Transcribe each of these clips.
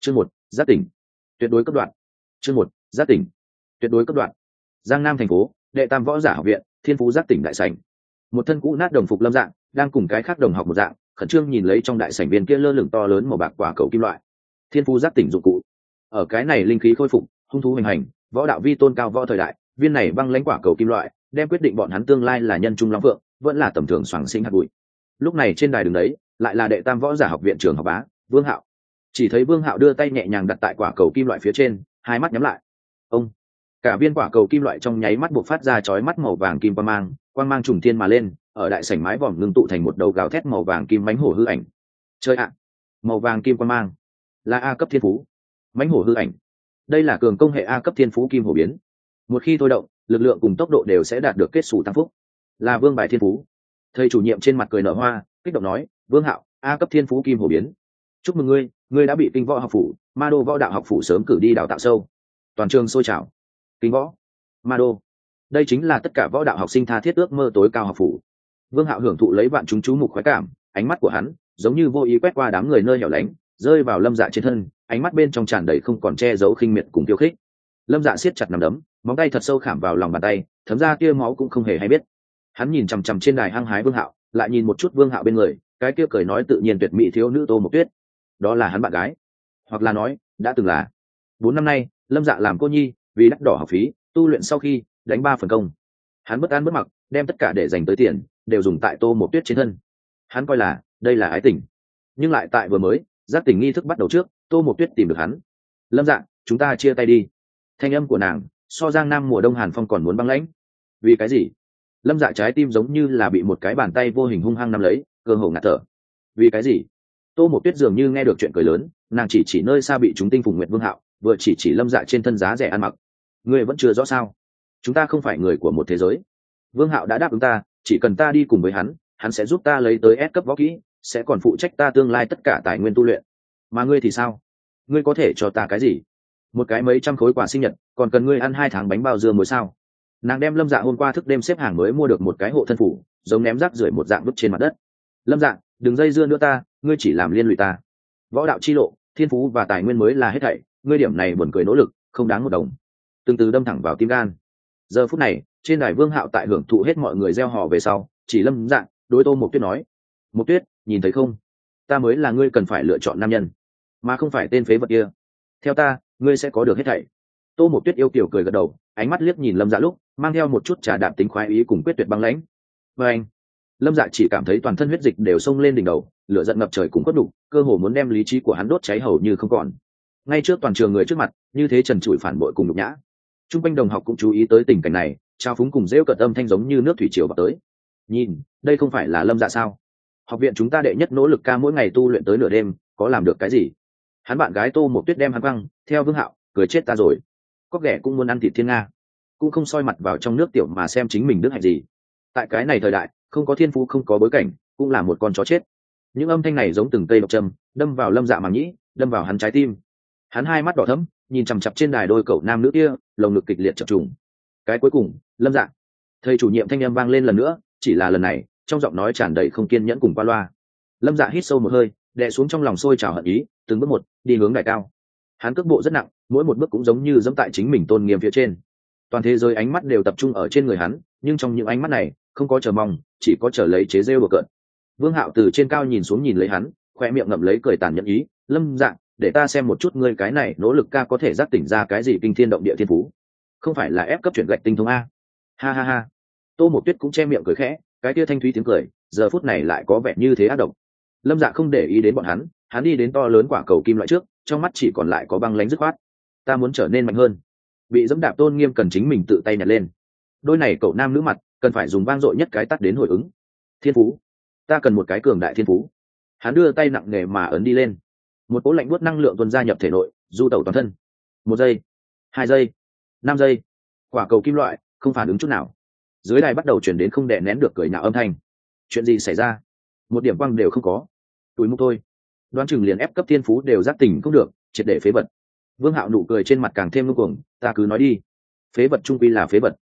Chương 1, giác tỉnh. Tuyệt đối cấp đoạn. Chương 1, giác tỉnh. Tuyệt đối cấp đoạn. Giang Nam thành phố, Đệ Tam Võ Giả Học viện, Thiên Phú giác tỉnh đại sảnh. Một thân cũ nát đồng phục Lâm Dạng, đang cùng cái khác đồng học một dạng, khẩn trương nhìn lấy trong đại sảnh viên kia lơ lửng to lớn màu bạc quả cầu kim loại. Thiên Phú giác tỉnh dụng cụ. Ở cái này linh khí khôi phục, hung thú hành hành, võ đạo vi tôn cao võ thời đại, viên này băng lãnh quả cầu kim loại, đem quyết định bọn hắn tương lai là nhân trung long vượng, vẫn là tầm thường soàng sinh hạt bụi. Lúc này trên đài đứng đấy, lại là Đệ Tam Võ Giả Học viện trường học bá, Vương Hạo. Chỉ thấy Vương Hạo đưa tay nhẹ nhàng đặt tại quả cầu kim loại phía trên, hai mắt nhắm lại. Ông, cả viên quả cầu kim loại trong nháy mắt bộc phát ra chói mắt màu vàng kim quang mang trùng thiên mà lên, ở đại sảnh mái vòm ngưng tụ thành một đầu gào thét màu vàng kim mãnh hổ hư ảnh. Chơi ạ, màu vàng kim quang mang, là A cấp thiên phú. Mãnh hổ hư ảnh, đây là cường công hệ A cấp thiên phú kim hổ biến. Một khi thôi động, lực lượng cùng tốc độ đều sẽ đạt được kết xù tăng phúc. Là vương bài thiên phú. Thầy chủ nhiệm trên mặt cười nở hoa, kích động nói, Vương Hạo, A cấp thiên phú kim hổ biến. Chúc mừng ngươi, ngươi đã bị kinh võ học phủ, ma đô võ đạo học phủ sớm cử đi đào tạo sâu. Toàn trường sôi trào. Kinh võ, ma đô, đây chính là tất cả võ đạo học sinh tha thiết ước mơ tối cao học phủ. Vương Hạo hưởng thụ lấy vạn chúng chú mục khoái cảm, ánh mắt của hắn giống như vô ý quét qua đám người nơi hẻo lánh, rơi vào Lâm Dạ trên thân, ánh mắt bên trong tràn đầy không còn che giấu khinh miệt cùng khiêu khích. Lâm Dạ siết chặt nắm đấm, móng tay thật sâu khảm vào lòng bàn tay, thấm ra tia máu cũng không hề hay biết. Hắn nhìn chằm chằm trên đài hăng hái Vương Hạo, lại nhìn một chút Vương Hạo bên người, cái kia cười nói tự nhiên tuyệt mỹ thiếu nữ Tô Mộc Tuyết. Đó là hắn bạn gái, hoặc là nói đã từng là. 4 năm nay, Lâm Dạ làm cô nhi, vì đắt đỏ học phí, tu luyện sau khi đánh 3 phần công. Hắn bất an bất mặc, đem tất cả để dành tới tiền đều dùng tại Tô Mộc Tuyết trên thân. Hắn coi là đây là ái tình, nhưng lại tại vừa mới giác tỉnh nghi thức bắt đầu trước, Tô Mộc Tuyết tìm được hắn. Lâm Dạ, chúng ta chia tay đi. Thanh âm của nàng so Giang Nam mùa đông hàn phong còn muốn băng lãnh. Vì cái gì? Lâm Dạ trái tim giống như là bị một cái bàn tay vô hình hung hăng nắm lấy, cơ hồ ngạt thở. Vì cái gì? Tô Mộc Tuyết dường như nghe được chuyện cười lớn, nàng chỉ nơi xa bị chúng tinh phùng nguyệt Vương Hạo, vừa chỉ Lâm Dạ trên thân giá rẻ ăn mặc. Ngươi vẫn chưa rõ sao? Chúng ta không phải người của một thế giới. Vương Hạo đã đáp ứng ta, chỉ cần ta đi cùng với hắn sẽ giúp ta lấy tới S cấp võ kỹ, sẽ còn phụ trách ta tương lai tất cả tài nguyên tu luyện. Mà ngươi thì sao? Ngươi có thể cho ta cái gì? Một cái mấy trăm khối quà sinh nhật, còn cần ngươi ăn 2 tháng bánh bao dưa muối sao? Nàng đem Lâm Dạ hôm qua thức đêm xếp hàng mới mua được một cái hộ thân phủ, giống ném rác rưởi một dạng vứt trên mặt đất. Lâm Dạ, đừng dây dưa nữa ta, ngươi chỉ làm liên lụy ta. Võ đạo chi lộ, thiên phú và tài nguyên mới là hết thảy, ngươi điểm này buồn cười nỗ lực, không đáng một đồng. Từng từ đâm thẳng vào tim gan. Giờ phút này, trên đài Vương Hạo tại hưởng thụ hết mọi người reo hò về sau, chỉ Lâm Dạ, đối Tô Mộc Tuyết nói: Mộc Tuyết, nhìn thấy không? Ta mới là ngươi cần phải lựa chọn nam nhân, mà không phải tên phế vật kia. Theo ta, ngươi sẽ có được hết thảy. Tô Mộc Tuyết yêu kiều cười gật đầu, ánh mắt liếc nhìn Lâm Dạ lúc mang theo một chút trà đạp tính khoái ý cùng quyết tuyệt băng lãnh. Và anh, Lâm Dạ chỉ cảm thấy toàn thân huyết dịch đều xông lên đỉnh đầu, lửa giận ngập trời cũng quất đủ, cơ hồ muốn đem lý trí của hắn đốt cháy hầu như không còn. Ngay trước toàn trường người trước mặt, như thế trần trụi phản bội cùng nhục nhã. Trung quanh đồng học cũng chú ý tới tình cảnh này, trao phúng cùng rêu cợt âm thanh giống như nước thủy triều vào tới. Nhìn, đây không phải là Lâm Dạ sao? Học viện chúng ta đệ nhất nỗ lực ca mỗi ngày tu luyện tới nửa đêm, có làm được cái gì? Hắn bạn gái Tô Mộc Tuyết đem hắn băng, theo Vương Hạo, cười chết ta rồi. Có ghẻ cũng muốn ăn thịt thiên nga, cũng không soi mặt vào trong nước tiểu mà xem chính mình đức hạnh gì. Tại cái này thời đại, không có thiên phú không có bối cảnh, cũng là một con chó chết. Những âm thanh này giống từng cây độc châm, đâm vào Lâm Dạ màng nhĩ, đâm vào hắn trái tim. Hắn hai mắt đỏ thẫm, nhìn chằm chằm trên đài đôi cậu nam nữ kia, lồng ngực kịch liệt chập trùng. Cái cuối cùng, Lâm Dạ. Thầy chủ nhiệm thanh âm vang lên lần nữa, chỉ là lần này, trong giọng nói tràn đầy không kiên nhẫn cùng qua loa. Lâm Dạ hít sâu một hơi, đè xuống trong lòng sôi trào hận ý, từng bước một đi hướng đài cao. Hắn cước bộ rất nặng, mỗi một bước cũng giống như dẫm tại chính mình tôn nghiêm phía trên. Toàn thế giới ánh mắt đều tập trung ở trên người hắn, nhưng trong những ánh mắt này không có chờ mong, chỉ có chờ lấy chế rêu đùa cợt. Vương Hạo từ trên cao nhìn xuống nhìn lấy hắn, khoe miệng ngậm lấy cười tàn nhẫn ý. Lâm Dạ, để ta xem một chút ngươi cái này nỗ lực ca có thể giác tỉnh ra cái gì kinh thiên động địa thiên phú, không phải là ép cấp chuyển gạch tinh thông a? Ha ha ha. Tô Mộc Tuyết cũng che miệng cười khẽ, cái kia thanh thúy tiếng cười giờ phút này lại có vẻ như thế ác độc. Lâm Dạ không để ý đến bọn hắn đi đến to lớn quả cầu kim loại trước, trong mắt chỉ còn lại có băng lãnh dứt khoát. Ta muốn trở nên mạnh hơn. Bị dẫm đạp tôn nghiêm cần chính mình tự tay nhặt lên. Đôi này cậu nam nữ mặt cần phải dùng vang dội nhất cái tắt đến hồi ứng. Thiên phú, ta cần một cái cường đại thiên phú. Hắn đưa tay nặng nề mà ấn đi lên. Một cỗ lạnh buốt năng lượng tuôn ra nhập thể nội, du tẩu toàn thân. 1 giây, 2 giây, 5 giây. Quả cầu kim loại không phản ứng chút nào. Dưới đài bắt đầu chuyển đến không đè nén được cười nhạo âm thanh. Chuyện gì xảy ra? Một điểm quang đều không có. Túi múc thôi. Đoán chừng liền ép cấp thiên phú đều giác tỉnh không được, triệt để phế vật. Vương Hạo nụ cười trên mặt càng thêm ngưng cuồng, ta cứ nói đi. Phế vật trung quy là phế vật.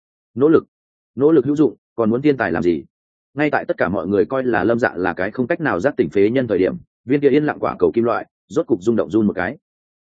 Nỗ lực hữu dụng, còn muốn thiên tài làm gì? Ngay tại tất cả mọi người coi là Lâm Dạ là cái không cách nào giác tỉnh phế nhân thời điểm, viên kia yên lặng quả cầu kim loại rốt cục rung động run một cái.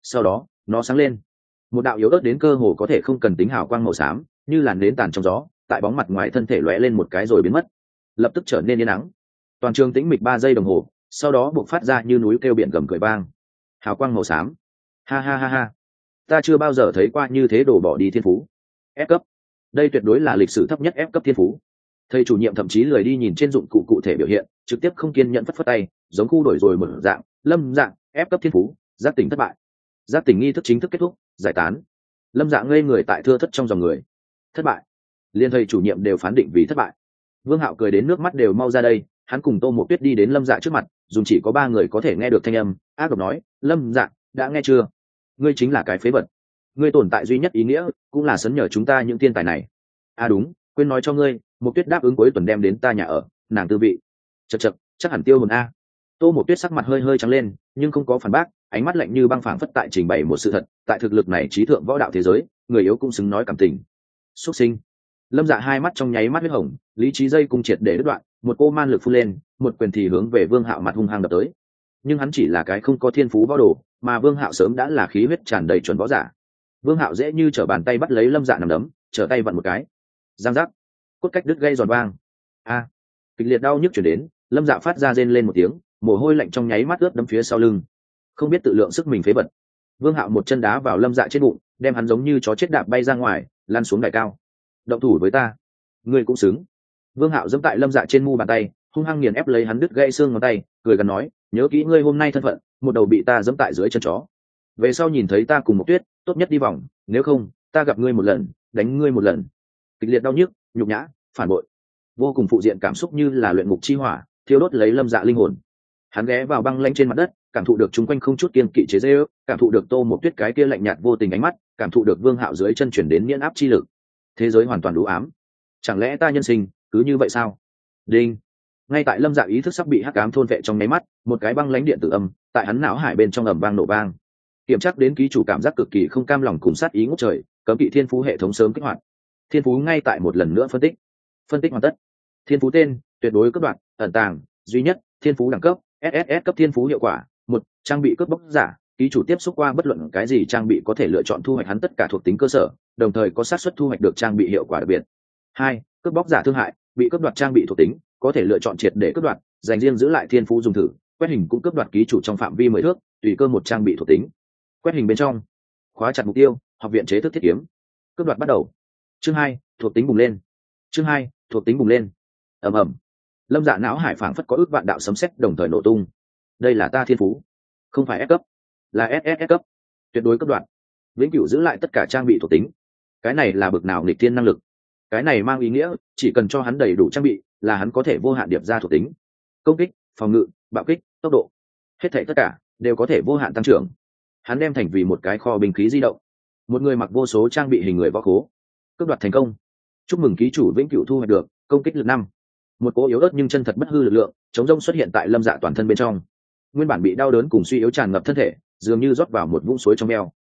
sau đó nó sáng lên, một đạo yếu ớt đến cơ hồ có thể không cần tính hào quang màu xám như làn nến tàn trong gió, tại bóng mặt ngoài thân thể lóe lên một cái rồi biến mất, lập tức trở nên yên ắng. Toàn trường tĩnh mịch 3 giây đồng hồ, sau đó buộc phát ra như núi kêu biển gầm cười vang. Hào quang màu xám, ha ha ha ha, ta chưa bao giờ thấy qua như thế đổ bỏ đi thiên phú. F cấp, đây tuyệt đối là lịch sử thấp nhất F cấp thiên phú. Thầy chủ nhiệm thậm chí lười đi nhìn trên dụng cụ cụ thể biểu hiện, trực tiếp không kiên nhẫn phất phất tay, giống khu đổi rồi một dạng. Lâm Dạng, F cấp thiên phú, giác tỉnh thất bại. Giác tỉnh nghi thức chính thức kết thúc, giải tán. Lâm Dạng ngây người tại thưa thất trong dòng người. Thất bại, liên thầy chủ nhiệm đều phán định vì thất bại. Vương Hạo cười đến nước mắt đều mau ra đây, hắn cùng Tô Mộ Tuyết đi đến Lâm Dạ trước mặt, dùng chỉ có 3 người có thể nghe được thanh âm, ác độc nói: Lâm Dạ, đã nghe chưa? Ngươi chính là cái phế vật. Ngươi tồn tại duy nhất ý nghĩa cũng là sấn nhờ chúng ta những thiên tài này. À đúng, quên nói cho ngươi, Mộ Tuyết đáp ứng cuối tuần đem đến ta nhà ở, nàng tư vị. Chậc chậc, chắc hẳn tiêu hồn a. Tô Mộ Tuyết sắc mặt hơi hơi trắng lên, nhưng không có phản bác, ánh mắt lạnh như băng phảng phất tại trình bày một sự thật, tại thực lực này trí thượng võ đạo thế giới, người yếu cũng xứng nói cảm tình. Xuất sinh. Lâm Dạ hai mắt trong nháy mắt huyết hồng, lý trí dây cung triệt để đứt đoạn, một cô man lực phun lên, một quyền thì hướng về Vương Hạo mặt hung hăng đập tới. Nhưng hắn chỉ là cái không có thiên phú võ đồ, mà Vương Hạo sớm đã là khí huyết tràn đầy chuẩn võ giả. Vương Hạo dễ như trở bàn tay bắt lấy Lâm Dạ nằm đấm, trở tay vặn một cái. Giang giác, cốt cách đứt gây giòn vang. A, kịch liệt đau nhức truyền đến, Lâm Dạ phát ra rên lên một tiếng, mồ hôi lạnh trong nháy mắt ướt đẫm phía sau lưng. Không biết tự lượng sức mình phế bật. Vương Hạo một chân đá vào Lâm Dạ trên bụng, đem hắn giống như chó chết đạp bay ra ngoài, lăn xuống đài cao. Động thủ với ta, ngươi cũng xứng. Vương Hạo giẫm tại Lâm Dạ trên mu bàn tay, hung hăng nghiền ép lấy hắn đứt gãy xương ngón tay, cười gần nói: nhớ kỹ ngươi hôm nay thân phận, một đầu bị ta giẫm tại dưới chân chó. Về sau nhìn thấy ta cùng một Tuyết, tốt nhất đi vòng, nếu không, ta gặp ngươi một lần, đánh ngươi một lần. Kịch liệt đau nhức, nhục nhã, phản bội, vô cùng phụ diện cảm xúc như là luyện ngục chi hỏa, thiêu đốt lấy Lâm Dạ linh hồn. Hắn ghé vào băng lanh trên mặt đất, cảm thụ được chúng quanh không chút kiên kỵ chế giễu, cảm thụ được Tô Mộ Tuyết cái kia lạnh nhạt vô tình ánh mắt, cảm thụ được Vương Hạo dưới chân chuyển đến miễn áp chi lực. Thế giới hoàn toàn đủ ám. Chẳng lẽ ta nhân sinh cứ như vậy sao? Đinh. Ngay tại Lâm Dạ ý thức sắp bị hắc ám thôn vệ trong nháy mắt, một cái băng lãnh điện tử âm tại hắn não hải bên trong ầm vang nổ vang. Kiểm tra đến ký chủ cảm giác cực kỳ không cam lòng cùng sát ý ngút trời, cấm kỵ thiên phú hệ thống sớm kích hoạt. Thiên phú ngay tại một lần nữa phân tích. Phân tích hoàn tất. Thiên phú tên: tuyệt đối cấp đoạn, ẩn tàng, duy nhất, thiên phú đẳng cấp, SSS cấp thiên phú hiệu quả, 1, trang bị cướp bóc giả, ký chủ tiếp xúc qua bất luận cái gì trang bị có thể lựa chọn thu hoạch hắn tất cả thuộc tính cơ sở, đồng thời có xác suất thu hoạch được trang bị hiệu quả đặc biệt. 2, cướp bóc giả thương hại, bị cướp đoạt trang bị thuộc tính, có thể lựa chọn triệt để cướp đoạt, dành riêng giữ lại thiên phú dùng thử, quét hình cũng cướp đoạt ký chủ trong phạm vi 10 thước, tùy cơ một trang bị thuộc tính. Quét hình bên trong, khóa chặt mục tiêu, học viện chế thức thiết kiếm. Cướp đoạt bắt đầu. Chương 2, thuộc tính bùng lên. Chương 2, thuộc tính bùng lên. Ầm ầm. Lâm Dạ não hải phảng phất có ước vạn đạo sấm sét đồng thời nổ tung. Đây là ta thiên phú, không phải F cấp, là SSS cấp, tuyệt đối cấp đoạn, vĩnh cửu giữ lại tất cả trang bị thuộc tính. Cái này là bực nào nghịch thiên năng lực? Cái này mang ý nghĩa chỉ cần cho hắn đầy đủ trang bị là hắn có thể vô hạn điệp ra thuộc tính, công kích, phòng ngự, bạo kích, tốc độ, hết thảy tất cả đều có thể vô hạn tăng trưởng. Hắn đem thành vì một cái kho binh khí di động, một người mặc vô số trang bị hình người võ khố. Cướp đoạt thành công, chúc mừng ký chủ vĩnh cửu thu hoạch được công kích lực 5. Một cỗ yếu ớt nhưng chân thật bất hư lực lượng chống rông xuất hiện tại Lâm Dạ toàn thân bên trong. Nguyên bản bị đau đớn cùng suy yếu tràn ngập thân thể, dường như rót vào một vũng suối trong eo.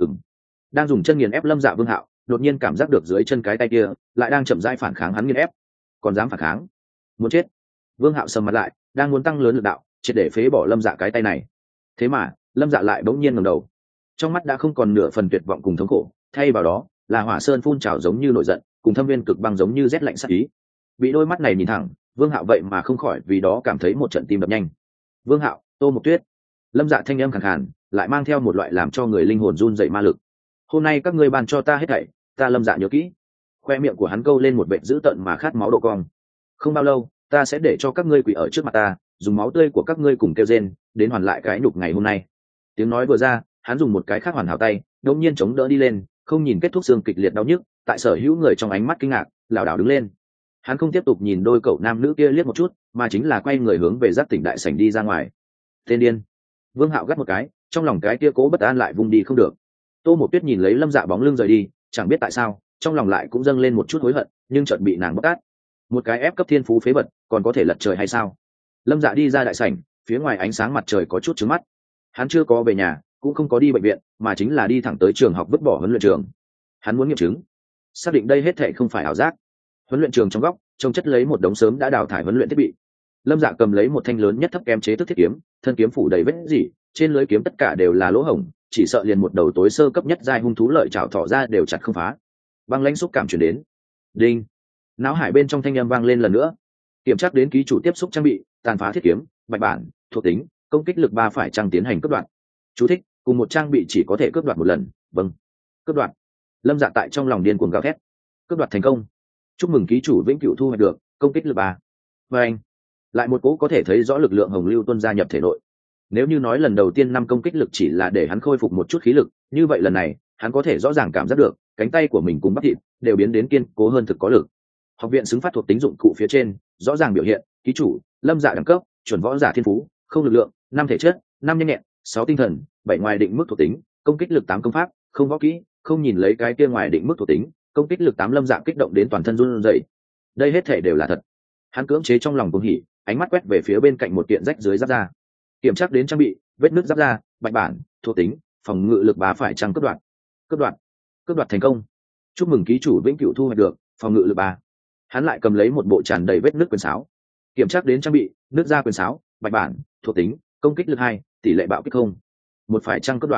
Đang dùng chân nghiền ép Lâm Dạ Vương Hạo đột nhiên cảm giác được dưới chân cái tay kia lại đang chậm rãi phản kháng hắn nghiền ép. Còn dám phản kháng, muốn chết! Vương Hạo sầm mặt lại, đang muốn tăng lớn lực đạo triệt để phế bỏ Lâm Dạ cái tay này. Thế mà Lâm Dạ lại bỗng nhiên ngẩng đầu, trong mắt đã không còn nửa phần tuyệt vọng cùng thống khổ, thay vào đó là hỏa sơn phun trào giống như nổi giận, cùng thâm viên cực băng giống như rét lạnh sát ý. Bị đôi mắt này nhìn thẳng, Vương Hạo vậy mà không khỏi vì đó cảm thấy một trận tim đập nhanh. Vương Hạo, Tô Mộc Tuyết. Lâm Dạ thanh âm khàn khàn, lại mang theo một loại làm cho người linh hồn run dậy ma lực. Hôm nay các ngươi ban cho ta hết thảy, ta Lâm Dạ nhớ kỹ. Khoe miệng của hắn câu lên một vệt dữ tợn mà khát máu độ cong. Không bao lâu, ta sẽ để cho các ngươi quỳ ở trước mặt ta, dùng máu tươi của các ngươi cùng kêu rên, đến hoàn lại cái nhục ngày hôm nay. Tiếng nói vừa ra, hắn dùng một cái khác hoàn hảo tay, đột nhiên chống đỡ đi lên, không nhìn kết thúc xương kịch liệt đau nhức, tại sở hữu người trong ánh mắt kinh ngạc, lảo đảo đứng lên. Hắn không tiếp tục nhìn đôi cậu nam nữ kia liếc một chút, mà chính là quay người hướng về Giác Tỉnh đại sảnh đi ra ngoài. Tên điên! Vương Hạo gắt một cái, trong lòng cái kia cố bất an lại vùng đi không được. Tô Mộc Tuyết nhìn lấy Lâm Dạ bóng lưng rời đi, chẳng biết tại sao, trong lòng lại cũng dâng lên một chút hối hận, nhưng chợt bị nàng bóc tát. Một cái ép cấp thiên phú phế vật, còn có thể lật trời hay sao? Lâm Dạ đi ra đại sảnh, phía ngoài ánh sáng mặt trời có chút chói mắt. Hắn chưa có về nhà, cũng không có đi bệnh viện, mà chính là đi thẳng tới trường học vứt bỏ huấn luyện trường. Hắn muốn nghiệm chứng, xác định đây hết thảy không phải ảo giác. Huấn luyện trường trong góc trông chất lấy một đống sớm đã đào thải huấn luyện thiết bị. Lâm Dạ cầm lấy một thanh lớn nhất thấp kém chế thức thiết kiếm, thân kiếm phủ đầy vết rỉ, trên lưỡi kiếm tất cả đều là lỗ hổng, chỉ sợ liền một đầu tối sơ cấp nhất giai hung thú lợi chảo thỏ ra đều chặt không phá. Băng lãnh xúc cảm chuyển đến. Đinh. Não hải bên trong thanh âm vang lên lần nữa. Kiểm tra đến ký chủ tiếp xúc trang bị tàn phá thiết kiếm bạch bản thuộc tính công kích lực 3 phải trang tiến hành cướp đoạt. Chú thích: cùng một trang bị chỉ có thể cướp đoạt một lần. Vâng. Cướp đoạt. Lâm Dạ tại trong lòng điên cuồng gào thét. Cướp đoạt thành công. Chúc mừng ký chủ vĩnh cửu thu hoạch được công kích lực 3. Và anh lại một cỗ có thể thấy rõ lực lượng hồng lưu tuôn ra nhập thể nội. Nếu như nói lần đầu tiên 5 công kích lực chỉ là để hắn khôi phục một chút khí lực, như vậy lần này hắn có thể rõ ràng cảm giác được cánh tay của mình cùng bắp thịt đều biến đến kiên cố hơn thực có lực. Học viện xứng phát thuộc tính dụng cụ phía trên rõ ràng biểu hiện ký chủ Lâm Dạ đẳng cấp chuẩn võ giả thiên phú, không lực lượng 5 thể chất 5 nhanh nhẹn 6 tinh thần 7 ngoài định mức thuộc tính, công kích lực 8 công pháp, không võ kỹ, không nhìn lấy cái kia ngoài định mức thuộc tính, công kích lực 8. Lâm Dạ kích động đến toàn thân run rẩy. Đây hết thể đều là thật. Hắn cưỡng chế trong lòng cuồng hỉ, ánh mắt quét về phía bên cạnh một kiện rách dưới giáp da. Kiểm tra đến trang bị vết nứt giáp da bạch bản thuộc tính phòng ngự lực 3 phải trang cướp đoạt. Cướp đoạt thành công. Chúc mừng ký chủ vĩnh cửu thu hoạch được phòng ngự lực 3. Hắn lại cầm lấy một bộ tràn đầy vết nứt quyền sáo. Kiểm tra đến trang bị nứt ra quyền sáo bạch bản thuộc tính công kích lực 2 tỷ lệ bạo kích không. Một phải trang cướp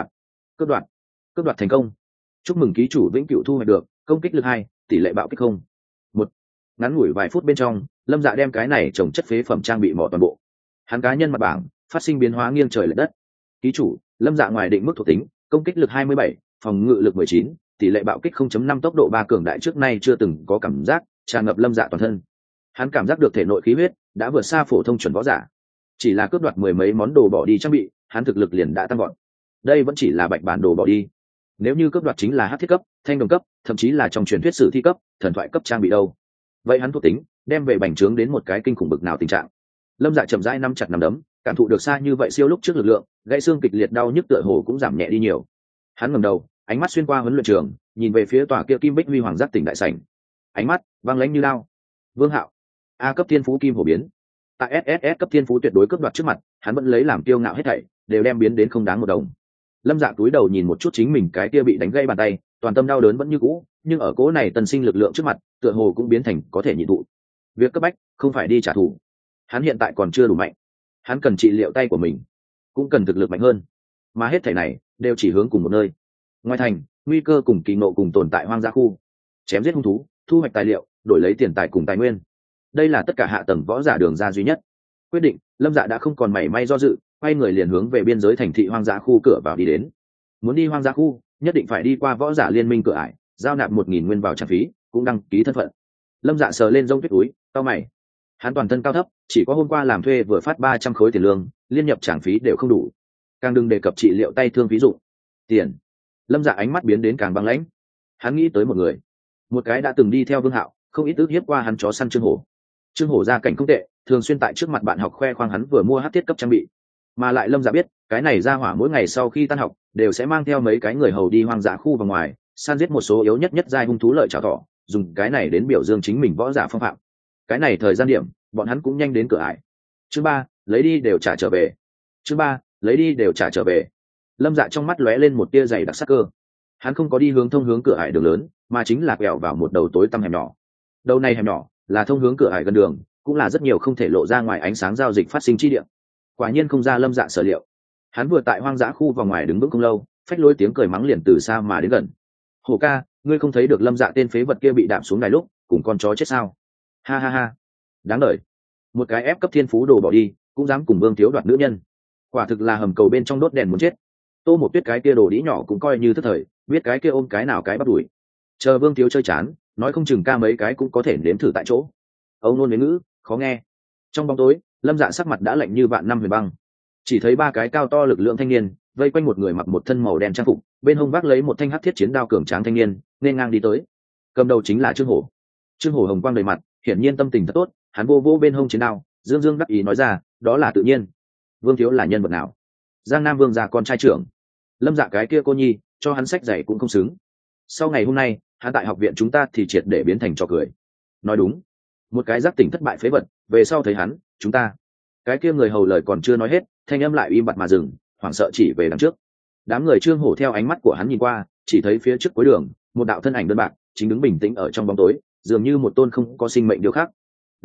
đoạt thành công. Chúc mừng ký chủ vĩnh cửu thu hoạch được công kích lực 2 tỷ lệ bạo kích không. Một. Ngắn ngủi vài phút bên trong, Lâm Dạ đem cái này trồng chất phế phẩm trang bị mỏ toàn bộ. Hắn cá nhân mặt bảng phát sinh biến hóa nghiêng trời lệch đất. Ký chủ Lâm Dạ ngoài định mức thuộc tính công kích lực 27, phòng ngự lực 19, tỷ lệ bạo kích 0.5 tốc độ 3 cường đại trước nay chưa từng có cảm giác tràn ngập Lâm Dạ toàn thân. Hắn cảm giác được thể nội khí huyết đã vượt xa phổ thông chuẩn võ giả. Chỉ là cướp đoạt mười mấy món đồ bỏ đi trang bị, hắn thực lực liền đã tăng vọt. Đây vẫn chỉ là bạch bản đồ bỏ đi. Nếu như cướp đoạt chính là hắc thiết cấp, thanh đồng cấp, thậm chí là trong truyền thuyết sử thi cấp, thần thoại cấp trang bị đâu. Vậy hắn thuộc tính đem về bành trướng đến một cái kinh khủng bực nào tình trạng. Lâm Dạ chậm rãi nắm chặt nắm đấm, cảm thụ được xa như vậy siêu lúc trước lực lượng, gãy xương kịch liệt đau nhức tựa hồ cũng giảm nhẹ đi nhiều. Hắn ngẩng đầu, ánh mắt xuyên qua huấn luyện trường, nhìn về phía tòa kia kim bích huy hoàng giác tỉnh đại sảnh. Ánh mắt băng lãnh như lao. Vương Hạo, A cấp thiên phú kim hổ biến. Tại SSS cấp thiên phú tuyệt đối cướp đoạt trước mặt, hắn vẫn lấy làm kiêu ngạo hết thảy, đều đem biến đến không đáng một đồng. Lâm Dạ cúi đầu nhìn một chút chính mình cái kia bị đánh gãy bàn tay, toàn tâm đau đớn vẫn như cũ, nhưng ở cố này tân sinh lực lượng trước mặt, tựa hồ cũng biến thành có thể nhịn thụ. Việc cấp bách không phải đi trả thù. Hắn hiện tại còn chưa đủ mạnh. Hắn cần trị liệu tay của mình, cũng cần thực lực mạnh hơn. Mà hết thảy này đều chỉ hướng cùng một nơi. Ngoài thành, nguy cơ cùng kỳ ngộ cùng tồn tại hoang dã khu. Chém giết hung thú, thu hoạch tài liệu, đổi lấy tiền tài cùng tài nguyên. Đây là tất cả hạ tầng võ giả đường ra duy nhất. Quyết định, Lâm Dạ đã không còn mảy may do dự, quay người liền hướng về biên giới thành thị hoang dã khu cửa vào đi đến. Muốn đi hoang dã khu, nhất định phải đi qua võ giả liên minh cửa ải, giao nạp 1000 nguyên vào trả phí, cũng đăng ký thân phận. Lâm Dạ sờ lên rông tuyết túi, cau mày. Hắn toàn thân cao thấp, chỉ có hôm qua làm thuê vừa phát 300 khối tiền lương, liên nhập trả phí đều không đủ. Càng đừng đề cập trị liệu tay thương ví dụ. Tiền. Lâm Dạ ánh mắt biến đến càng băng lãnh. Hắn nghĩ tới một người, một cái đã từng đi theo Vương Hạo, không ít ức hiếp qua hắn chó săn Trương Hổ. Trương Hổ gia cảnh không tệ, thường xuyên tại trước mặt bạn học khoe khoang hắn vừa mua hắc thiết cấp trang bị. Mà lại Lâm Dạ biết, cái này ra hỏa mỗi ngày sau khi tan học, đều sẽ mang theo mấy cái người hầu đi hoang dã khu và ngoài, săn giết một số yếu nhất giai hung thú lợi chảo thỏ, dùng cái này đến biểu dương chính mình võ giả phong phạm. Cái này thời gian điểm, bọn hắn cũng nhanh đến cửa ải. Chương 3, lấy đi đều trả trở về. Chương 3, lấy đi đều trả trở về. Lâm Dạ trong mắt lóe lên một tia dày đặc sắc cơ. Hắn không có đi hướng thông hướng cửa ải đường lớn, mà chính là quẹo vào một đầu tối tăm hẻm nhỏ. Đầu này hẻm nhỏ là thông hướng cửa ải gần đường, cũng là rất nhiều không thể lộ ra ngoài ánh sáng giao dịch phát sinh chi địa. Quả nhiên không ra Lâm Dạ sở liệu. Hắn vừa tại hoang dã khu vào ngoài đứng vững không lâu, phách lối tiếng cười mắng liền từ xa mà đến gần. Hổ ca, ngươi không thấy được Lâm Dạ tên phế vật kia bị đạp xuống đài lúc cùng con chó chết sao? Ha ha ha, đáng đời. Một cái ép cấp thiên phú đồ bỏ đi, cũng dám cùng Vương thiếu đoạt nữ nhân, quả thực là hầm cầu bên trong đốt đèn muốn chết. Tô Một Tuyết cái kia đồ đĩ nhỏ cũng coi như thất thời, biết cái kia ôm cái nào cái bắt đuổi. Chờ Vương thiếu chơi chán, nói không chừng ca mấy cái cũng có thể nếm thử tại chỗ. Âu nôn đến ngữ, khó nghe. Trong bóng tối, Lâm Dạ sắc mặt đã lạnh như vạn năm huyền băng. Chỉ thấy ba cái cao to lực lượng thanh niên vây quanh một người mặc một thân màu đen trang phục, bên hông vác lấy một thanh hắc thiết chiến đao cường tráng thanh niên, nên ngang đi tới. Cầm đầu chính là Trương Hổ. Trương Hổ hồng quang đầy mặt, hiển nhiên tâm tình thật tốt, hắn vô vô bên hông chiến đao, dương dương đắc ý nói ra, đó là tự nhiên. Vương thiếu là nhân vật nào? Giang Nam Vương gia con trai trưởng. Lâm Dạ cái kia cô nhi, cho hắn sách giày cũng không xứng. Sau ngày hôm nay, hắn tại học viện chúng ta thì triệt để biến thành trò cười. Nói đúng, một cái giác tỉnh thất bại phế vật, về sau thấy hắn, chúng ta. Cái kia người hầu lời còn chưa nói hết, thanh âm lại im bặt mà dừng, hoảng sợ chỉ về đằng trước. Đám người Trương Hổ theo ánh mắt của hắn nhìn qua, chỉ thấy phía trước cuối đường, một đạo thân ảnh đơn bạc, chính đứng bình tĩnh ở trong bóng tối, dường như một tôn không có sinh mệnh điều khác.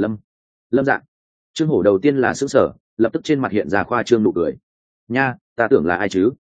Lâm Dạ. Trương Hổ đầu tiên là sững sờ, lập tức trên mặt hiện ra khoa trương nụ cười. Nha, ta tưởng là ai chứ?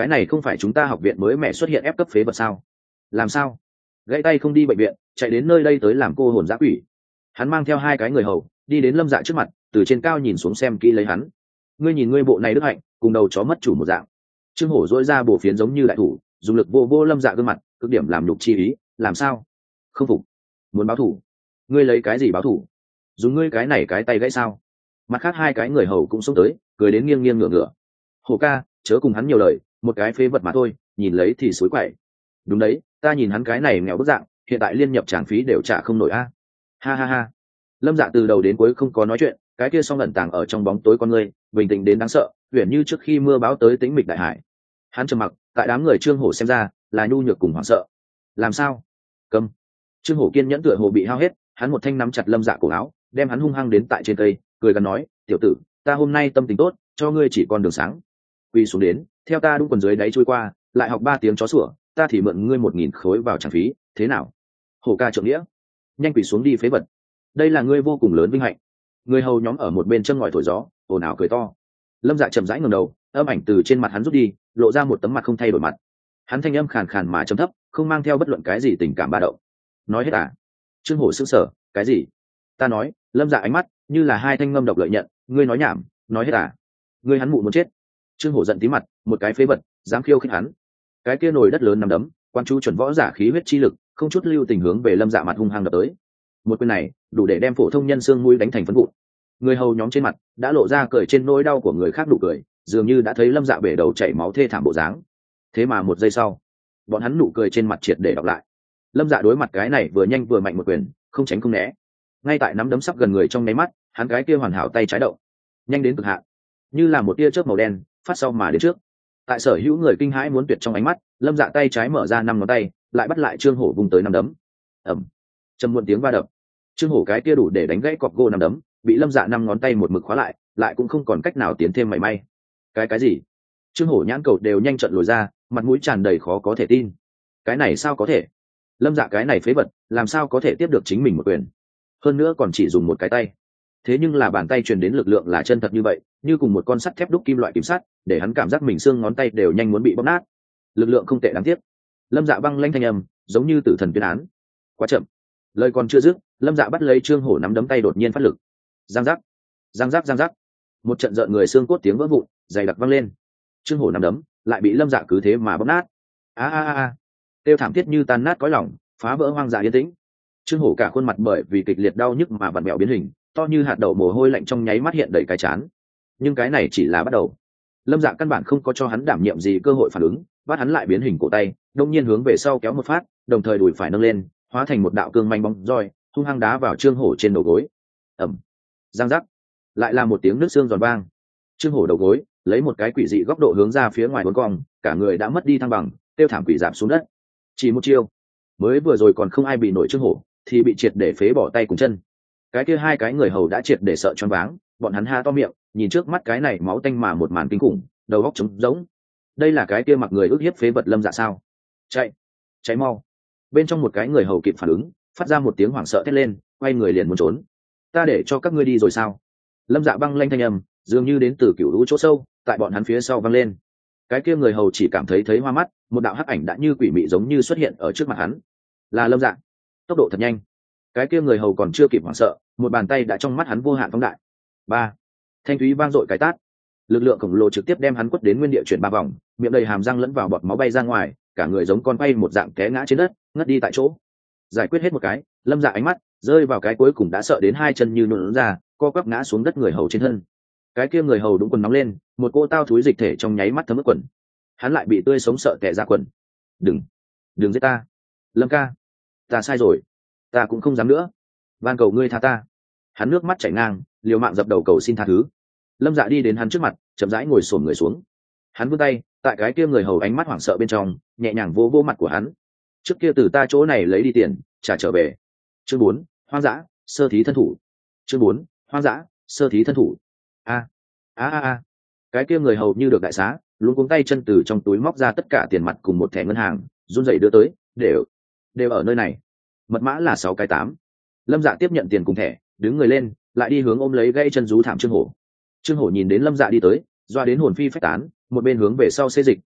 cái này không phải chúng ta học viện mới mẹ xuất hiện ép cấp phế vật sao? Làm sao? Gãy tay không đi bệnh viện, chạy đến nơi đây tới làm cô hồn dã quỷ. Hắn mang theo hai cái người hầu đi đến Lâm Dạ trước mặt, từ trên cao nhìn xuống xem kỹ lấy hắn. Ngươi nhìn ngươi bộ này đức hạnh, cùng đầu chó mất chủ một dạng. Trương Hổ dỗi ra bộ phiến giống như đại thủ, dùng lực vô vô Lâm Dạ gương mặt, cực điểm làm nhục chi ý. Làm sao? Không phục? Muốn báo thủ? Ngươi lấy cái gì báo thủ? Dùng ngươi cái này cái tay gãy sao? Mặt khác hai cái người hầu cũng xông tới, cười đến nghiêng nghiêng ngửa ngửa. Hổ ca, chớ cùng hắn nhiều lời, một cái phế vật mà thôi, nhìn lấy thì xối quậy. Đúng đấy, ta nhìn hắn cái này nghèo bức dạng, hiện tại liên nhập tràng phí đều trả không nổi a. Ha ha ha. Lâm Dạ từ đầu đến cuối không có nói chuyện, cái kia song ẩn tàng ở trong bóng tối con ngươi, bình tĩnh đến đáng sợ, huyền như trước khi mưa bão tới tĩnh mịch đại hải. Hắn trầm mặc, tại đám người Trương Hổ xem ra, là nhu nhược cùng hoảng sợ. Làm sao? Câm. Trương Hổ kiên nhẫn tựa hồ bị hao hết, hắn một thanh nắm chặt Lâm Dạ cổ áo, đem hắn hung hăng đến tại trên cây, cười gần nói, "Tiểu tử, ta hôm nay tâm tình tốt, cho ngươi chỉ con đường sáng. Quỳ xuống đến, theo ta đung quần dưới đáy trôi qua, lại học 3 tiếng chó sủa, ta thì mượn ngươi 1000 khối vào tràng phí, thế nào?" Hổ ca trượng nghĩa. Nhanh quỳ xuống đi phế vật. Đây là ngươi vô cùng lớn vinh hạnh. Người hầu nhóm ở một bên châm ngòi thổi gió, ồn ào cười to. Lâm Dạ chậm rãi ngẩng đầu, âm ảnh từ trên mặt hắn rút đi, lộ ra một tấm mặt không thay đổi mặt. Hắn thanh âm khàn khàn mà trầm thấp, không mang theo bất luận cái gì tình cảm ba động. Nói hết à? Trương Hổ sững sờ, cái gì? Ta nói. Lâm Dạ ánh mắt như là hai thanh ngâm độc lợi nhận, ngươi nói nhảm, nói hết à? Ngươi hắn mụ muốn chết. Trương Hổ giận tí mặt, một cái phế vật, dám khiêu khích hắn. Cái kia nồi đất lớn nằm đấm, quan chú chuẩn võ giả khí huyết chi lực, không chút lưu tình hướng về Lâm Dạ mặt hung hăng đập tới. Một quyền này đủ để đem phổ thông nhân xương mũi đánh thành phấn vụn. Người hầu nhóm trên mặt đã lộ ra cười trên nỗi đau của người khác nụ cười, dường như đã thấy Lâm Dạ bể đầu chảy máu thê thảm bộ dáng. Thế mà một giây sau, bọn hắn nụ cười trên mặt triệt để đọc lại. Lâm Dạ đối mặt cái này vừa nhanh vừa mạnh một quyền, không tránh không né. Ngay tại nắm đấm sắp gần người trong nháy mắt, hắn cái kia hoàn hảo tay trái động, nhanh đến cực hạn, như là một tia chớp màu đen phát sau mà đến trước. Tại sở hữu người kinh hãi muốn tuyệt trong ánh mắt, Lâm Dạ tay trái mở ra 5 ngón tay, lại bắt lại Trương Hổ vùng tới nắm đấm. Ầm. Trầm muộn tiếng va đập. Trương Hổ cái kia đủ để đánh gãy cọc gỗ nắm đấm, bị Lâm Dạ 5 ngón tay một mực khóa lại, lại cũng không còn cách nào tiến thêm mảy may. Cái gì? Trương Hổ nhãn cầu đều nhanh trợn lồi ra, mặt mũi tràn đầy khó có thể tin. Cái này sao có thể? Lâm Dạ cái này phế vật, làm sao có thể tiếp được chính mình một quyền? Hơn nữa còn chỉ dùng một cái tay. Thế nhưng là bàn tay truyền đến lực lượng là chân thật như vậy, như cùng một con sắt thép đúc kim loại kiểm sát, để hắn cảm giác mình xương ngón tay đều nhanh muốn bị bóp nát. Lực lượng không tệ đáng tiếc. Lâm Dạ băng lãnh thanh âm, giống như tử thần tuyên án. Quá chậm. Lời còn chưa dứt, Lâm Dạ bắt lấy Trương Hổ nắm đấm tay đột nhiên phát lực. Giang giác, giang giác, giang giác. Một trận rợn người xương cốt tiếng vỡ vụn, dày đặc vang lên. Trương Hổ nắm đấm lại bị Lâm Dạ cứ thế mà bóp nát. A a a. Tiêu thảm thiết như tan nát cõi lòng, phá vỡ hoang dã yên tĩnh. Trương Hổ cả khuôn mặt bởi vì kịch liệt đau nhức mà vặn vẹo biến hình, to như hạt đậu mồ hôi lạnh trong nháy mắt hiện đầy cái chán. Nhưng cái này chỉ là bắt đầu. Lâm Dạ căn bản không có cho hắn đảm nhiệm gì cơ hội phản ứng, bắt hắn lại biến hình cổ tay, đông nhiên hướng về sau kéo một phát, đồng thời đùi phải nâng lên, hóa thành một đạo cương manh bóng roi, hung hăng đá vào Trương Hổ trên đầu gối. Ầm. Giang giác. Lại là một tiếng nước xương giòn vang. Trương Hổ đầu gối lấy một cái quỷ dị góc độ hướng ra phía ngoài uốn cong, cả người đã mất đi thăng bằng, tiêu thảm quỷ giảm xuống đất. Chỉ một chiêu, mới vừa rồi còn không ai bị nổi Trương Hổ, thì bị triệt để phế bỏ tay cùng chân. Cái kia hai cái người hầu đã triệt để sợ choáng váng, bọn hắn ha to miệng, nhìn trước mắt cái này máu tanh mà một màn kinh khủng, đầu óc trống rỗng. Đây là cái kia mặc người ức hiếp phế vật Lâm Dạ sao? Chạy, chạy mau! Bên trong một cái người hầu kịp phản ứng, phát ra một tiếng hoảng sợ thét lên, quay người liền muốn trốn. Ta để cho các ngươi đi rồi sao? Lâm Dạ băng lanh thanh âm, dường như đến từ cựu lũ chỗ sâu, tại bọn hắn phía sau vang lên. Cái kia người hầu chỉ cảm thấy hoa mắt, một đạo hắc ảnh đã như quỷ mị giống như xuất hiện ở trước mặt hắn. Là Lâm Dạ. Tốc độ thật nhanh. Cái kia người hầu còn chưa kịp hoảng sợ, một bàn tay đã trong mắt hắn vô hạn phóng đại. Ba. Thanh thúy vang dội cái tát. Lực lượng khổng lồ trực tiếp đem hắn quất đến nguyên địa chuyển 3 vòng, miệng đầy hàm răng lẫn vào bọt máu bay ra ngoài, cả người giống con quay một dạng té ngã trên đất, ngất đi tại chỗ. Giải quyết hết một cái, Lâm Dạ ánh mắt rơi vào cái cuối cùng đã sợ đến hai chân như nhũn ra, co quắp ngã xuống đất người hầu trên thân. Cái kia người hầu đúng quần nóng lên, một cô tao thúi dịch thể trong nháy mắt thấm ướt quần. Hắn lại bị tươi sống sợ tè ra quần. Đừng giết ta, Lâm ca, ta sai rồi, ta cũng không dám nữa, van cầu ngươi tha ta. Hắn nước mắt chảy ngang, liều mạng dập đầu cầu xin tha thứ. Lâm Dạ đi đến hắn trước mặt, chậm rãi ngồi xổm người xuống. Hắn vươn tay, tại cái kia người hầu ánh mắt hoảng sợ bên trong, nhẹ nhàng vỗ vỗ mặt của hắn. Trước kia từ ta chỗ này lấy đi tiền, trả trở về. Chương 4, hoang dã, sơ thí thân thủ. Chương 4, hoang dã, sơ thí thân thủ. A. Cái kia người hầu như được đại xá, luống cuống tay chân từ trong túi móc ra tất cả tiền mặt cùng một thẻ ngân hàng, run rẩy đưa tới, đều ở nơi này. Mật mã là 6 cái 8. Lâm Dạ tiếp nhận tiền cùng thẻ, đứng người lên, lại đi hướng ôm lấy gãy chân rú thảm Trương Hổ. Trương Hổ nhìn đến Lâm Dạ đi tới, doa đến hồn phi phách tán, một bên hướng về sau xê dịch,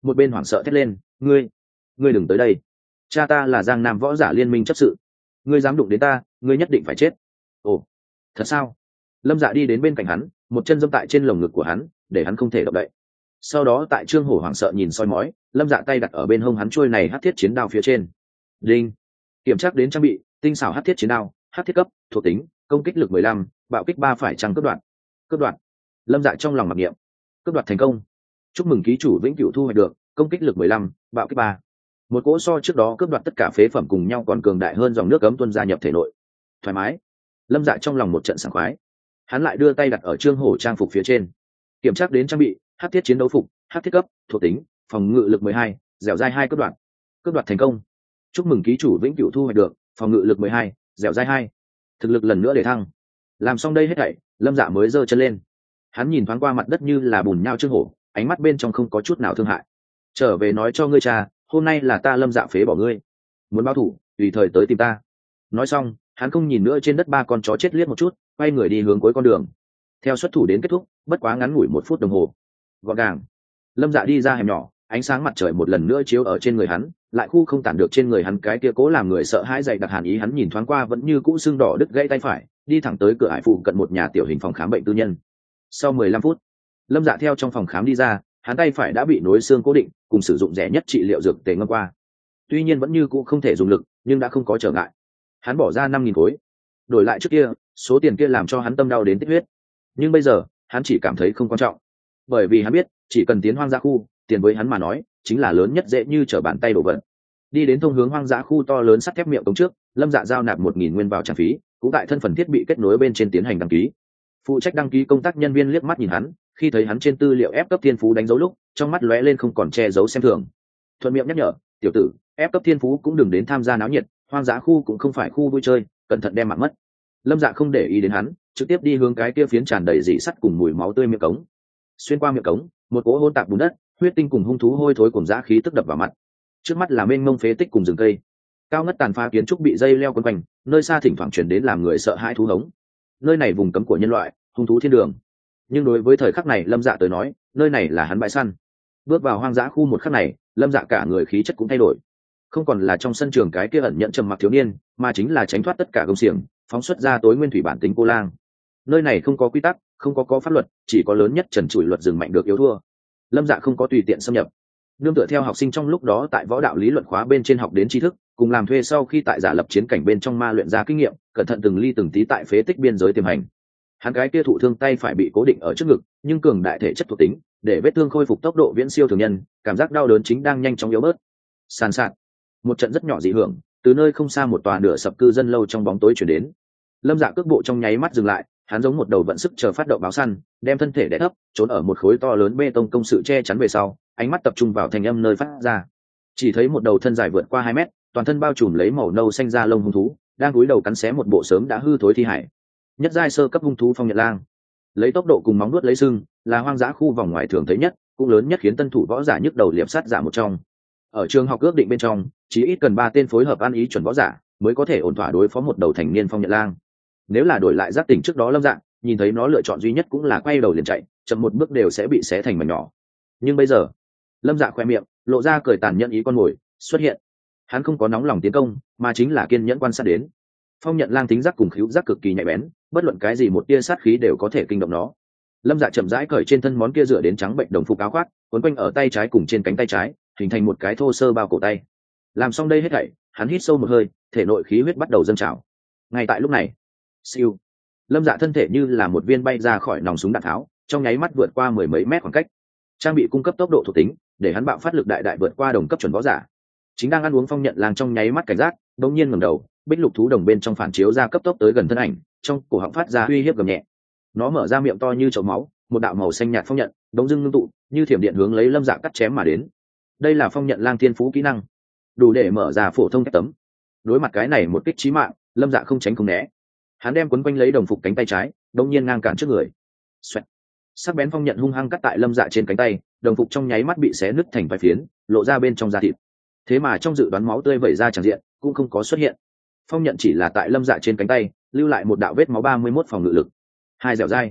một bên hoảng sợ thét lên, ngươi đừng tới đây, cha ta là Giang Nam võ giả liên minh chấp sự, ngươi dám đụng đến ta, ngươi nhất định phải chết. Ồ, thật sao? Lâm Dạ đi đến bên cạnh hắn, một chân giẫm tại trên lồng ngực của hắn, để hắn không thể động đậy. Sau đó tại Trương Hổ hoảng sợ nhìn soi mói, Lâm Dạ tay đặt ở bên hông hắn chuôi này hắc thiết chiến đao phía trên. Đinh, kiểm tra đến trang bị, tinh xảo hắc thiết chiến đao, hắc thiết cấp, thuộc tính, công kích lực 15, bạo kích 3 phải chăng cướp đoạt. Cướp đoạt. Lâm Dạ trong lòng mặc niệm. Cướp đoạt thành công. Chúc mừng ký chủ vĩnh cửu thu hoạch được, công kích lực 15, bạo kích 3. Một cỗ so trước đó cướp đoạt tất cả phế phẩm cùng nhau còn cường đại hơn dòng nước cấm tuôn ra nhập thể nội. Thoải mái. Lâm Dạ trong lòng một trận sảng khoái. Hắn lại đưa tay đặt ở Trương Hổ trang phục phía trên. Kiểm tra đến trang bị, hắc thiết chiến đấu phục, hắc thiết cấp, thuộc tính, phòng ngự lực 12, dẻo dai 2 cướp đoạt. Cướp đoạt thành công. Chúc mừng ký chủ vĩnh cửu thu hoạch được, phòng ngự lực 12, dẻo dai 2. Thực lực lần nữa để thăng. Làm xong đây hết thảy, Lâm Dạ mới giơ chân lên. Hắn nhìn thoáng qua mặt đất như là bùn nhão Trương Hổ, ánh mắt bên trong không có chút nào thương hại. Trở về nói cho ngươi cha, hôm nay là ta Lâm Dạ phế bỏ ngươi, muốn báo thù tùy thời tới tìm ta. Nói xong, hắn không nhìn nữa trên đất ba con chó chết liếc một chút, quay người đi hướng cuối con đường. Theo xuất thủ đến kết thúc, bất quá ngắn ngủi 1 phút đồng hồ. Gọn gàng. Lâm Dạ đi ra hẻm nhỏ, ánh sáng mặt trời một lần nữa chiếu ở trên người hắn, lại khu không tản được trên người hắn cái kia cố làm người sợ hãi dày đặc hàn ý. Hắn nhìn thoáng qua vẫn như cũ sưng đỏ đứt gãy tay phải, đi thẳng tới cửa ải phụ cận một nhà tiểu hình phòng khám bệnh tư nhân. Sau 15 phút, Lâm Dạ theo trong phòng khám đi ra, hắn tay phải đã bị nối xương cố định, cùng sử dụng rẻ nhất trị liệu dược tề ngâm qua. Tuy nhiên vẫn như cũ không thể dùng lực, nhưng đã không có trở ngại. Hắn bỏ ra 5.000 khối, đổi lại trước kia, số tiền kia làm cho hắn tâm đau đến tích huyết. Nhưng bây giờ, hắn chỉ cảm thấy không quan trọng, bởi vì hắn biết, chỉ cần tiến hoang dã khu, tiền với hắn mà nói, chính là lớn nhất dễ như trở bàn tay đổ vật. Đi đến thông hướng hoang dã khu to lớn sắt thép miệng cống trước, Lâm Dạ giao nạp 1.000 nguyên vào trả phí, cũng tại thân phần thiết bị kết nối bên trên tiến hành đăng ký. Phụ trách đăng ký công tác nhân viên liếc mắt nhìn hắn, khi thấy hắn trên tư liệu ép cấp thiên phú đánh dấu lúc, trong mắt lóe lên không còn che giấu xem thường. Thuận miệng nhắc nhở, tiểu tử, ép cấp thiên phú cũng đừng đến tham gia náo nhiệt, hoang dã khu cũng không phải khu vui chơi, cẩn thận đem mạng mất. Lâm Dạ không để ý đến hắn, trực tiếp đi hướng cái kia phiến tràn đầy rỉ sắt cùng mùi máu tươi miệng cống. Xuyên qua miệng cống, một cỗ hỗn tạp bùn đất, huyết tinh cùng hung thú hôi thối cùng dã khí tức đập vào mặt. Trước mắt là mênh mông phế tích cùng rừng cây, cao ngất tàn phá kiến trúc bị dây leo quấn quanh, nơi xa thỉnh thoảng truyền đến làm người sợ hãi thú hống. Nơi này vùng cấm của nhân loại, hung thú thiên đường. Nhưng đối với thời khắc này Lâm Dạ tới nói, nơi này là hắn bãi săn. Bước vào hoang dã khu một khắc này, Lâm Dạ cả người khí chất cũng thay đổi, không còn là trong sân trường cái kia ẩn nhẫn trầm mặc thiếu niên, mà chính là tránh thoát tất cả công xiềng, phóng xuất ra tối nguyên thủy bản tính cô lang. Nơi này không có quy tắc, không có pháp luật, chỉ có lớn nhất trần trụi luật rừng mạnh được yếu thua. Lâm Dạ không có tùy tiện xâm nhập, nương tựa theo học sinh trong lúc đó tại võ đạo lý luận khóa bên trên học đến tri thức, cùng làm thuê sau khi tại giả lập chiến cảnh bên trong ma luyện ra kinh nghiệm, cẩn thận từng ly từng tí tại phế tích biên giới tiềm hành. Hắn cái kia thụ thương tay phải bị cố định ở trước ngực, nhưng cường đại thể chất thuộc tính, để vết thương khôi phục tốc độ viễn siêu thường nhân, cảm giác đau đớn chính đang nhanh chóng yếu bớt. Sàn sạt, một trận rất nhỏ dị hưởng từ nơi không xa một tòa nửa sập cư dân lâu trong bóng tối chuyển đến. Lâm Dạ cước bộ trong nháy mắt dừng lại, hắn giống một đầu vận sức chờ phát động báo săn, đem thân thể đè thấp, trốn ở một khối to lớn bê tông công sự che chắn về sau, ánh mắt tập trung vào thanh âm nơi phát ra. Chỉ thấy một đầu thân dài vượt qua 2 mét, toàn thân bao trùm lấy màu nâu xanh da lông hung thú, đang cúi đầu cắn xé một bộ sớm đã hư thối thi hải. Nhất giai sơ cấp hung thú phong nhật lang, lấy tốc độ cùng móng nuốt lấy sưng, là hoang dã khu vòng ngoài thường thấy nhất, cũng lớn nhất khiến tân thủ võ giả nhức đầu liệp sát giả một trong. Ở trường học ước định bên trong, chỉ ít cần 3 tên phối hợp ăn ý chuẩn võ giả mới có thể ổn thỏa đối phó một đầu thành niên phong nhật lang. Nếu là đổi lại giác tỉnh trước đó Lâm Dạ, nhìn thấy nó lựa chọn duy nhất cũng là quay đầu liền chạy, chậm một bước đều sẽ bị xé thành mảnh nhỏ. Nhưng bây giờ, Lâm Dạ khoe miệng lộ ra cười tàn nhẫn ý con mồi xuất hiện. Hắn không có nóng lòng tiến công, mà chính là kiên nhẫn quan sát đến. Phong nhận lang tính giác cùng khứu giác cực kỳ nhạy bén, bất luận cái gì một tia sát khí đều có thể kinh động nó. Lâm Dạ chậm rãi cởi trên thân món kia rửa đến trắng bệnh đồng phục áo khoác, quấn quanh ở tay trái cùng trên cánh tay trái, hình thành một cái thô sơ bao cổ tay. Làm xong đây hết thảy, hắn hít sâu một hơi, thể nội khí huyết bắt đầu dâng trào. Ngay tại lúc này, siêu, Lâm Dạ thân thể như là một viên bay ra khỏi nòng súng đạn tháo, trong nháy mắt vượt qua 10 mấy mét khoảng cách. Trang bị cung cấp tốc độ thuộc tính, để hắn bạo phát lực đại đại vượt qua đồng cấp chuẩn võ giả. Chính đang ăn uống phong nhận lang trong nháy mắt cảnh giác, đột nhiên ngẩng đầu, bích lục thú đồng bên trong phản chiếu ra cấp tốc tới gần thân ảnh, trong cổ họng phát ra uy hiếp gầm nhẹ. Nó mở ra miệng to như chậu máu, một đạo màu xanh nhạt phong nhận đống dưng ngưng tụ, như thiểm điện hướng lấy Lâm Dạ cắt chém mà đến. Đây là phong nhận lang thiên phú kỹ năng, đủ để mở ra phổ thông thép tấm. Đối mặt cái này một kích chí mạng, Lâm Dạ không tránh không né. Hắn đem quấn quanh lấy đồng phục cánh tay trái, đột nhiên ngang cản trước người. Xoẹt. Sắc bén phong nhận hung hăng cắt tại Lâm Dạ trên cánh tay, đồng phục trong nháy mắt bị xé nứt thành vài phiến, lộ ra bên trong da thịt. Thế mà trong dự đoán máu tươi vẩy ra tràn diện cũng không có xuất hiện. Phong nhận chỉ là tại Lâm Dạ trên cánh tay lưu lại một đạo vết máu 31 phòng ngự lực. 2 dẻo dai.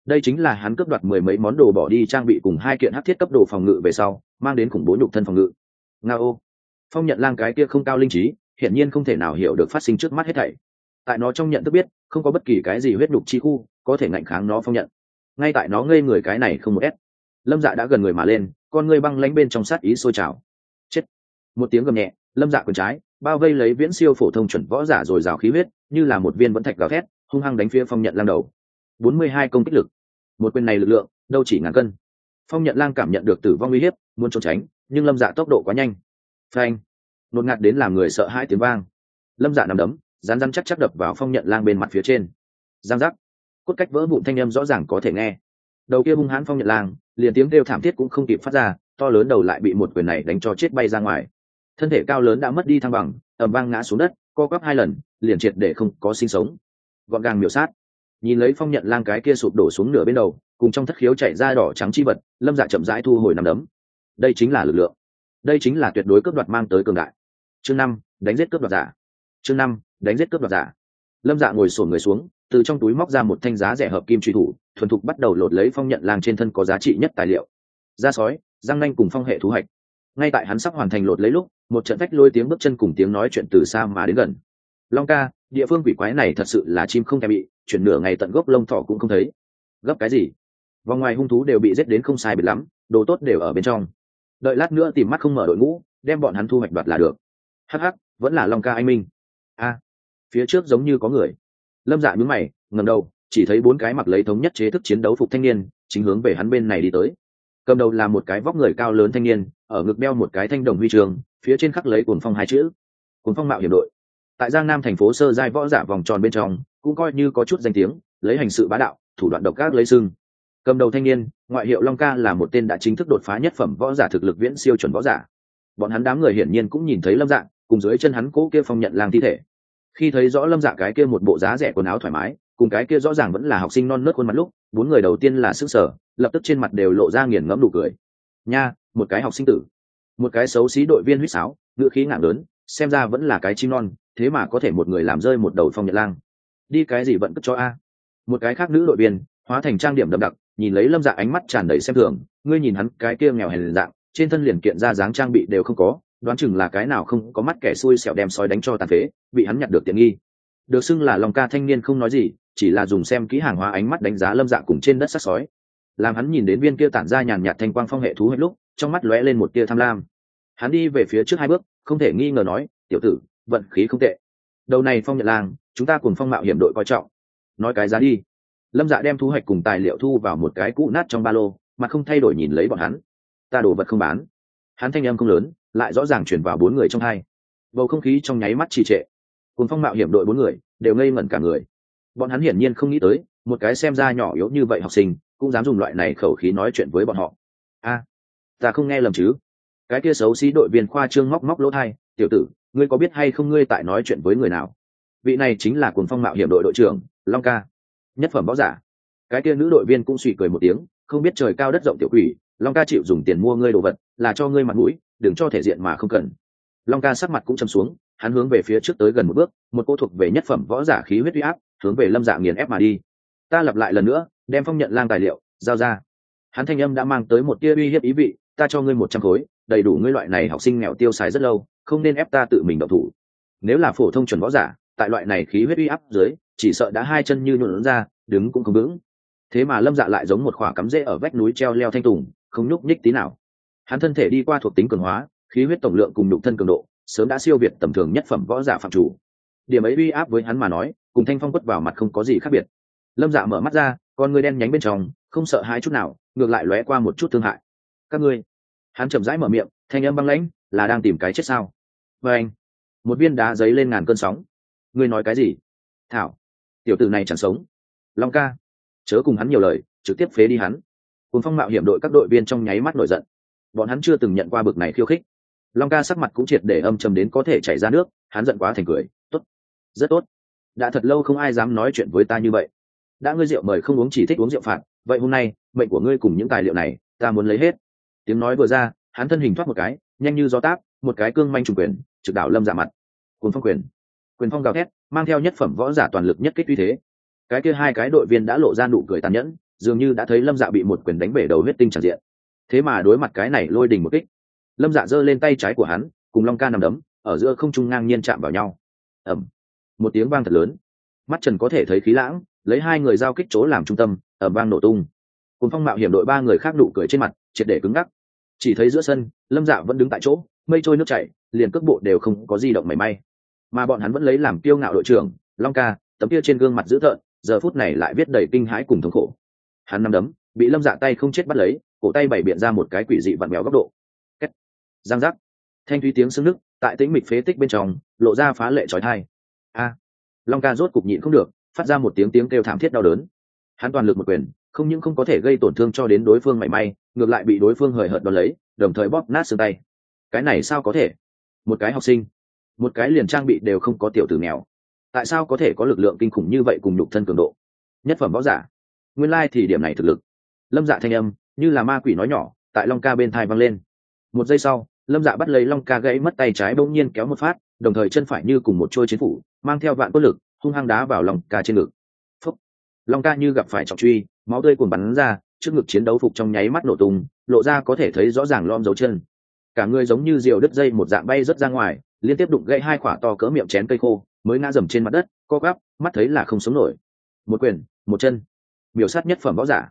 đây chính là hắn cướp đoạt mười mấy món đồ bỏ đi trang bị cùng 2 kiện hắc thiết cấp đồ phòng ngự về sau mang đến khủng bố nhục thân phòng ngự. Ngao. Phong nhận lang cái kia không cao linh trí hiển nhiên không thể nào hiểu được phát sinh trước mắt hết thảy. Tại nó trong nhận thức biết không có bất kỳ cái gì huyết nhục chi khu có thể ngạnh kháng nó phong nhận. Ngay tại nó ngây người cái này không một ép, Lâm Dạ đã gần người mà lên, con người băng lãnh bên trong sát ý sôi trào. Chết. Một tiếng gầm nhẹ, Lâm Dạ quyền trái bao vây lấy viễn siêu phổ thông chuẩn võ giả rồi rào khí huyết, như là một viên vẫn thạch gào thét, hung hăng đánh phía phong nhận lang đầu. 42 công kích lực. Một quyền này lực lượng, đâu chỉ ngàn cân. Phong nhận lang cảm nhận được tử vong uy hiếp, muốn trốn tránh, nhưng Lâm Dạ tốc độ quá nhanh. Phanh. Nột ngạt đến làm người sợ hãi tiếng vang. Lâm Dạ nằm đấm, rán rán chắc chắc đập vào phong nhận lang bên mặt phía trên. Giang giác. Cốt cách vỡ vụn thanh âm rõ ràng có thể nghe. Đầu kia hung hãn phong nhận lang, liền tiếng kêu thảm thiết cũng không kịp phát ra, to lớn đầu lại bị một quyền này đánh cho chết bay ra ngoài. Thân thể cao lớn đã mất đi thăng bằng, ầm vang ngã xuống đất, co quắp 2 lần, liền triệt để không có sinh sống. Gọn gàng miểu sát. Nhìn lấy phong nhận lang cái kia sụp đổ xuống nửa bên đầu, cùng trong thất khiếu chảy ra đỏ trắng chi vật, Lâm Dạ chậm rãi thu hồi nắm đấm. Đây chính là lực lượng, đây chính là tuyệt đối cướp đoạt mang tới cường đại. Chương 5, đánh giết cướp đoạt giả. Chương 5, đánh giết cướp đoạt giả. Lâm Dạ ngồi xổm người xuống, từ trong túi móc ra một thanh giá rẻ hợp kim truy thủ, thuần thục bắt đầu lột lấy phong nhận lang trên thân có giá trị nhất tài liệu. Da sói, răng nanh cùng phong hệ thú hạch. Ngay tại hắn sắp hoàn thành lột lấy lúc, một trận vách lôi tiếng bước chân cùng tiếng nói chuyện từ xa mà đến gần. Long ca, địa phương quỷ quái này thật sự là chim không thèm bị, chuyển nửa ngày tận gốc lông thỏ cũng không thấy. Gấp cái gì? Vòng ngoài hung thú đều bị giết đến không sai biệt lắm, đồ tốt đều ở bên trong. Đợi lát nữa tìm mắt không mở đội ngũ, đem bọn hắn thu hoạch đoạt là được. Hắc hắc, vẫn là Long ca anh minh. A, phía trước giống như có người. Lâm Dạ nhướng mày, ngẩng đầu, chỉ thấy 4 cái mặc lấy thống nhất chế thức chiến đấu phục thanh niên, chính hướng về hắn bên này đi tới. Cầm đầu là một cái vóc người cao lớn thanh niên, ở ngực đeo một cái thanh đồng huy chương, phía trên khắc lấy Cuồng Phong 2 chữ. Cuồng Phong mạo hiểm đội. Tại Giang Nam thành phố sơ giai võ giả vòng tròn bên trong, cũng coi như có chút danh tiếng, lấy hành sự bá đạo, thủ đoạn độc ác lấy sưng. Cầm đầu thanh niên, ngoại hiệu Long ca, là một tên đã chính thức đột phá nhất phẩm võ giả thực lực viễn siêu chuẩn võ giả. Bọn hắn đám người hiển nhiên cũng nhìn thấy Lâm Dạ, cùng dưới chân hắn cố kia phong nhận lang thi thể. Khi thấy rõ Lâm Dạ cái kia một bộ giá rẻ quần áo thoải mái, cùng cái kia rõ ràng vẫn là học sinh non nớt khuôn mặt lúc, 4 người đầu tiên là sửng sở, lập tức trên mặt đều lộ ra nghiền ngẫm nụ cười. Nha, một cái học sinh tử, một cái xấu xí đội viên huýt sáo, ngựa khí ngạng lớn, xem ra vẫn là cái chim non, thế mà có thể một người làm rơi một đầu phong nhận lang. Đi cái gì vận cất cho a? Một cái khác nữ đội viên hóa thành trang điểm đậm đặc, nhìn lấy Lâm Dạ ánh mắt tràn đầy xem thường, ngươi nhìn hắn cái kia nghèo hèn dạng, trên thân liền kiện ra dáng trang bị đều không có, đoán chừng là cái nào không có mắt kẻ xui xẻo đem sói đánh cho tàn phế, bị hắn nhặt được tiện nghi. Được xưng là Long ca thanh niên không nói gì, chỉ là dùng xem kỹ hàng hóa ánh mắt đánh giá Lâm Dạ cùng trên đất xác sói. Làm hắn nhìn đến viên kia tản ra nhàn nhạt thanh quang phong hệ thú hết lúc, trong mắt lóe lên một tia tham lam. Hắn đi về phía trước 2 bước, không thể nghi ngờ nói, tiểu tử, vận khí không tệ. Đầu này phong nhận lang, chúng ta cùng phong mạo hiểm đội coi trọng. Nói cái giá đi. Lâm Dạ đem thu hoạch cùng tài liệu thu vào một cái cũ nát trong ba lô, mà không thay đổi nhìn lấy bọn hắn. Ta đồ vật không bán. Hắn thanh âm không lớn, lại rõ ràng truyền vào 4 người trong hai. Bầu không khí trong nháy mắt trì trệ. Cùng phong mạo hiểm đội 4 người đều ngây ngẩn cả người. Bọn hắn hiển nhiên không nghĩ tới, một cái xem ra nhỏ yếu như vậy học sinh cũng dám dùng loại này khẩu khí nói chuyện với bọn họ. A, ta không nghe lầm chứ? Cái kia xấu xí đội viên khoa trương móc lỗ tai, tiểu tử, ngươi có biết hay không ngươi tại nói chuyện với người nào? Vị này chính là Cuồng Phong mạo hiểm đội đội trưởng Long ca, nhất phẩm võ giả. Cái kia nữ đội viên cũng suy cười một tiếng, không biết trời cao đất rộng tiểu quỷ, Long ca chịu dùng tiền mua ngươi đồ vật, là cho ngươi mặt mũi, đừng cho thể diện mà không cần. Long ca sắc mặt cũng trầm xuống, hắn hướng về phía trước tới gần một bước, một cô thuộc về nhất phẩm võ giả khí huyết uy áp, hướng về Lâm Dạ nghiền ép mà đi. Ta lặp lại lần nữa, đem phong nhận lang tài liệu giao ra. Hắn thanh âm đã mang tới một tia uy hiếp ý vị, ta cho ngươi 100 khối, đầy đủ ngươi loại này học sinh nghèo tiêu xài rất lâu, không nên ép ta tự mình động thủ. Nếu là phổ thông chuẩn võ giả, tại loại này khí huyết uy áp dưới, chỉ sợ đã 2 chân như nhũn ra, đứng cũng không vững. Thế mà Lâm Dạ lại giống một khỏa cắm rễ ở vách núi treo leo thanh tùng, không nhúc nhích tí nào. Hắn thân thể đi qua thuộc tính cường hóa, khí huyết tổng lượng cùng nhục thân cường độ, sớm đã siêu việt tầm thường nhất phẩm võ giả phạm chủ. Điểm ấy uy áp với hắn mà nói, cùng thanh phong quất vào mặt không có gì khác biệt. Lâm Dạ mở mắt ra, con người đen nhánh bên trong, không sợ hãi chút nào, ngược lại lóe qua một chút thương hại. Các ngươi, hắn chậm rãi mở miệng, thanh âm băng lãnh, là đang tìm cái chết sao? Và anh, một viên đá giấy lên ngàn cơn sóng. Ngươi nói cái gì? Thảo, tiểu tử này chẳng sống. Long ca, chớ cùng hắn nhiều lời, trực tiếp phế đi hắn. Cùng phong mạo hiểm đội các đội viên trong nháy mắt nổi giận. Bọn hắn chưa từng nhận qua bực này khiêu khích. Long ca sắc mặt cũng triệt để âm trầm đến có thể chảy ra nước, hắn giận quá thành cười, tốt, rất tốt. Đã thật lâu không ai dám nói chuyện với ta như vậy. Đã ngươi rượu mời không uống chỉ thích uống rượu phạt, vậy hôm nay mệnh của ngươi cùng những tài liệu này ta muốn lấy hết. Tiếng nói vừa ra, hắn thân hình thoát một cái, nhanh như gió táp, một cái cương manh trùng quyền trực đảo Lâm Dạ mặt. Cuồng phong quyền, quyền phong gào thét, mang theo nhất phẩm võ giả toàn lực nhất kích uy thế. Cái kia 2 cái đội viên đã lộ ra nụ cười tàn nhẫn, dường như đã thấy lâm dạ bị một quyền đánh bể đầu huyết tinh tràn diện. Thế mà đối mặt cái này lôi đình một kích, lâm dạ giơ lên tay trái của hắn cùng long ca nằm đấm ở giữa không trung ngang nhiên chạm vào nhau. Ẩm, một tiếng vang thật lớn, mắt trần có thể thấy khí lãng lấy hai người giao kích chỗ làm trung tâm ở vang nổ tung. Cùng phong mạo hiểm đội ba người khác nụ cười trên mặt triệt để cứng ngắc. Chỉ thấy giữa sân lâm dạ vẫn đứng tại chỗ, mây trôi nước chảy, liền cước bộ đều không có di động mảy may, mà bọn hắn vẫn lấy làm kiêu ngạo đội trưởng long ca tấm kia trên gương mặt dữ tợn giờ phút này lại viết đầy kinh hãi cùng thống khổ. Hắn nắm đấm bị lâm dạ tay không chết bắt lấy, cổ tay bày biện ra một cái quỷ dị vặn vẹo góc độ. Két, giang giác, thanh thúy tiếng xương nứt tại tĩnh mịch phế tích bên trong lộ ra phá lệ chói tai. A, long ca rốt cục nhịn không được, phát ra một tiếng kêu thảm thiết đau đớn. Hắn toàn lực một quyền không những không có thể gây tổn thương cho đến đối phương mảy may, ngược lại bị đối phương hời hợt đón lấy, đồng thời bóp nát xương tay. Cái này sao có thể? Một cái học sinh, một cái liền trang bị đều không có tiểu tử nghèo, tại sao có thể có lực lượng kinh khủng như vậy cùng nhục thân cường độ? Nhất phẩm võ giả, nguyên lai thì điểm này thực lực. Lâm dạ thanh âm như là ma quỷ nói nhỏ tại long ca bên thai vang lên. Một giây sau, lâm dạ bắt lấy long ca gãy mất tay trái, bỗng nhiên kéo một phát, đồng thời chân phải như cùng một trôi chiến phủ mang theo vạn cốt lực hung hăng đá vào long ca trên ngực. Phúc, long ca như gặp phải trọng truy, máu tươi cuồn bắn ra, trước ngực chiến đấu phục trong nháy mắt nổ tung, lộ ra có thể thấy rõ ràng lom dấu chân. Cả người giống như diều đứt dây một dạng bay rớt ra ngoài, liên tiếp đụng gãy hai quả to cỡ miệng chén cây khô, mới ngã dầm trên mặt đất, co quắp, mắt thấy là không sống nổi. Một quyền, một chân, biểu sát nhất phẩm võ giả.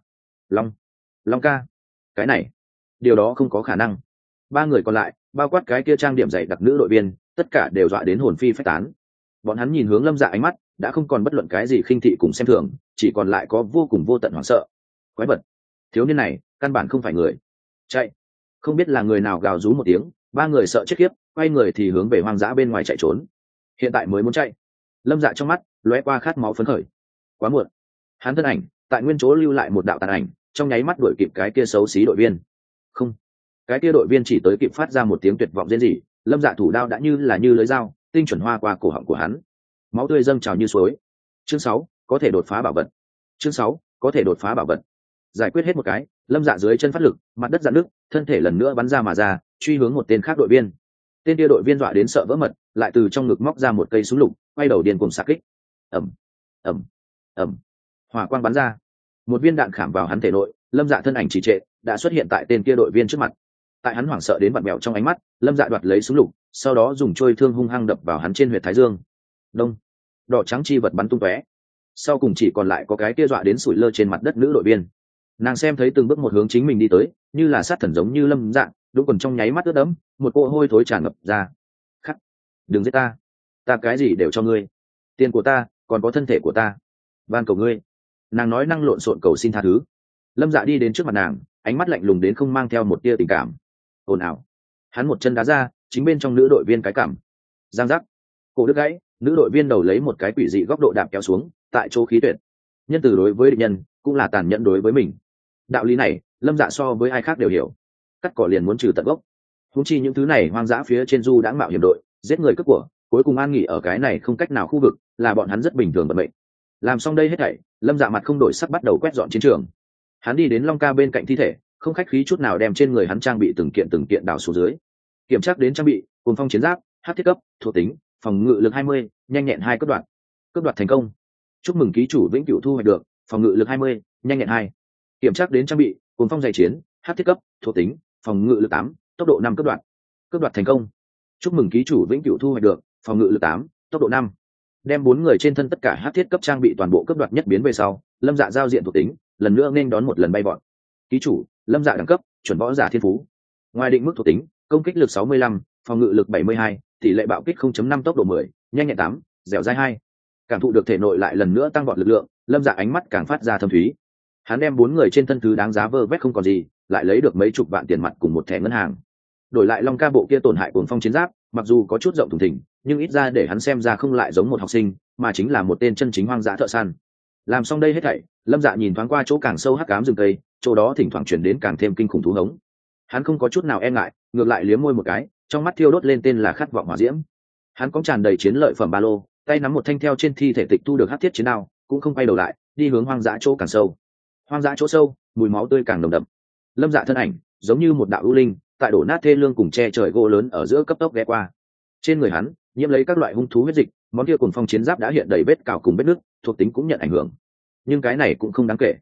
Long ca, cái này, điều đó không có khả năng. Ba người còn lại, bao quát cái kia trang điểm dày đặc nữ đội viên, tất cả đều dọa đến hồn phi phách tán. Bọn hắn nhìn hướng lâm dạ ánh mắt đã không còn bất luận cái gì khinh thị cùng xem thường, chỉ còn lại có vô cùng vô tận hoảng sợ. Quái vật, thiếu niên này căn bản không phải người. Chạy. Không biết là người nào gào rú một tiếng, ba người sợ chết khiếp, quay người thì hướng về hoang dã bên ngoài chạy trốn. Hiện tại mới muốn chạy. Lâm dạ trong mắt lóe qua khát máu phấn khởi. Quá muộn. Hắn thân ảnh tại nguyên chỗ lưu lại một đạo tàn ảnh, trong nháy mắt đuổi kịp cái kia xấu xí đội viên. Không, cái kia đội viên chỉ tới kịp phát ra một tiếng tuyệt vọng rên rỉ, lâm dạ thủ đao đã như là như lưới dao tinh chuẩn hoa qua cổ họng của hắn, máu tươi dâng trào như suối. Chương 6, có thể đột phá bảo vật. Chương 6, có thể đột phá bảo vật. Giải quyết hết một cái, lâm dạ dưới chân phát lực, mặt đất dạn nước, thân thể lần nữa bắn ra mà ra, truy hướng một tên khác đội viên. Tên kia đội viên dọa đến sợ vỡ mật, lại từ trong ngực móc ra một cây súng lục, quay đầu điên cuồng xạ kích. Ầm, ầm, ầm, hỏa quang bắn ra, một viên đạn khảm vào hắn thể nội. Lâm dạ thân ảnh trì trệ, đã xuất hiện tại tên kia đội viên trước mặt. Tại hắn hoảng sợ đến vặn mèo trong ánh mắt, lâm dạ đoạt lấy súng lục, sau đó dùng trôi thương hung hăng đập vào hắn trên huyệt thái dương. Đông, đỏ trắng chi vật bắn tung tóe. Sau cùng chỉ còn lại có cái kia dọa đến sủi lơ trên mặt đất nữ đội viên. Nàng xem thấy từng bước một hướng chính mình đi tới, như là sát thần giống như lâm dạ, đúng còn trong nháy mắt ướt đẫm, một cỗ hôi thối tràn ngập ra. Khắc, đừng giết ta, ta cái gì đều cho ngươi, tiền của ta còn có thân thể của ta, van cầu ngươi. Nàng nói năng lộn xộn cầu xin tha thứ. Lâm dạ đi đến trước mặt nàng, ánh mắt lạnh lùng đến không mang theo một tia tình cảm. Ồn ào, hắn một chân đá ra chính bên trong nữ đội viên cái cảm. Giang giác, cổ đứt gãy, nữ đội viên đầu lấy một cái quỷ dị góc độ đạp kéo xuống, tại chỗ khí tuyệt. Nhân từ đối với địch nhân cũng là tàn nhẫn đối với mình. Đạo lý này lâm dạ so với ai khác đều hiểu. Cắt cỏ liền muốn trừ tận gốc, húng chi những thứ này hoang dã phía trên du đãng mạo hiểm đội giết người cướp của, cuối cùng an nghỉ ở cái này không cách nào khu vực, là bọn hắn rất bình thường vận mệnh. Làm xong đây hết thảy, lâm dạ mặt không đổi sắc bắt đầu quét dọn chiến trường. Hắn đi đến long ca bên cạnh thi thể, không khách khí chút nào đem trên người hắn trang bị từng kiện đào xuống dưới. Kiểm tra đến trang bị cùng phong chiến giáp, hát thiết cấp, thuộc tính, phòng ngự lực 20, nhanh nhẹn 2 cấp đoạt thành công. Chúc mừng ký chủ vĩnh cửu thu hoạch được phòng ngự lực 20, nhanh nhẹn 2. Kiểm tra đến trang bị cùng phong giày chiến, hát thiết cấp, thuộc tính, phòng ngự lực 8, tốc độ 5 cấp đoạt thành công. Chúc mừng ký chủ vĩnh cửu thu hoạch được phòng ngự lực 8, tốc độ 5. Đem 4 người trên thân tất cả hát thiết cấp trang bị toàn bộ cấp đoạt nhất biến về sau, lâm dạ giao diện thuộc tính lần nữa nên đón một lần bay vọt. Ký chủ lâm dạ đẳng cấp chuẩn võ giả thiên phú. Ngoài định mức thuộc tính, công kích lực 65, phòng ngự lực 72, tỷ lệ bạo kích 0.5, tốc độ 10, nhanh nhẹn 8, dẻo dai 2. Cảm thụ được thể nội lại lần nữa tăng vọt lực lượng, lâm dạ ánh mắt càng phát ra thâm thúy. Hắn đem 4 người trên thân thứ đáng giá vơ vét không còn gì, lại lấy được mấy chục vạn tiền mặt cùng một thẻ ngân hàng. Đổi lại long ca bộ kia tổn hại cuồng phong chiến giáp, mặc dù có chút rộng thùng thình, nhưng ít ra để hắn xem ra không lại giống một học sinh, mà chính là một tên chân chính hoang dã thợ săn. Làm xong đây hết thảy, lâm dạ nhìn thoáng qua chỗ càng sâu hắc ám rừng cây, chỗ đó thỉnh thoảng truyền đến càng thêm kinh khủng thú hống. Hắn không có chút nào e ngại, ngược lại liếm môi một cái, trong mắt thiêu đốt lên tên là khát vọng hỏa diễm. Hắn có tràn đầy chiến lợi phẩm ba lô, tay nắm một thanh theo trên thi thể tịch thu được hắc thiết chiến đao, cũng không quay đầu lại, đi hướng hoang dã chỗ càng sâu. Hoang dã chỗ sâu, mùi máu tươi càng nồng đậm. Lâm dạ thân ảnh giống như một đạo ưu linh, tại đổ nát thê lương cùng che trời gỗ lớn ở giữa cấp tốc ghé qua. Trên người hắn nhiễm lấy các loại hung thú huyết dịch, món kia cùng phong chiến giáp đã hiện đầy vết cào cùng vết nứt, thuộc tính cũng nhận ảnh hưởng. Nhưng cái này cũng không đáng kể.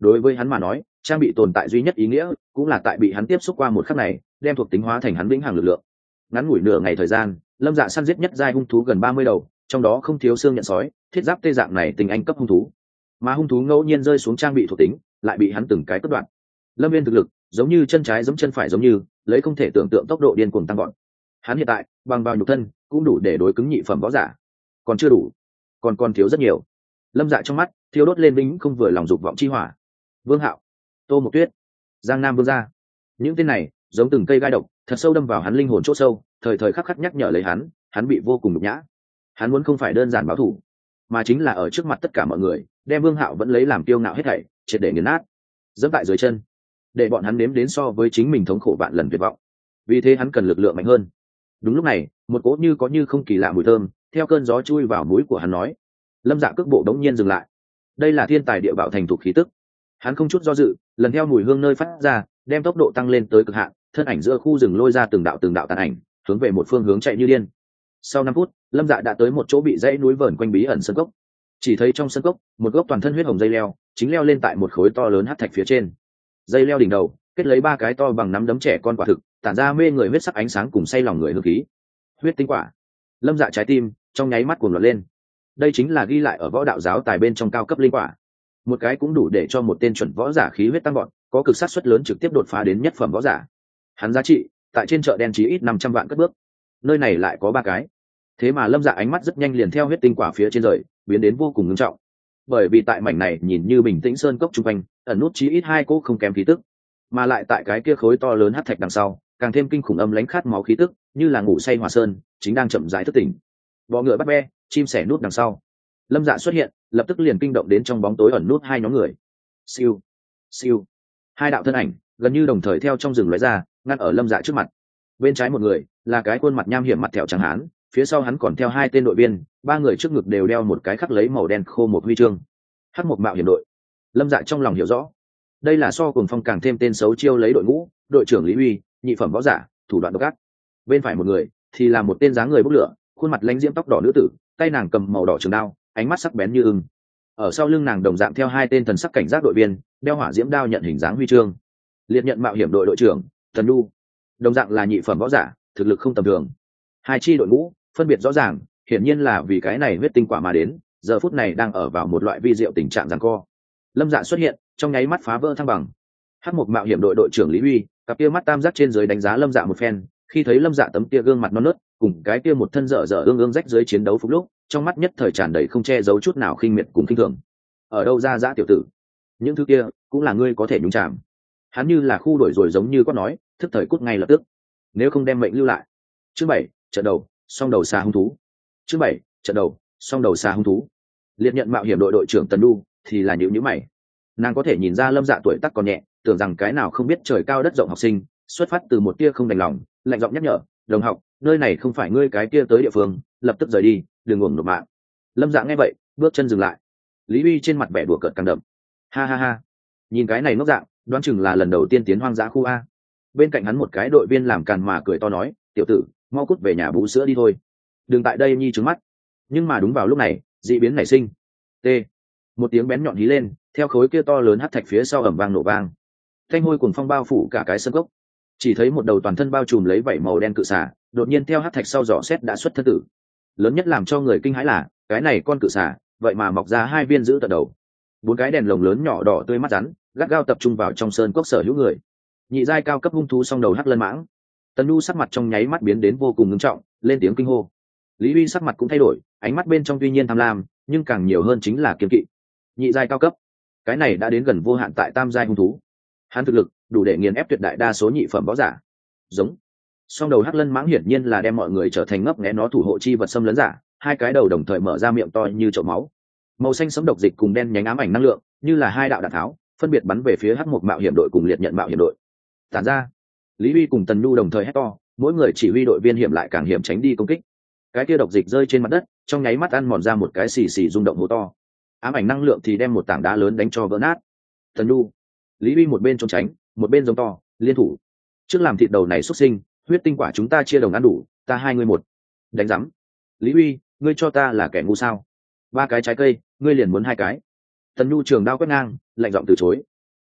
đối với hắn mà nói trang bị tồn tại duy nhất ý nghĩa cũng là tại bị hắn tiếp xúc qua một khắc này đem thuộc tính hóa thành hắn vĩnh hằng lực lượng. Ngắn ngủi nửa ngày thời gian Lâm Dạ săn giết nhất giai hung thú gần 30 đầu, trong đó không thiếu xương nhận sói, thiết giáp tê dạng này tình anh cấp hung thú. Mà hung thú ngẫu nhiên rơi xuống trang bị thuộc tính lại bị hắn từng cái cắt đoạn. Lâm Viên thực lực giống như chân trái giống chân phải giống như lấy không thể tưởng tượng tốc độ điên cuồng tăng gọn. Hắn hiện tại bằng vào nhục thân cũng đủ để đối cứng nhị phẩm võ giả, còn chưa đủ, còn thiếu rất nhiều. Lâm Dạ trong mắt thiêu đốt lên binh không vừa lòng dục vọng chi hỏa. Vương Hạo, Tô Mộc Tuyết, Giang Nam Vương gia, những tên này giống từng cây gai độc thật sâu đâm vào hắn linh hồn chỗ sâu, thời thời khắc khắc nhắc nhở lấy hắn bị vô cùng nhục nhã. Hắn muốn không phải đơn giản báo thù, mà chính là ở trước mặt tất cả mọi người đem Vương Hạo vẫn lấy làm kiêu ngạo hết thảy triệt để nghiền nát, dẫm tại dưới chân, để bọn hắn nếm đến so với chính mình thống khổ vạn lần tuyệt vọng. Vì thế hắn cần lực lượng mạnh hơn. Đúng lúc này một cỗ như có như không kỳ lạ mùi thơm theo cơn gió chui vào mũi của hắn nói. Lâm Dạ cước bộ đống nhiên dừng lại. Đây là thiên tài địa bảo thành thục khí tức. Hắn không chút do dự lần theo mùi hương nơi phát ra đem tốc độ tăng lên tới cực hạn, thân ảnh giữa khu rừng lôi ra từng đạo tàn ảnh hướng về một phương hướng chạy như điên. Sau 5 phút Lâm Dạ đã tới một chỗ bị dãy núi vờn quanh bí ẩn sân cốc. Chỉ thấy trong sân cốc một gốc toàn thân huyết hồng dây leo chính leo lên tại một khối to lớn hắc thạch phía trên. Dây leo đỉnh đầu kết lấy 3 cái to bằng nắm đấm trẻ con quả thực, tản ra mê người huyết sắc ánh sáng cùng say lòng người hương khí. Huyết tinh quả. Lâm Dạ trái tim trong nháy mắt cuồng loạn lên. Đây chính là ghi lại ở võ đạo giáo tài bên trong cao cấp linh quả, một cái cũng đủ để cho một tên chuẩn võ giả khí huyết tăng gọn, có cực sát suất lớn trực tiếp đột phá đến nhất phẩm võ giả. Hắn giá trị tại trên chợ đen chí ít 500 vạn cất bước, nơi này lại có 3 cái. Thế mà Lâm Dạ ánh mắt rất nhanh liền theo huyết tinh quả phía trên rời biến đến vô cùng nghiêm trọng, bởi vì tại mảnh này nhìn như bình tĩnh sơn cốc trung quanh ẩn nút chí ít 2 cỗ không kém khí tức, mà lại tại cái kia khối to lớn hắc thạch đằng sau càng thêm kinh khủng âm lãnh khát máu khí tức, như là ngủ say hòa sơn chính đang chậm rãi thức tỉnh. Bọ ngựa bắt be, chim sẻ nút đằng sau. Lâm Dạ xuất hiện lập tức liền kinh động đến trong bóng tối ẩn nút 2 nhóm người. Siêu siêu, 2 đạo thân ảnh gần như đồng thời theo trong rừng lóe ra ngăn ở Lâm Dạ trước mặt. Bên trái một người là cái khuôn mặt nham hiểm mặt thẹo trắng hán, phía sau hắn còn theo 2 tên đội viên, 3 người trước ngực đều đeo một cái khắc lấy màu đen khô một huy chương. Hắc Mộc Mạo hiểm đội. Lâm Dạ trong lòng hiểu rõ, đây là so Cuồng Phong càng thêm tên xấu chiêu lấy đội ngũ, đội trưởng Lý Huy, nhị phẩm võ giả, thủ đoạn độc ác. Bên phải một người thì là một tên dáng người bốc lửa, khuôn mặt lãnh diễm tóc đỏ nữ tử, tay nàng cầm màu đỏ trường đao, ánh mắt sắc bén như ưng. Ở sau lưng nàng đồng dạng theo 2 tên thần sắc cảnh giác đội viên, đeo hỏa diễm đao nhận hình dáng huy chương. Liệt nhận mạo hiểm đội đội trưởng Tần Nhu, đồng dạng là nhị phẩm võ giả, thực lực không tầm thường. 2 chi đội ngũ phân biệt rõ ràng, hiển nhiên là vì cái này huyết tinh quả mà đến, giờ phút này đang ở vào một loại vi diệu tình trạng giằng co. Lâm Dạ xuất hiện trong nháy mắt phá vỡ thăng bằng. Hắc Mộc Mạo hiểm đội đội trưởng Lý Huy cặp kia mắt tam giác trên dưới đánh giá Lâm Dạ một phen, khi thấy Lâm Dạ tấm kia gương mặt non nớt cùng cái kia một thân dở dở ương ương rách dưới chiến đấu phục lúc, trong mắt nhất thời tràn đầy không che giấu chút nào khinh miệt cùng khinh thường. Ở đâu ra dã tiểu tử, những thứ kia cũng là ngươi có thể nhúng chạm. Hắn như là khu đổi rồi giống như có nói, thức thời cút ngay lập tức, nếu không đem mệnh lưu lại. Chương 7, trận đầu song đầu xà hung thú. Chương 7, trận đầu song đầu xà hung thú. Liệt nhận mạo hiểm đội đội trưởng Tần Nhu thì là nhíu mày. Nàng có thể nhìn ra Lâm Dạ tuổi tác còn nhẹ, tưởng rằng cái nào không biết trời cao đất rộng học sinh, xuất phát từ một tia không đành lòng, lạnh giọng nhắc nhở, đồng học, nơi này không phải ngươi cái kia tới địa phương, lập tức rời đi, đừng uổng nộp mạng. Lâm Dạ nghe vậy bước chân dừng lại. Lý Uy trên mặt vẻ đùa cợt càng đậm. Ha ha ha, nhìn cái này ngốc dạng, đoán chừng là lần đầu tiên tiến hoang dã khu a. Bên cạnh hắn một cái đội viên làm càn mà cười to nói, tiểu tử, mau cút về nhà bú sữa đi thôi, đừng tại đây nhi trứng mắt. Nhưng mà đúng vào lúc này dị biến nảy sinh. T, một tiếng bén nhọn hí lên theo khối kia to lớn hắc thạch phía sau ầm vang nổ vang. Thanh hôi cuồng phong bao phủ cả cái sân gốc. Chỉ thấy một đầu toàn thân bao trùm lấy vảy màu đen cự xà đột nhiên theo hắc thạch sau dò xét đã xuất thân tử. Lớn nhất làm cho người kinh hãi là cái này con cự xà vậy mà mọc ra 2 viên giữ tận đầu, 4 cái đèn lồng lớn nhỏ đỏ tươi mắt rắn gắt gao tập trung vào trong sơn cốc sở hữu người. Nhị giai cao cấp hung thú song đầu hắc lân mãng. Tần Nhu sắc mặt trong nháy mắt biến đến vô cùng nghiêm trọng, lên tiếng kinh hô. Lý Uy sắc mặt cũng thay đổi, ánh mắt bên trong tuy nhiên tham lam, nhưng càng nhiều hơn chính là kiêng kỵ. Nhị giai cao cấp, cái này đã đến gần vô hạn tại tam giai hung thú. Hắn thực lực đủ để nghiền ép tuyệt đại đa số nhị phẩm võ giả. Giống. Song đầu hắc lân mãng hiển nhiên là đem mọi người trở thành ngấp nghé nó thủ hộ chi vật xâm lấn giả, 2 cái đầu đồng thời mở ra miệng to như chậu máu. Màu xanh sẫm độc dịch cùng đen nhánh ám ảnh năng lượng, như là 2 đạo đạn tháo, phân biệt bắn về phía Hắc Mộc Mạo hiểm đội cùng Liệt nhận mạo hiểm đội. Tản ra. Lý Uy cùng Tần Nhu đồng thời hét to, mỗi người chỉ huy đội viên hiểm lại càng hiểm tránh đi công kích. Cái kia độc dịch rơi trên mặt đất, trong nháy mắt ăn mòn ra một cái xì xì rung động hố to. Ám ảnh năng lượng thì đem một tảng đá lớn đánh cho vỡ nát. Tần Nhu, Lý Uy một bên trốn tránh, một bên giống to, liên thủ. Trước làm thịt đầu này xuất sinh, huyết tinh quả chúng ta chia đồng ăn đủ, ta 2 người 1. Đánh rắm. Lý Uy, ngươi cho ta là kẻ ngu sao? 3 cái trái cây, ngươi liền muốn 2 cái. Tần Nhu trường đao quét ngang, lạnh giọng từ chối,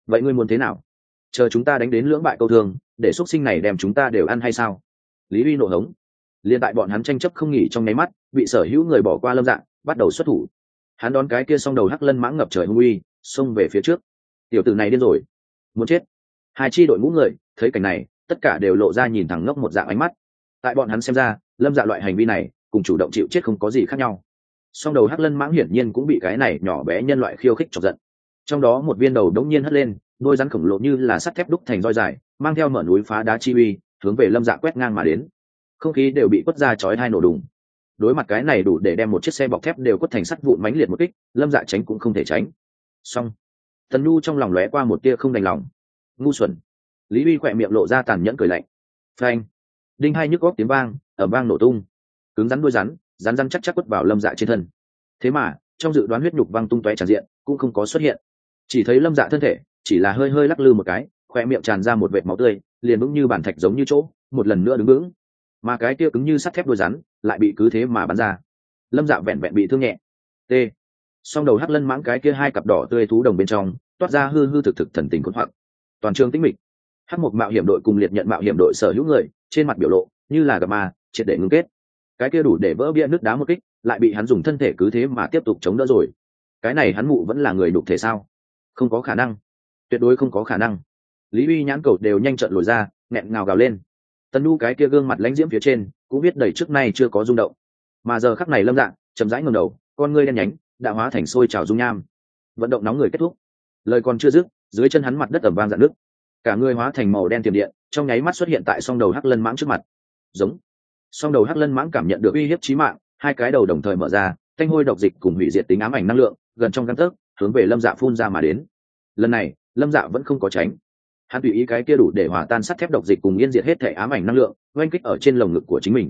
vậy ngươi muốn thế nào? Chờ chúng ta đánh đến lưỡng bại câu thương, để xuất sinh này đem chúng ta đều ăn hay sao? Lý Uy nộ hống. Liên tại bọn hắn tranh chấp không nghỉ trong nháy mắt, bị sở hữu người bỏ qua Lâm Dạ, bắt đầu xuất thủ. Hắn đón cái kia song đầu hắc lân mãng ngập trời hung uy, xông về phía trước. Tiểu tử này điên rồi, muốn chết. Hai chi đội ngũ người thấy cảnh này, tất cả đều lộ ra nhìn thẳng ngốc một dạng ánh mắt. Tại bọn hắn xem ra, Lâm Dạ loại hành vi này cùng chủ động chịu chết không có gì khác nhau. Song đầu hắc lân mãng hiển nhiên cũng bị cái này nhỏ bé nhân loại khiêu khích chọc giận. Trong đó một viên đầu đống nhiên hất lên, đôi rắn khổng lồ như là sắt thép đúc thành roi dài, mang theo mở núi phá đá chi uy, hướng về Lâm Dạ quét ngang mà đến. Không khí đều bị quất ra chói tai nổ đùng. Đối mặt cái này đủ để đem một chiếc xe bọc thép đều quất thành sắt vụn mãnh liệt một kích, Lâm Dạ tránh cũng không thể tránh. Xong, Tần Nhu trong lòng lóe qua một tia không đành lòng. Ngu xuẩn. Lý Uy khỏe miệng lộ ra tàn nhẫn cười lạnh. Phanh. Đinh hai nhức óc tiếng vang, ầm vang nổ tung. Cứng rắn đuôi rắn rắn chắc chắc quất vào Lâm Dạ trên thân. Thế mà, trong dự đoán huyết nhục văng tung tóe tràn diện, cũng không có xuất hiện. Chỉ thấy Lâm Dạ thân thể chỉ là hơi hơi lắc lư một cái, khóe miệng tràn ra một vệt máu tươi, liền vững như bản thạch giống như chỗ, một lần nữa đứng vững. Mà cái kia cứng như sắt thép đuôi rắn, lại bị cứ thế mà bắn ra. Lâm Dạ vẹn vẹn bị thương nhẹ. T. Song đầu hắc lân mãng cái kia hai cặp đỏ tươi thú đồng bên trong, toát ra hư hư thực thực thần tình cuốn hoặc. Toàn trường tĩnh mịch. Hắc Mộc mạo hiểm đội cùng liệt nhận mạo hiểm đội sở hữu người, trên mặt biểu lộ như là gặp ma, triệt để ngưng kết. Cái kia đủ để vỡ bia nước đá một kích, lại bị hắn dùng thân thể cứ thế mà tiếp tục chống đỡ rồi. Cái này hắn mụ vẫn là người đục thể sao? Không có khả năng, tuyệt đối không có khả năng. Lý Uy nhãn cầu đều nhanh trợn lồi ra, nghẹn ngào gào lên. Tần Nhu cái kia gương mặt lãnh diễm phía trên, cũng biết đầy trước nay chưa có rung động. Mà giờ khắc này Lâm Dạ chậm rãi ngẩng đầu, con ngươi đen nhánh đã hóa thành sôi trào dung nham. Vận động nóng người kết thúc, lời còn chưa dứt, dưới chân hắn mặt đất ầm vang rạn nước, cả người hóa thành màu đen tiềm điện, trong nháy mắt xuất hiện tại song đầu hắc lân mãng trước mặt. Giống. Song đầu hắc lân mãng cảm nhận được uy hiếp chí mạng, hai cái đầu đồng thời mở ra, thanh hôi độc dịch cùng hủy diệt tính ám ảnh năng lượng gần trong gang tấc hướng về Lâm Dạ phun ra mà đến. Lần này Lâm Dạ vẫn không có tránh, hắn tùy ý cái kia đủ để hòa tan sắt thép độc dịch cùng yên diệt hết thể ám ảnh năng lượng oanh kích ở trên lồng ngực của chính mình.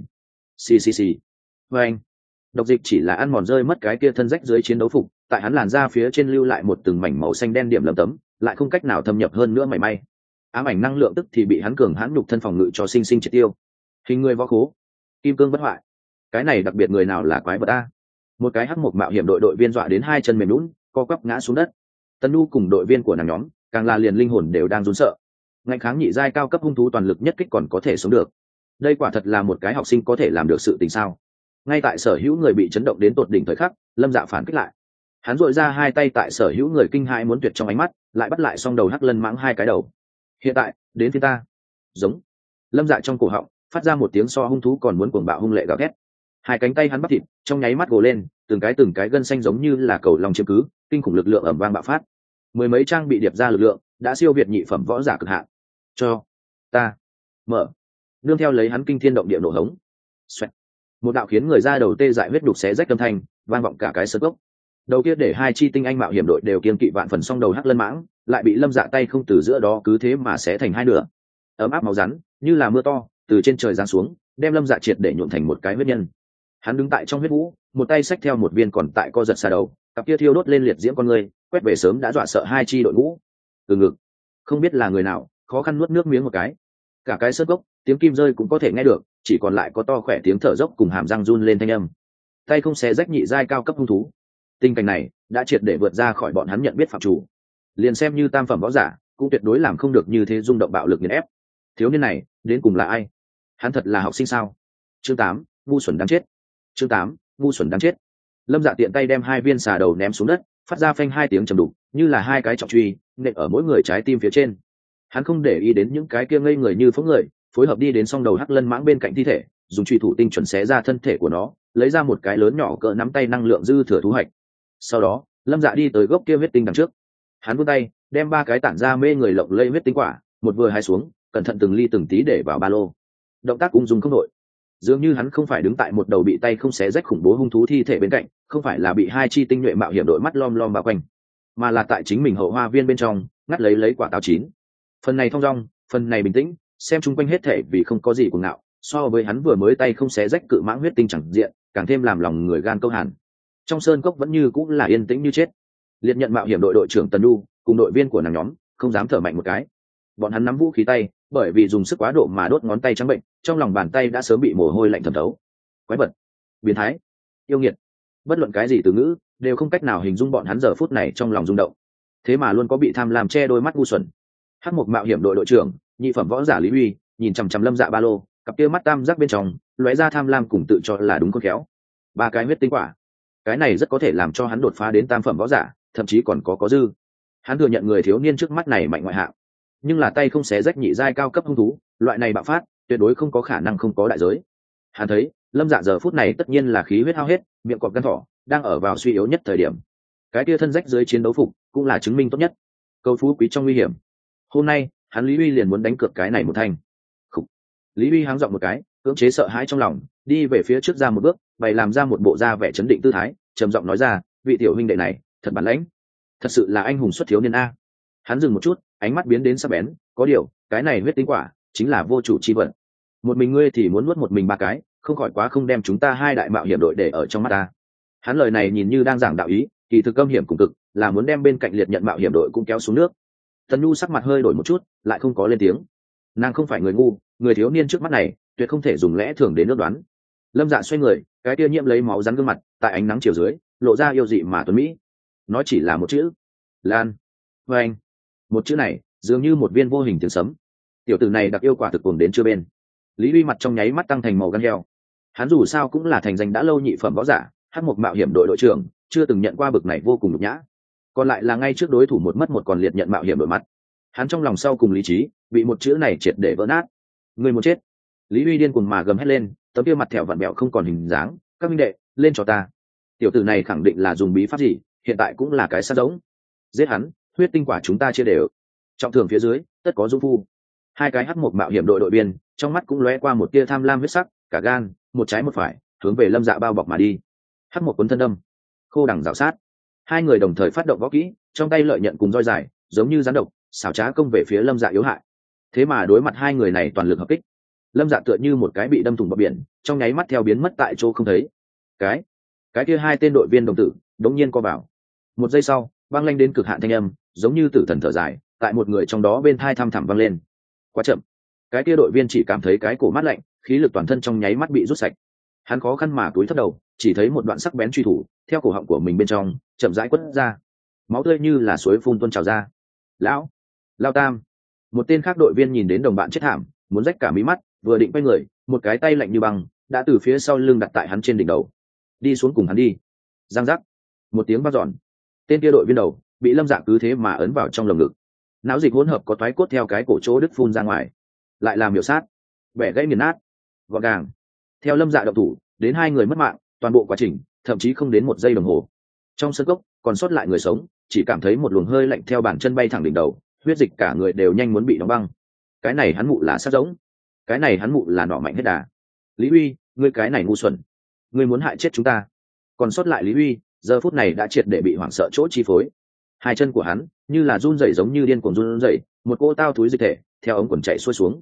Xì. Oanh. Độc dịch chỉ là ăn mòn rơi mất cái kia thân rách dưới chiến đấu phục, tại hắn làn da phía trên lưu lại một từng mảnh màu xanh đen điểm lấm tấm, lại không cách nào thâm nhập hơn nữa mảy may. Ám ảnh năng lượng tức thì bị hắn cường hãn nhục thân phòng ngự cho sinh triệt tiêu. Hình người võ khố, kim cương bất hoại. Cái này đặc biệt người nào là quái vật a? Một cái hắc mộc mạo hiểm đội viên dọa đến hai chân mềm lún, co quắp ngã xuống đất. Tần Nhu cùng đội viên của nàng nhóm, càng là liền linh hồn đều đang run sợ. Ngạnh kháng nhị giai cao cấp hung thú toàn lực nhất kích còn có thể sống được. Đây quả thật là một cái học sinh có thể làm được sự tình sao? Ngay tại sở hữu người bị chấn động đến tột đỉnh thời khắc, Lâm Dạ phản kích lại. Hắn dội ra hai tay tại sở hữu người kinh hãi muốn tuyệt trong ánh mắt, lại bắt lại song đầu hắc lân mãng hai cái đầu. Hiện tại, đến phía ta. Giống. Lâm Dạ trong cổ họng phát ra một tiếng so hung thú còn muốn cuồng bạo hung lệ gào thét. Hai cánh tay hắn bắt thịt, trong nháy mắt gồ lên, từng cái gân xanh giống như là cầu lòng chiếm cứ, kinh khủng lực lượng ầm vang bạo phát. Mười mấy trang bị điệp ra lực lượng, đã siêu việt nhị phẩm võ giả cực hạn. Cho ta mở. Nương theo lấy hắn kinh thiên động địa nổ hống. Xoẹt. Một đạo khiến người ra đầu tê dại huyết đục xé rách âm thanh, vang vọng cả cái sơn cốc. Đầu kia để hai chi tinh anh mạo hiểm đội đều kiên kỵ vạn phần song đầu hắc lân mãng, lại bị Lâm Dạ tay không từ giữa đó cứ thế mà xé thành hai nửa. Ấm áp máu rắn, như là mưa to, từ trên trời giáng xuống, đem Lâm Dạ triệt để nhuộm thành một cái huyết nhân. Hắn đứng tại trong huyết vũ, một tay xách theo một viên còn tại co giật xa đầu, cặp kia thiêu đốt lên liệt diễm con người, quét về sớm đã dọa sợ hai chi đội ngũ. Từ ngực, không biết là người nào, khó khăn nuốt nước miếng một cái. Cả cái sơn gốc, tiếng kim rơi cũng có thể nghe được, chỉ còn lại có to khỏe tiếng thở dốc cùng hàm răng run lên thanh âm. Tay không xé rách nhị giai cao cấp hung thú. Tình cảnh này đã triệt để vượt ra khỏi bọn hắn nhận biết phạm chủ. Liền xem như tam phẩm võ giả, cũng tuyệt đối làm không được như thế rung động bạo lực nghiền ép. Thiếu niên này, đến cùng là ai? Hắn thật là học sinh sao? Chương 8, ngu xuẩn đáng chết. Chương 8, ngu xuẩn đáng chết. Lâm Dạ tiện tay đem hai viên xà đầu ném xuống đất, phát ra phanh hai tiếng trầm đục, như là hai cái trọng truy, nện ở mỗi người trái tim phía trên. Hắn không để ý đến những cái kia ngây người như phóng người, phối hợp đi đến song đầu hắc lân mãng bên cạnh thi thể, dùng truy thủ tinh chuẩn xé ra thân thể của nó, lấy ra một cái lớn nhỏ cỡ nắm tay năng lượng dư thừa thú hạch. Sau đó, Lâm Dạ đi tới gốc kia huyết tinh đằng trước. Hắn vươn tay, đem ba cái tản ra mê người lộng lẫy huyết tinh quả, một vừa hai xuống, cẩn thận từng ly từng tí để vào ba lô. Động tác ung dung không đội. Dường như hắn không phải đứng tại một đầu bị tay không xé rách khủng bố hung thú thi thể bên cạnh, không phải là bị hai chi tinh nhuệ mạo hiểm đội mắt lom lom bao quanh, mà là tại chính mình hậu hoa viên bên trong, ngắt lấy quả táo chín. Phần này thong dong, phần này bình tĩnh, xem chung quanh hết thể vì không có gì cuồng ngạo, so với hắn vừa mới tay không xé rách cự mãng huyết tinh chẳng diện, càng thêm làm lòng người gan câu hàn. Trong sơn cốc vẫn như cũng là yên tĩnh như chết. Liệt nhận mạo hiểm đội đội trưởng Tần Nhu cùng đội viên của nàng nhóm không dám thở mạnh một cái. Bọn hắn nắm vũ khí tay, bởi vì dùng sức quá độ mà đốt ngón tay trắng bệnh, trong lòng bàn tay đã sớm bị mồ hôi lạnh thấm thấu. Quái vật, biến thái, yêu nghiệt, bất luận cái gì từ ngữ đều không cách nào hình dung bọn hắn giờ phút này trong lòng rung động. thế mà luôn có bị tham lam che đôi mắt ngu xuẩn. Hắc Mộc Mạo Hiểm đội đội trưởng nhị phẩm võ giả Lý Huy nhìn chằm chằm Lâm Dạ ba lô, cặp kia mắt tam giác bên trong lóe ra tham lam cùng tự cho là đúng khôn khéo. Ba cái huyết tinh quả, cái này rất có thể làm cho hắn đột phá đến tam phẩm võ giả, thậm chí còn có dư. Hắn thừa nhận người thiếu niên trước mắt này mạnh ngoại hạng, nhưng là tay không xé rách nhị giai cao cấp hung thú, loại này bạo phát tuyệt đối không có khả năng không có đại giới. Hắn thấy Lâm Dạ giờ phút này tất nhiên là khí huyết hao hết, miệng cọp gan thỏ, đang ở vào suy yếu nhất thời điểm. Cái kia thân rách dưới chiến đấu phục cũng là chứng minh tốt nhất. Cầu phú quý trong nguy hiểm, hôm nay hắn Lý Uy liền muốn đánh cược cái này một thanh. Khủ. Lý Uy háng giọng một cái, cưỡng chế sợ hãi trong lòng, đi về phía trước ra một bước, bày làm ra một bộ da vẻ chấn định tư thái, trầm giọng nói ra, vị tiểu huynh đệ này thật bản lãnh, thật sự là anh hùng xuất thiếu niên a. Hắn dừng một chút, ánh mắt biến đến sắc bén, có điều cái này huyết tinh quả chính là vô chủ chi vận, một mình ngươi thì muốn nuốt một mình ba cái, không khỏi quá không đem chúng ta hai đại mạo hiểm đội để ở trong mắt ta. Hắn lời này nhìn như đang giảng đạo ý, kỳ thực âm hiểm cùng cực, là muốn đem bên cạnh liệt nhận mạo hiểm đội cũng kéo xuống nước. Tần Nhu sắc mặt hơi đổi một chút, lại không có lên tiếng. Nàng không phải người ngu, người thiếu niên trước mắt này tuyệt không thể dùng lẽ thường đến ước đoán. Lâm Dạ xoay người, cái kia nhiễm lấy máu rắn gương mặt tại ánh nắng chiều dưới lộ ra yêu dị mà tuấn mỹ. Nói chỉ là một chữ: Lan. Và anh, một chữ này dường như một viên vô hình tiếng sấm. Tiểu tử này đặc yêu quả thực cuồng đến chưa bên. Lý Uy mặt trong nháy mắt tăng thành màu gan heo. Hắn dù sao cũng là thành danh đã lâu nhị phẩm võ giả, Hắc Mộc Mạo Hiểm đội đội trưởng, chưa từng nhận qua bực này vô cùng nhục nhã. Còn lại là ngay trước đối thủ một mất một còn liệt nhận mạo hiểm đội mặt. Hắn trong lòng sau cùng lý trí bị một chữ này triệt để vỡ nát. Người muốn chết. Lý Uy điên cuồng mà gầm hét lên, tấm kia mặt thẹo vặn bẹo không còn hình dáng, các minh đệ lên cho ta. Tiểu tử này khẳng định là dùng bí pháp gì, hiện tại cũng là cái sát giống. Giết hắn, huyết tinh quả chúng ta chia đều. Trọng thưởng phía dưới tất có dũng phu. Hai cái Hắc Mộc Mạo Hiểm đội đội viên trong mắt cũng lóe qua một tia tham lam huyết sắc, cả gan một trái một phải hướng về Lâm Dạ bao bọc mà đi. Hắc Mộc cuốn thân đâm, khô đằng rào sát, hai người đồng thời phát động võ kỹ, trong tay lợi nhận cùng roi dài giống như rắn độc xảo trá công về phía Lâm Dạ yếu hại. Thế mà đối mặt hai người này toàn lực hợp kích, Lâm Dạ tựa như một cái bị đâm thủng bờ biển, trong nháy mắt theo biến mất tại chỗ không thấy. Cái kia hai tên đội viên đồng tử đống nhiên co vào. Một giây sau, băng lanh đến cực hạn thanh âm giống như tử thần thở dài tại một người trong đó bên thai thăm thẳm vang lên. Quá chậm. Cái kia đội viên chỉ cảm thấy cái cổ mát lạnh, khí lực toàn thân trong nháy mắt bị rút sạch. Hắn khó khăn mà cúi thấp đầu, chỉ thấy một đoạn sắc bén truy thủ theo cổ họng của mình bên trong chậm rãi quất ra, máu tươi như là suối phun tuôn trào ra. Lão Lao Tam. Một tên khác đội viên nhìn đến đồng bạn chết thảm, muốn rách cả mí mắt, vừa định quay người, một cái tay lạnh như băng đã từ phía sau lưng đặt tại hắn trên đỉnh đầu. Đi xuống cùng hắn đi. Giang giác. Một tiếng vang dọn, tên kia đội viên đầu bị Lâm Dạ cứ thế mà ấn vào trong lồng ngực. Não dịch hỗn hợp có toái cốt theo cái cổ chỗ đứt phun ra ngoài, lại làm miểu sát, bẻ gãy nghiền nát, gọn gàng. Theo Lâm Dạ động thủ, đến hai người mất mạng, toàn bộ quá trình thậm chí không đến một giây đồng hồ. Trong sân cốc còn sót lại người sống chỉ cảm thấy một luồng hơi lạnh theo bàn chân bay thẳng đỉnh đầu, huyết dịch cả người đều nhanh muốn bị đóng băng. Cái này hắn mụ là sát giống, cái này hắn mụ là nỏ mạnh hết đà. Lý Uy, ngươi cái này ngu xuẩn, ngươi muốn hại chết chúng ta. Còn sót lại Lý Uy giờ phút này đã triệt để bị hoảng sợ chỗ chi phối, hai chân của hắn như là run rẩy, giống như điên cuồng run rẩy, một cô tao túi dịch thể theo ống quần chạy xuôi xuống.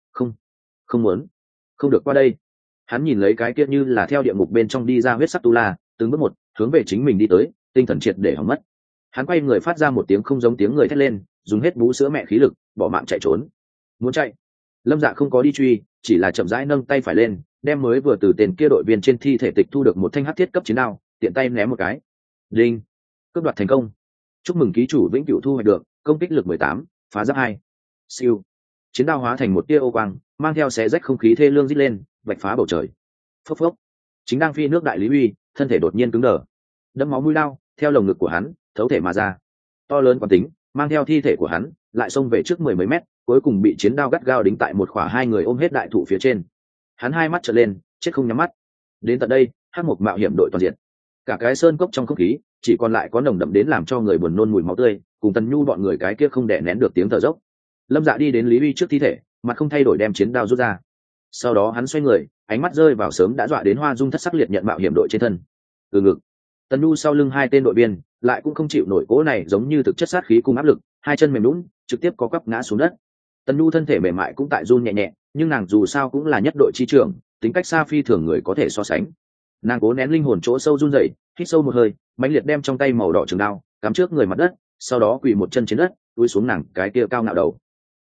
Không muốn, không được qua đây. Hắn nhìn lấy cái kia như là theo địa ngục bên trong đi ra huyết sắc tu la, từng bước một hướng về chính mình đi tới, tinh thần triệt để hỏng mất. Hắn quay người phát ra một tiếng không giống tiếng người thét lên, dùng hết bú sữa mẹ khí lực bỏ mạng chạy trốn. Muốn chạy, Lâm Dạ không có đi truy, chỉ là chậm rãi nâng tay phải lên, đem mới vừa từ tên kia đội viên trên thi thể tịch thu được một thanh hắc thiết cấp chiến đao, tiện tay ném một cái. Đinh, cướp đoạt thành công. Chúc mừng ký chủ vĩnh cửu thu hoạch được công kích lực 18, phá giáp 2. Siêu. Chiến đao hóa thành một tia ô quang, mang theo xé rách không khí thê lương rít lên, vạch phá bầu trời. Phốc phốc. Chính đang phi nước đại Lý Uy, thân thể đột nhiên cứng đờ. Đâm máu mũi đao theo lồng ngực của hắn thấu thể mà ra. To lớn quán tính mang theo thi thể của hắn lại xông về trước 10 mấy mét, cuối cùng bị chiến đao gắt gao đính tại một khỏa hai người ôm hết đại thụ phía trên. Hắn hai mắt trợn lên, chết không nhắm mắt. Đến tận đây, Hắc Mộc Mạo Hiểm đội toàn diện. Cả cái sơn cốc trong không khí chỉ còn lại có nồng đậm đến làm cho người buồn nôn mùi máu tươi, cùng Tần Nhu bọn người cái kia không đè nén được tiếng thở dốc. Lâm Dạ đi đến Lý Uy trước thi thể, mặt không thay đổi đem chiến đao rút ra. Sau đó hắn xoay người, ánh mắt rơi vào sớm đã dọa đến hoa dung thất sắc liệt nhận mạo hiểm đội trên thân. Từ ngực, Tần Nhu sau lưng hai tên đội viên lại cũng không chịu nổi cỗ này giống như thực chất sát khí cùng áp lực, hai chân mềm nhũn, trực tiếp có quắp ngã xuống đất. Tần Nhu thân thể mềm mại cũng tại run nhẹ nhẹ, nhưng nàng dù sao cũng là nhất đội chi trưởng, tính cách xa phi thường người có thể so sánh. Nàng cố nén linh hồn chỗ sâu run rẩy, hít sâu một hơi, mãnh liệt đem trong tay màu đỏ trường đao cắm trước người mặt đất, sau đó quỳ một chân trên đất, cúi xuống nàng cái kia cao ngạo đầu.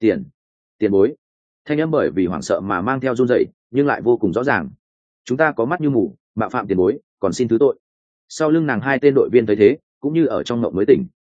Tiền bối. Thanh âm bởi vì hoảng sợ mà mang theo run rẩy, nhưng lại vô cùng rõ ràng. Chúng ta có mắt như mù, mạo phạm tiền bối, còn xin thứ tội. Sau lưng nàng hai tên đội viên thấy thế, cũng như ở trong mộng mới tỉnh,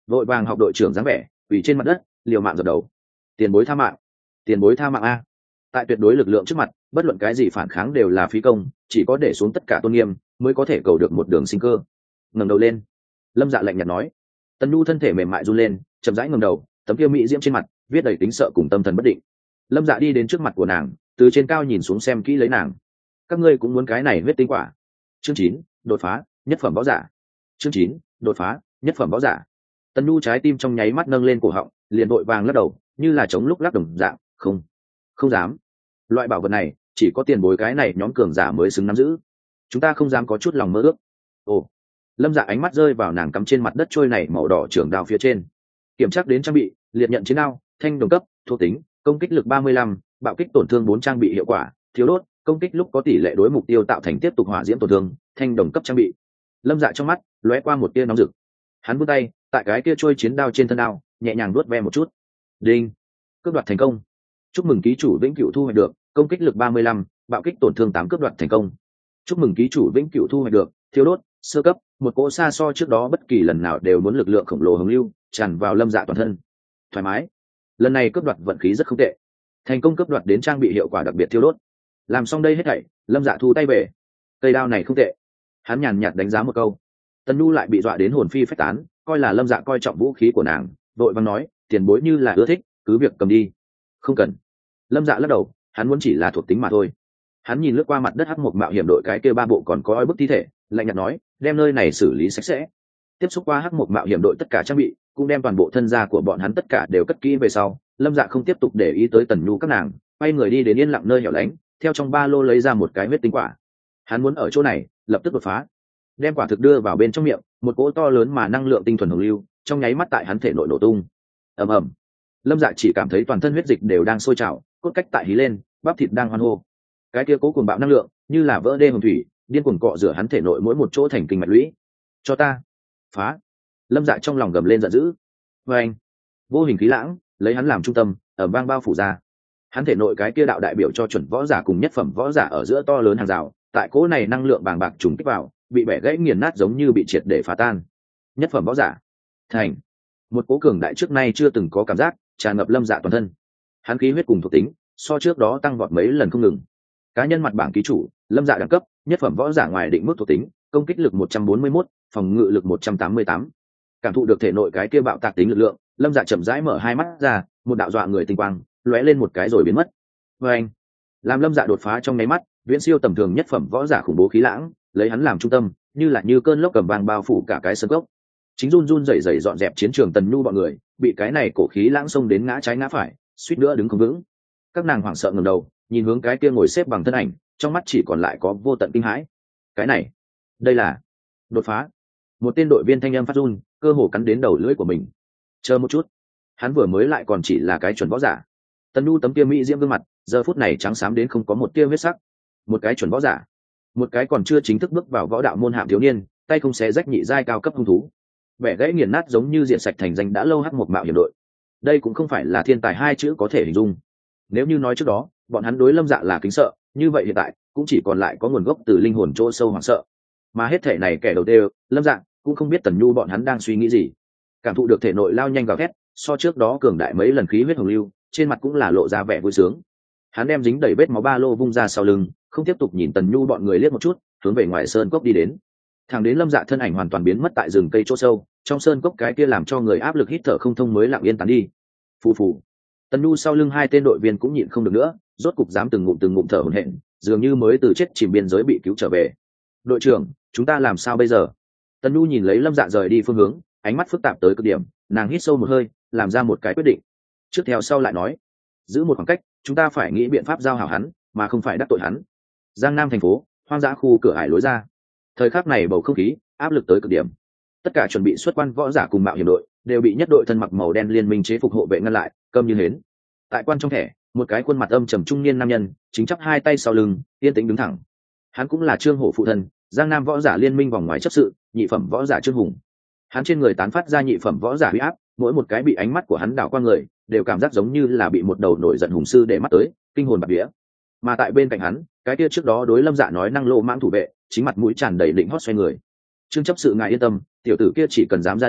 vội vàng học đội trưởng dáng vẻ quỳ trên mặt đất liều mạng dập đầu. Tiền bối tha mạng, tiền bối tha mạng a. Tại tuyệt đối lực lượng trước mặt, bất luận cái gì phản kháng đều là phí công, chỉ có để xuống tất cả tôn nghiêm mới có thể cầu được một đường sinh cơ. Ngẩng đầu lên, Lâm Dạ lạnh nhạt nói. Tần Nhu thân thể mềm mại run lên, chậm rãi ngẩng đầu, tấm kia mỹ diễm trên mặt viết đầy tính sợ cùng tâm thần bất định. Lâm Dạ đi đến trước mặt của nàng, từ trên cao nhìn xuống xem kỹ lấy nàng. Các ngươi cũng muốn cái này huyết tinh quả. Chương 9, đột phá, nhất phẩm võ giả. Chương 9, đột phá, nhất phẩm võ giả. Tần Nhu trái tim trong nháy mắt nâng lên cổ họng, liền vội vàng lắc đầu, như là chống lúc lắc đồng dạng, không dám. Loại bảo vật này chỉ có tiền bối cái này nhóm cường giả mới xứng nắm giữ, chúng ta không dám có chút lòng mơ ước. Ồ. Lâm Dạ ánh mắt rơi vào nàng cắm trên mặt đất trôi này màu đỏ trường đao phía trên, kiểm tra đến trang bị liệt nhận chiến đao, thanh đồng cấp, thuộc tính công kích lực 35, bạo kích tổn thương 4 trang bị hiệu quả thiếu đốt, công kích lúc có tỷ lệ đối mục tiêu tạo thành tiếp tục hỏa diễm tổn thương, thanh đồng cấp trang bị. Lâm Dạ trong mắt lóe qua một tia nóng rực, hắn vươn tay tại cái kia trôi chiến đao trên thân đao nhẹ nhàng nuốt ve một chút. Đinh, cướp đoạt thành công. Chúc mừng ký chủ vĩnh cửu thu hoạch được công kích lực 35, bạo kích tổn thương 8 cướp đoạt thành công. Chúc mừng ký chủ vĩnh cửu thu hoạch được thiếu đốt sơ cấp, một cỗ xa so trước đó bất kỳ lần nào đều muốn lực lượng khổng lồ hồng lưu tràn vào Lâm Dạ toàn thân. Thoải mái, lần này cướp đoạt vận khí rất không tệ, thành công cướp đoạt đến trang bị hiệu quả đặc biệt thiêu đốt. Làm xong đây hết thảy, Lâm Dạ thu tay về. Cây đao này không tệ, hắn nhàn nhạt đánh giá một câu. Tần Nhu lại bị dọa đến hồn phi phách tán, coi là Lâm Dạ coi trọng vũ khí của nàng, vội vàng nói, tiền bối như là ưa thích cứ việc cầm đi. Không cần. Lâm Dạ lắc đầu, hắn muốn chỉ là thuộc tính mà thôi. Hắn nhìn lướt qua mặt đất hắc mộc mạo hiểm đội cái kia 3 bộ còn có oi bức thi thể, lạnh nhạt nói, đem nơi này xử lý sạch sẽ. Tiếp xúc qua hắc mộc mạo hiểm đội tất cả trang bị, cũng đem toàn bộ thân gia của bọn hắn tất cả đều cất kỹ về sau. Lâm Dạ không tiếp tục để ý tới Tần Nhu các nàng, quay người đi đến yên lặng nơi hẻo lánh, theo trong ba lô lấy ra một cái huyết tinh quả. Hắn muốn ở chỗ này lập tức đột phá, đem quả thực đưa vào bên trong miệng, một cỗ to lớn mà năng lượng tinh thuần hồng lưu trong nháy mắt tại hắn thể nội nổ tung. Ầm ầm. Lâm Dạ chỉ cảm thấy toàn thân huyết dịch đều đang sôi trào, cốt cách tại hí lên, bắp thịt đang hoan hô. Cái kia cố cuồng bạo năng lượng như là vỡ đê hồng thủy, điên cuồng cọ rửa hắn thể nội mỗi một chỗ thành kinh mạch lũy. Cho ta phá. Lâm Dạ trong lòng gầm lên giận dữ. Và anh, vô hình khí lãng lấy hắn làm trung tâm, ở bang bao phủ ra. Hắn thể nội cái kia đạo đại biểu cho chuẩn võ giả cùng nhất phẩm võ giả ở giữa to lớn hàng rào, tại cỗ này năng lượng bàng bạc trùng kích vào, bị bẻ gãy nghiền nát giống như bị triệt để phá tan. Nhất phẩm võ giả thành. Một cố cường đại trước nay chưa từng có cảm giác tràn ngập Lâm Dạ toàn thân. Hắn khí huyết cùng thuộc tính so trước đó tăng vọt mấy lần không ngừng. Cá nhân mặt bảng ký chủ Lâm Dạ đẳng cấp nhất phẩm võ giả ngoài định mức thuộc tính, công kích lực 141, phòng ngự lực 188. Cảm thụ được thể nội cái kia bạo tạc tính lực lượng, Lâm Dạ chậm rãi mở hai mắt ra, một đạo dọa người tinh quang lóe lên một cái rồi biến mất. Và anh, làm Lâm Dạ đột phá trong nháy mắt, viễn siêu tầm thường nhất phẩm võ giả khủng bố khí lãng lấy hắn làm trung tâm, như cơn lốc cầm vàng bao phủ cả cái sân gốc. Chính run run rẩy rẩy dọn dẹp chiến trường Tần Nhu bọn người bị cái này cổ khí lãng xông đến ngã trái ngã phải, suýt nữa đứng không vững. Các nàng hoảng sợ ngẩng đầu nhìn hướng cái kia ngồi xếp bằng thân ảnh, trong mắt chỉ còn lại có vô tận kinh hãi. Cái này, đây là đột phá. Một tên đội viên thanh âm phát run, cơ hồ cắn đến đầu lưỡi của mình. Chờ một chút, hắn vừa mới lại còn chỉ là cái chuẩn võ giả. Tần Nhu tấm kia mỹ diễm gương mặt giờ phút này trắng xám đến không có một tia huyết sắc. Một cái chuẩn võ giả, một cái còn chưa chính thức bước vào võ đạo môn hạng thiếu niên, tay không xé rách nhị giai cao cấp hung thú, bẻ gãy nghiền nát giống như diện sạch thành danh đã lâu hắc một mạo hiểm đội. Đây cũng không phải là thiên tài hai chữ có thể hình dung. Nếu như nói trước đó bọn hắn đối Lâm Dạ là kính sợ, như vậy hiện tại cũng chỉ còn lại có nguồn gốc từ linh hồn chỗ sâu hoảng sợ. Mà hết thể này kẻ đầu tiên Lâm Dạ cũng không biết Tần Nhu bọn hắn đang suy nghĩ gì. Cảm thụ được thể nội lao nhanh gào thét, so trước đó cường đại mấy lần khí huyết hồng lưu, trên mặt cũng là lộ ra vẻ vui sướng. Hắn đem dính đầy vết máu ba lô vung ra sau lưng, không tiếp tục nhìn Tần Nhu bọn người liếc một chút, hướng về ngoài sơn cốc đi đến. Thẳng đến Lâm Dạ thân ảnh hoàn toàn biến mất tại rừng cây chỗ sâu, trong sơn cốc cái kia làm cho người áp lực hít thở không thông mới lặng yên tán đi. Phù phù. Tần Nhu sau lưng hai tên đội viên cũng nhịn không được nữa, rốt cục dám từng ngụm thở hổn hển, dường như mới từ chết chìm biên giới bị cứu trở về. Đội trưởng, chúng ta làm sao bây giờ? Tần Nhu nhìn lấy Lâm Dạ rời đi phương hướng, ánh mắt phức tạp tới cực điểm, nàng hít sâu một hơi, làm ra một cái quyết định. Trước theo sau lại nói, giữ một khoảng cách, chúng ta phải nghĩ biện pháp giao hảo hắn, mà không phải đắc tội hắn. Giang Nam thành phố, hoang dã khu cửa ải lối ra. Thời khắc này bầu không khí áp lực tới cực điểm. Tất cả chuẩn bị xuất quan võ giả cùng mạo hiểm đội đều bị nhất đội thân mặc màu đen liên minh chế phục hộ vệ ngăn lại, câm như hến. Tại quan trong thẻ, một cái khuôn mặt âm trầm trung niên nam nhân chính chắp hai tay sau lưng, yên tĩnh đứng thẳng. Hắn cũng là Trương Hổ phụ thân, Giang Nam võ giả liên minh vòng ngoài chấp sự, nhị phẩm võ giả Trương Hùng. Hắn trên người tán phát ra nhị phẩm võ giả uy áp, mỗi một cái bị ánh mắt của hắn đảo qua người đều cảm giác giống như là bị một đầu nổi giận hùng sư để mắt tới, kinh hồn bạt vía. Mà tại bên cạnh hắn, cái kia trước đó đối Lâm Dạ nói năng lô mãng thủ vệ chính mặt mũi tràn đầy định hót xoay người. Trương chấp sự ngài yên tâm, tiểu tử kia chỉ cần dám ra đây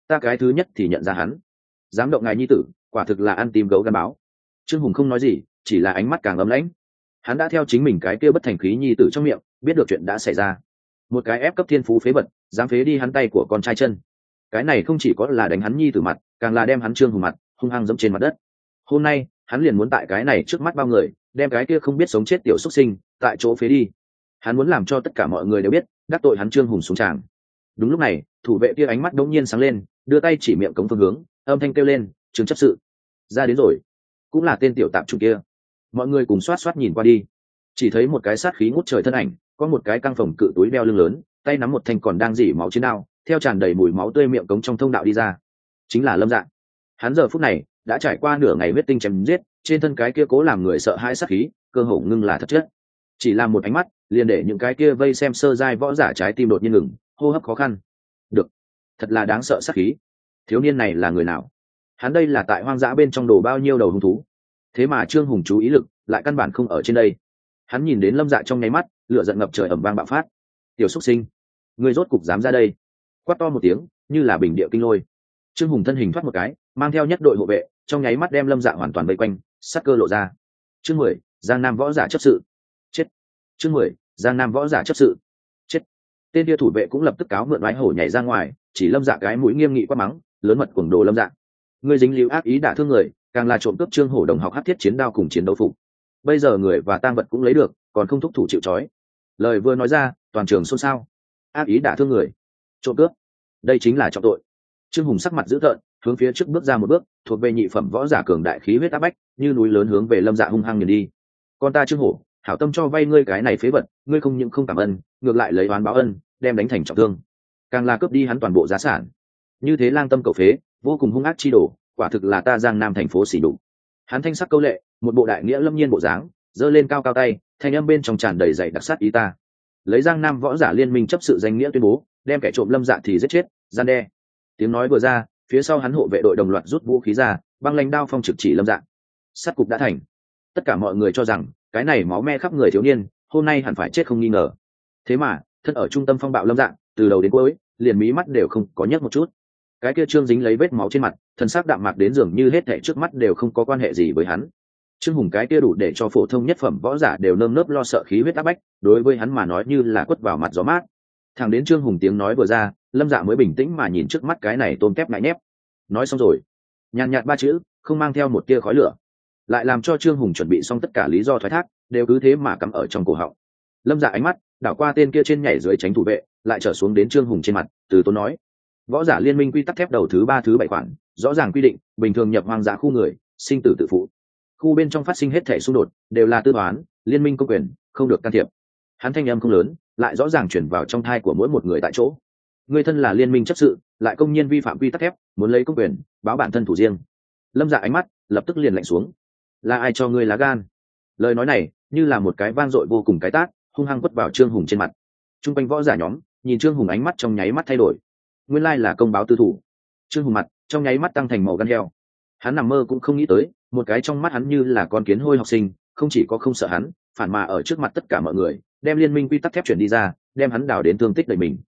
ta cái thứ nhất thì nhận ra hắn. Dám động ngài nhi tử, quả thực là ăn tim gấu gan báo. Trương Hùng không nói gì, chỉ là ánh mắt càng ấm lãnh. Hắn đã theo chính mình cái kia bất thành khí nhi tử trong miệng biết được chuyện đã xảy ra. Một cái ép cấp thiên phú phế vật dám phế đi hắn tay của con trai chân, cái này không chỉ có là đánh hắn nhi tử mặt, càng là đem hắn Trương Hùng mặt hung hăng giẫm trên mặt đất. Hôm nay hắn liền muốn tại cái này trước mắt bao người đem cái kia không biết sống chết tiểu xuất sinh tại chỗ phế đi. Hắn muốn làm cho tất cả mọi người đều biết đắc tội hắn Trương Hùng xuống tràng. Đúng lúc này thủ vệ kia ánh mắt đống nhiên sáng lên, đưa tay chỉ miệng cống phương hướng, âm thanh kêu lên, Trương chấp sự ra đến rồi. Cũng là tên tiểu tạp chủng kia. Mọi người cùng xoát xoát nhìn qua đi, chỉ thấy một cái sát khí ngút trời thân ảnh, có một cái căng phồng cự túi đeo lưng lớn, tay nắm một thanh còn đang rỉ máu chiến đao, theo tràn đầy mùi máu tươi miệng cống trong thông đạo đi ra. Chính là Lâm Dạ. Hắn giờ phút này đã trải qua nửa ngày huyết tinh chém giết, trên thân cái kia cố làm người sợ hãi sát khí cơ hồ ngưng là thật chất. Chỉ là một ánh mắt liền để những cái kia vây xem sơ giai võ giả trái tim đột nhiên ngừng, hô hấp khó khăn. Được, thật là đáng sợ sát khí. Thiếu niên này là người nào? Hắn đây là tại hoang dã bên trong đồ bao nhiêu đầu hung thú, thế mà Trương Hùng chú ý lực lại căn bản không ở trên đây. Hắn nhìn đến Lâm Dạ trong nháy mắt lửa giận ngập trời ầm vang bạo phát. Tiểu xuất sinh, ngươi rốt cục dám ra đây? Quát to một tiếng như là bình địa kinh lôi. Trương Hùng thân hình thoát một cái, mang theo nhất đội hộ vệ, trong nháy mắt đem Lâm Dạ hoàn toàn vây quanh, sát cơ lộ ra. Chương 10, Giang Nam võ giả chấp sự. Chết. Chương 10, Giang Nam võ giả chấp sự. Chết. Tên kia thủ vệ cũng lập tức cáo mượn oái hổ nhảy ra ngoài, chỉ Lâm Dạ cái mũi nghiêm nghị quát mắng, lớn mật cuồng đồ Lâm Dạ. Ngươi dính líu ác ý đả thương người, càng là trộm cướp Trương Hổ đồng học hắc thiết chiến đao cùng chiến đấu phục. Bây giờ người và tang vật cũng lấy được, còn không thúc thủ chịu trói. Lời vừa nói ra, toàn trường xôn xao. Ác ý đả thương người, trộm cướp, đây chính là trọng tội. Trương Hùng sắc mặt dữ tợn, hướng phía trước bước ra một bước, thuộc về nhị phẩm võ giả cường đại khí huyết áp bách, như núi lớn hướng về Lâm Dạ hung hăng nghiền đi. Con ta Trương Hổ, hảo tâm cho vay ngươi cái này phế vật, ngươi không những không cảm ơn, ngược lại lấy oán báo ân, đem đánh thành trọng thương, càng là cướp đi hắn toàn bộ giá sản. Như thế lang tâm cầu phế, vô cùng hung ác chi đổ, quả thực là ta Giang Nam thành phố xỉ nhục. Hắn thanh sắc câu lệ, một bộ đại nghĩa lâm nhiên bộ dáng, giơ lên cao cao tay, thanh âm bên trong tràn đầy dày đặc sát ý ta. Lấy Giang Nam võ giả liên minh chấp sự danh nghĩa tuyên bố, đem kẻ trộm Lâm Dạ thì giết chết, gian đe. Tiếng nói vừa ra, phía sau hắn hộ vệ đội đồng loạt rút vũ khí ra, băng lãnh đao phong trực chỉ Lâm Dạ. Sát cục đã thành. Tất cả mọi người cho rằng cái này máu me khắp người thiếu niên hôm nay hẳn phải chết không nghi ngờ. Thế mà thân ở trung tâm phong bạo Lâm Dạ, từ đầu đến cuối liền mí mắt đều không có nhấc một chút. Cái kia trương dính lấy vết máu trên mặt, thân xác đạm mạc đến dường như hết thảy trước mắt đều không có quan hệ gì với hắn. Trương Hùng cái kia đủ để cho phổ thông nhất phẩm võ giả đều nơm nớp lo sợ khí huyết áp bách, đối với hắn mà nói như là quất vào mặt gió mát. Thẳng đến Trương Hùng tiếng nói vừa ra, Lâm Dạ mới bình tĩnh mà nhìn trước mắt cái này tôm tép ngại nhép. Nói xong rồi, nhàn nhạt ba chữ, không mang theo một tia khói lửa, lại làm cho Trương Hùng chuẩn bị xong tất cả lý do thoái thác, đều cứ thế mà cắm ở trong cổ họng. Lâm Dạ ánh mắt đảo qua tên kia trên nhảy dưới tránh thủ vệ, lại trở xuống đến Trương Hùng trên mặt, từ tốn nói: võ giả liên minh quy tắc thép đầu thứ 3 thứ 7 khoản rõ ràng quy định, bình thường nhập hoang dã khu người sinh tử tự phụ, khu bên trong phát sinh hết thể xung đột đều là tư toán liên minh công quyền, không được can thiệp. Hắn thanh âm không lớn, lại rõ ràng chuyển vào trong thai của mỗi một người tại chỗ. Người thân là liên minh chấp sự, lại công nhiên vi phạm quy tắc thép, muốn lấy công quyền báo bản thân thủ riêng. Lâm Dạ ánh mắt lập tức liền lạnh xuống. Là ai cho ngươi lá gan? Lời nói này như là một cái vang dội vô cùng cái tát, hung hăng quất vào Trương Hùng trên mặt. Trung quanh võ giả nhóm nhìn Trương Hùng ánh mắt trong nháy mắt thay đổi. Nguyên lai là công báo tư thủ. Trương Hùng mặt trong nháy mắt tăng thành màu gan heo. Hắn nằm mơ cũng không nghĩ tới, một cái trong mắt hắn như là con kiến hôi học sinh, không chỉ có không sợ hắn, phản mà ở trước mặt tất cả mọi người đem liên minh quy tắc thép chuyển đi ra, đem hắn đào đến thương tích đầy mình.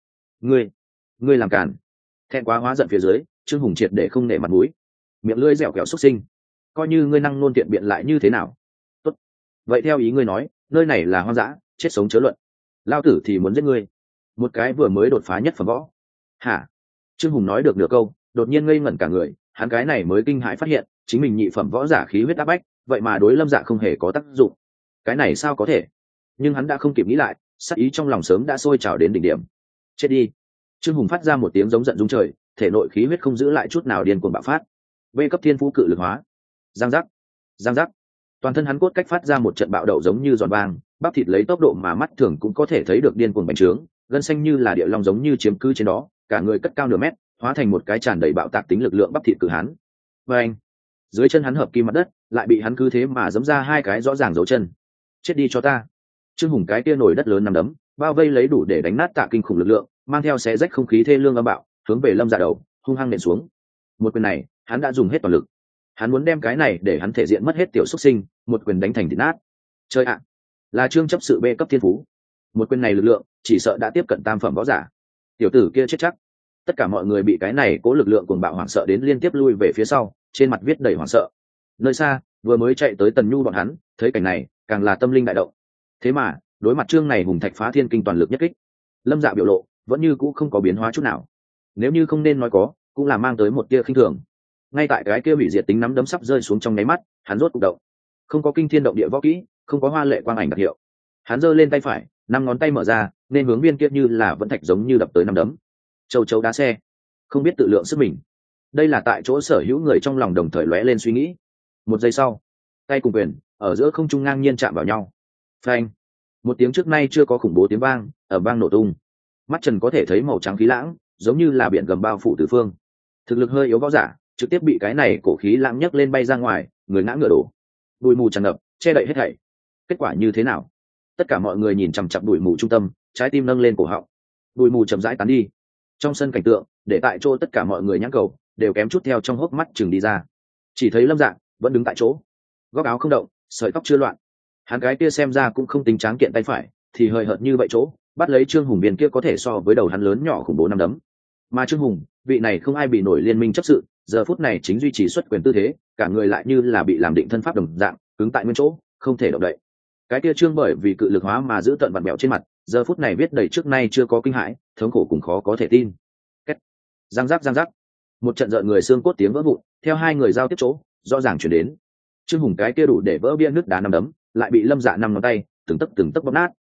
Ngươi làm cản! Thẹn quá hóa giận phía dưới, Trương Hùng triệt để không nể mặt mũi, miệng lưỡi dẻo kẹo xuất sinh. Coi như ngươi năng nôn tiện biện lại như thế nào? Tốt, vậy theo ý ngươi nói, nơi này là hoang dã, chết sống chớ luận. Lao tử thì muốn giết ngươi, một cái vừa mới đột phá nhất phẩm võ. Hả? Trương Hùng nói được nửa câu, đột nhiên ngây ngẩn cả người. Hắn cái này mới kinh hãi phát hiện, chính mình nhị phẩm võ giả khí huyết áp bách, vậy mà đối Lâm Dạ không hề có tác dụng. Cái này sao có thể? Nhưng hắn đã không kịp nghĩ lại, sát ý trong lòng sớm đã sôi trào đến đỉnh điểm. Chết đi! Trương Hùng phát ra một tiếng giống giận rung trời, thể nội khí huyết không giữ lại chút nào điên cuồng bạo phát. B cấp thiên phú cự lực hóa. Giang giác, giang giác. Toàn thân hắn cốt cách phát ra một trận bạo đậu giống như giòn vang, bắp thịt lấy tốc độ mà mắt thường cũng có thể thấy được điên cuồng bành trướng, gân xanh như là địa long giống như chiếm cứ trên đó, cả người cất cao nửa mét, hóa thành một cái tràn đầy bạo tạc tính lực lượng bắp thịt cự hán. Và anh, dưới chân hắn hợp kim mặt đất, lại bị hắn cứ thế mà giẫm ra hai cái rõ ràng dấu chân. Chết đi cho ta! Trương Hùng cái kia nổi đất lớn nằm đấm, bao vây lấy đủ để đánh nát Tạ kinh khủng lực lượng, mang theo xé rách không khí thê lương âm bạo, hướng về Lâm Dạ đầu hung hăng nện xuống. Một quyền này, hắn đã dùng hết toàn lực. Hắn muốn đem cái này để hắn thể diện mất hết tiểu xuất sinh, một quyền đánh thành thịt nát. Chơi ạ, là Trương chấp sự B cấp thiên phú. Một quyền này lực lượng, chỉ sợ đã tiếp cận tam phẩm võ giả. Tiểu tử kia chết chắc. Tất cả mọi người bị cái này cố lực lượng cuồng bạo hoảng sợ đến liên tiếp lui về phía sau, trên mặt viết đầy hoảng sợ. Nơi xa vừa mới chạy tới Tần Nhu bọn hắn thấy cảnh này càng là tâm linh đại động. Thế mà đối mặt Trương này hùng thạch phá thiên kinh toàn lực nhất kích, Lâm Dạ biểu lộ vẫn như cũ không có biến hóa chút nào. Nếu như không nên nói có, cũng là mang tới một tia khinh thường. Ngay tại cái kia hủy diệt tính nắm đấm sắp rơi xuống trong nháy mắt, hắn rốt cục động. Không có kinh thiên động địa võ kỹ, không có hoa lệ quang ảnh đặc hiệu. Hắn giơ lên tay phải, năm ngón tay mở ra, nên hướng viên kia như là vẫn thạch giống như đập tới năm đấm. Châu chấu đá xe, không biết tự lượng sức mình. Đây là tại chỗ sở hữu người trong lòng đồng thời lóe lên suy nghĩ. Một giây sau, tay cùng quyền ở giữa không trung ngang nhiên chạm vào nhau. Phanh! Một tiếng trước nay chưa có khủng bố tiếng vang, ở vang nổ tung. Mắt Trần có thể thấy màu trắng khí lãng, giống như là biển gầm bao phủ tứ phương. Thực lực hơi yếu võ giả, trực tiếp bị cái này cổ khí lãng nhấc lên bay ra ngoài, người ngã ngựa đổ. Bụi mù tràn ngập, che đậy hết thảy. Kết quả như thế nào? Tất cả mọi người nhìn chằm chằm bụi mù trung tâm, trái tim nâng lên cổ họng. Bụi mù chậm rãi tán đi. Trong sân cảnh tượng, để tại chỗ tất cả mọi người nhãn cầu đều kém chút theo trong hốc mắt chừng đi ra. Chỉ thấy Lâm Dạng vẫn đứng tại chỗ, góc áo không động, sợi tóc chưa loạn. Hắn cái kia xem ra cũng không tính tráng kiện tay phải, thì hơi hợt như vậy chỗ, bắt lấy Trương Hùng biên kia có thể so với đầu hắn lớn nhỏ khủng bố năm đấm. Mà Trương Hùng, vị này không ai bị nổi liên minh chấp sự, giờ phút này chính duy trì xuất quyền tư thế, cả người lại như là bị làm định thân pháp đồng dạng, cứng tại nguyên chỗ, không thể động đậy. Cái kia Trương bởi vì cự lực hóa mà giữ tận vặn bẹo trên mặt, giờ phút này viết đầy trước nay chưa có kinh hãi, thống khổ cùng khó có thể tin. Két. Giang giác, một trận rợn người xương cốt tiếng vỡ vụn, theo hai người giao tiếp chỗ, rõ ràng chuyển đến. Trương Hùng cái kia đủ để vỡ bia nước đá năm đấm, lại bị Lâm Dạ năm ngón tay từng tấc bóp nát.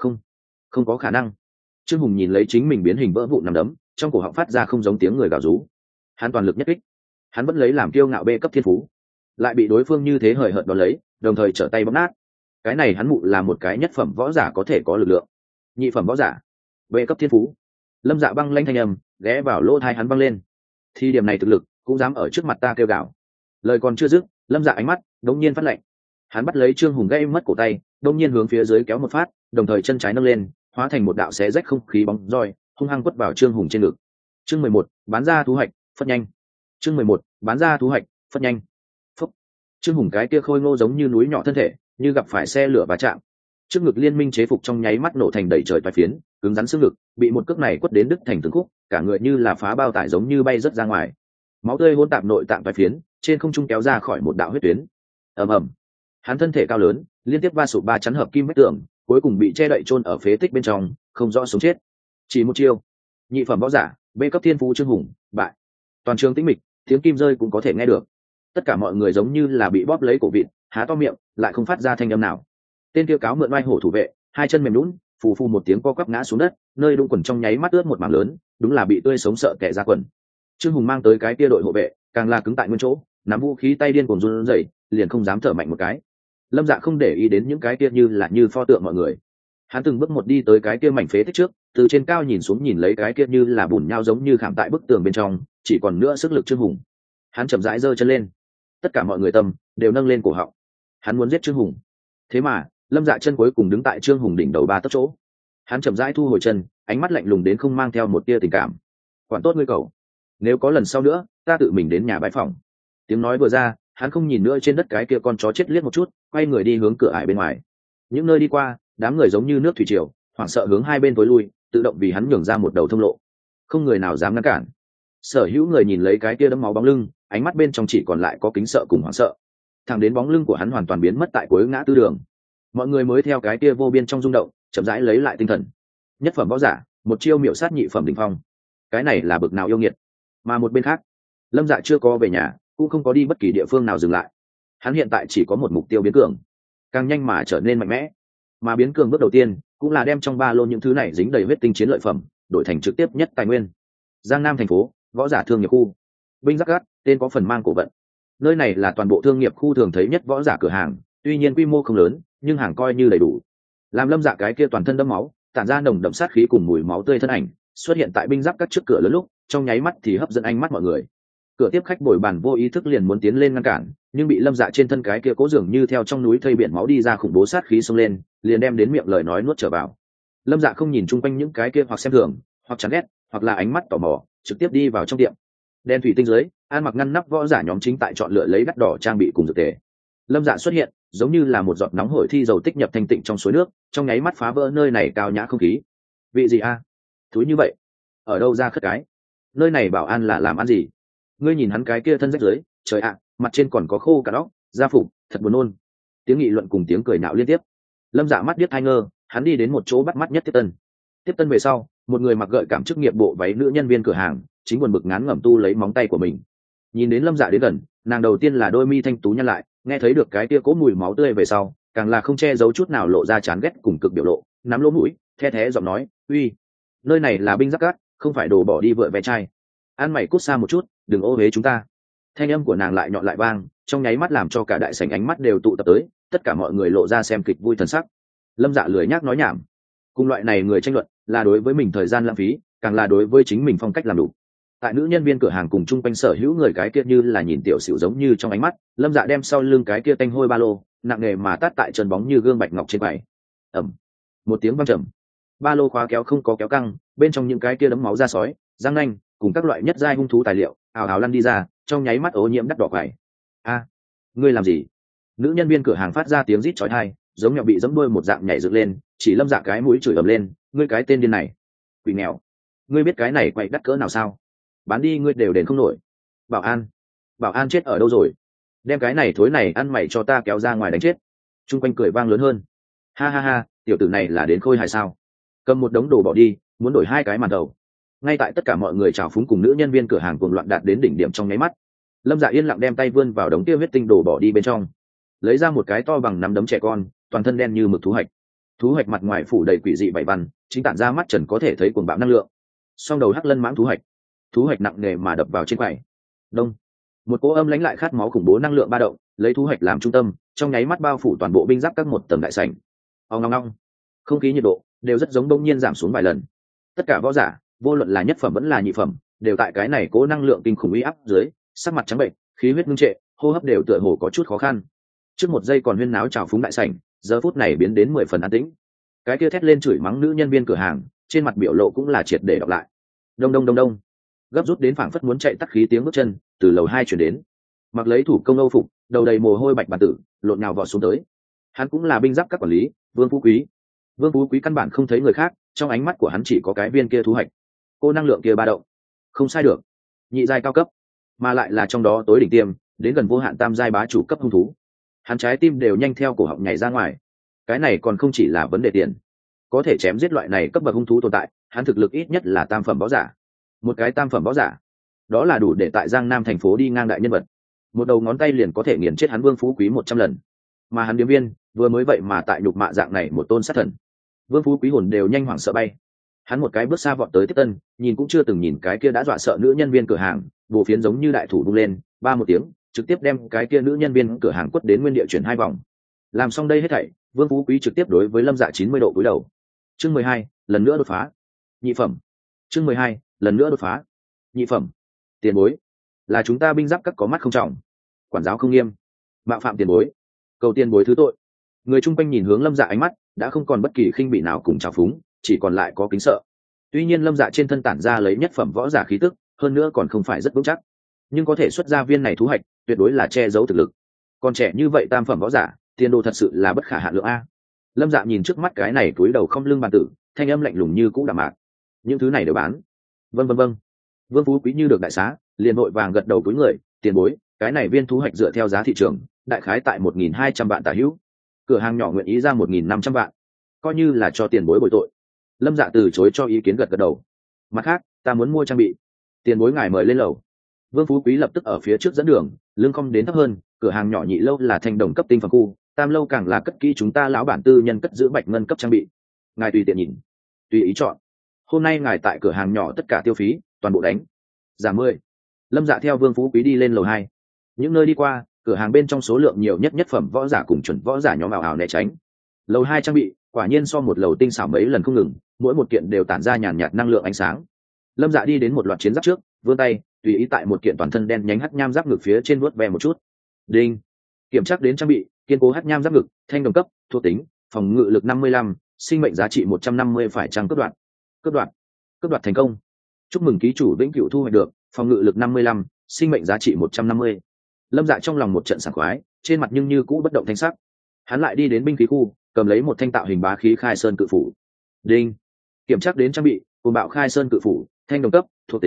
Không có khả năng. Trương Hùng nhìn lấy chính mình biến hình vỡ vụn năm đấm, trong cổ họng phát ra không giống tiếng người gào rú. Hắn toàn lực nhất kích, hắn vẫn lấy làm kiêu ngạo bê cấp thiên phú, lại bị đối phương như thế hời hợt đón lấy, đồng thời trở tay bóp nát. Cái này hắn mụ là một cái nhất phẩm võ giả có thể có lực lượng, nhị phẩm võ giả, bê cấp thiên phú. Lâm Dạ băng lanh thanh âm ghé vào lỗ tai hắn văng lên. Thì điểm này thực lực cũng dám ở trước mặt ta kêu gào. Lời còn chưa dứt, Lâm Dạ ánh mắt đột nhiên phát lạnh. Hắn bắt lấy Trương Hùng gây mất cổ tay, đột nhiên hướng phía dưới kéo một phát, đồng thời chân trái nâng lên, hóa thành một đạo xé rách không khí bóng roi, hung hăng quất vào Trương Hùng trên ngực. Chương 11, bán ra thú hoạch, phất nhanh. Chương 11, bán ra thú hoạch, phất nhanh. Phúc. Trương Hùng cái kia khôi ngô giống như núi nhỏ thân thể, như gặp phải xe lửa va chạm. Trước ngực liên minh chế phục trong nháy mắt nổ thành đầy trời toái phiến, cứng rắn xương ngực, bị một cước này quất đến đứt thành từng khúc, cả người như là phá bao tải giống như bay rớt ra ngoài. Máu tươi hỗn tạp nội tạng toái phiến, trên không trung kéo ra khỏi một đạo huyết tuyến. Ầm ầm. Hắn thân thể cao lớn, liên tiếp va sụp ba chắn hợp kim vách tường, cuối cùng bị che đậy chôn ở phế tích bên trong, không rõ sống chết. Chỉ một chiêu, nhị phẩm võ giả, bê cấp thiên phú Trương Hùng bại. Toàn trường tĩnh mịch, tiếng kim rơi cũng có thể nghe được. Tất cả mọi người giống như là bị bóp lấy cổ vịt, há to miệng, lại không phát ra thanh âm nào. Tên kia cáo mượn oai hổ thủ vệ, hai chân mềm nhũn, phù phù một tiếng co quắp ngã xuống đất, nơi đụng quần trong nháy mắt ướt một mảng lớn, đúng là bị tươi sống sợ kẻ ra quần. Trương Hùng mang tới cái kia đội hộ vệ, càng là cứng tại nguyên chỗ, nắm vũ khí tay điên cuồng run rẩy, liền không dám thở mạnh một cái. Lâm Dạ không để ý đến những cái kia như pho tượng mọi người. Hắn từng bước một đi tới cái kia mảnh phế tích trước, từ trên cao nhìn xuống nhìn lấy cái kia như là bùn nhau giống như khảm tại bức tường bên trong, chỉ còn nữa sức lực Trương Hùng. Hắn chậm rãi giơ chân lên, tất cả mọi người tâm đều nâng lên cổ họng. Hắn muốn giết Trương Hùng. Thế mà, Lâm Dạ chân cuối cùng đứng tại Trương Hùng đỉnh đầu ba tấc chỗ. Hắn chậm rãi thu hồi chân, ánh mắt lạnh lùng đến không mang theo một tia tình cảm. Quản tốt ngươi cầu, nếu có lần sau nữa, ta tự mình đến nhà bãi phòng. Tiếng nói vừa ra, hắn không nhìn nữa trên đất cái kia con chó chết liếc một chút, quay người đi hướng cửa ải bên ngoài. Những nơi đi qua, đám người giống như nước thủy triều, hoảng sợ hướng hai bên tối lui, tự động vì hắn nhường ra một đầu thông lộ. Không người nào dám ngăn cản. Sở hữu người nhìn lấy cái kia đẫm máu bóng lưng, ánh mắt bên trong chỉ còn lại có kính sợ cùng hoảng sợ. Thẳng đến bóng lưng của hắn hoàn toàn biến mất tại cuối ngã tư đường, mọi người mới theo cái kia vô biên trong rung động, chậm rãi lấy lại tinh thần. Nhất phẩm võ giả, một chiêu miểu sát nhị phẩm đỉnh phong. Cái này là bực nào yêu nghiệt. Mà một bên khác, Lâm Dạ chưa có về nhà, cũng không có đi bất kỳ địa phương nào dừng lại. Hắn hiện tại chỉ có một mục tiêu biến cường, càng nhanh mà trở nên mạnh mẽ. Mà biến cường bước đầu tiên cũng là đem trong ba lô những thứ này dính đầy huyết tinh chiến lợi phẩm đổi thành trực tiếp nhất tài nguyên. Giang Nam thành phố, võ giả thương nghiệp khu, binh giác gắt, tên có phần mang cổ vận. Nơi này là toàn bộ thương nghiệp khu thường thấy nhất võ giả cửa hàng, tuy nhiên quy mô không lớn, nhưng hàng coi như đầy đủ. Làm Lâm Dạ cái kia toàn thân đẫm máu, tản ra nồng đậm sát khí cùng mùi máu tươi thân ảnh xuất hiện tại binh giáp các trước cửa lớn lúc, trong nháy mắt thì hấp dẫn ánh mắt mọi người. Cửa tiếp khách bồi bàn vô ý thức liền muốn tiến lên ngăn cản, nhưng bị Lâm Dạ trên thân cái kia cố dường như theo trong núi thây biển máu đi ra khủng bố sát khí xông lên, liền đem đến miệng lời nói nuốt trở vào. Lâm Dạ không nhìn chung quanh những cái kia hoặc xem thường, hoặc chán ghét, hoặc là ánh mắt tò mò, trực tiếp đi vào trong tiệm. Đen thủy tinh dưới, an mặc ngăn nắp võ giả nhóm chính tại chọn lựa lấy đắt đỏ trang bị cùng dược tề. Lâm Dạ xuất hiện, giống như là một giọt nóng hổi thi dầu tích nhập thanh tịnh trong suối nước, trong nháy mắt phá vỡ nơi này cao nhã không khí. Vị gì a? Thúi như vậy, ở đâu ra khất cái? nơi này bảo an là làm ăn gì? Ngươi nhìn hắn cái kia thân rách rưới, trời ạ, mặt trên còn có khô cả óc, da phục, thật buồn nôn. Tiếng nghị luận cùng tiếng cười nhạo liên tiếp. Lâm Dạ mắt điếc hai ngơ, hắn đi đến một chỗ bắt mắt nhất tiếp tân. Tiếp tân về sau, một người mặc gợi cảm chức nghiệp bộ váy nữ nhân viên cửa hàng, chính buồn bực ngán ngẩm tu lấy móng tay của mình. Nhìn đến Lâm Dạ đến gần, nàng đầu tiên là đôi mi thanh tú nhăn lại, nghe thấy được cái kia cố mùi máu tươi về sau, càng là không che giấu chút nào lộ ra chán ghét cùng cực biểu lộ, nắm lỗ mũi, the thé giọng nói, uy, nơi này là binh giáp cát, không phải đồ bỏ đi vợ ve chai. Ăn mày cút xa một chút, đừng ô uế chúng ta. Thanh âm của nàng lại nhọn lại vang, trong nháy mắt làm cho cả đại sảnh ánh mắt đều tụ tập tới, tất cả mọi người lộ ra xem kịch vui thần sắc. Lâm Dạ lười nhác nói nhảm, cùng loại này người tranh luận là đối với mình thời gian lãng phí, càng là đối với chính mình phong cách làm đủ. Tại nữ nhân viên cửa hàng cùng chung quanh sở hữu người cái kia như là nhìn tiểu xỉu giống như trong ánh mắt, Lâm Dạ đem sau lưng cái kia tanh hôi ba lô nặng nề mà tát tại chân bóng như gương bạch ngọc trên quầy. Ầm, một tiếng vang trầm, ba lô khóa kéo không có kéo căng, bên trong những cái kia đấm máu da sói, răng nanh cùng các loại nhất giai hung thú tài liệu ào ào lăn đi ra, trong nháy mắt ô nhiễm đắt đỏ quầy. A, ngươi làm gì? Nữ nhân viên cửa hàng phát ra tiếng rít chói tai, giống mèo bị giẫm đuôi một dạng nhảy dựng lên, chỉ Lâm Dạ cái mũi chửi ầm lên, ngươi cái tên điên này, quỷ nghèo, ngươi biết cái này quậy đắt cỡ nào sao? Bán đi ngươi đều đền không nổi. Bảo an chết ở đâu rồi? Đem cái này thối này ăn mày cho ta kéo ra ngoài đánh chết. Trung quanh cười vang lớn hơn. Ha ha ha, tiểu tử này là đến khôi hài sao? Cầm một đống đồ bỏ đi, muốn đổi 2 cái màn đầu. Ngay tại tất cả mọi người chào phúng cùng nữ nhân viên cửa hàng cuồng loạn đạt đến đỉnh điểm trong nháy mắt, Lâm Dạ yên lặng đem tay vươn vào đống tiêu huyết tinh đồ bỏ đi bên trong, lấy ra một cái to bằng nắm đấm trẻ con, toàn thân đen như mực thú hạch. Thú hạch mặt ngoài phủ đầy quỷ dị bảy văn, chính tản ra mắt trần có thể thấy cuồng bạo năng lượng. Song đầu hắc lân mãng thú hạch nặng nề mà đập vào trên quầy. Đông, một cỗ âm lãnh lại khát máu khủng bố năng lượng ba động, lấy thú hạch làm trung tâm, trong nháy mắt bao phủ toàn bộ binh giáp các một tầng đại sảnh. Ong ong ong, không khí nhiệt độ đều rất giống đông nhiên giảm xuống vài lần. Tất cả võ giả, vô luận là nhất phẩm vẫn là nhị phẩm, đều tại cái này cỗ năng lượng kinh khủng uy áp dưới, sắc mặt trắng bệnh, khí huyết ngưng trệ, hô hấp đều tựa hồ có chút khó khăn. Trước một giây còn huyên náo trào phúng đại sảnh, giờ phút này biến đến 10 phần an tĩnh. Cái kia thét lên chửi mắng nữ nhân viên cửa hàng, trên mặt biểu lộ cũng là triệt để đọc lại. Đông đông đông đông, gấp rút đến phảng phất muốn chạy tắt khí tiếng bước chân từ lầu 2 chuyển đến. Mặc lấy thủ công âu phục, đầu đầy mồ hôi bạch bản tử, lộn nhào vọt xuống tới. Hắn cũng là binh giáp các quản lý, Vương Phú Quý. Vương Phú Quý căn bản không thấy người khác, trong ánh mắt của hắn chỉ có cái viên kia thú hạch. Cô năng lượng kia ba động, không sai được, nhị giai cao cấp, mà lại là trong đó tối đỉnh tiêm, đến gần vô hạn tam giai bá chủ cấp hung thú. Hắn trái tim đều nhanh theo cổ họng nhảy ra ngoài. Cái này còn không chỉ là vấn đề tiền, có thể chém giết loại này cấp bậc hung thú tồn tại, hắn thực lực ít nhất là tam phẩm võ giả. Một cái tam phẩm võ giả, đó là đủ để tại Giang Nam thành phố đi ngang đại nhân vật. Một đầu ngón tay liền có thể nghiền chết hắn Vương Phú Quý 100 lần. Mà hắn điếm viên vừa mới vậy mà tại nhục mạ dạng này một tôn sát thần. Vương Phú Quý hồn đều nhanh hoảng sợ bay. Hắn một cái bước xa vọt tới tiếp tân, nhìn cũng chưa từng nhìn cái kia đã dọa sợ nữ nhân viên cửa hàng, bổ phiến giống như đại thủ vung lên, ba một tiếng, trực tiếp đem cái kia nữ nhân viên cửa hàng quất đến nguyên địa chuyển 2 vòng. Làm xong đây hết thảy, Vương Phú Quý trực tiếp đối với Lâm Dạ 90 độ cúi đầu. Chương 12, lần nữa đột phá. Nhị phẩm. Chương 12, lần nữa đột phá. Nhị phẩm. Tiền bối, là chúng ta binh giáp các có mắt không trọng, quản giáo không nghiêm, mạo phạm tiền bối, cầu tiền bối thứ tội. Người chung quanh nhìn hướng Lâm Dạ ánh mắt đã không còn bất kỳ khinh bỉ nào cùng trào phúng, chỉ còn lại có kính sợ. Tuy nhiên Lâm Dạ trên thân tản ra lấy nhất phẩm võ giả khí tức, hơn nữa còn không phải rất vững chắc, nhưng có thể xuất ra viên này thú hạch, tuyệt đối là che giấu thực lực. Còn trẻ như vậy tam phẩm võ giả, tiền đồ thật sự là bất khả hạn lượng a. Lâm Dạ nhìn trước mắt cái này cúi đầu không lưng bàn tử, thanh âm lạnh lùng như cũ đạm mạc. Những thứ này đều bán. Vâng vâng vâng. Vương Phú Quý như được đại xá, liền vội vàng gật đầu cúi người, tiền bối, cái này viên thú hạch dựa theo giá thị trường, đại khái tại 1.200 vạn tả hữu. Cửa hàng nhỏ nguyện ý ra 1.500 vạn, coi như là cho tiền bối bồi tội. Lâm Dạ từ chối cho ý kiến gật gật đầu. Mặt khác, ta muốn mua trang bị, tiền bối ngài mời lên lầu. Vương Phú Quý lập tức ở phía trước dẫn đường, lưng không đến thấp hơn, cửa hàng nhỏ nhị lâu là thành đồng cấp tinh phẩm khu, tam lâu càng là cất kỹ chúng ta lão bản tư nhân cất giữ bạch ngân cấp trang bị. Ngài tùy tiện nhìn, tùy ý chọn. Hôm nay ngài tại cửa hàng nhỏ tất cả tiêu phí toàn bộ đánh giảm 10. Lâm Dạ theo Vương Phú Quý đi lên lầu 2. Những nơi đi qua, cửa hàng bên trong số lượng nhiều nhất nhất phẩm võ giả cùng chuẩn võ giả nhóm ảo ảo né tránh. Lầu 2 trang bị quả nhiên so một lầu tinh xảo mấy lần không ngừng, mỗi một kiện đều tản ra nhàn nhạt năng lượng ánh sáng. Lâm Dạ đi đến một loạt chiến giáp trước, vươn tay tùy ý tại một kiện toàn thân đen nhánh hắc nham giáp ngực phía trên vuốt ve một chút. Đinh, kiểm tra đến trang bị kiên cố hắc nham giáp ngực, thanh đồng cấp, thuộc tính phòng ngự lực 55, sinh mệnh giá trị 150, phải chăng cướp đoạt. Cướp đoạt thành công. Chúc mừng ký chủ vĩnh cửu thu hoạch được phòng ngự lực 55, sinh mệnh giá trị 150. Lâm Dạ trong lòng một trận sảng khoái, trên mặt nhưng như cũ bất động thanh sắc. Hắn lại đi đến binh khí khu, cầm lấy một thanh tạo hình bá khí khai sơn cự phủ. Đinh, kiểm tra đến trang bị cuồng bạo khai sơn cự phủ, thanh đồng cấp, thuộc tính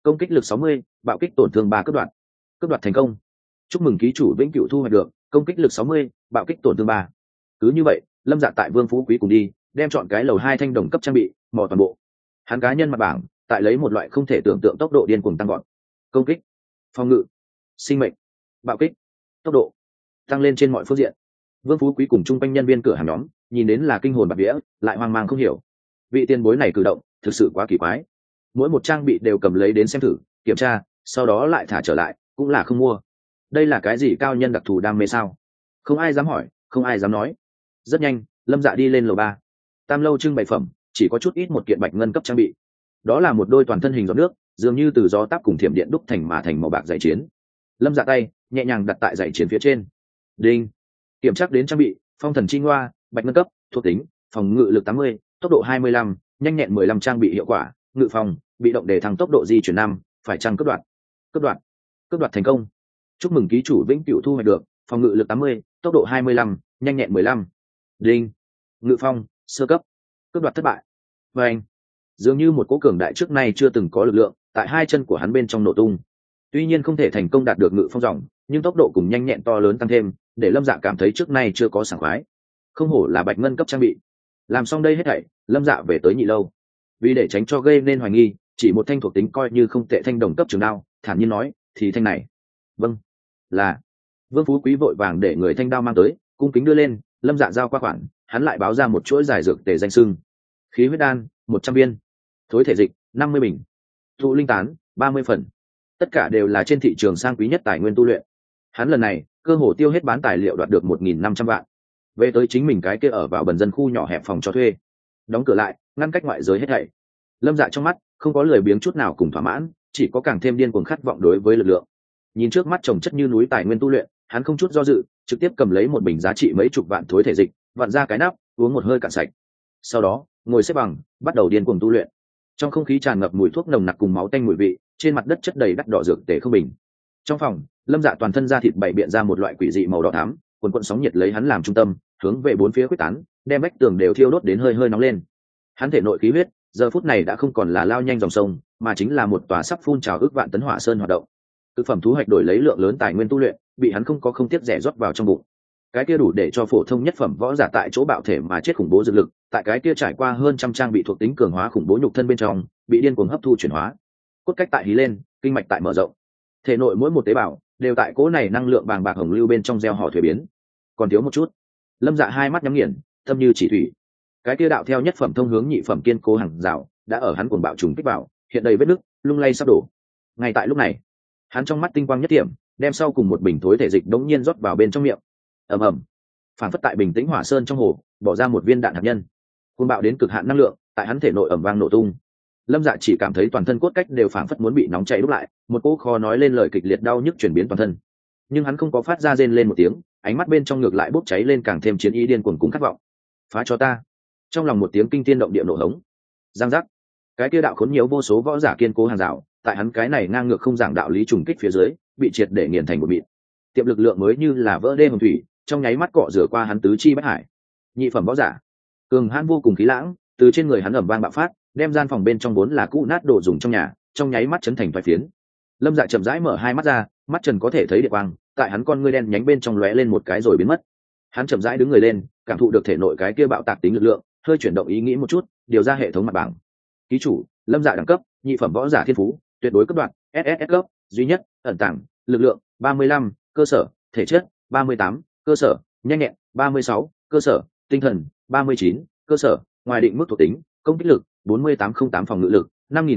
công kích lực 60, bạo kích tổn thương 3 cướp đoạt thành công. Chúc mừng ký chủ vĩnh cửu thu hoạch được công kích lực 60, bạo kích tổn thương 3. Cứ như vậy, Lâm Dạ tại Vương Phú Quý cùng đi, đem chọn cái lầu 2 thanh đồng cấp trang bị mò toàn bộ. Hắn cá nhân mặt bảng tại lấy một loại không thể tưởng tượng tốc độ điên cuồng tăng gọn. Công kích, phòng ngự, sinh mệnh, bạo kích, tốc độ tăng lên trên mọi phương diện. Vương Phú Quý cùng chung quanh nhân viên cửa hàng nhóm nhìn đến là kinh hồn bạt vía, lại hoang mang không hiểu. Vị tiền bối này cử động thực sự quá kỳ quái. Mỗi một trang bị đều cầm lấy đến xem thử, kiểm tra, sau đó lại thả trở lại, cũng là không mua. Đây là cái gì cao nhân đặc thù đam mê sao? Không ai dám hỏi, không ai dám nói. Rất nhanh, Lâm Dạ đi lên lầu 3. Tam lâu trưng bày phẩm, chỉ có chút ít một kiện bạch ngân cấp trang bị. Đó là một đôi toàn thân hình giọt nước, dường như từ gió táp cùng thiểm điện đúc thành mà thành màu bạc giày chiến. Lâm Dạ tay nhẹ nhàng đặt tại giày chiến phía trên. Đinh. Kiểm tra đến trang bị, phong thần chi ngoa, bạch ngân cấp, thuộc tính, phòng ngự lực 80, tốc độ 25, nhanh nhẹn 15 trang bị hiệu quả, ngự phòng, bị động để thăng tốc độ di chuyển 5, phải chăng cướp đoạt thành công. Chúc mừng ký chủ vĩnh cửu thu hoạch được phòng ngự lực 80, tốc độ 25, nhanh nhẹn 15. Đinh. Ngự phong, sơ cấp, cướp đoạt thất bại. Và anh, dường như một cỗ cường đại trước nay chưa từng có lực lượng tại hai chân của hắn bên trong nổ tung. Tuy nhiên không thể thành công đạt được ngự phong dòng, nhưng tốc độ cùng nhanh nhẹn to lớn tăng thêm, để Lâm Dạ cảm thấy trước nay chưa có sảng khoái. Không hổ là bạch ngân cấp trang bị. Làm xong đây hết thảy, Lâm Dạ về tới nhị lâu. Vì để tránh cho gây nên hoài nghi, chỉ một thanh thuộc tính coi như không tệ thanh đồng cấp trường đao, thản nhiên nói, thì thanh này. Vâng, là. Vương Phú Quý vội vàng để người thanh đao mang tới, cung kính đưa lên. Lâm Dạ giao qua khoản, hắn lại báo ra một chuỗi giải dược tề danh sưng. Khí huyết đan 100 viên, thối thể dịch 50 bình, thụ linh tán 30 phần. Tất cả đều là trên thị trường sang quý nhất tài nguyên tu luyện. Hắn lần này cơ hồ tiêu hết bán tài liệu đoạt được 1.500 vạn. Về tới chính mình cái kia ở vào bần dân khu nhỏ hẹp phòng cho thuê, đóng cửa lại, ngăn cách ngoại giới hết thảy. Lâm Dạ trong mắt không có lười biếng chút nào cùng thỏa mãn, chỉ có càng thêm điên cuồng khát vọng đối với lực lượng. Nhìn trước mắt chồng chất như núi tài nguyên tu luyện, hắn không chút do dự, trực tiếp cầm lấy một bình giá trị mấy chục vạn thối thể dịch, vặn ra cái nắp, uống một hơi cạn sạch. Sau đó, ngồi xếp bằng, bắt đầu điên cuồng tu luyện. Trong không khí tràn ngập mùi thuốc nồng nặc cùng máu tanh mùi vị, trên mặt đất chất đầy đắt đỏ dược tề không bình. Trong phòng, Lâm Dạ toàn thân da thịt bày biện ra một loại quỷ dị màu đỏ thắm, quần quần sóng nhiệt lấy hắn làm trung tâm, hướng về bốn phía quyết tán, đem vách tường đều thiêu đốt đến hơi hơi nóng lên. Hắn thể nội khí huyết, giờ phút này đã không còn là lao nhanh dòng sông, mà chính là một tòa sắp phun trào ước vạn tấn hỏa sơn hoạt động. Thực phẩm thú hoạch đổi lấy lượng lớn tài nguyên tu luyện, bị hắn không tiếc rẻ rót vào trong bụng. Cái kia đủ để cho phổ thông nhất phẩm võ giả tại chỗ bạo thể mà chết khủng bố dược lực, tại cái kia trải qua hơn trăm trang bị thuộc tính cường hóa khủng bố nhục thân bên trong, bị điên cuồng hấp thu chuyển hóa. Cốt cách tại hí lên, kinh mạch tại mở rộng. Thể nội mỗi một tế bào đều tại cỗ này năng lượng bàng bạc hồng lưu bên trong gieo họ thuế biến. Còn thiếu một chút. Lâm Dạ hai mắt nhắm nghiền, tâm như chỉ thủy. Cái kia đạo theo nhất phẩm thông hướng nhị phẩm kiên cố hàng rào, đã ở hắn cuồng bạo trùng kích vào, hiện đầy vết nứt, lung lay sắp đổ. Ngay tại lúc này, hắn trong mắt tinh quang nhất điểm, đem sau cùng một bình thối thể dịch đống nhiên rót vào bên trong miệng. Ầm ầm, phản phất tại bình tĩnh hỏa sơn trong hồ, bỏ ra một viên đạn hạt nhân. Cuồng bạo đến cực hạn năng lượng, tại hắn thể nội ầm vang nổ tung. Lâm Dạ chỉ cảm thấy toàn thân cốt cách đều phảng phất muốn bị nóng chảy đúc lại, một cỗ khó nói lên lời kịch liệt đau nhức chuyển biến toàn thân. Nhưng hắn không có phát ra rên lên một tiếng, ánh mắt bên trong ngược lại bốc cháy lên càng thêm chiến ý điên cuồng cùng khát vọng. Phá cho ta! Trong lòng một tiếng kinh thiên động địa nổ hống. Giang giác. Cái kia đạo khốn nhiều vô số võ giả kiên cố hàng rào, tại hắn cái này ngang ngược không giảng đạo lý trùng kích phía dưới, bị triệt để nghiền thành một mịn. Tiệm lực lượng mới như là vỡ đê hồng thủy, trong nháy mắt cọ rửa qua hắn tứ chi bách hải. Nhị phẩm võ giả, cường hãn vô cùng khí lãng, từ trên người hắn ầm vang bạo phát, đem gian phòng bên trong vốn là cũ nát đồ dùng trong nhà, trong nháy mắt chấn thành vài phiến. Lâm Dạ chậm rãi mở hai mắt ra, mắt trần có thể thấy địa quang, tại hắn con ngươi đen nhánh bên trong lóe lên một cái rồi biến mất. Hắn chậm rãi đứng người lên, cảm thụ được thể nội cái kia bạo tạc tính lực lượng, hơi chuyển động ý nghĩ một chút, điều ra hệ thống mặt bảng. Ký chủ, Lâm Dạ đẳng cấp, nhị phẩm võ giả thiên phú, tuyệt đối cấp đoạn, SSS cấp, duy nhất, ẩn tàng, lực lượng 35, cơ sở, thể chất 38, cơ sở, nhanh nhẹn 36, cơ sở, tinh thần 39, cơ sở, ngoài định mức thuộc tính, công kích lực 4808 phòng ngự lực,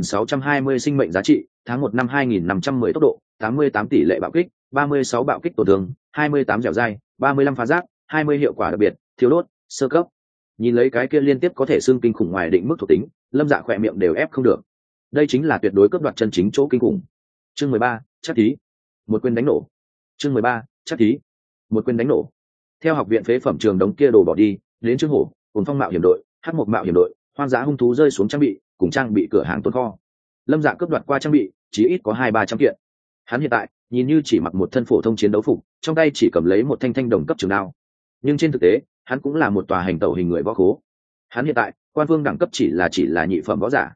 5620 sinh mệnh giá trị, tháng 1 năm 2510 tốc độ, 88 tỷ lệ bạo kích, 36 bạo kích tổn thương, 28 dẻo dai, 35 phá giáp, 20 hiệu quả đặc biệt, thiếu đốt, sơ cấp. Nhìn lấy cái kia liên tiếp có thể xương kinh khủng ngoài định mức thuộc tính, Lâm Dạ khỏe miệng đều ép không được. Đây chính là tuyệt đối cướp đoạt chân chính chỗ kinh khủng. Chương 13, chắc thí. Một quyền đánh nổ. Chương 13, chắc thí. Một quyền đánh nổ. Theo học viện phế phẩm trường đống kia đồ bỏ đi, đến Trương Hổ, cùng Phong Mạo hiểm đội, Hắc Mộc Mạo hiểm đội, hoang dã hung thú rơi xuống trang bị, cùng trang bị cửa hàng tồn kho. Lâm Dạ cướp đoạt qua trang bị, chỉ ít có 200-300 kiện. Hắn hiện tại, nhìn như chỉ mặc một thân phổ thông chiến đấu phục, trong tay chỉ cầm lấy một thanh thanh đồng cấp trường đao. Nhưng trên thực tế, hắn cũng là một tòa hành tẩu hình người võ khố. Hắn hiện tại, quan phương đẳng cấp chỉ là nhị phẩm võ giả.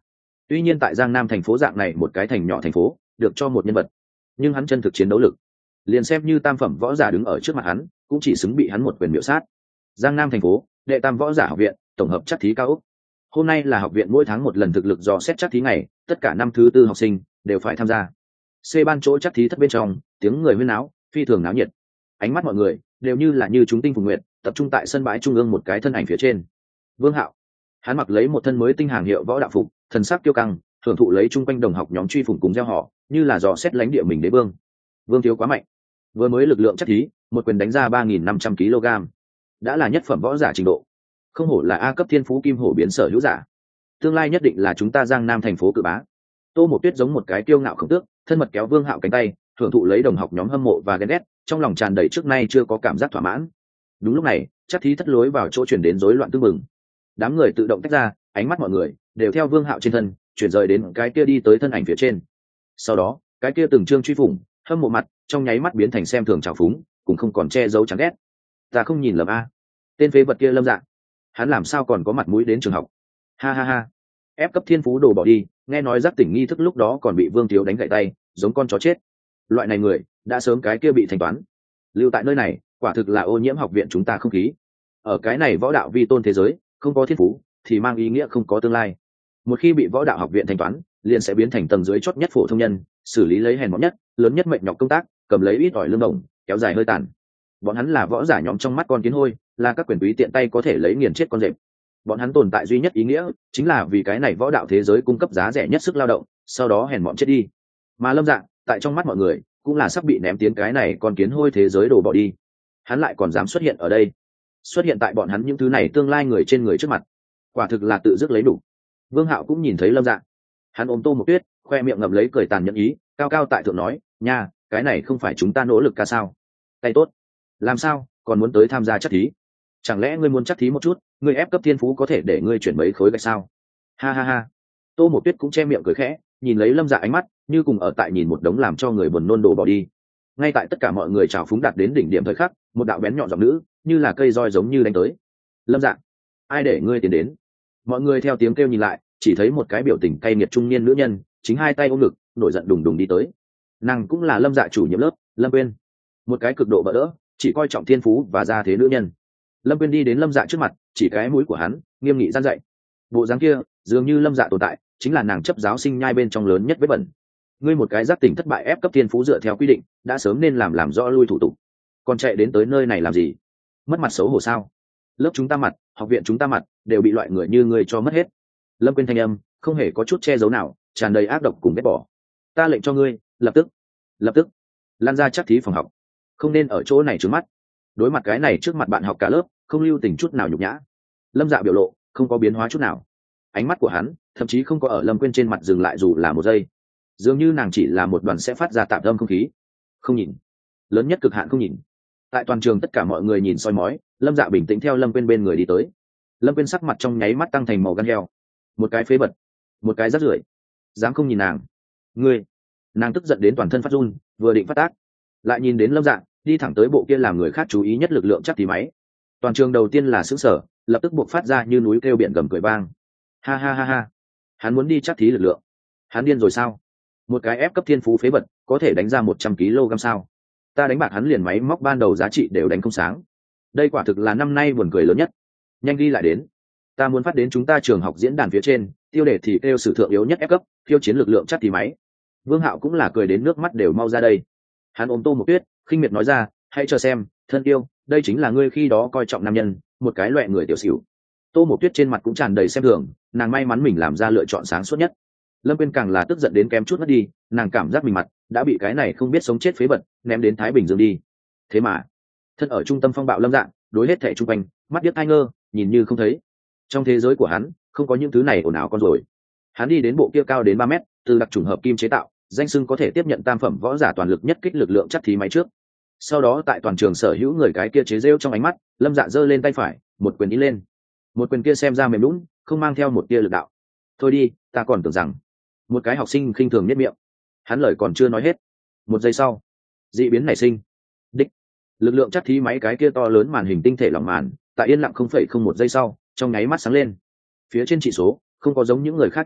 Tuy nhiên tại Giang Nam thành phố dạng này một cái thành nhỏ thành phố được cho một nhân vật, nhưng hắn chân thực chiến đấu lực liền xem như tam phẩm võ giả đứng ở trước mặt hắn cũng chỉ xứng bị hắn một quyền miểu sát. Giang Nam thành phố đệ tam võ giả học viện tổng hợp chắc thí cao ốc. Hôm nay là học viện mỗi tháng một lần thực lực dò xét chắc thí ngày, tất cả năm thứ tư học sinh đều phải tham gia. C ban chỗ chắc thí thất bên trong, tiếng người huyên náo, phi thường náo nhiệt. Ánh mắt mọi người đều như chúng tinh phùng nguyệt, tập trung tại sân bãi trung ương một cái thân ảnh phía trên. Vương Hạo, hắn mặc lấy một thân mới tinh hàng hiệu võ đạo phục, thần sắc kiêu căng, thưởng thụ lấy chung quanh đồng học nhóm truy phủng cùng gieo họ, như là dò xét lãnh địa mình đế vương. Vương thiếu quá mạnh, vừa mới lực lượng chắc thí, một quyền đánh ra 3.500 kg, đã là nhất phẩm võ giả trình độ, không hổ là A cấp thiên phú kim hổ biến sở hữu giả, tương lai nhất định là chúng ta Giang Nam thành phố cự bá. Tô Một Tuyết giống một cái kiêu ngạo khổng tước, thân mật kéo Vương Hạo cánh tay, thưởng thụ lấy đồng học nhóm hâm mộ và ghen ghét, trong lòng tràn đầy trước nay chưa có cảm giác thỏa mãn. Đúng lúc này, chắc thí thất lối vào chỗ chuyển đến rối loạn tương mừng. Đám người tự động tách ra, ánh mắt mọi người đều theo Vương Hạo trên thân chuyển rời đến cái kia đi tới thân ảnh phía trên. Sau đó, cái kia từng trương truy phủng, hâm mộ mặt trong nháy mắt biến thành xem thường trào phúng, cũng không còn che giấu chán ghét. Ta không nhìn lầm a, tên phế vật kia Lâm Dạ, hắn làm sao còn có mặt mũi đến trường học? Ha ha ha, ép cấp thiên phú đồ bỏ đi, nghe nói giác tỉnh nghi thức lúc đó còn bị Vương thiếu đánh gãy tay, giống con chó chết. Loại này người đã sớm cái kia bị thanh toán, lưu tại nơi này quả thực là ô nhiễm học viện chúng ta không khí. Ở cái này võ đạo vi tôn thế giới, không có thiên phú thì mang ý nghĩa không có tương lai. Một khi bị võ đạo học viện thanh toán, liền sẽ biến thành tầng dưới chót nhất phổ thông nhân, xử lý lấy hèn mọn nhất, lớn nhất mệnh nhọc công tác, cầm lấy ít ỏi lương đồng, kéo dài hơi tàn. Bọn hắn là võ giả nhóm trong mắt con kiến hôi, là các quyền quý tiện tay có thể lấy nghiền chết con rệp. Bọn hắn tồn tại duy nhất ý nghĩa chính là vì cái này võ đạo thế giới cung cấp giá rẻ nhất sức lao động, sau đó hèn mọn chết đi. Mà Lâm Dạ tại trong mắt mọi người cũng là sắp bị ném tiến cái này con kiến hôi thế giới đổ bỏ đi. Hắn lại còn dám xuất hiện ở đây, xuất hiện tại bọn hắn những thứ này tương lai người trên người trước mặt, quả thực là tự dứt lấy đủ. Vương Hạo cũng nhìn thấy Lâm Dạ, hắn ôm Tô Một Tuyết, khoe miệng ngậm lấy cười tàn nhẫn ý, cao cao tại thượng nói, nha, cái này không phải chúng ta nỗ lực ca sao? Tay tốt, làm sao còn muốn tới tham gia chắc thí? Chẳng lẽ ngươi muốn chắc thí một chút, ngươi ép cấp thiên phú có thể để ngươi chuyển mấy khối gạch sao? Ha ha ha. Tô Một Tuyết cũng che miệng cười khẽ, nhìn lấy Lâm Dạ ánh mắt như cùng ở tại nhìn một đống làm cho người buồn nôn đổ bỏ đi. Ngay tại tất cả mọi người trào phúng đạt đến đỉnh điểm thời khắc, một đạo bén nhọn giọng nữ như là cây roi giống như đánh tới. Lâm Dạ, ai để ngươi tiến đến? Mọi người theo tiếng kêu nhìn lại, chỉ thấy một cái biểu tình cay nghiệt trung niên nữ nhân, chính hai tay ôm ngực, nổi giận đùng đùng đi tới. Nàng cũng là Lâm Dạ chủ nhiệm lớp, Lâm Quyên, một cái cực độ bỡ đỡ, chỉ coi trọng thiên phú và gia thế nữ nhân. Lâm Quyên đi đến Lâm Dạ trước mặt, chỉ cái mũi của hắn, nghiêm nghị gian dạy. Bộ dáng kia, dường như Lâm Dạ tồn tại chính là nàng chấp giáo sinh nhai bên trong lớn nhất vết bẩn. Ngươi một cái giác tỉnh thất bại ép cấp thiên phú dựa theo quy định, đã sớm nên làm rõ lui thủ tục, còn chạy đến tới nơi này làm gì? Mất mặt xấu hổ sao? Lớp chúng ta mặt, học viện chúng ta mặt, đều bị loại người như ngươi cho mất hết. Lâm Quyên thanh âm không hề có chút che giấu nào, tràn đầy ác độc cùng ghét bỏ. Ta lệnh cho ngươi, lập tức lan ra chắc thí phòng học, không nên ở chỗ này trướng mắt. Đối mặt cái này trước mặt bạn học cả lớp, không lưu tình chút nào nhục nhã. Lâm Dạ biểu lộ không có biến hóa chút nào, ánh mắt của hắn thậm chí không có ở Lâm Quyên trên mặt dừng lại dù là một giây, dường như nàng chỉ là một đoàn sẽ phát ra tạm âm không khí. Không nhìn, lớn nhất cực hạn không nhìn. Tại toàn trường tất cả mọi người nhìn soi mói, Lâm Dạ bình tĩnh theo Lâm Quyên bên người đi tới. Lâm Quyên sắc mặt trong nháy mắt tăng thành màu gan heo, một cái phế bật, một cái rác rưởi, dám không nhìn nàng? Ngươi! Nàng tức giận đến toàn thân phát run, vừa định phát tác, lại nhìn đến Lâm Dạ đi thẳng tới bộ kia làm người khác chú ý nhất lực lượng chắc thí máy. Toàn trường đầu tiên là sững sờ, lập tức buộc phát ra như núi kêu biển gầm cười vang. Ha ha ha ha, hắn muốn đi chắc thí lực lượng, hắn điên rồi sao? Một cái ép cấp thiên phú phế vật có thể đánh ra 100 kg sao? Ta đánh bạc hắn liền máy móc ban đầu giá trị đều đánh không sáng. Đây quả thực là năm nay buồn cười lớn nhất. Nhanh đi lại đến, ta muốn phát đến chúng ta trường học diễn đàn phía trên, tiêu đề thì kêu sử thượng yếu nhất ép cấp, khiêu chiến lực lượng chắc thí máy. Vương Hạo cũng là cười đến nước mắt đều mau ra đây. Hắn ôm Tô Một Tuyết, khinh miệt nói ra, hãy cho xem, thân yêu, đây chính là ngươi khi đó coi trọng nam nhân, một cái loại người tiểu xỉu. Tô Một Tuyết trên mặt cũng tràn đầy xem thường, nàng may mắn mình làm ra lựa chọn sáng suốt nhất. Lâm Quyên càng là tức giận đến kém chút mất đi, nàng cảm giác mình mặt đã bị cái này không biết sống chết phế vật ném đến Thái Bình Dương đi. Thế mà thân ở trung tâm phong bạo Lâm Dạng đối hết thảy chung quanh mắt điếc tai ngơ, nhìn như không thấy. Trong thế giới của hắn không có những thứ này ồn ào con rồi. Hắn đi đến bộ kia cao đến 3 mét, từ đặc trùng hợp kim chế tạo, danh xưng có thể tiếp nhận tam phẩm võ giả toàn lực nhất kích lực lượng chắc thí máy trước. Sau đó tại toàn trường sở hữu người cái kia chế rêu trong ánh mắt, Lâm Dạ giơ lên tay phải, một quyền đi lên. Một quyền kia xem ra mềm nhũn, không mang theo một tia lực đạo. Thôi đi, ta còn tưởng rằng một cái học sinh khinh thường nhếch miệng. Hắn lời còn chưa nói hết, một giây sau, dị biến nảy sinh. Đích, lực lượng chắc thí máy cái kia to lớn màn hình tinh thể lỏng màn, tại yên lặng 0,01 giây sau, trong nháy mắt sáng lên. Phía trên chỉ số không có giống những người khác như thế,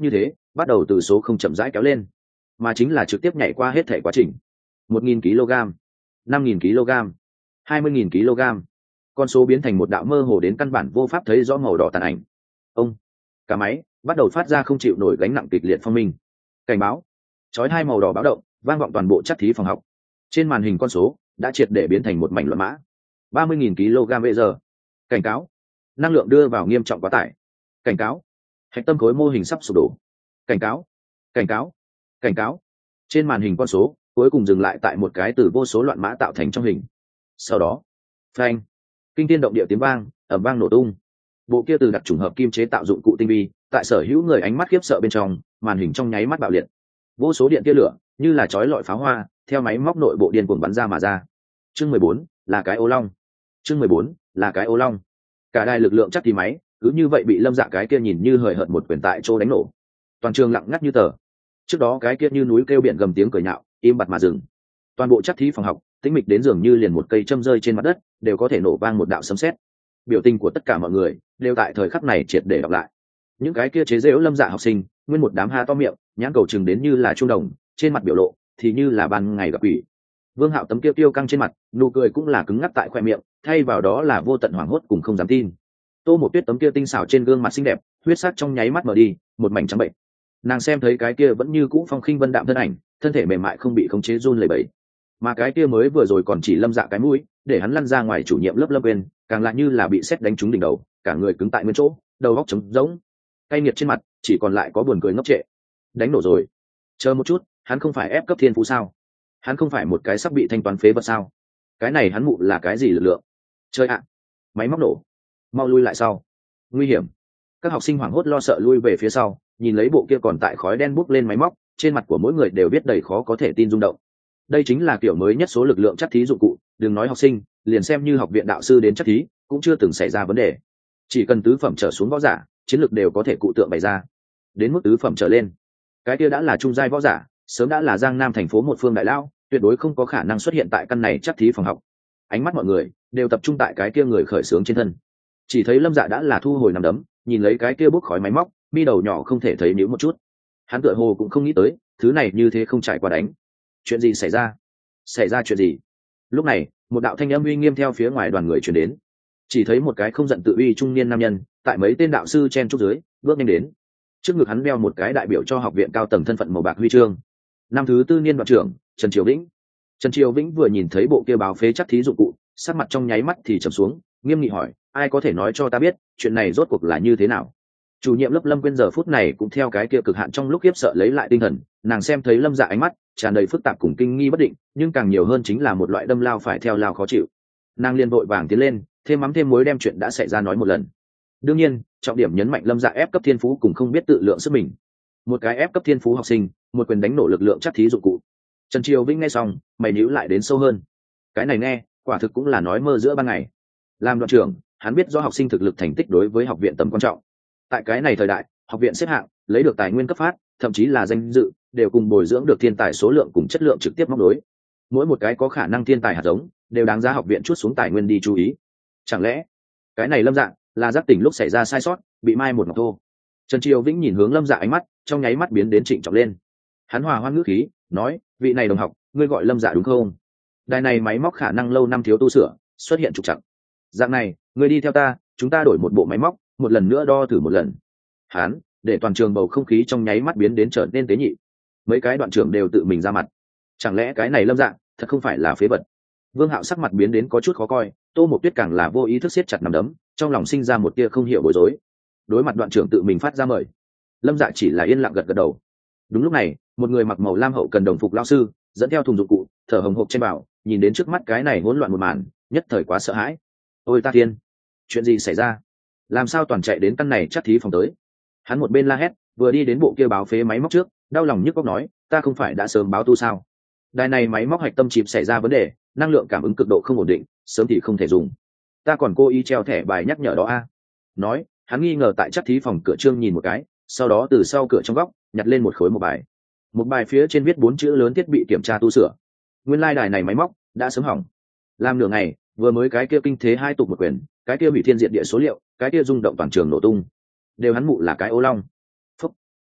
bắt đầu từ số không chậm rãi kéo lên, mà chính là trực tiếp nhảy qua hết thể quá trình. 1.000 kg, 5.000 kg, 20.000 kg, con số biến thành một đạo mơ hồ đến căn bản vô pháp thấy rõ màu đỏ tàn ảnh. Ông, cả máy bắt đầu phát ra không chịu nổi gánh nặng kịch liệt phong minh. Cảnh báo, chói hai màu đỏ báo động vang vọng toàn bộ chắc thí phòng học. Trên màn hình con số đã triệt để biến thành một mảnh loạn mã. 30.000 kg bây giờ. Cảnh cáo, năng lượng đưa vào nghiêm trọng quá tải. Cảnh cáo, hạch tâm khối mô hình sắp sụp đổ. Cảnh cáo, cảnh cáo, cảnh cáo. Trên màn hình con số cuối cùng dừng lại tại một cái từ vô số loạn mã tạo thành trong hình. Sau đó, phanh, kinh thiên động địa tiếng vang ầm vang nổ tung. Bộ kia từ đặc trùng hợp kim chế tạo dụng cụ tinh vi, tại sở hữu người ánh mắt khiếp sợ bên trong, màn hình trong nháy mắt bạo liệt. Vô số điện tia lửa như là chói lọi pháo hoa theo máy móc nội bộ điên cuồng bắn ra mà ra. Chương 14 là cái ô long. Chương 14 là cái ô long. Cả đài lực lượng chắc thì máy cứ như vậy bị Lâm Dạ cái kia nhìn như hời hợt một quyền tại chỗ đánh nổ. Toàn trường lặng ngắt như tờ. Trước đó cái kia như núi kêu biển gầm tiếng cười nhạo im bặt mà dừng. Toàn bộ chắc thí phòng học tĩnh mịch đến dường như liền một cây châm rơi trên mặt đất đều có thể nổ vang một đạo sấm sét. Biểu tình của tất cả mọi người đều tại thời khắc này triệt để đọc lại. Những cái kia chế giễu Lâm Dạ học sinh nguyên một đám ha to miệng, nhãn cầu chừng đến như là trung đồng, trên mặt biểu lộ thì như là ban ngày gặp quỷ. Vương Hạo tấm kia tiêu căng trên mặt, nụ cười cũng là cứng ngắc tại khoe miệng, thay vào đó là vô tận hoảng hốt cùng không dám tin. Tô Một Tuyết tấm kia tinh xảo trên gương mặt xinh đẹp, huyết sắc trong nháy mắt mở đi, một mảnh trắng bệnh. Nàng xem thấy cái kia vẫn như cũ phong khinh vân đạm thân ảnh, thân thể mềm mại không bị khống chế run lẩy bẩy. Mà cái kia mới vừa rồi còn chỉ Lâm Dạ cái mũi, để hắn lăn ra ngoài chủ nhiệm lớp Lâm Uyên, càng lại như là bị sét đánh trúng đỉnh đầu, cả người cứng tại nguyên chỗ, đầu óc trống rỗng. Cay nghiệt trên mặt, chỉ còn lại có buồn cười ngốc trệ. Đánh nổ rồi. Chờ một chút, hắn không phải ép cấp thiên phú sao? Hắn không phải một cái sắp bị thanh toán phế vật sao? Cái này hắn mụ là cái gì lực lượng? Chơi ạ! Máy móc nổ. Mau lui lại sau. Nguy hiểm. Các học sinh hoảng hốt lo sợ lui về phía sau, nhìn lấy bộ kia còn tại khói đen bốc lên máy móc, trên mặt của mỗi người đều viết đầy khó có thể tin rung động. Đây chính là kiểu mới nhất số lực lượng chắc thí dụng cụ, đừng nói học sinh, liền xem như học viện đạo sư đến chắc thí, cũng chưa từng xảy ra vấn đề. Chỉ cần tứ phẩm trở xuống võ giả, chiến lược đều có thể cụ tượng bày ra. Đến mức tứ phẩm trở lên, cái kia đã là trung giai võ giả, sớm đã là Giang Nam thành phố một phương đại lao, tuyệt đối không có khả năng xuất hiện tại căn này chắc thí phòng học. Ánh mắt mọi người đều tập trung tại cái kia người khởi xướng trên thân. Chỉ thấy Lâm Dạ đã là thu hồi nằm đấm, nhìn lấy cái kia bốc khói máy móc, mi đầu nhỏ không thể thấy níu một chút. Hắn tựa hồ cũng không nghĩ tới, thứ này như thế không trải qua đánh. Chuyện gì xảy ra? Xảy ra chuyện gì? Lúc này, một đạo thanh âm uy nghiêm theo phía ngoài đoàn người truyền đến. Chỉ thấy một cái không giận tự uy trung niên nam nhân, tại mấy tên đạo sư chen trúc dưới, bước nhanh đến. Trước ngực hắn đeo một cái đại biểu cho học viện cao tầng thân phận màu bạc huy chương. Năm thứ tư niên đoạn trưởng, Trần Triều Vĩnh. Trần Triều Vĩnh vừa nhìn thấy bộ kia báo phế chắc thí dụng cụ, sắc mặt trong nháy mắt thì trầm xuống, nghiêm nghị hỏi, ai có thể nói cho ta biết, chuyện này rốt cuộc là như thế nào? Chủ nhiệm lớp Lâm Quyên giờ phút này cũng theo cái kia cực hạn trong lúc khiếp sợ lấy lại tinh thần, nàng xem thấy Lâm Dạ ánh mắt tràn đầy phức tạp cùng kinh nghi bất định, nhưng càng nhiều hơn chính là một loại đâm lao phải theo lao khó chịu. Nàng liền vội vàng tiến lên, thêm mắm thêm muối đem chuyện đã xảy ra nói một lần. Đương nhiên, trọng điểm nhấn mạnh Lâm Dạ ép cấp thiên phú cùng không biết tự lượng sức mình. Một cái ép cấp thiên phú học sinh, một quyền đánh nổ lực lượng chắc thí dụng cụ. Trần Triều Vĩnh nghe xong, mày nhíu lại đến sâu hơn. Cái này nghe, quả thực cũng là nói mơ giữa ban ngày. Làm đoạn trưởng, hắn biết do học sinh thực lực thành tích đối với học viện tầm quan trọng. Tại cái này thời đại, học viện xếp hạng, lấy được tài nguyên cấp phát, thậm chí là danh dự, đều cùng bồi dưỡng được thiên tài số lượng cùng chất lượng trực tiếp móc đối. Mỗi một cái có khả năng thiên tài hạt giống, đều đáng giá học viện chút xuống tài nguyên đi chú ý. Chẳng lẽ, cái này Lâm Dạ là giác tỉnh lúc xảy ra sai sót, bị mai một ngọc thô? Trần Triều Vĩnh nhìn hướng Lâm Dạ ánh mắt, trong nháy mắt biến đến trịnh trọng lên. Hắn hòa hoan ngữ khí, nói, vị này đồng học, ngươi gọi Lâm Dạ đúng không? Đài này máy móc khả năng lâu năm thiếu tu sửa, xuất hiện trục trặc. Dạng này, ngươi đi theo ta, chúng ta đổi một bộ máy móc, một lần nữa đo thử một lần. Hắn để toàn trường bầu không khí trong nháy mắt biến đến trở nên tế nhị. Mấy cái đoạn trưởng đều tự mình ra mặt. Chẳng lẽ cái này Lâm Dạ thật không phải là phế vật? Vương Hạo sắc mặt biến đến có chút khó coi, Tô Một Tuyết càng là vô ý thức siết chặt nắm đấm, trong lòng sinh ra một tia không hiểu bối rối. Đối mặt đoạn trưởng tự mình phát ra mời, Lâm Dạ chỉ là yên lặng gật gật đầu. Đúng lúc này, một người mặc màu lam hậu cần đồng phục lao sư, dẫn theo thùng dụng cụ, thở hồng hộc trên bảo, nhìn đến trước mắt cái này hỗn loạn một màn, nhất thời quá sợ hãi. Ôi ta thiên, chuyện gì xảy ra? Làm sao toàn chạy đến căn này chắc thí phòng tới? Hắn một bên la hét, vừa đi đến bộ kia báo phế máy móc trước, đau lòng nhức óc nói, ta không phải đã sớm báo tu sao? Đài này máy móc hạch tâm chip xảy ra vấn đề, năng lượng cảm ứng cực độ không ổn định, sớm thì không thể dùng. Ta còn cố ý treo thẻ bài nhắc nhở đó a. Nói, hắn nghi ngờ tại chắc thí phòng cửa trương nhìn một cái, sau đó từ sau cửa trong góc nhặt lên một khối một bài. Một bài phía trên viết 4 chữ lớn thiết bị kiểm tra tu sửa. Nguyên lai đài này máy móc đã sớm hỏng. Làm nửa ngày, vừa mới cái kia kinh thế hai tục một quyền, cái kia hủy thiên diệt địa số liệu, cái kia rung động toàn trường nổ tung. Đều hắn mụ là cái ô long. Phúc.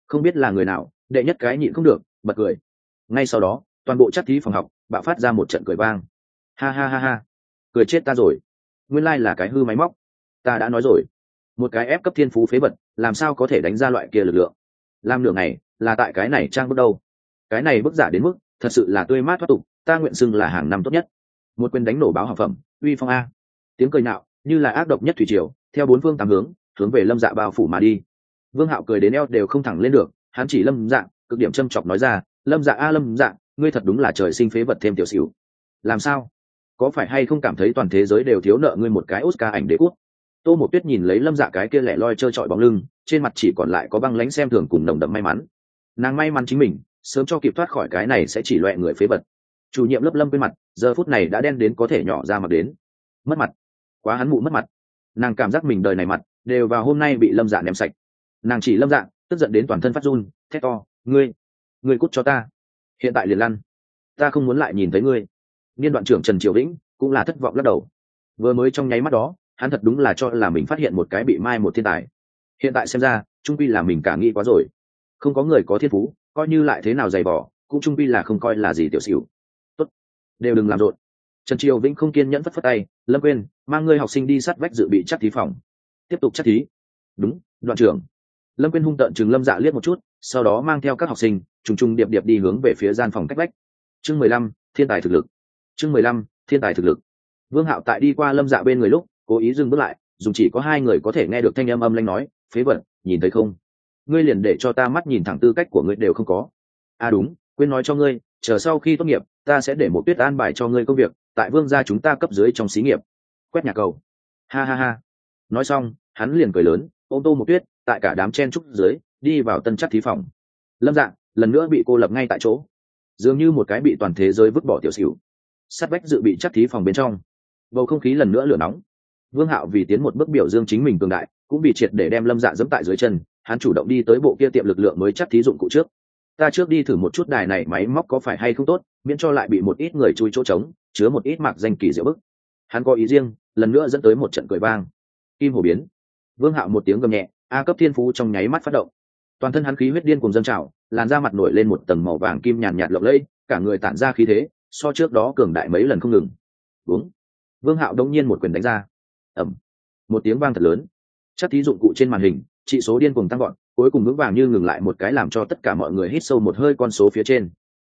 Không biết là người nào, đệ nhất cái nhịn không được bật cười. Ngay sau đó toàn bộ chắc thí phòng học bạo phát ra một trận cười vang. Ha ha ha ha, cười chết ta rồi, nguyên lai là cái hư máy móc. Ta đã nói rồi, một cái ép cấp thiên phú phế vật làm sao có thể đánh ra loại kia lực lượng. Làm nửa ngày là tại cái này trang bước đâu. Cái này bức giả đến mức thật sự là tươi mát thoát tục, ta nguyện xưng là hàng năm tốt nhất. Một quyền đánh nổ báo học phẩm uy phong a. Tiếng cười nạo như là ác độc nhất thủy triều theo bốn phương tám hướng về Lâm Dạ bao phủ mà đi. Vương Hạo cười đến eo đều không thẳng lên được, hắn chỉ Lâm Dạ cực điểm châm chọc nói ra, Lâm Dạ a Lâm Dạ, ngươi thật đúng là trời sinh phế vật thêm tiểu xỉu. Làm sao, có phải hay không cảm thấy toàn thế giới đều thiếu nợ ngươi một cái Oscar ảnh đế quốc? Tô Một Tuyết nhìn lấy Lâm Dạ cái kia lẻ loi trơ trọi bóng lưng, trên mặt chỉ còn lại có băng lãnh xem thường cùng nồng đậm may mắn. Nàng may mắn chính mình sớm cho kịp thoát khỏi cái này sẽ chỉ loẹ người phế vật. Chủ nhiệm lớp Lâm bên mặt giờ phút này đã đen đến có thể nhỏ ra mặt đến. Mất mặt, quá hắn mụ mất mặt. Nàng cảm giác mình đời này mặt đều vào hôm nay bị Lâm Dạ ném sạch. Nàng chỉ Lâm Dạ tức giận đến toàn thân phát run, thét to, ngươi cút cho ta, hiện tại liền lăn, ta không muốn lại nhìn thấy ngươi. Niên đoạn trưởng Trần Triều Vĩnh cũng là thất vọng lắc đầu. Vừa mới trong nháy mắt đó hắn thật đúng là cho là mình phát hiện một cái bị mai một thiên tài, hiện tại xem ra trung pi là mình cả nghĩ quá rồi. Không có người có thiên phú coi như lại thế nào dày vỏ cũng trung pi là không coi là gì tiểu xỉu. Tốt, đều đừng làm rộn. Trần Triều Vĩnh không kiên nhẫn phất phất tay, Lâm Quyên mang ngươi học sinh đi sát vách dự bị chắc thí phòng, tiếp tục chắc thí. Đúng, đoạn trưởng. Lâm Quyên hung tợn chừng Lâm Dạ liếc một chút, sau đó mang theo các học sinh trùng trùng điệp điệp đi hướng về phía gian phòng cách vách. Chương 15, thiên tài thực lực. Chương 15, thiên tài thực lực. Vương Hạo tại đi qua Lâm Dạ bên người lúc cố ý dừng bước lại, dùng chỉ có hai người có thể nghe được thanh âm âm lãnh nói, phế vật, nhìn thấy không, ngươi liền để cho ta mắt nhìn thẳng tư cách của ngươi đều không có. À đúng, quên nói cho ngươi, chờ sau khi tốt nghiệp ta sẽ để một Tuyết an bài cho ngươi công việc tại Vương gia chúng ta cấp dưới trong xí nghiệp, quét nhà cầu. Ha ha ha. Nói xong hắn liền cười lớn, ôm Tô Một Tuyết tại cả đám chen trúc dưới đi vào tân chắc thí phòng. Lâm Dạ lần nữa bị cô lập ngay tại chỗ, dường như một cái bị toàn thế giới vứt bỏ tiểu xỉu. Sát vách dự bị chắc thí phòng bên trong bầu không khí lần nữa lửa nóng. Vương Hạo vì tiến một bước biểu dương chính mình cường đại, cũng vì triệt để đem Lâm Dạ dẫm tại dưới chân, hắn chủ động đi tới bộ kia tiệm lực lượng mới chắc thí dụng cụ trước. Ta trước đi thử một chút đài này máy móc có phải hay không tốt, miễn cho lại bị một ít người chui chỗ trống chứa một ít mạc danh kỳ diệu bức. Hắn có ý riêng, lần nữa dẫn tới một trận cười vang. Kim Hổ biến. Vương Hạo một tiếng gầm nhẹ, a cấp thiên phú trong nháy mắt phát động. Toàn thân hắn khí huyết điên cuồng dâng trào, làn da mặt nổi lên một tầng màu vàng kim nhàn nhạt lộng lẫy, cả người tản ra khí thế so trước đó cường đại mấy lần không ngừng. Đúng. Vương Hạo đống nhiên một quyền đánh ra. Ầm. Một tiếng vang thật lớn. Chắc thí dụng cụ trên màn hình trị số điên cuồng tăng gọn, cuối cùng vững vàng như ngừng lại một cái, làm cho tất cả mọi người hít sâu một hơi. Con số phía trên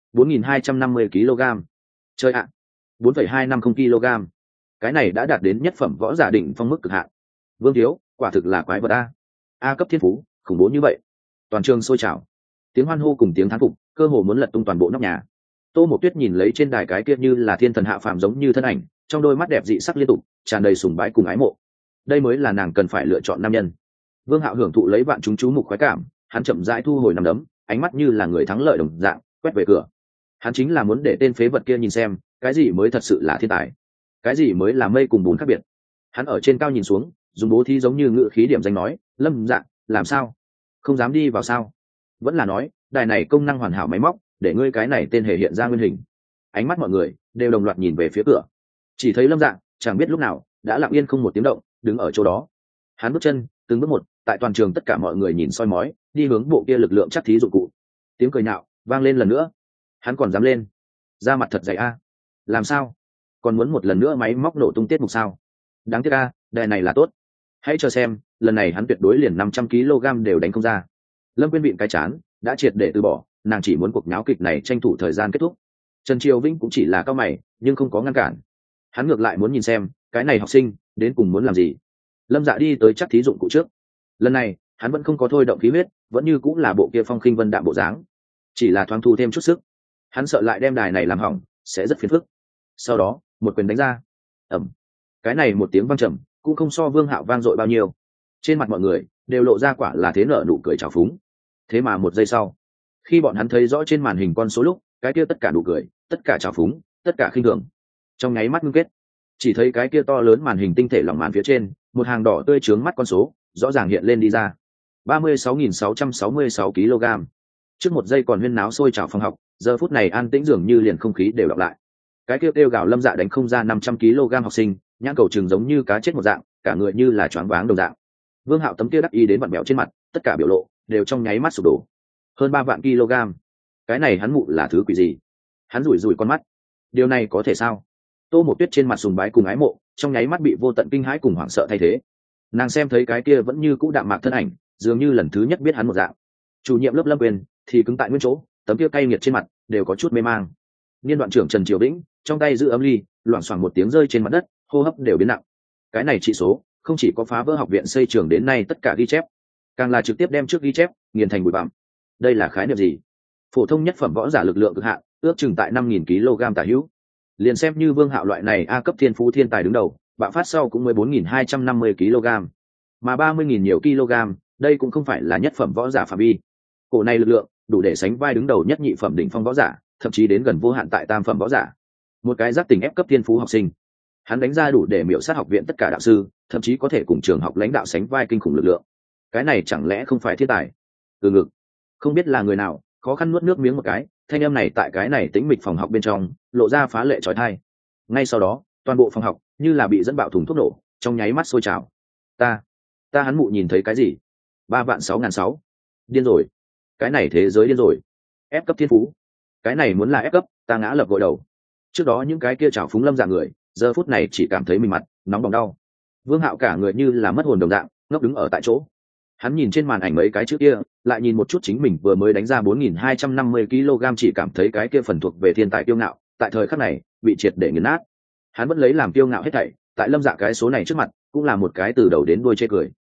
4.250 kg. Chơi ạ, 4,250 kg. Cái này đã đạt đến nhất phẩm võ giả đỉnh phong mức cực hạn. Vương thiếu quả thực là quái vật a cấp thiên phú khủng bố như vậy. Toàn trường sôi trào, tiếng hoan hô cùng tiếng thán phục cơ hồ muốn lật tung toàn bộ nóc nhà. Tô Một Tuyết nhìn lấy trên đài cái kia như là thiên thần hạ phàm giống như thân ảnh, trong đôi mắt đẹp dị sắc liên tục tràn đầy sùng bái cùng ái mộ. Đây mới là nàng cần phải lựa chọn nam nhân. Vương Hạo hưởng thụ lấy vạn chúng chú mục khoái cảm, hắn chậm rãi thu hồi nắm đấm, ánh mắt như là người thắng lợi đồng dạng quét về cửa. Hắn chính là muốn để tên phế vật kia nhìn xem cái gì mới thật sự là thiên tài, cái gì mới là mây cùng bùn khác biệt. Hắn ở trên cao nhìn xuống, dùng bố thí giống như ngự khí điểm danh nói, Lâm Dạ, làm sao, không dám đi vào sao? Vẫn là nói đài này công năng hoàn hảo máy móc để ngươi cái này tên hề hiện ra nguyên hình. Ánh mắt mọi người đều đồng loạt nhìn về phía cửa, chỉ thấy Lâm Dạ chẳng biết lúc nào đã lặng yên không một tiếng động đứng ở chỗ đó. Hắn bước chân từng bước một tại toàn trường tất cả mọi người nhìn soi mói đi hướng bộ kia lực lượng chắc thí dụng cụ. Tiếng cười nhạo vang lên lần nữa. Hắn còn dám lên, da mặt thật dày làm sao, còn muốn một lần nữa máy móc nổ tung tiết mục sao? Đáng tiếc đài này là tốt, hãy chờ xem lần này hắn tuyệt đối liền 500 kg đều đánh không ra. Lâm Quyên vịn cái chán đã triệt để từ bỏ, nàng chỉ muốn cuộc nháo kịch này tranh thủ thời gian kết thúc. Trần Triều Vĩnh cũng chỉ là cao mày nhưng không có ngăn cản, hắn ngược lại muốn nhìn xem cái này học sinh đến cùng muốn làm gì. Lâm Dạ đi tới chắc thí dụng cụ trước, lần này hắn vẫn không có thôi động khí huyết, vẫn như cũng là bộ kia phong khinh vân đạm bộ dáng, chỉ là thoáng thu thêm chút sức. Hắn sợ lại đem đài này làm hỏng sẽ rất phiền phức. Sau đó một quyền đánh ra. Ẩm. Cái này một tiếng vang trầm cũng không so Vương Hạo vang dội bao nhiêu. Trên mặt mọi người đều lộ ra quả là thế nở nụ cười trào phúng. Thế mà một giây sau, khi bọn hắn thấy rõ trên màn hình con số lúc, cái kia tất cả nụ cười, tất cả trào phúng, tất cả khinh thường trong nháy mắt ngưng kết. Chỉ thấy cái kia to lớn màn hình tinh thể lỏng màn phía trên, một hàng đỏ tươi trướng mắt con số rõ ràng hiện lên đi ra. 36.666 kg. Trước một giây còn huyên náo sôi trào phòng học, giờ phút này an tĩnh dường như liền không khí đều đọc lại. Cái kia kêu gào Lâm Dạ đánh không ra 500 kg học sinh, nhãn cầu chừng giống như cá chết một dạng, cả người như là choáng váng đồng dạng. Vương Hạo tấm kia đắc ý đến vặn mèo trên mặt, tất cả biểu lộ đều trong nháy mắt sụp đổ. hơn 3 vạn kg. Cái này hắn mụ là thứ quỷ gì? Hắn rủi rủi con mắt. Điều này có thể sao? Tô Mộc Tuyết trên mặt sùng bái cùng ái mộ, trong nháy mắt bị vô tận kinh hãi cùng hoảng sợ thay thế. Nàng xem thấy cái kia vẫn như cũ đạm mạc thân ảnh, dường như lần thứ nhất biết hắn một dạng. Chủ nhiệm lớp Lâm Quyền thì cứng tại nguyên chỗ, tấm kia cay nghiệt trên mặt đều có chút mê mang. Niên đoạn trưởng Trần Triều Vĩnh trong tay giữ ấm ly, loảng xoảng một tiếng rơi trên mặt đất, hô hấp đều biến nặng. Cái này trị số không chỉ có phá vỡ học viện xây trường đến nay tất cả ghi chép, càng là trực tiếp đem trước ghi chép nghiền thành bụi bặm. Đây là khái niệm gì? Phổ thông nhất phẩm võ giả lực lượng cực hạn ước chừng tại 5.000 kg tả hữu. Liền xem như Vương Hạo loại này a cấp thiên phú thiên tài đứng đầu, bạo phát sau cũng mới 4.250 kg, mà 30.000 nhiều kg, đây cũng không phải là nhất phẩm võ giả phạm vi. Cổ này lực lượng đủ để sánh vai đứng đầu nhất nhị phẩm đỉnh phong võ giả, thậm chí đến gần vô hạn tại tam phẩm võ giả. Một cái giác tỉnh ép cấp thiên phú học sinh, hắn đánh ra đủ để miểu sát học viện tất cả đạo sư, thậm chí có thể cùng trường học lãnh đạo sánh vai kinh khủng lực lượng. Cái này chẳng lẽ không phải thiên tài? Từ ngực, không biết là người nào khó khăn nuốt nước miếng một cái, thanh âm này tại cái này tĩnh mịch phòng học bên trong lộ ra phá lệ trói thai. Ngay sau đó toàn bộ phòng học như là bị dẫn bạo thùng thuốc nổ, trong nháy mắt sôi trào. Ta hắn mụ nhìn thấy cái gì? 3.606.000. Điên rồi, cái này thế giới điên rồi. Ép cấp thiên phú, cái này muốn là ép cấp, ta ngã lập gội đầu. Trước đó những cái kia trào phúng Lâm Dạ người, giờ phút này chỉ cảm thấy mình mặt nóng bỏng đau. Vương Hạo cả người như là mất hồn đồng dạng, ngốc đứng ở tại chỗ. Hắn nhìn trên màn ảnh mấy cái chữ kia, lại nhìn một chút chính mình vừa mới đánh ra 4.250 kg, chỉ cảm thấy cái kia phần thuộc về thiên tài kiêu ngạo, tại thời khắc này bị triệt để nghiền nát. Hắn vẫn lấy làm kiêu ngạo hết thảy, tại Lâm Dạ cái số này trước mặt, cũng là một cái từ đầu đến đuôi chê cười.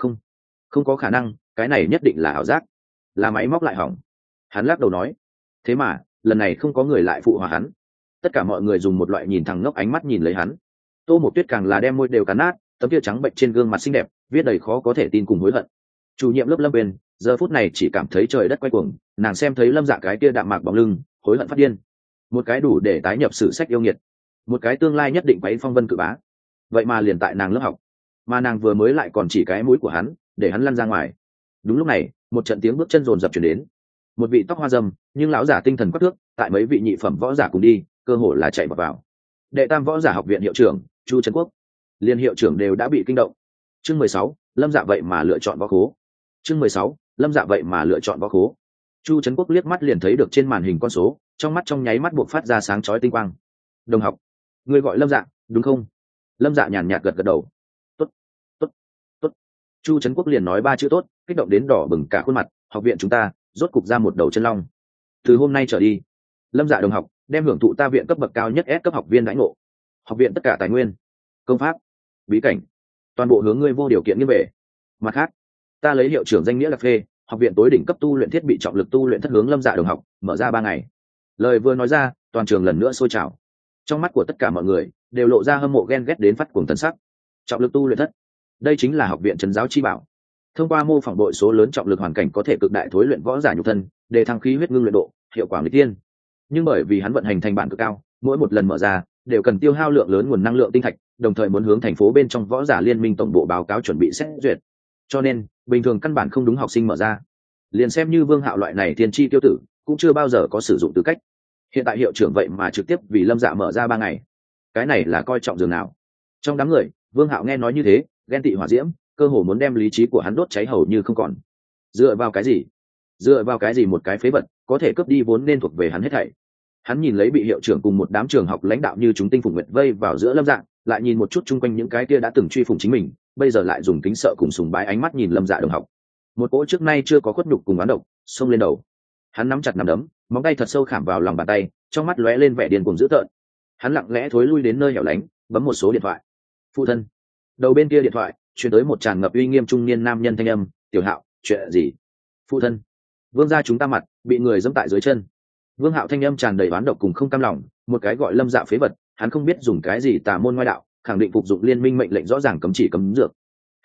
Không có khả năng, cái này nhất định là ảo giác, là máy móc lại hỏng. Hắn lắc đầu nói. Thế mà lần này không có người lại phụ hòa hắn, tất cả mọi người dùng một loại nhìn thẳng ngốc ánh mắt nhìn lấy hắn. Tô Mộc Tuyết càng là đem môi đều cắn nát, tấm kia trắng bệnh trên gương mặt xinh đẹp viết đầy khó có thể tin cùng hối hận. Chủ nhiệm lớp Lâm Quyền giờ phút này chỉ cảm thấy trời đất quay cuồng, nàng xem thấy Lâm Dạ cái kia đạm mạc bóng lưng, hối hận phát điên. Một cái đủ để tái nhập sử sách yêu nghiệt, một cái tương lai nhất định quấy phong vân cự bá, vậy mà liền tại nàng lớp học, mà nàng vừa mới lại còn chỉ cái mũi của hắn, để hắn lăn ra ngoài. Đúng lúc này một trận tiếng bước chân rồn rập chuyển đến, một vị tóc hoa râm nhưng lão giả tinh thần quắc thước, tại mấy vị nhị phẩm võ giả cùng đi, cơ hội là chạy vào. Đệ tam võ giả học viện hiệu trưởng Chu Trấn Quốc, liên hiệu trưởng đều đã bị kinh động. Chương 16, Lâm Dạ vậy mà lựa chọn võ khố. Chương 16, Lâm Dạ vậy mà lựa chọn võ khố. Chu Trấn Quốc liếc mắt liền thấy được trên màn hình con số, trong mắt trong nháy mắt buộc phát ra sáng chói tinh quang. Đồng học, ngươi gọi Lâm Dạ đúng không? Lâm Dạ nhàn nhạt gật gật đầu. Tốt, tốt, tốt. Chu Trấn Quốc liền nói 3 chữ tốt, kích động đến đỏ bừng cả khuôn mặt. Học viện chúng ta rốt cục ra một đầu chân long. Từ hôm nay trở đi, Lâm Dạ đồng học đem hưởng thụ ta viện cấp bậc cao nhất S cấp học viên đãi ngộ. Học viện tất cả tài nguyên, công pháp, bí cảnh, toàn bộ hướng ngươi vô điều kiện nghiêm bể. Mặt khác, ta lấy hiệu trưởng danh nghĩa là phê, học viện tối đỉnh cấp tu luyện thiết bị trọng lực tu luyện thất hướng Lâm Dạ đồng học mở ra 3 ngày. Lời vừa nói ra, toàn trường lần nữa sôi trào. Trong mắt của tất cả mọi người đều lộ ra hâm mộ ghen ghét đến phát cuồng tân sắc. Trọng lực tu luyện thất, đây chính là học viện trấn giáo chi bảo. Thông qua mô phỏng đội số lớn trọng lực hoàn cảnh có thể cực đại thối luyện võ giả nhục thân, để thăng khí huyết ngưng luyện độ, hiệu quả nghịch tiên. Nhưng bởi vì hắn vận hành thành bản cực cao, mỗi một lần mở ra đều cần tiêu hao lượng lớn nguồn năng lượng tinh thạch, đồng thời muốn hướng thành phố bên trong võ giả liên minh tổng bộ báo cáo chuẩn bị xét duyệt, cho nên bình thường căn bản không đúng học sinh mở ra. Liền xem như Vương Hạo loại này thiên chi tiêu tử cũng chưa bao giờ có sử dụng tư cách. Hiện tại hiệu trưởng vậy mà trực tiếp vì Lâm Dạ mở ra 3 ngày, cái này là coi trọng dường nào? Trong đám người, Vương Hạo nghe nói như thế, ghen tị hỏa diễm, cơ hồ muốn đem lý trí của hắn đốt cháy hầu như không còn. Dựa vào cái gì? Dựa vào cái gì một cái phế vật có thể cướp đi vốn nên thuộc về hắn hết thảy? Hắn nhìn lấy bị hiệu trưởng cùng một đám trường học lãnh đạo như chúng tinh phùng nguyệt vây vào giữa Lâm Dạ, lại nhìn một chút chung quanh những cái kia đã từng truy phủng chính mình, bây giờ lại dùng kính sợ cùng sùng bái ánh mắt nhìn Lâm Dạ đồng học. Một cỗ trước nay chưa có khuất nhục cùng oán độc xông lên đầu. Hắn nắm chặt nắm đấm, móng tay thật sâu khảm vào lòng bàn tay, trong mắt lóe lên vẻ điên cuồng dữ tợn. Hắn lặng lẽ thối lui đến nơi hẻo lánh, bấm một số điện thoại. Phụ thân. Đầu bên kia điện thoại truyền tới một tràn ngập uy nghiêm trung niên nam nhân thanh âm. Tiểu Hạo, chuyện gì? Phụ thân. Vương gia chúng ta mặt bị người dẫm tại dưới chân. Vương Hạo thanh âm tràn đầy oán độc cùng không cam lòng. Một cái gọi Lâm Dạ phế vật, hắn không biết dùng cái gì tà môn ngoại đạo, khẳng định phục dụng liên minh mệnh lệnh rõ ràng cấm chỉ cấm dược.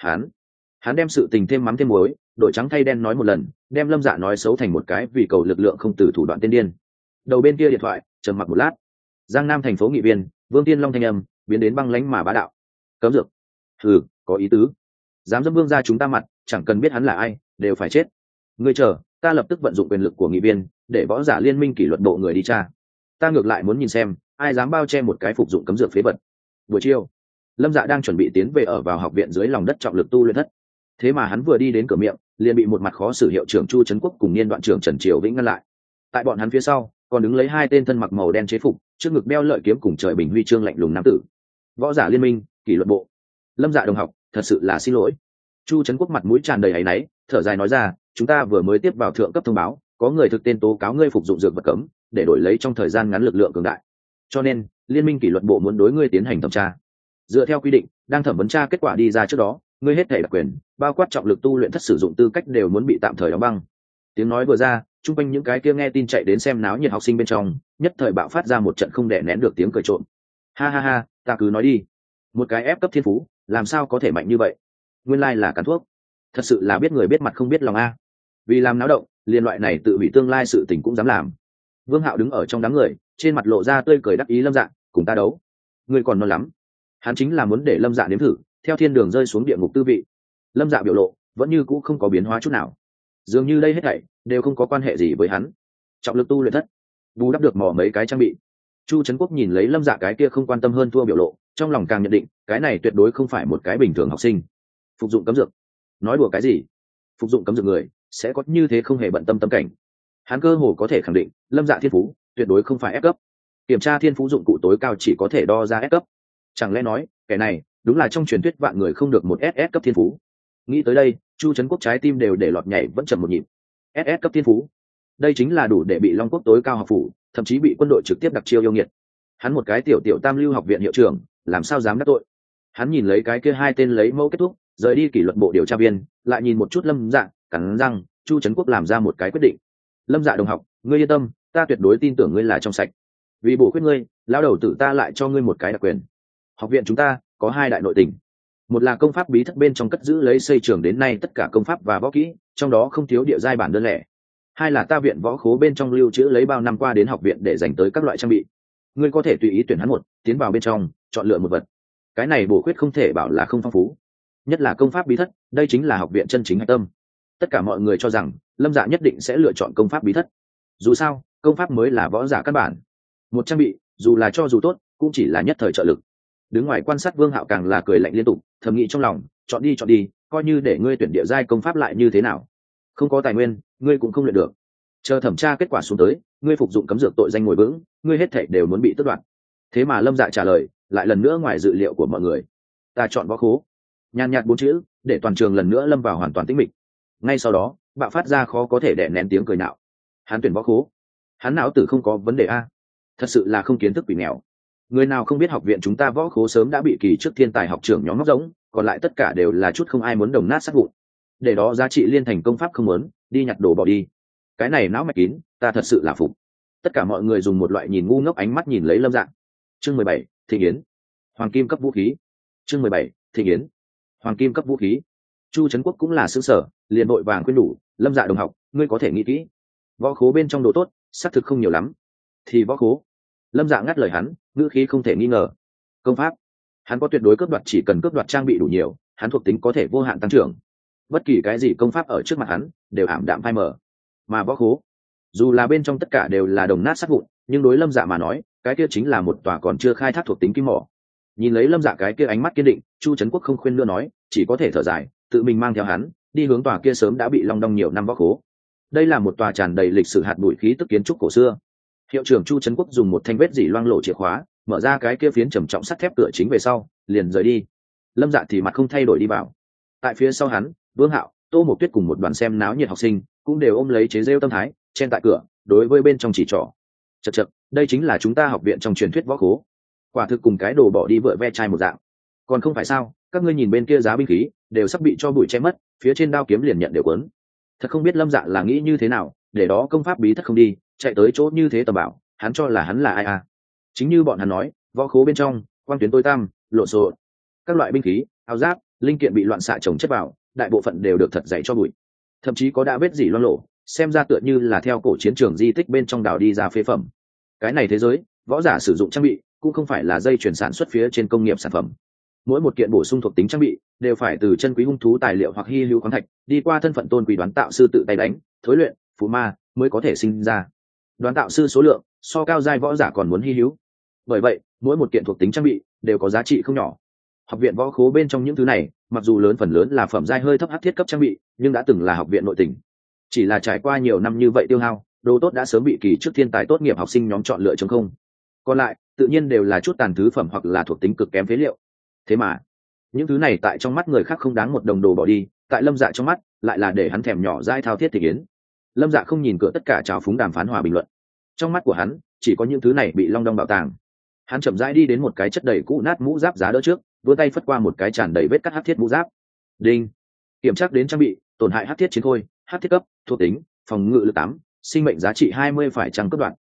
Hắn đem sự tình thêm mắm thêm muối, đổi trắng thay đen nói một lần, đem Lâm Dạ nói xấu thành một cái vì cầu lực lượng không từ thủ đoạn tiên điên. Đầu bên kia điện thoại trầm mặc một lát, Giang Nam thành phố nghị viên Vương Tiên Long thanh âm biến đến băng lãnh mà bá đạo. Cấm dược? Có ý tứ. Dám dâm Vương gia chúng ta mặt, chẳng cần biết hắn là ai, đều phải chết. Ngươi chờ, ta lập tức vận dụng quyền lực của nghị viên, để võ giả liên minh kỷ luật bộ người đi tra. Ta ngược lại muốn nhìn xem, ai dám bao che một cái phục dụng cấm dược phế vật. Buổi chiều, Lâm Dạ đang chuẩn bị tiến về ở vào học viện dưới lòng đất trọng lực tu luyện thất. Thế mà hắn vừa đi đến cửa miệng, liền bị một mặt khó xử hiệu trưởng Chu Trấn Quốc cùng niên đoạn trưởng Trần Triều Vĩnh ngăn lại. Tại bọn hắn phía sau còn đứng lấy hai tên thân mặc màu đen chế phục, trước ngực đeo lợi kiếm cùng trời bình huy chương lạnh lùng nam tử. Võ giả liên minh, kỷ luật bộ. Lâm Dạ đồng học, thật sự là xin lỗi. Chu Trấn Quốc mặt mũi tràn đầy áy náy, thở dài nói ra, chúng ta vừa mới tiếp vào thượng cấp thông báo, có người thực tên tố cáo ngươi phục dụng dược vật cấm, để đổi lấy trong thời gian ngắn lực lượng cường đại. Cho nên, liên minh kỷ luật bộ muốn đối ngươi tiến hành thẩm tra. Dựa theo quy định, đang thẩm vấn tra kết quả đi ra trước đó, ngươi hết thể đặc quyền, bao quát trọng lực tu luyện thất sử dụng tư cách đều muốn bị tạm thời đóng băng. Tiếng nói vừa ra, chung quanh những cái kia nghe tin chạy đến xem náo nhiệt học sinh bên trong, nhất thời bạo phát ra một trận không đè nén được tiếng cười trộm. Ha ha ha, ta cứ nói đi, một cái ép cấp thiên phú, làm sao có thể mạnh như vậy? Nguyên lai là cắn thuốc, thật sự là biết người biết mặt không biết lòng a. Vì làm náo động, liên loại này tự hủy tương lai sự tình cũng dám làm. Vương Hạo đứng ở trong đám người, trên mặt lộ ra tươi cười đắc ý. Lâm Dạ, cùng ta đấu, ngươi còn non lắm. Hắn chính là muốn để Lâm Dạ nếm thử theo thiên đường rơi xuống địa ngục tư vị. Lâm Dạ biểu lộ vẫn như cũ không có biến hóa chút nào, dường như đây hết thảy đều không có quan hệ gì với hắn. Trọng lực tu luyện thất, bù đắp được mỏ mấy cái trang bị. Chu Trấn Quốc nhìn lấy Lâm Dạ cái kia không quan tâm hơn thua biểu lộ, trong lòng càng nhận định cái này tuyệt đối không phải một cái bình thường học sinh. Phục dụng cấm dược? Nói đùa cái gì? Phục dụng cấm dược người sẽ có như thế không hề bận tâm tâm cảnh? Hắn cơ hồ có thể khẳng định Lâm Dạ thiên phú tuyệt đối không phải ép cấp. Kiểm tra thiên phú dụng cụ tối cao chỉ có thể đo ra ép cấp. Chẳng lẽ nói cái này đúng là trong truyền thuyết vạn người không được một SS cấp thiên phú? Nghĩ tới đây, Chu Trấn Quốc trái tim đều để lọt nhảy vẫn chậm một nhịp. SS cấp thiên phú, đây chính là đủ để bị Long Quốc tối cao học phủ, thậm chí bị quân đội trực tiếp đặc chiêu yêu nghiệt. Hắn một cái tiểu tiểu tam lưu học viện hiệu trưởng, làm sao dám đắc tội? Hắn nhìn lấy cái kia hai tên lấy mẫu kết thúc, rời đi kỷ luật bộ điều tra viên, lại nhìn một chút Lâm Dạ, cắn răng, Chu Trấn Quốc làm ra một cái quyết định. Lâm Dạ đồng học, ngươi yên tâm, ta tuyệt đối tin tưởng ngươi là trong sạch. Vì bổ khuyết ngươi, lão đầu tử ta lại cho ngươi một cái đặc quyền. Học viện chúng ta có hai đại nội tình, một là công pháp bí thất bên trong cất giữ lấy xây trường đến nay tất cả công pháp và võ kỹ, trong đó không thiếu địa giai bản đơn lẻ. Hai là ta viện võ khố bên trong lưu trữ lấy bao năm qua đến học viện để dành tới các loại trang bị. Ngươi có thể tùy ý tuyển hắn một, tiến vào bên trong chọn lựa một vật. Cái này bổ khuyết không thể bảo là không phong phú, nhất là công pháp bí thất, đây chính là học viện chân chính hạch tâm. Tất cả mọi người cho rằng Lâm Dạ nhất định sẽ lựa chọn công pháp bí thất. Dù sao công pháp mới là võ giả căn bản, một trang bị dù là cho dù tốt cũng chỉ là nhất thời trợ lực. Đứng ngoài quan sát Vương Hạo càng là cười lạnh liên tục, thầm nghĩ trong lòng, chọn đi, coi như để ngươi tuyển địa giai công pháp lại như thế nào, không có tài nguyên ngươi cũng không luyện được. Chờ thẩm tra kết quả xuống tới, ngươi phục dụng cấm dược tội danh ngồi vững, ngươi hết thảy đều muốn bị tước đoạt. Thế mà Lâm Dạ trả lời lại lần nữa ngoài dự liệu của mọi người. Ta chọn võ khố. Nhàn nhạt bốn chữ để toàn trường lần nữa lâm vào hoàn toàn tĩnh mịch. Ngay sau đó bạo phát ra khó có thể đè nén tiếng cười nạo. Hắn tuyển võ khố? Hắn não tử không có vấn đề a? Thật sự là không kiến thức quỷ nghèo. Người nào không biết học viện chúng ta võ khố sớm đã bị kỳ trước thiên tài học trưởng nhóm ngóc giống, còn lại tất cả đều là chút không ai muốn đồng nát sát vụn. Để đó giá trị liên thành công pháp không muốn, đi nhặt đồ bỏ đi. Cái này não mạch kín, ta thật sự là phục. Tất cả mọi người dùng một loại nhìn ngu ngốc ánh mắt nhìn lấy Lâm Dạ. Chương 17, Thị Yến. Hoàng kim cấp vũ khí. Chương 17, Thị Yến. Hoàng kim cấp vũ khí. Chu Trấn Quốc cũng là xứ sở, liền vội vàng khuyên đủ, Lâm Dạ đồng học, ngươi có thể nghĩ kỹ. Võ khố bên trong đồ tốt, xác thực không nhiều lắm. Thì võ khố. Lâm Dạ ngắt lời hắn, ngữ khí không thể nghi ngờ. Công pháp, hắn có tuyệt đối cướp đoạt, chỉ cần cướp đoạt trang bị đủ nhiều, hắn thuộc tính có thể vô hạn tăng trưởng. Bất kỳ cái gì công pháp ở trước mặt hắn đều ảm đạm phai mờ. Mà võ khố, dù là bên trong tất cả đều là đồng nát sát vụn, nhưng đối Lâm Dạ mà nói, cái kia chính là một tòa còn chưa khai thác thuộc tính kim mỏ. Nhìn lấy Lâm Dạ cái kia ánh mắt kiên định, Chu Trấn Quốc không khuyên nữa nói, chỉ có thể thở dài, tự mình mang theo hắn đi hướng tòa kia sớm đã bị long đong nhiều năm võ khố. Đây là một tòa tràn đầy lịch sử hạt bụi khí tức kiến trúc cổ xưa. Hiệu trưởng Chu Trấn Quốc dùng một thanh vết dỉ loang lổ chìa khóa mở ra cái kia phiến trầm trọng sắt thép cửa chính về sau, liền rời đi. Lâm Dạ thì mặt không thay đổi đi vào. Tại phía sau hắn, Vương Hạo, Tô Mộc Tuyết cùng một đoàn xem náo nhiệt học sinh cũng đều ôm lấy chế rêu tâm thái, chen tại cửa, đối với bên trong chỉ trỏ. Chậc, đây chính là chúng ta học viện trong truyền thuyết võ khố. Quả thực cùng cái đồ bỏ đi vựa ve chai một dạng. Còn không phải sao? Các ngươi nhìn bên kia giá binh khí đều sắp bị cho bụi che mất, phía trên đao kiếm liền nhận đều quấn. Thật không biết Lâm Dạ là nghĩ như thế nào, để đó công pháp bí thất không đi, chạy tới chỗ như thế tầm bảo, hắn cho là hắn là ai à? Chính như bọn hắn nói, võ khố bên trong quang tuyến tối tăm, lộn xộn, các loại binh khí, áo giáp, linh kiện bị loạn xạ chồng chất vào, đại bộ phận đều được thật dày cho bụi, thậm chí có đã vết dỉ loang lổ, xem ra tựa như là theo cổ chiến trường di tích bên trong đào đi ra phế phẩm. Cái này thế giới, võ giả sử dụng trang bị cũng không phải là dây chuyển sản xuất phía trên công nghiệp sản phẩm. Mỗi một kiện bổ sung thuộc tính trang bị đều phải từ chân quý hung thú tài liệu hoặc hy hữu khoáng thạch, đi qua thân phận tôn quý đoán tạo sư tự tay đánh, thối luyện, phù ma mới có thể sinh ra. Đoán tạo sư số lượng so cao giai võ giả còn muốn hy hữu. Bởi vậy, mỗi một kiện thuộc tính trang bị đều có giá trị không nhỏ. Học viện võ khố bên trong những thứ này mặc dù lớn phần lớn là phẩm giai hơi thấp hắc thiết cấp trang bị, nhưng đã từng là học viện nội tình. Chỉ là trải qua nhiều năm như vậy tiêu hao, đồ tốt đã sớm bị kỳ trước thiên tài tốt nghiệp học sinh nhóm chọn lựa chống không. Còn lại tự nhiên đều là chút tàn thứ phẩm hoặc là thuộc tính cực kém phế liệu. Thế mà những thứ này tại trong mắt người khác không đáng một đồng đồ bỏ đi, tại Lâm Dạ trong mắt lại là để hắn thèm nhỏ dai thao thiết thị kiến. Lâm Dạ không nhìn cửa tất cả trào phúng đàm phán hòa bình luận, trong mắt của hắn chỉ có những thứ này bị long đong bảo tàng. Hắn chậm rãi đi đến một cái chất đầy cũ nát mũ giáp giá đỡ trước, vươn tay phất qua một cái tràn đầy vết cắt hắc thiết mũ giáp. Đinh. Kiểm tra đến trang bị, tổn hại hắc thiết chiến khôi, hắc thiết cấp, thuộc tính, phòng ngự lực 8, sinh mệnh giá trị 20 phải chăng cấp đoạn.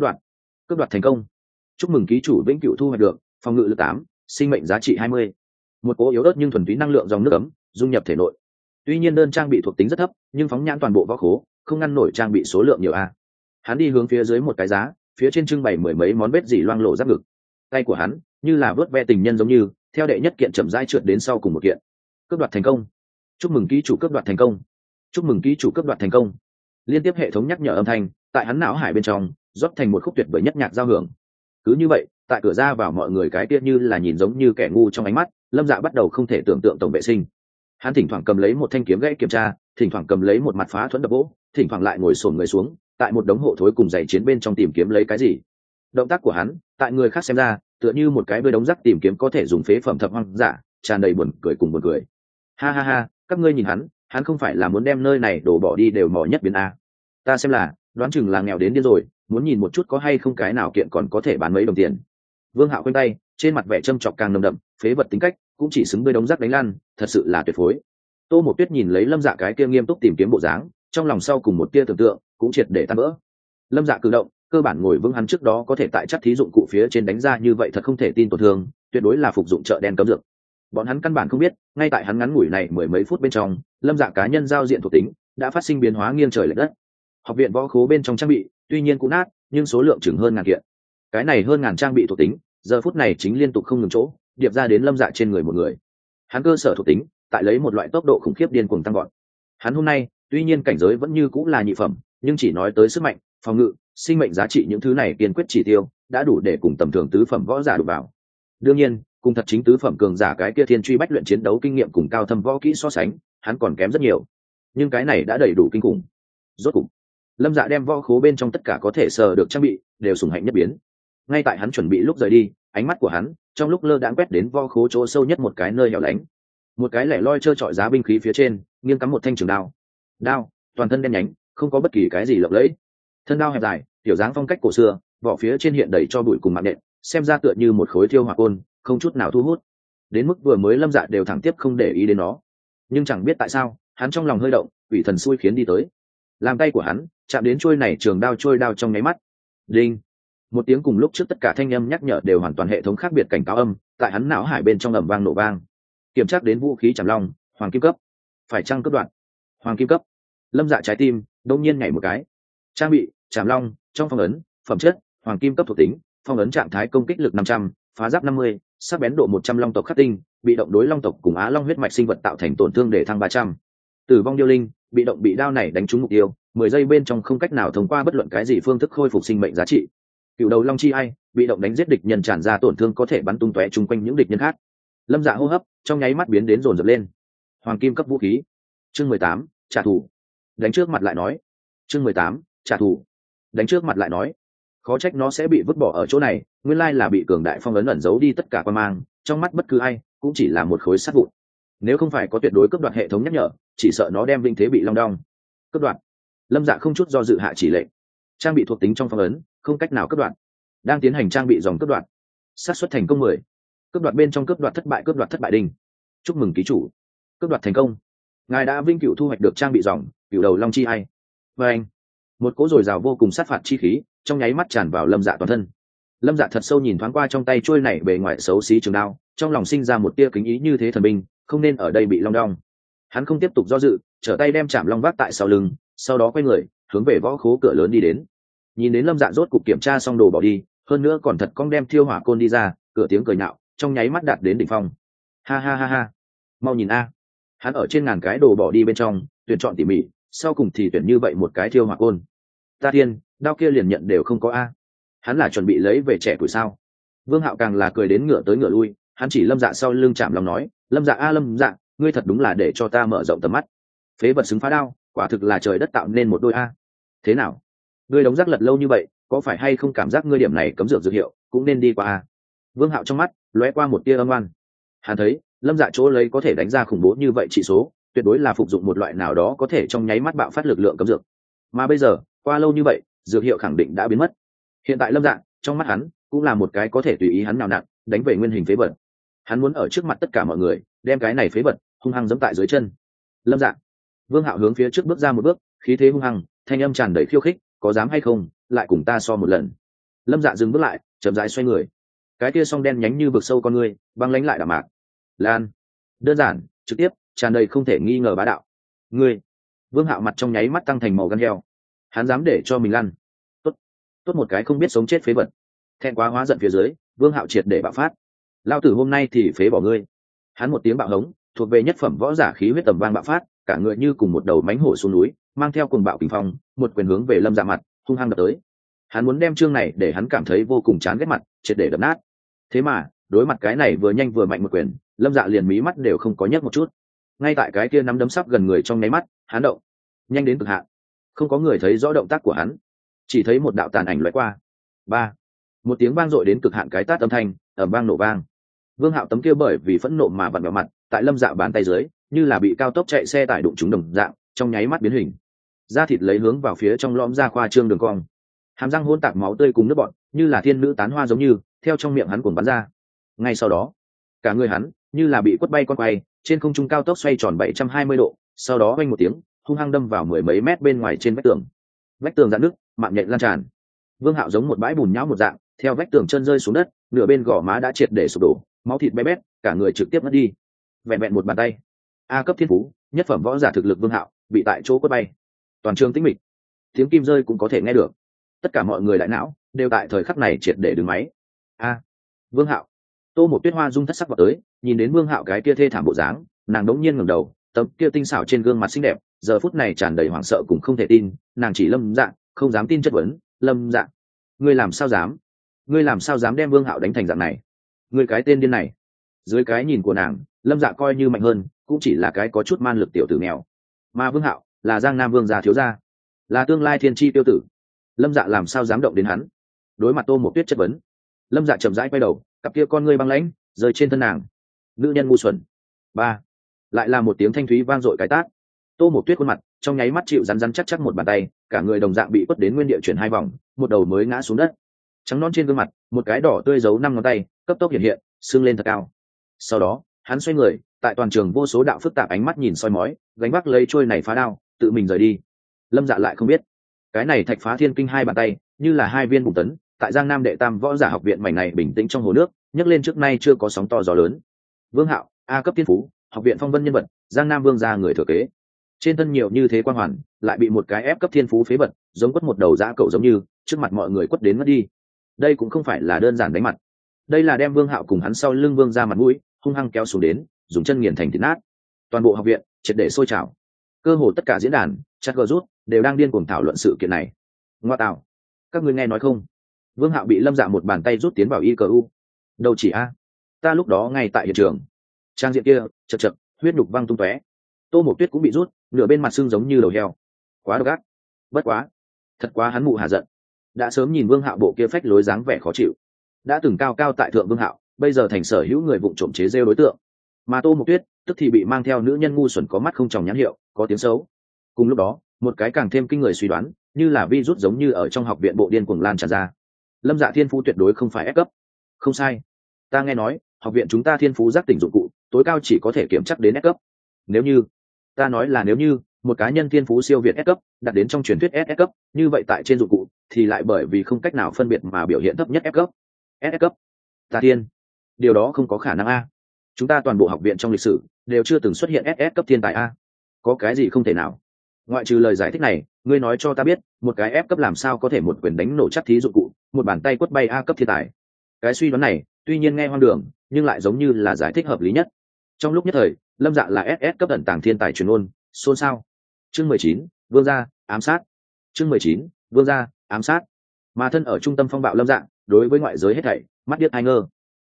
Cấp đoạt thành công. Chúc mừng ký chủ vĩnh cửu thu hoạch được phòng ngự lực 8, sinh mệnh giá trị 20. Một cỗ yếu ớt nhưng thuần túy năng lượng dòng nước ấm dung nhập thể nội. Tuy nhiên đơn trang bị thuộc tính rất thấp, nhưng phóng nhãn toàn bộ võ khố, không ngăn nổi trang bị số lượng nhiều a. Hắn đi hướng phía dưới một cái giá, phía trên trưng bày mười mấy món vết dỉ loang lổ giáp ngực. Tay của hắn như là vớt ve tình nhân giống như, theo đệ nhất kiện chậm rãi trượt đến sau cùng một kiện. Cướp đoạt thành công. Chúc mừng ký chủ cướp đoạt thành công. Chúc mừng ký chủ cướp đoạt thành công. Liên tiếp hệ thống nhắc nhở âm thanh tại hắn não hải bên trong rót thành một khúc tuyệt vời nhất nhạc giao hưởng. Cứ như vậy, tại cửa ra vào mọi người cái tiết như là nhìn giống như kẻ ngu trong ánh mắt, Lâm Dạ bắt đầu không thể tưởng tượng tổng vệ sinh. Hắn thỉnh thoảng cầm lấy một thanh kiếm gãy kiểm tra, thỉnh thoảng cầm lấy một mặt phá thuẫn đập gỗ, thỉnh thoảng lại ngồi xổm người xuống, tại một đống hộ thối cùng giày chiến bên trong tìm kiếm lấy cái gì. Động tác của hắn, tại người khác xem ra, tựa như một cái bơi đống rác tìm kiếm có thể dùng phế phẩm thập hoang dã, tràn đầy buồn cười cùng buồn cười. Ha ha ha, các ngươi nhìn hắn không phải là muốn đem nơi này đổ bỏ đi đều mò nhất biến a. Ta xem là, đoán chừng là nghèo đến điên rồi, muốn nhìn một chút có hay không cái nào kiện còn có thể bán mấy đồng tiền. Vương Hạo quanh tay, trên mặt vẻ châm chọc càng nồng đậm, phế vật tính cách, cũng chỉ xứng bơi đống rác đánh lăn, thật sự là tuyệt phối. Tô Mộc Tuyết nhìn lấy Lâm Dạ cái kia nghiêm túc tìm kiếm bộ dáng, trong lòng sau cùng một tia tưởng tượng cũng triệt để tan vỡ. Lâm Dạ cử động, cơ bản ngồi vững hắn trước đó có thể tại chắc thí dụng cụ phía trên đánh ra như vậy thật không thể tin tổn thương, tuyệt đối là phục dụng chợ đen cấm dược. Bọn hắn căn bản không biết, ngay tại hắn ngắn ngủi này mười mấy phút bên trong, Lâm Dạ cá nhân giao diện thuộc tính đã phát sinh biến hóa nghiêng trời lệch đất. Học viện võ khố bên trong trang bị, tuy nhiên cũng nát, nhưng số lượng chừng hơn ngàn kiện. Cái này hơn ngàn trang bị thuộc tính, giờ phút này chính liên tục không ngừng chỗ điệp ra đến Lâm Dạ trên người một người. Hắn cơ sở thuộc tính tại lấy một loại tốc độ khủng khiếp điên cuồng tăng gọn. Hắn hôm nay tuy nhiên cảnh giới vẫn như cũng là nhị phẩm, nhưng chỉ nói tới sức mạnh, phòng ngự, sinh mệnh giá trị những thứ này kiên quyết chỉ tiêu đã đủ để cùng tầm thường tứ phẩm võ giả đụng vào. Đương nhiên, cùng thật chính tứ phẩm cường giả cái kia thiên truy bách luyện chiến đấu kinh nghiệm cùng cao thâm võ kỹ so sánh, hắn còn kém rất nhiều. Nhưng cái này đã đầy đủ kinh khủng. Rốt cục, Lâm Dạ đem võ khố bên trong tất cả có thể sờ được trang bị đều sùng hạnh nhất biến. Ngay tại hắn chuẩn bị lúc rời đi, ánh mắt của hắn trong lúc lơ đãng quét đến võ khố chỗ sâu nhất một cái nơi hẻo lánh. Một cái lẻ loi trơ trọi giá binh khí phía trên, nghiêng cắm một thanh trường đao. Đao toàn thân đen nhánh, không có bất kỳ cái gì lộng lẫy. Thân đao hẹp dài, tiểu dáng phong cách cổ xưa, vỏ phía trên hiện đầy cho bụi cùng mạng nện, xem ra tựa như một khối thiêu hỏa côn, không chút nào thu hút. Đến mức vừa mới Lâm Dạ đều thẳng tiếp không để ý đến nó. Nhưng chẳng biết tại sao, hắn trong lòng hơi động, quỷ thần xui khiến đi tới. Làm tay của hắn chạm đến trôi này trường đao trôi đao trong nháy mắt. Đinh. Một tiếng cùng lúc trước tất cả thanh âm nhắc nhở đều hoàn toàn hệ thống khác biệt cảnh cáo âm, tại hắn não hải bên trong ầm vang nổ vang. Kiểm tra đến vũ khí Trảm Long, hoàng kim cấp. Phải chăng cấp đoạn? Hoàng kim cấp. Lâm Dạ trái tim đột nhiên nhảy một cái. Trang bị Trảm Long, trong phong ấn, phẩm chất hoàng kim cấp thuộc tính, phong ấn trạng thái công kích lực 500, phá giáp 50, sắc bén độ 100 long tộc khắc tinh, bị động đối long tộc cùng á long huyết mạch sinh vật tạo thành tổn thương để thăng 300. Tử vong điêu linh, bị động bị đao này đánh trúng mục tiêu, 10 giây bên trong không cách nào thông qua bất luận cái gì phương thức khôi phục sinh mệnh giá trị. Cựu đầu long chi ai, bị động đánh giết địch nhân tràn ra tổn thương có thể bắn tung tóe chung quanh những địch nhân khác. Lâm Dạ hô hấp trong nháy mắt biến đến rồn rập lên. Hoàng kim cấp vũ khí. Chương 18, trả thù. Đánh trước mặt lại nói. Chương 18, trả thù. Đánh trước mặt lại nói. Khó trách nó sẽ bị vứt bỏ ở chỗ này, nguyên lai là bị cường đại phong ấn ẩn giấu đi tất cả quan mang, trong mắt bất cứ ai cũng chỉ là một khối sắt vụn. Nếu không phải có tuyệt đối cấp đoạt hệ thống nhắc nhở, chỉ sợ nó đem vinh thế bị long đong. Cấp đoạt. Lâm Dạ không chút do dự hạ chỉ lệnh. Trang bị thuộc tính trong phong ấn không cách nào cấp đoạt. Đang tiến hành trang bị dòng cấp đoạt. Xác suất thành công 10. Cấp đoạt bên trong cấp đoạt thất bại đinh. Chúc mừng ký chủ. Cấp đoạt thành công. Ngài đã vinh cửu thu hoạch được trang bị dòng cửu đầu long chi ai. Và anh. Một cỗ dồi dào vô cùng sát phạt chi khí trong nháy mắt tràn vào Lâm Dạ toàn thân. Lâm Dạ thật sâu nhìn thoáng qua trong tay trôi này bề ngoài xấu xí trường đao, trong lòng sinh ra một tia kính ý như thế thần binh, không nên ở đây bị long đong. Hắn không tiếp tục do dự, trở tay đem Trảm Long vác tại sau lưng, sau đó quay người hướng về võ khố cửa lớn đi đến. Nhìn đến Lâm Dạ rốt cục kiểm tra xong đồ bỏ đi, hơn nữa còn thật cong đem thiêu hỏa côn đi ra, cửa tiếng cười nhạo trong nháy mắt đạt đến đỉnh phong. Ha ha ha ha, mau nhìn a. Hắn ở trên ngàn cái đồ bỏ đi bên trong tuyển chọn tỉ mỉ, sau cùng thì tuyển như vậy một cái thiêu hỏa côn. Ta thiên, đao kia liền nhận đều không có a. Hắn là chuẩn bị lấy về trẻ tuổi sao? Vương Hạo càng là cười đến ngửa tới ngửa lui, hắn chỉ Lâm Dạ sau lưng chạm lòng nói, Lâm Dạ a Lâm Dạ, ngươi thật đúng là để cho ta mở rộng tầm mắt. Phế vật xứng phá đao, quả thực là trời đất tạo nên một đôi a. Thế nào, ngươi đóng rác lật lâu như vậy, có phải hay không cảm giác ngươi điểm này cấm dược dược hiệu cũng nên đi qua a? Vương Hạo trong mắt lóe qua một tia âm oan. Hắn thấy Lâm Dạ chỗ lấy có thể đánh ra khủng bố như vậy chỉ số, tuyệt đối là phục dụng một loại nào đó có thể trong nháy mắt bạo phát lực lượng cấm dược. Mà bây giờ qua lâu như vậy, dược hiệu khẳng định đã biến mất. Hiện tại Lâm Dạ trong mắt hắn cũng là một cái có thể tùy ý hắn nào nặn đánh về nguyên hình phế vật. Hắn muốn ở trước mặt tất cả mọi người đem cái này phế vật hung hăng giẫm tại dưới chân. Lâm Dạ. Vương Hạo hướng phía trước bước ra một bước, khí thế hung hăng, thanh âm tràn đầy khiêu khích, có dám hay không lại cùng ta so một lần? Lâm Dạ dừng bước lại, chậm rãi xoay người. Cái kia song đen nhánh như vực sâu con người băng lãnh lại đạm mạc. Lan. Đơn giản, trực tiếp, tràn đầy không thể nghi ngờ bá đạo. Ngươi. Vương Hạo mặt trong nháy mắt tăng thành màu gan heo. Hắn dám để cho mình lăn? Tốt một cái không biết sống chết phế vật. Thẹn quá hóa giận phía dưới, Vương Hạo triệt để bạo phát. Lao tử hôm nay thì phế bỏ ngươi. Hắn một tiếng bạo hống, thuộc về nhất phẩm võ giả khí huyết tầm vang bạo phát, cả người như cùng một đầu mãnh hổ xuống núi, mang theo cuồng bạo kình phong, một quyền hướng về Lâm Dạ mặt hung hăng đập tới. Hắn muốn đem chương này để hắn cảm thấy vô cùng chán ghét mặt triệt để đập nát. Thế mà đối mặt cái này vừa nhanh vừa mạnh một quyền, Lâm Dạ liền mí mắt đều không có nhấc một chút. Ngay tại cái kia nắm đấm sắp gần người trong nháy mắt, hắn động nhanh đến cực hạn. Không có người thấy rõ động tác của hắn, chỉ thấy một đạo tàn ảnh lóe qua. Ba. Một tiếng vang dội đến cực hạn cái tát âm thanh ầm vang nổ vang. Vương Hạo tấm kia bởi vì phẫn nộ mà vặn vẹo mặt tại Lâm Dạ bàn tay dưới như là bị cao tốc chạy xe tải đụng trúng đồng dạng, trong nháy mắt biến hình. Da thịt lấy hướng vào phía trong lõm ra khoa trương đường cong, hàm răng hỗn tạp máu tươi cùng nước bọt như là thiên nữ tán hoa giống như theo trong miệng hắn cuồng bắn ra. Ngay sau đó cả người hắn như là bị quất bay con quay trên không trung cao tốc xoay tròn 720 độ, sau đó vang một tiếng hung hăng đâm vào mười mấy mét bên ngoài trên vách tường dạn nước, mạng nhện lan tràn. Vương Hạo giống một bãi bùn nhão một dạng theo vách tường chân rơi xuống đất, nửa bên gò má đã triệt để sụp đổ, máu thịt bé bét, cả người trực tiếp mất đi. Vẹn vẹn một bàn tay, a cấp thiên phú nhất phẩm võ giả thực lực Vương Hạo bị tại chỗ quất bay. Toàn trường tĩnh mịch, tiếng kim rơi cũng có thể nghe được. Tất cả mọi người đại não đều tại thời khắc này triệt để đứng máy. Vương Hạo. Tô Một Tuyết Hoa rung thất sắc vào tới, nhìn đến Vương Hạo cái kia thê thảm bộ dáng, nàng đống nhiên ngẩng đầu, tấm kia tinh xảo trên gương mặt xinh đẹp giờ phút này tràn đầy hoảng sợ cùng không thể tin. Nàng chỉ Lâm Dạ, không dám tin chất vấn, Lâm Dạ, ngươi làm sao dám? Ngươi làm sao dám đem Vương Hạo đánh thành dạng này? Ngươi cái tên điên này! Dưới cái nhìn của nàng, Lâm Dạ coi như mạnh hơn cũng chỉ là cái có chút man lực tiểu tử nghèo, mà Vương Hạo là Giang Nam vương gia thiếu gia, là tương lai thiên chi tiêu tử. Lâm Dạ làm sao dám động đến hắn? Đối mặt Tô Một Tuyết chất vấn, Lâm Dạ chậm rãi quay đầu, cặp kia con ngươi băng lãnh rơi trên thân nàng. Nữ nhân ngu xuẩn. Ba. Lại là một tiếng thanh thúy vang dội cái tát. Tô Một Tuyết khuôn mặt trong nháy mắt chịu rắn rắn chắc chắc một bàn tay, cả người đồng dạng bị quất đến nguyên địa chuyển hai vòng, một đầu mới ngã xuống đất. Trắng non trên gương mặt, một cái đỏ tươi giấu 5 ngón tay, cấp tốc hiện hiện, sưng lên thật cao. Sau đó, hắn xoay người, tại toàn trường vô số đạo phức tạp ánh mắt nhìn soi mói, gánh vác lấy trôi này phá đao, tự mình rời đi. Lâm Dạ lại không biết, cái này Thạch Phá Thiên Kinh hai bàn tay, như là hai viên bùng tấn, tại Giang Nam đệ tam võ giả học viện mảnh này bình tĩnh trong hồ nước, nhấc lên trước nay chưa có sóng to gió lớn. Vương Hạo, a cấp thiên phú, học viện phong vân nhân vật, Giang Nam vương gia người thừa kế. Trên thân nhiều như thế quan hoàn, lại bị một cái ép cấp thiên phú phế vật, giống quất một đầu dã cậu giống như, trước mặt mọi người quất đến mất đi. Đây cũng không phải là đơn giản đánh mặt, đây là đem Vương Hạo cùng hắn sau lưng Vương gia mặt mũi hung hăng kéo xuống đến, dùng chân nghiền thành thịt nát. Toàn bộ học viện triệt để sôi trào, cơ hồ tất cả diễn đàn, chat gờ rút đều đang điên cuồng thảo luận sự kiện này. Ngoa tạo, các ngươi nghe nói không? Vương Hạo bị Lâm Dạ một bàn tay rút tiến vào ICU. Đâu chỉ a, ta lúc đó ngay tại hiện trường. Trang diện kia, chật chật, huyết nhục văng tung tóe. Tô Một Tuyết cũng bị rút, nửa bên mặt xương giống như đầu heo. Quá độc ác. Bất quá, thật quá hắn mụ hà giận. Đã sớm nhìn Vương Hạo bộ kia phách lối dáng vẻ khó chịu. Đã từng cao cao tại thượng Vương Hạo, bây giờ thành sở hữu người vụng trộm chế rêu đối tượng. Mà Tô Một Tuyết, tức thì bị mang theo nữ nhân ngu xuẩn có mắt không tròng nhãn hiệu, có tiếng xấu. Cùng lúc đó, một cái càng thêm kinh người suy đoán, như là virus giống như ở trong học viện bộ điên cuồng lan tràn ra. Lâm Dạ thiên phú tuyệt đối không phải ép cấp. Không sai, ta nghe nói học viện chúng ta thiên phú giác tỉnh dụng cụ tối cao chỉ có thể kiểm chắc đến S cấp. Nếu như, ta nói là nếu như một cá nhân thiên phú siêu việt S cấp, đạt đến trong truyền thuyết SS cấp, như vậy tại trên dụng cụ thì lại bởi vì không cách nào phân biệt mà biểu hiện thấp nhất F cấp. SS cấp. Ta thiên, điều đó không có khả năng a. Chúng ta toàn bộ học viện trong lịch sử đều chưa từng xuất hiện SS cấp thiên tài a. Có cái gì không thể nào? Ngoại trừ lời giải thích này, ngươi nói cho ta biết, một cái F cấp làm sao có thể một quyền đánh nổ chắc thí dụng cụ, một bàn tay quất bay A cấp thiên tài? Cái suy đoán này, tuy nhiên nghe hoang đường, nhưng lại giống như là giải thích hợp lý nhất. Trong lúc nhất thời, Lâm Dạ là SS cấp ẩn tàng thiên tài truyền ngôn, xôn xao. Chương 19, Vương gia ám sát. Chương 19, Vương gia ám sát. Mà thân ở trung tâm phong bạo Lâm Dạ, đối với ngoại giới hết thảy mắt điếc hai ngơ.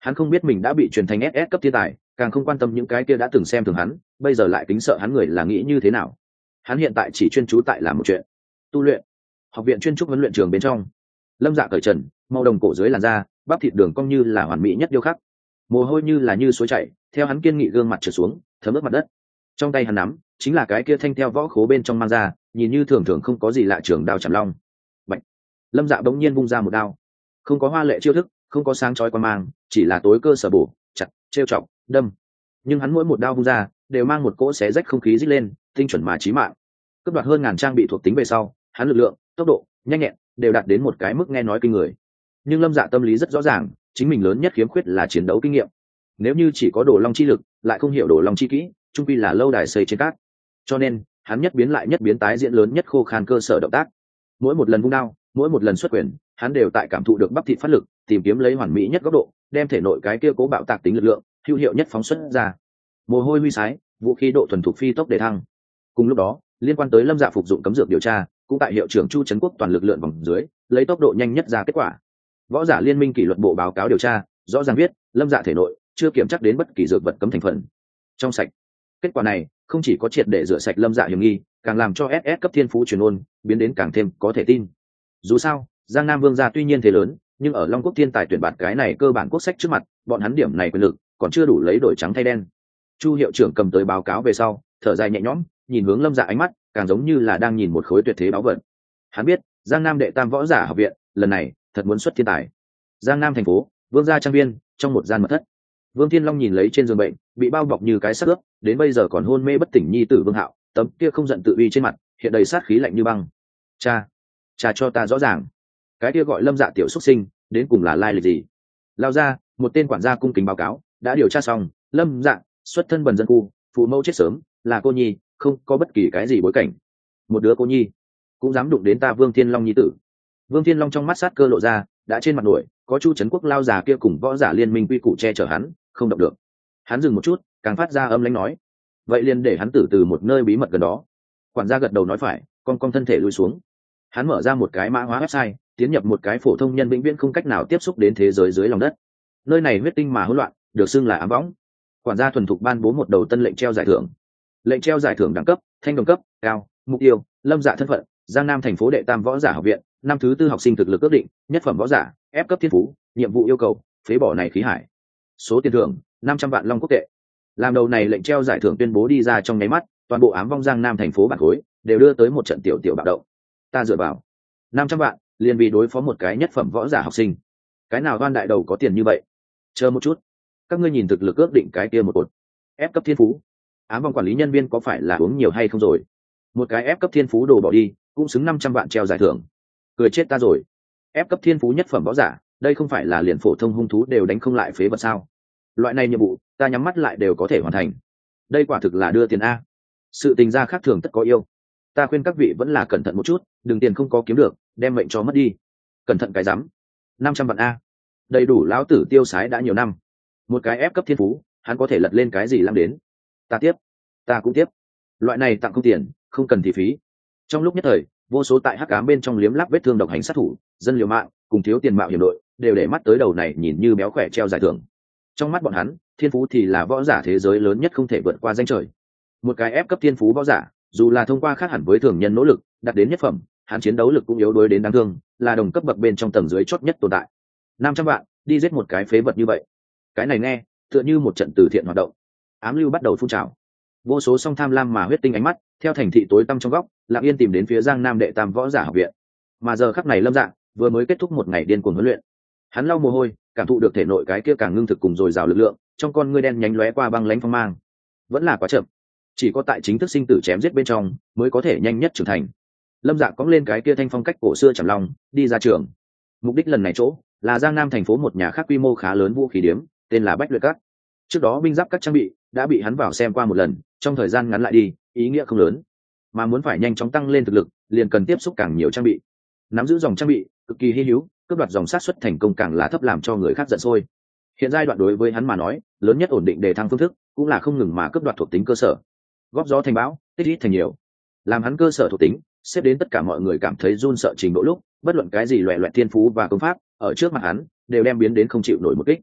Hắn không biết mình đã bị truyền thành SS cấp thiên tài, càng không quan tâm những cái kia đã từng xem thường hắn, bây giờ lại kính sợ hắn người là nghĩ như thế nào. Hắn hiện tại chỉ chuyên chú tại làm một chuyện, tu luyện. Học viện chuyên trúc huấn luyện trường bên trong, Lâm Dạ cởi trần, màu đồng cổ dưới làn da, bắp thịt đường cong như là hoàn mỹ nhất điêu khắc, mồ hôi như là như suối chảy theo hắn kiên nghị gương mặt trượt xuống, thấm ướt mặt đất. Trong tay hắn nắm chính là cái kia thanh theo võ khố bên trong mang ra, nhìn như thường thường không có gì lạ trường đao chạm long. Bạch. Lâm Dạ bỗng nhiên vung ra một đao, không có hoa lệ chiêu thức, không có sáng chói quan mang, chỉ là tối cơ sở bổ, chặt, trêu chọc, đâm. Nhưng hắn mỗi một đao vung ra đều mang một cỗ xé rách không khí rít lên, tinh chuẩn mà chí mạng. Cướp đoạt hơn ngàn trang bị thuộc tính về sau, hắn lực lượng, tốc độ, nhanh nhẹn đều đạt đến một cái mức nghe nói kinh người. Nhưng Lâm Dạ tâm lý rất rõ ràng, chính mình lớn nhất khiếm khuyết là chiến đấu kinh nghiệm. Nếu như chỉ có đồ long chi lực, lại không hiểu đồ long chi kỹ, trung quy là lâu đài xây trên cát. Cho nên hắn nhất biến lại nhất biến tái diễn lớn nhất khô khan cơ sở động tác. Mỗi một lần vung đao, mỗi một lần xuất quyền, hắn đều tại cảm thụ được bắp thịt phát lực, tìm kiếm lấy hoàn mỹ nhất góc độ, đem thể nội cái kia cố bạo tạc tính lực lượng hữu hiệu nhất phóng xuất ra. Mồ hôi huy sái, vũ khí độ thuần thục phi tốc để thăng. Cùng lúc đó, liên quan tới Lâm Dạ phục dụng cấm dược điều tra, cũng tại hiệu trưởng Chu Trấn Quốc toàn lực lượn vòng dưới, lấy tốc độ nhanh nhất ra kết quả. Võ giả liên minh kỷ luật bộ báo cáo điều tra, rõ ràng viết, Lâm Dạ thể nội chưa kiểm chắc đến bất kỳ dược vật cấm thành phần. Trong sạch. Kết quả này không chỉ có triệt để rửa sạch Lâm Dạ hiểm nghi, càng làm cho SS cấp thiên phú truyền ôn biến đến càng thêm có thể tin. Dù sao, Giang Nam Vương gia tuy nhiên thế lớn, nhưng ở Long Quốc thiên tài tuyển bạt cái này cơ bản quốc sách trước mặt, bọn hắn điểm này quyền lực còn chưa đủ lấy đổi trắng thay đen. Chu hiệu trưởng cầm tới báo cáo về sau, thở dài nhẹ nhõm, nhìn hướng Lâm Dạ ánh mắt càng giống như là đang nhìn một khối tuyệt thế báu vật. Hắn biết, Giang Nam đệ tam võ giả học viện lần này thật muốn xuất thiên tài. Giang Nam thành phố, Vương gia trang viên, trong một gian mật thất, Vương Thiên Long nhìn lấy trên giường bệnh bị bao bọc như cái xác ướp, đến bây giờ còn hôn mê bất tỉnh nhi tử Vương Hạo, tấm kia không giận tự uy trên mặt hiện đầy sát khí lạnh như băng. Cha cho ta rõ ràng, cái kia gọi Lâm Dạ tiểu xuất sinh đến cùng là lai lịch gì? Lao ra, một tên quản gia cung kính báo cáo, đã điều tra xong, Lâm Dạ xuất thân bần dân khu, phụ mẫu chết sớm, là cô nhi, không có bất kỳ cái gì bối cảnh. Một đứa cô nhi cũng dám đụng đến ta Vương Thiên Long nhi tử. Vương Thiên Long trong mắt sát cơ lộ ra, đã trên mặt nổi, có Chu Trấn Quốc lao già kia cùng võ giả liên minh quy củ che chở hắn, không động được. Hắn dừng một chút, càng phát ra âm lãnh nói, vậy liền để hắn tử từ một nơi bí mật gần đó. Quản gia gật đầu nói phải, con thân thể lùi xuống. Hắn mở ra một cái mã hóa website, tiến nhập một cái phổ thông nhân vĩnh viễn không cách nào tiếp xúc đến thế giới dưới lòng đất. Nơi này huyết tinh mà hỗn loạn, được xưng là ám võng. Quản gia thuần thục ban bố một đầu tân lệnh treo giải thưởng. Lệnh treo giải thưởng đẳng cấp, thanh đồng cấp, cao, mục tiêu, Lâm Dạ thân phận, Giang Nam thành phố đệ tam võ giả học viện, năm thứ tư học sinh thực lực ước định, nhất phẩm võ giả, ép cấp thiên phú, nhiệm vụ yêu cầu, phế bỏ này khí hải. Số tiền thưởng, 500 vạn long quốc tệ. Làm đầu này lệnh treo giải thưởng tuyên bố đi ra trong nháy mắt, toàn bộ ám vong Giang Nam thành phố bản khối đều đưa tới một trận tiểu bạo động. Ta dựa vào 500 vạn, liền vì đối phó một cái nhất phẩm võ giả học sinh. Cái nào đoan đại đầu có tiền như vậy? Chờ một chút, các ngươi nhìn thực lực ước định cái kia một cột. Ép cấp thiên phú. Ám vong quản lý nhân viên có phải là uống nhiều hay không rồi? Một cái ép cấp thiên phú đồ bỏ đi, cũng xứng 500 vạn treo giải thưởng. Cười chết ta rồi. Ép cấp thiên phú nhất phẩm võ giả, đây không phải là liền phổ thông hung thú đều đánh không lại phế vật sao? Loại này nhiệm vụ, ta nhắm mắt lại đều có thể hoàn thành. Đây quả thực là đưa tiền a. Sự tình gia khác thường tất có yêu. Ta khuyên các vị vẫn là cẩn thận một chút, đừng tiền không có kiếm được, đem mệnh cho mất đi. Cẩn thận cái rắm. 500 vạn a. Đầy đủ lão tử tiêu sái đã nhiều năm. Một cái ép cấp thiên phú, hắn có thể lật lên cái gì làm đến. Ta tiếp, ta cũng tiếp. Loại này tặng không tiền, không cần thì phí. Trong lúc nhất thời, vô số tại hắc ám bên trong liếm láp vết thương độc hành sát thủ, dân liều mạng, cùng thiếu tiền mạo hiểm đội, đều để mắt tới đầu này nhìn như béo khỏe treo giải thưởng. Trong mắt bọn hắn, thiên phú thì là võ giả thế giới lớn nhất không thể vượt qua danh trời. Một cái ép cấp thiên phú võ giả, dù là thông qua khác hẳn với thường nhân nỗ lực đạt đến nhất phẩm, hắn chiến đấu lực cũng yếu đuối đến đáng thương, là đồng cấp bậc bên trong tầng dưới chót nhất tồn tại. 500 vạn đi giết một cái phế vật như vậy, cái này nghe tựa như một trận từ thiện hoạt động. Ám lưu bắt đầu phun trào, vô số song tham lam mà huyết tinh ánh mắt theo thành thị tối tăm trong góc lặng yên tìm đến phía Giang Nam đệ tam võ giả học viện. Mà giờ khắc này Lâm Dạ vừa mới kết thúc một ngày điên cuồng huấn luyện, hắn lau mồ hôi, cảm thụ được thể nội cái kia càng ngưng thực cùng dồi dào lực lượng, trong con ngươi đen nhánh lóe qua băng lãnh phong mang. Vẫn là quá chậm, chỉ có tại chính thức sinh tử chém giết bên trong mới có thể nhanh nhất trưởng thành. Lâm Dạ cõng lên cái kia thanh phong cách cổ xưa chầm lòng đi ra trường. Mục đích lần này chỗ là Giang Nam thành phố một nhà khác quy mô khá lớn vũ khí điếm, tên là Bách Luyện Các. Trước đó binh giáp các trang bị đã bị hắn vào xem qua một lần, trong thời gian ngắn lại đi ý nghĩa không lớn, mà muốn phải nhanh chóng tăng lên thực lực liền cần tiếp xúc càng nhiều trang bị. Nắm giữ dòng trang bị cực kỳ hy hữu, cướp đoạt dòng sát xuất thành công càng là thấp, làm cho người khác giận sôi. Hiện giai đoạn đối với hắn mà nói, lớn nhất ổn định đề thăng phương thức cũng là không ngừng mà cướp đoạt thuộc tính cơ sở, góp gió thành bão, tích ít thành nhiều. Làm hắn cơ sở thuộc tính xếp đến tất cả mọi người cảm thấy run sợ trình độ lúc, bất luận cái gì loẻ loẹt thiên phú và công pháp ở trước mặt hắn đều đem biến đến không chịu nổi một kích.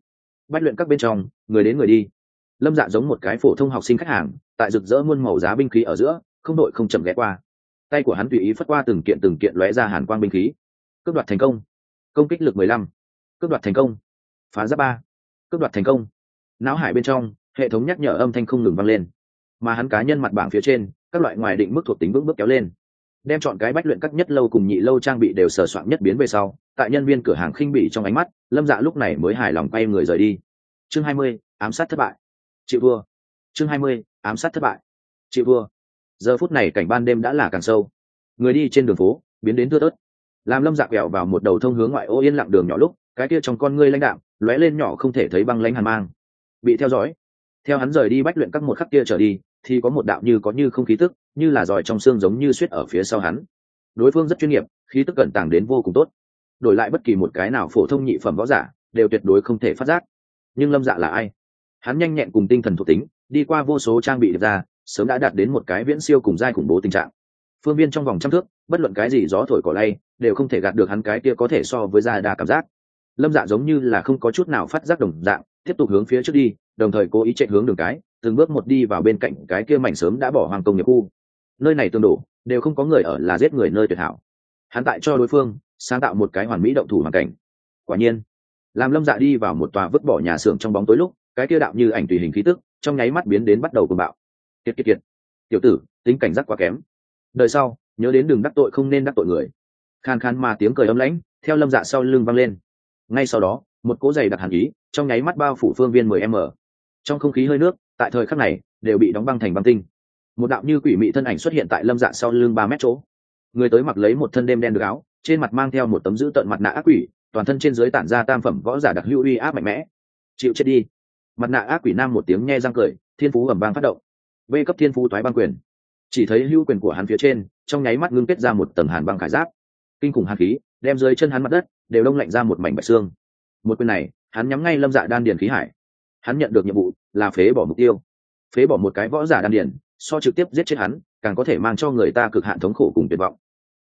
bách luyện các bên trong người đến người đi. Lâm Dạ giống một cái phổ thông học sinh khách hàng, tại rực rỡ muôn màu giá binh khí ở giữa không đội không chậm ghé qua. Tay của hắn tùy ý phất qua từng kiện lóe ra hàn quang binh khí. Cướp đoạt thành công. Công kích lực 15. Cướp đoạt thành công. Phá giáp 3. Cướp đoạt thành công. Não hải bên trong hệ thống nhắc nhở âm thanh không ngừng vang lên, mà hắn cá nhân mặt bảng phía trên các loại ngoài định mức thuộc tính vững bước kéo lên, đem chọn cái bách luyện các nhất lâu cùng nhị lâu trang bị đều sờ soạn nhất biến về sau. Tại nhân viên cửa hàng khinh bỉ trong ánh mắt, Lâm Dạ lúc này mới hài lòng quay người rời đi. Chương 20, ám sát thất bại. Chịu thua. Chương 20, ám sát thất bại. Chịu thua. Giờ phút này cảnh ban đêm đã là càng sâu, người đi trên đường phố biến đến thưa thớt. Làm Lâm Dạ quẹo vào một đầu thông hướng ngoại ô yên lặng đường nhỏ lúc, cái kia trong con ngươi lãnh đạm lóe lên nhỏ không thể thấy băng lãnh hàn mang. Bị theo dõi. Theo hắn rời đi bách luyện các một khắc kia trở đi, thì có một đạo như có như không khí tức, như là giỏi trong xương giống như suýt ở phía sau hắn. Đối phương rất chuyên nghiệp, khí tức cẩn tàng đến vô cùng tốt, đổi lại bất kỳ một cái nào phổ thông nhị phẩm võ giả đều tuyệt đối không thể phát giác. Nhưng Lâm Dạ là ai? Hắn nhanh nhẹn cùng tinh thần thuộc tính đi qua vô số trang bị được ra, sớm đã đạt đến một cái viễn siêu cùng giai khủng bố tình trạng. Phương viên trong vòng trăm thước, bất luận cái gì gió thổi cỏ lay đều không thể gạt được hắn cái kia có thể so với gia đa cảm giác. Lâm Dạ giống như là không có chút nào phát giác đồng dạng, tiếp tục hướng phía trước đi, đồng thời cố ý chạy hướng đường cái, từng bước một đi vào bên cạnh cái kia mảnh sớm đã bỏ hoang công nghiệp khu. Nơi này tương đổ đều không có người ở, là giết người nơi tuyệt hảo. Hắn tại cho đối phương sáng tạo một cái hoàn mỹ động thủ hoàn cảnh. Quả nhiên, làm Lâm Dạ đi vào một tòa vứt bỏ nhà xưởng trong bóng tối lúc, cái kia đạo như ảnh tùy hình khí tức trong nháy mắt biến đến bắt đầu cuồng bạo. Kiệt, tiểu tử, tính cảnh giác quá kém. Đời sau nhớ đến đừng đắc tội, không nên đắc tội người. Khan khan mà tiếng cười ấm lãnh theo Lâm Dạ sau lưng vang lên. Ngay sau đó, một cỗ dày đặc hàn ý trong nháy mắt bao phủ phương viên 10m. Trong không khí hơi nước tại thời khắc này đều bị đóng băng thành băng tinh. Một đạo như quỷ mị thân ảnh xuất hiện tại Lâm Dạ sau lưng 3 mét chỗ. Người tới mặc lấy một thân đêm đen được áo, trên mặt mang theo một tấm dữ tợn mặt nạ ác quỷ, toàn thân trên dưới tản ra tam phẩm võ giả đặc hữu uy áp mạnh mẽ. Chịu chết đi. Mặt nạ ác quỷ nam một tiếng nhe răng cười, thiên phú ầm vang phát động. V cấp thiên phú toái băng quyền. Chỉ thấy hữu quyền của hắn phía trên trong nháy mắt ngưng kết ra một tầng hàn băng khải giáp, kinh khủng hàn khí đem dưới chân hắn mặt đất đều đông lạnh ra một mảnh bạch xương. Một quyền này hắn nhắm ngay Lâm Dạ đan điền khí hải. Hắn nhận được nhiệm vụ là phế bỏ mục tiêu. Phế bỏ một cái võ giả đan điền so trực tiếp giết chết hắn càng có thể mang cho người ta cực hạn thống khổ cùng tuyệt vọng.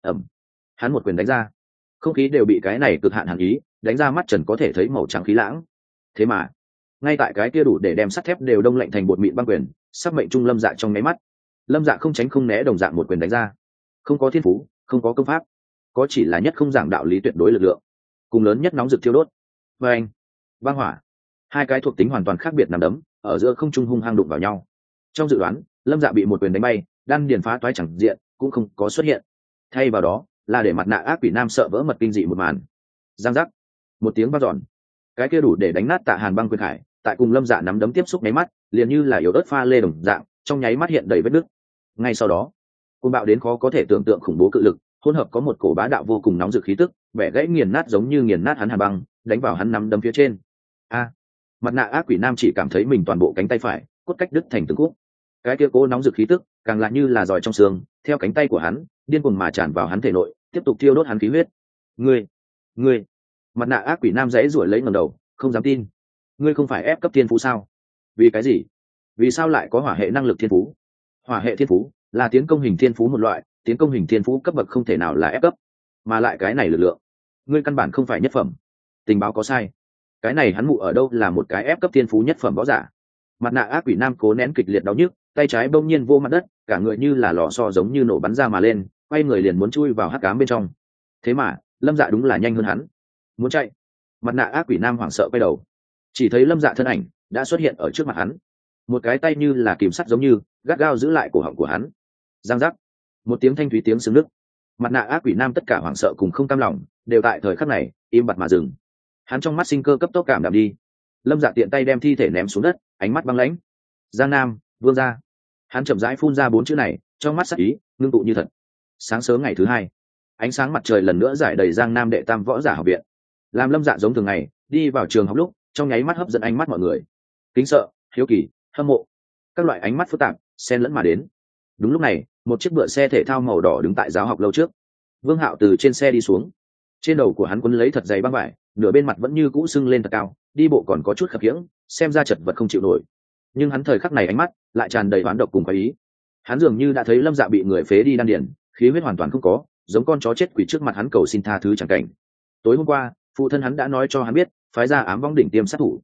Hắn một quyền đánh ra, không khí đều bị cái này cực hạn hàn ý đánh ra, mắt trần có thể thấy màu trắng khí lãng. Thế mà ngay tại cái kia đủ để đem sắt thép đều đông lạnh thành bột mịn băng quyền sắp mệnh trung Lâm Dạ trong nháy mắt, Lâm Dạ không tránh không né đồng dạng một quyền đánh ra. Không có thiên phú, không có công pháp, có chỉ là nhất không giảng đạo lý tuyệt đối lực lượng cùng lớn nhất nóng rực thiêu đốt. Và anh, băng hỏa, hai cái thuộc tính hoàn toàn khác biệt nằm đấm ở giữa không trung hung hăng đụng vào nhau. Trong dự đoán, Lâm Dạ bị một quyền đánh bay, đan điền phá toái chẳng diện cũng không có xuất hiện, thay vào đó là để mặt nạ ác quỷ nam sợ vỡ mật kinh dị một màn. Giang giác, một tiếng vang dọn, cái kia đủ để đánh nát Tạ Hàn băng quyền khải tại cùng Lâm Dạ nắm đấm tiếp xúc nháy mắt liền như là yếu ớt pha lê đồng dạng trong nháy mắt hiện đầy vết nứt. Ngay sau đó, côn bạo đến khó có thể tưởng tượng khủng bố cự lực hỗn hợp có một cổ bá đạo vô cùng nóng rực khí tức bẻ gãy nghiền nát giống như nghiền nát hắn hàn băng, đánh vào hắn nắm đấm phía trên. Mặt nạ ác quỷ nam chỉ cảm thấy mình toàn bộ cánh tay phải cốt cách đứt thành từng khúc. Cái kia cố nóng rực khí tức càng lại như là giỏi trong xương theo cánh tay của hắn điên cuồng mà tràn vào hắn thể nội, tiếp tục thiêu đốt hắn khí huyết. Ngươi mặt nạ ác quỷ nam dãy ruổi lấy ngẩng đầu, không dám tin. Ngươi không phải ép cấp thiên phú sao? Vì cái gì? Vì sao lại có hỏa hệ năng lực thiên phú? Hỏa hệ thiên phú là tiến công hình thiên phú một loại, tiến công hình thiên phú cấp bậc không thể nào là ép cấp, mà lại cái này lực lượng ngươi căn bản không phải nhất phẩm. Tình báo có sai, cái này hắn mụ ở đâu là một cái ép cấp thiên phú nhất phẩm võ giả. Mặt nạ ác quỷ nam cố nén kịch liệt đau nhức, tay trái bỗng nhiên vô mặt đất, cả người như là lò xo giống như nổ bắn ra mà lên, quay người liền muốn chui vào hắc ám bên trong. Thế mà Lâm Dạ đúng là nhanh hơn hắn, muốn chạy. Mặt nạ ác quỷ nam hoảng sợ quay đầu, chỉ thấy Lâm Dạ thân ảnh đã xuất hiện ở trước mặt hắn, một cái tay như là kìm sắt giống như gắt gao giữ lại cổ họng của hắn. Giang giác, một tiếng thanh thúy tiếng xương nứt. Mặt nạ ác quỷ nam tất cả hoảng sợ cùng không cam lòng đều tại thời khắc này im bặt mà dừng. Hắn trong mắt sinh cơ cấp tốc cảm đạm đi. Lâm Dạ tiện tay đem thi thể ném xuống đất, ánh mắt băng lãnh. Giang Nam, vương gia. Hắn chậm rãi phun ra 4 chữ này, trong mắt sắc ý ngưng tụ như thật. Sáng sớm ngày thứ 2, ánh sáng mặt trời lần nữa rải đầy Giang Nam đệ tam võ giả học viện. Làm Lâm Dạ giống thường ngày đi vào trường học lúc, trong nháy mắt hấp dẫn ánh mắt mọi người. Kính sợ, hiếu kỳ, hâm mộ, các loại ánh mắt phức tạp xen lẫn mà đến. Đúng lúc này, một chiếc ngựa xe thể thao màu đỏ đứng tại giáo học lâu trước. Vương Hạo từ trên xe đi xuống, trên đầu của hắn quấn lấy thật dày băng vải, nửa bên mặt vẫn như cũ sưng lên thật cao, đi bộ còn có chút khập khiễng, xem ra chật vật không chịu nổi. Nhưng hắn thời khắc này ánh mắt lại tràn đầy oán độc cùng quái ý. Hắn dường như đã thấy Lâm Dạ bị người phế đi đan điền, khí huyết hoàn toàn không có, giống con chó chết quỳ trước mặt hắn cầu xin tha thứ chẳng cảnh. Tối hôm qua, phụ thân hắn đã nói cho hắn biết, phái ra ám vong đỉnh tiêm sát thủ.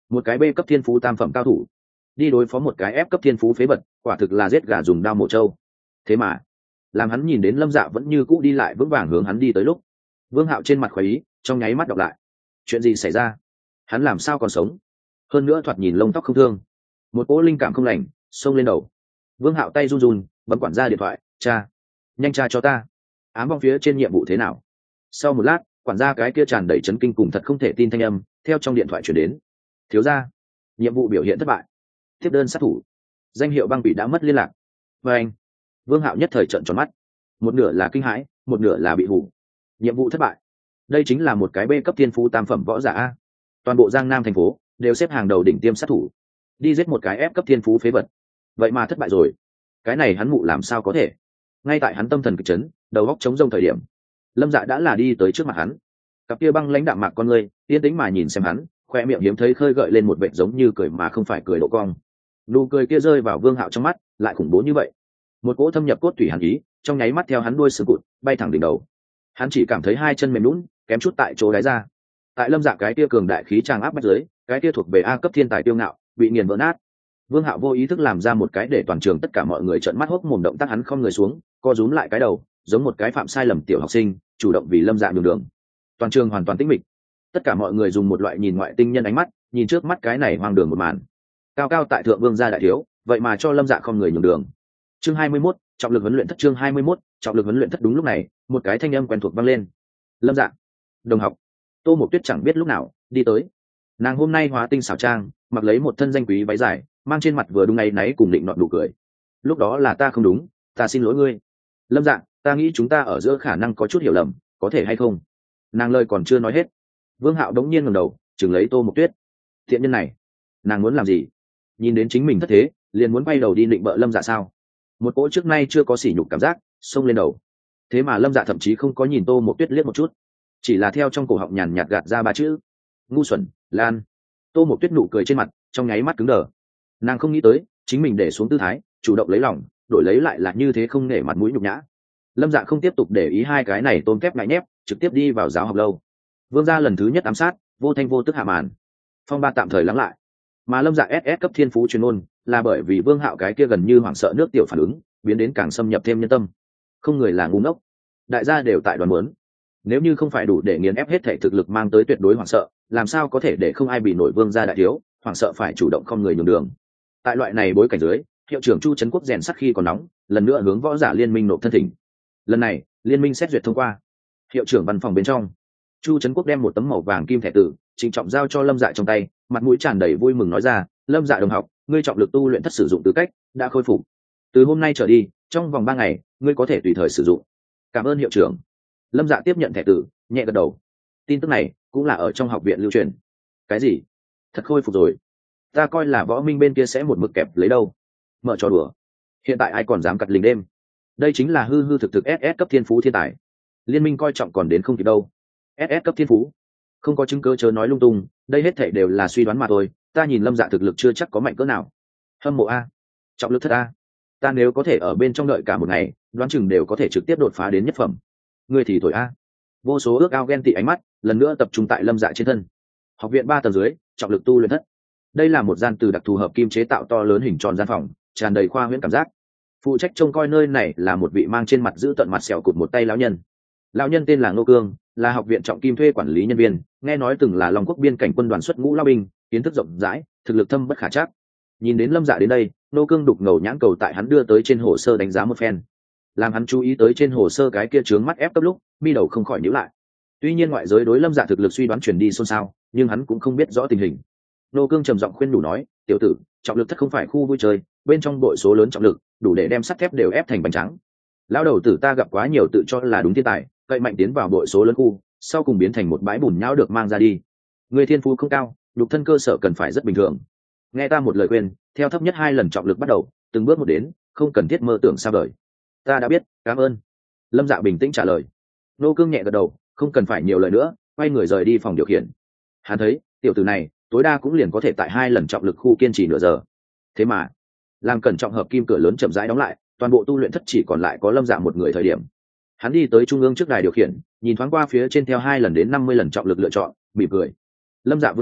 một cái B cấp thiên phú tam phẩm cao thủ đi đối phó một cái F cấp thiên phú phế vật, quả thực là giết gà dùng đao mổ trâu. Thế mà làm hắn nhìn đến Lâm Dạ vẫn như cũ đi lại vững vàng hướng hắn đi tới lúc, Vương Hạo trên mặt khoái ý trong nháy mắt đọc lại. Chuyện gì xảy ra? Hắn làm sao còn sống? Hơn nữa thoạt nhìn lông tóc không thương, một cỗ linh cảm không lành xông lên đầu. Vương Hạo tay run run bấm quản gia điện thoại. Cha, nhanh tra cho ta, ám vong phía trên nhiệm vụ thế nào? Sau một lát, quản gia cái kia tràn đầy chấn kinh cùng thật không thể tin thanh âm theo trong điện thoại chuyển đến. Thiếu gia, nhiệm vụ biểu hiện thất bại, tiếp đơn sát thủ, danh hiệu băng bị đã mất liên lạc. Và anh, Vương Hạo nhất thời trợn tròn mắt, một nửa là kinh hãi, một nửa là bị hù. Nhiệm vụ thất bại? Đây chính là một cái B cấp thiên phú tam phẩm võ giả a. Toàn bộ Giang Nam thành phố đều xếp hàng đầu đỉnh tiêm sát thủ, đi giết một cái F cấp thiên phú phế vật, vậy mà thất bại rồi. Cái này hắn mụ làm sao có thể? Ngay tại hắn tâm thần kịch chấn, đầu óc trống rông thời điểm, Lâm Dạ đã là đi tới trước mặt hắn. Cặp kia băng lãnh đạm mạc con ngươi, yên tĩnh mà nhìn xem hắn, khoe miệng hiếm thấy khơi gợi lên một vệt giống như cười mà không phải cười độ cong. Nụ cười kia rơi vào Vương Hạo trong mắt, lại khủng bố như vậy. Một cỗ thâm nhập cốt tủy hàn ý, trong nháy mắt theo hắn đuôi xương cụt, bay thẳng đỉnh đầu. Hắn chỉ cảm thấy hai chân mềm nhũn, kém chút tại chỗ đáy ra. Tại Lâm Dạ cái kia cường đại khí tràng áp bách dưới, cái kia thuộc về A cấp thiên tài tiêu ngạo, bị nghiền vỡ nát. Vương Hạo vô ý thức làm ra một cái để toàn trường tất cả mọi người trợn mắt hốc mồm động tác, hắn không người xuống, co rúm lại cái đầu, giống một cái phạm sai lầm tiểu học sinh, chủ động vì Lâm Dạ nhường đường. Toàn trường hoàn toàn tĩnh mịch, tất cả mọi người dùng một loại nhìn ngoại tinh nhân ánh mắt nhìn trước mắt cái này hoang đường một màn. Cao cao tại thượng Vương gia đại thiếu, vậy mà cho Lâm Dạ không người nhường đường. Chương 21, trọng lực huấn luyện thất. Chương 21, trọng lực huấn luyện thất. Đúng lúc này, một cái thanh âm quen thuộc vang lên. Lâm Dạ, đồng học. Tô Mộc Tuyết chẳng biết lúc nào đi tới. Nàng hôm nay hóa tinh xảo trang, mặc lấy một thân danh quý váy dài, mang trên mặt vừa đúng ngày náy cùng định nọt đủ cười. Lúc đó là ta không đúng, ta xin lỗi ngươi. Lâm Dạ, ta nghĩ chúng ta ở giữa khả năng có chút hiểu lầm, có thể hay không? Nàng lời còn chưa nói hết, Vương Hạo đống nhiên ngẩng đầu chừng lấy Tô Mộc Tuyết. Thiện nhân này, nàng muốn làm gì? Nhìn đến chính mình thất thế liền muốn bay đầu đi định bợ Lâm Dạ sao? Một cỗ trước nay chưa có sỉ nhục cảm giác xông lên đầu. Thế mà Lâm Dạ thậm chí không có nhìn Tô Mộc Tuyết liếc một chút, chỉ là theo trong cổ họng nhàn nhạt gạt ra ba chữ: ngu xuẩn. Lan. Tô Mộc Tuyết nụ cười trên mặt trong nháy mắt cứng đờ. Nàng không nghĩ tới chính mình để xuống tư thái, chủ động lấy lòng, đổi lấy lại là như thế không nể mặt mũi nhục nhã. Lâm Dạ không tiếp tục để ý hai cái này tôm kép ngại nhép, trực tiếp đi vào giáo học lâu. Vương gia lần thứ nhất ám sát, vô thanh vô tức hạ màn, phong ba tạm thời lắng lại. Mà Lâm Dạ SS cấp thiên phú chuyên môn là bởi vì Vương Hạo cái kia gần như hoảng sợ nước tiểu phản ứng biến đến càng xâm nhập thêm nhân tâm. Không người là ngu ngốc, đại gia đều tại đoàn muốn. Nếu như không phải đủ để nghiền ép hết thể thực lực mang tới tuyệt đối hoảng sợ, làm sao có thể để không ai bị nổi Vương gia đại thiếu hoảng sợ phải chủ động không người nhường đường. Tại loại này bối cảnh dưới, hiệu trưởng Chu Trấn Quốc rèn sắt khi còn nóng, lần nữa hướng võ giả liên minh nộp thân thỉnh. Lần này liên minh xét duyệt thông qua. Hiệu trưởng văn phòng bên trong, Chu Trấn Quốc đem một tấm màu vàng kim thẻ tử trịnh trọng giao cho Lâm Dạ trong tay, mặt mũi tràn đầy vui mừng nói ra: Lâm Dạ đồng học, ngươi trọng lực tu luyện thất sử dụng tư cách đã khôi phục, từ hôm nay trở đi trong vòng 3 ngày ngươi có thể tùy thời sử dụng. Cảm ơn hiệu trưởng. Lâm Dạ tiếp nhận thẻ tử, nhẹ gật đầu. Tin tức này cũng là ở trong học viện lưu truyền. Cái gì? Thật khôi phục rồi? Ta coi là võ minh bên kia sẽ một mực kẹp lấy đâu. Mở trò đùa, hiện tại ai còn dám cặt lình đêm. Đây chính là hư hư thực thực SS cấp thiên phú thiên tài, liên minh coi trọng còn đến không kịp đâu. SS cấp thiên phú, không có chứng cứ chớ nói lung tung, đây hết thảy đều là suy đoán mà thôi. Ta nhìn Lâm Dạ thực lực chưa chắc có mạnh cỡ nào. Hâm mộ a, trọng lực thất a, ta nếu có thể ở bên trong đợi cả một ngày, đoán chừng đều có thể trực tiếp đột phá đến nhất phẩm. Ngươi thì thổi a. Vô số ước ao ghen tị ánh mắt lần nữa tập trung tại Lâm Dạ trên thân. Học viện 3 tầng dưới, trọng lực tu luyện thất. Đây là một gian từ đặc thù hợp kim chế tạo to lớn hình tròn gian phòng, tràn đầy khoa huyễn cảm giác. Phụ trách trông coi nơi này là một vị mang trên mặt giữ tận mặt sẹo cụt một tay lão nhân. Lão nhân tên là Ngô Cương, là học viện trọng kim thuê quản lý nhân viên, nghe nói từng là Long Quốc biên cảnh quân đoàn xuất ngũ lao binh, kiến thức rộng rãi, thực lực thâm bất khả trắc. Nhìn đến Lâm Dạ đến đây, Ngô Cương đục ngầu nhãn cầu tại hắn đưa tới trên hồ sơ đánh giá một phen. Làm hắn chú ý tới trên hồ sơ cái kia chướng mắt ép cấp lúc, mi đầu không khỏi nhíu lại. Tuy nhiên ngoại giới đối Lâm Dạ thực lực suy đoán truyền đi xôn xao, nhưng hắn cũng không biết rõ tình hình. Ngô Cương trầm giọng khuyên đủ nói: "Tiểu tử, trọng lực thất không phải khu vui chơi, bên trong bội số lớn trọng lực, đủ để đem sắt thép đều ép thành bánh trắng. Lão đầu tử ta gặp quá nhiều tự cho là đúng thiên tài, vậy mạnh tiến vào bội số lớn khu, sau cùng biến thành một bãi bùn nhão được mang ra đi. Người thiên phú không cao, nhục thân cơ sở cần phải rất bình thường. Nghe ta một lời khuyên, theo thấp nhất 2 lần trọng lực bắt đầu, từng bước một đến, không cần thiết mơ tưởng xa vời." "Ta đã biết, cảm ơn." Lâm Dạ bình tĩnh trả lời. Ngô Cương nhẹ gật đầu, không cần phải nhiều lời nữa, quay người rời đi phòng điều khiển. Hắn thấy tiểu tử này tối đa cũng liền có thể tại 2 lần trọng lực khu kiên trì nửa giờ. Thế mà làm cẩn trọng hợp kim cửa lớn chậm rãi đóng lại, toàn bộ tu luyện thất chỉ còn lại có Lâm Dạ một người thời điểm, hắn đi tới trung ương trước đài điều khiển, nhìn thoáng qua phía trên theo 2 lần đến 50 lần trọng lực lựa chọn, mỉm cười. Lâm Dạ vươn tay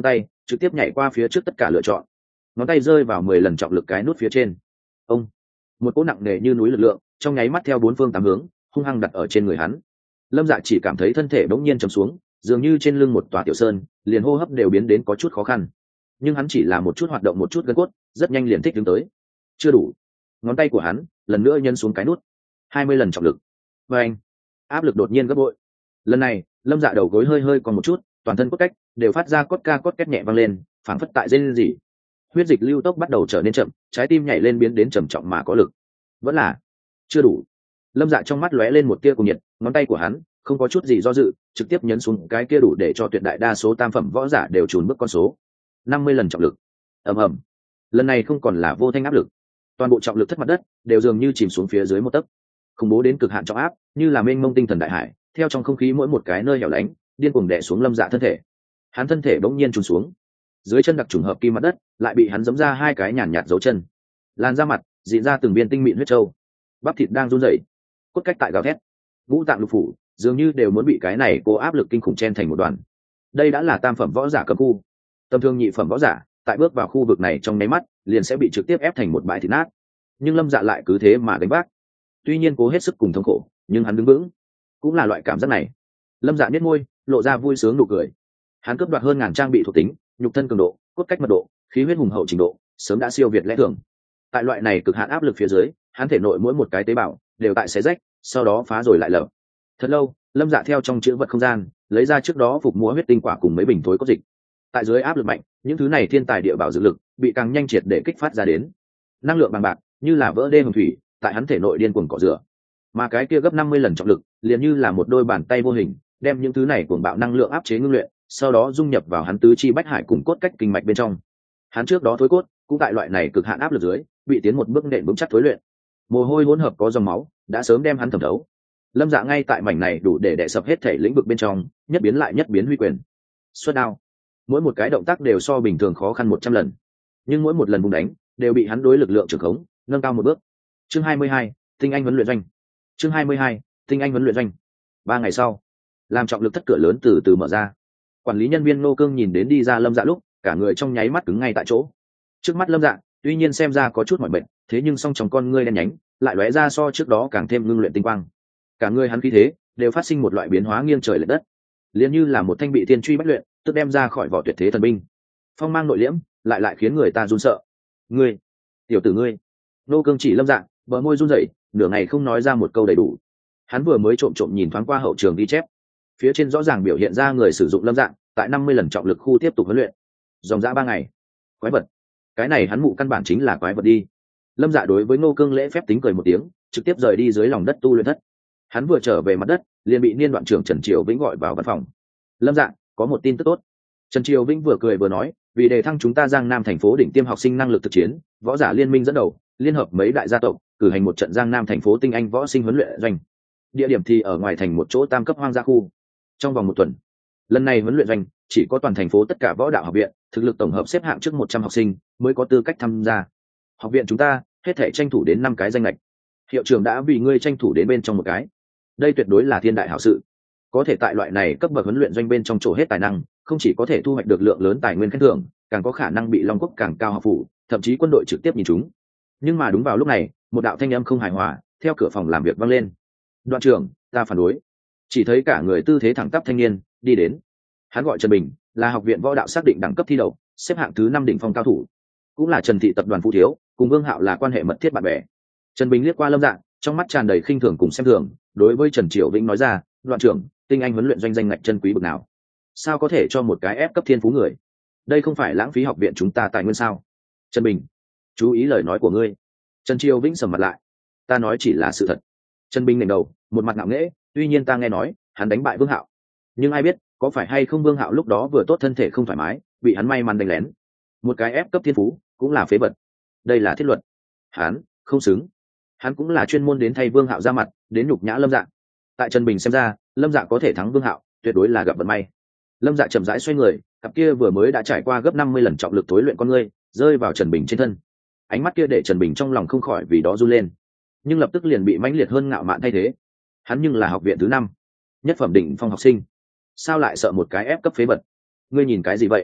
trực tiếp nhảy qua phía trước tất cả lựa chọn, ngón tay rơi vào 10 lần trọng lực cái nút phía trên. Ông, một cỗ nặng nề như núi lực lượng trong nháy mắt theo bốn phương tám hướng hung hăng đặt ở trên người hắn. Lâm Dạ chỉ cảm thấy thân thể bỗng nhiên trầm xuống, dường như trên lưng một tòa tiểu sơn, liền hô hấp đều biến đến có chút khó khăn. Nhưng hắn chỉ là một chút hoạt động một chút gân cốt, rất nhanh liền thích đứng tới. Chưa đủ. Ngón tay của hắn lần nữa nhân xuống cái nút. 20 lần trọng lực. Và anh, áp lực đột nhiên gấp bội. Lần này, Lâm Dạ đầu gối hơi hơi còn một chút, toàn thân cốt cách đều phát ra cốt ca cốt két nhẹ vang lên, phảng phất tại rên rỉ. Huyết dịch lưu tốc bắt đầu trở nên chậm, trái tim nhảy lên biến đến trầm trọng mà có lực. Vẫn là chưa đủ. Lâm Dạ trong mắt lóe lên một tia cùng nhiệt, ngón tay của hắn không có chút gì do dự, trực tiếp nhấn xuống cái kia đủ để cho tuyệt đại đa số tam phẩm võ giả đều chùn bước con số. 50 lần trọng lực. Ầm ầm. Lần này không còn là vô thanh áp lực, toàn bộ trọng lực thất mặt đất đều dường như chìm xuống phía dưới một tấc, khủng bố đến cực hạn trọng áp, như là mênh mông tinh thần đại hải, theo trong không khí mỗi một cái nơi hẻo lánh, điên cuồng đè xuống Lâm Dạ thân thể. Hắn thân thể bỗng nhiên trùng xuống, dưới chân đặc trùng hợp kim mặt đất lại bị hắn giẫm ra hai cái nhàn nhạt dấu chân, lan ra mặt dịn ra từng viên tinh mịn huyết châu, bắp thịt đang run rẩy, cốt cách tại gào thét, ngũ tạng lục phủ dường như đều muốn bị cái này cố áp lực kinh khủng chen thành một đoàn. Đây đã là tam phẩm võ giả cấm khu, tầm thường nhị phẩm võ giả tại bước vào khu vực này trong nháy mắt liền sẽ bị trực tiếp ép thành một bãi thịt nát, nhưng Lâm Dạ lại cứ thế mà gánh vác. Tuy nhiên cố hết sức cùng thống khổ, nhưng hắn đứng vững. Cũng là loại cảm giác này, Lâm Dạ nhếch môi lộ ra vui sướng nụ cười. Hắn cướp đoạt hơn ngàn trang bị thuộc tính, nhục thân cường độ, cốt cách mật độ, khí huyết hùng hậu trình độ sớm đã siêu việt lẽ thường. Tại loại này cực hạn áp lực phía dưới, hắn thể nội mỗi một cái tế bào đều tại xé rách, sau đó phá rồi lại lở. Thật lâu, Lâm Dạ theo trong chữ vật không gian lấy ra trước đó phục múa huyết tinh quả cùng mấy bình thối cốt dịch. Tại dưới áp lực mạnh, những thứ này thiên tài địa bảo dược lực bị càng nhanh triệt để kích phát ra đến. Năng lượng bằng bạc như là vỡ đê hồng thủy, tại hắn thể nội điên cuồng cọ rửa. Mà cái kia gấp 50 lần trọng lực, liền như là một đôi bàn tay vô hình, đem những thứ này cuồng bạo năng lượng áp chế ngưng luyện, sau đó dung nhập vào hắn tứ chi bách hải cùng cốt cách kinh mạch bên trong. Hắn trước đó thối cốt, cũng tại loại này cực hạn áp lực dưới, bị tiến một bước nện vững chắc thối luyện. Mồ hôi hỗn hợp có dòng máu, đã sớm đem hắn thẩm thấu. Lâm Dạ ngay tại mảnh này đủ để đè sập hết thể lĩnh vực bên trong, nhất biến lại nhất biến huy quyền. Xuất đao, mỗi một cái động tác đều so bình thường khó khăn 100 lần, nhưng mỗi một lần vùng đánh đều bị hắn đối lực lượng trường khống nâng cao một bước. Chương 22, tinh anh huấn luyện doanh. Chương 22, tinh anh huấn luyện doanh. 3 ngày sau, làm trọng lực thất cửa lớn từ từ mở ra. Quản lý nhân viên Nô Cương nhìn đến đi ra Lâm Dạ lúc, cả người trong nháy mắt cứng ngay tại chỗ. Trước mắt Lâm Dạ, tuy nhiên xem ra có chút mỏi mệt, thế nhưng song trong con ngươi đen nhánh lại lóe ra so trước đó càng thêm ngưng luyện tinh quang. Cả người hắn khí thế đều phát sinh một loại biến hóa nghiêng trời lệch đất, liền như là một thanh bị tiên truy bách luyện, tức đem ra khỏi vỏ tuyệt thế thần binh. Phong mang nội liễm, lại khiến người ta run sợ. Ngươi, tiểu tử ngươi! Nô Cương chỉ Lâm Dạ, bờ môi run rẩy, nửa ngày không nói ra một câu đầy đủ. Hắn vừa mới trộm nhìn thoáng qua hậu trường ghi chép, phía trên rõ ràng biểu hiện ra người sử dụng Lâm Dạ tại 50 lần trọng lực khu tiếp tục huấn luyện, dòng dã 3 ngày. Quái vật, cái này hắn mụ căn bản chính là quái vật đi. Lâm Dạ đối với Nô Cương lễ phép tính cười một tiếng, trực tiếp rời đi dưới lòng đất tu luyện thất. Hắn vừa trở về mặt đất, liền bị niên đoạn trưởng Trần Triều Vĩnh gọi vào văn phòng. Lâm Dạ, có một tin tức tốt. Trần Triều Vĩnh vừa cười vừa nói, vì đề thăng chúng ta Giang Nam thành phố đỉnh tiêm học sinh năng lực thực chiến, võ giả liên minh dẫn đầu, liên hợp mấy đại gia tộc, cử hành một trận Giang Nam thành phố tinh anh võ sinh huấn luyện doanh. Địa điểm thì ở ngoài thành một chỗ tam cấp hoang dã khu. Trong vòng 1 tuần, lần này huấn luyện doanh chỉ có toàn thành phố tất cả võ đạo học viện, thực lực tổng hợp xếp hạng trước 100 học sinh mới có tư cách tham gia. Học viện chúng ta hết thể tranh thủ đến 5 cái danh lệch. Hiệu trưởng đã vì ngươi tranh thủ đến bên trong một cái. Đây tuyệt đối là thiên đại hảo sự. Có thể tại loại này cấp bậc huấn luyện doanh bên trong chỗ hết tài năng, không chỉ có thể thu hoạch được lượng lớn tài nguyên khen thưởng, càng có khả năng bị Long Quốc càng cao học phủ, thậm chí quân đội trực tiếp nhìn chúng. Nhưng mà đúng vào lúc này, một đạo thanh âm không hài hòa theo cửa phòng làm việc vang lên. Đoạn trưởng, ta phản đối. Chỉ thấy cả người tư thế thẳng tắp thanh niên đi đến. Hắn gọi Trần Bình, là học viện võ đạo xác định đẳng cấp thi đậu, xếp hạng thứ 5 đỉnh phong cao thủ, cũng là Trần thị tập đoàn phụ thiếu, cùng Vương Hạo là quan hệ mật thiết bạn bè. Trần Bình liếc qua Lâm Dạ, trong mắt tràn đầy khinh thường cùng xem thường, đối với Trần Triều Vĩnh nói ra, "Đoạn trưởng, tinh anh huấn luyện doanh danh ngạch chân quý bậc nào? Sao có thể cho một cái ép cấp thiên phú người? Đây không phải lãng phí học viện chúng ta tài nguyên sao?" Trần Bình, chú ý lời nói của ngươi. Trần Triều Vĩnh sầm mặt lại, "Ta nói chỉ là sự thật." Trần Bình ngẩng đầu, một mặt ngạo nghễ, "Tuy nhiên ta nghe nói hắn đánh bại Vương Hạo, nhưng ai biết có phải hay không Vương Hạo lúc đó vừa tốt thân thể không thoải mái, bị hắn may mắn đánh lén. Một cái ép cấp thiên phú cũng là phế vật. Đây là thiết luật. Hắn không xứng. Hắn cũng là chuyên môn đến thay Vương Hạo ra mặt, đến nhục nhã Lâm Dạ." Tại Trần Bình xem ra, Lâm Dạ có thể thắng Vương Hạo, tuyệt đối là gặp vận may. Lâm Dạ chậm rãi xoay người, cặp kia vừa mới đã trải qua gấp 50 lần trọng lực tối luyện con ngươi, rơi vào Trần Bình trên thân. Ánh mắt kia để Trần Bình trong lòng không khỏi vì đó run lên, nhưng lập tức liền bị mãnh liệt hơn ngạo mạn thay thế. Hắn nhưng là học viện thứ 5, nhất phẩm đỉnh phong học sinh, sao lại sợ một cái ép cấp phế vật? Ngươi nhìn cái gì vậy?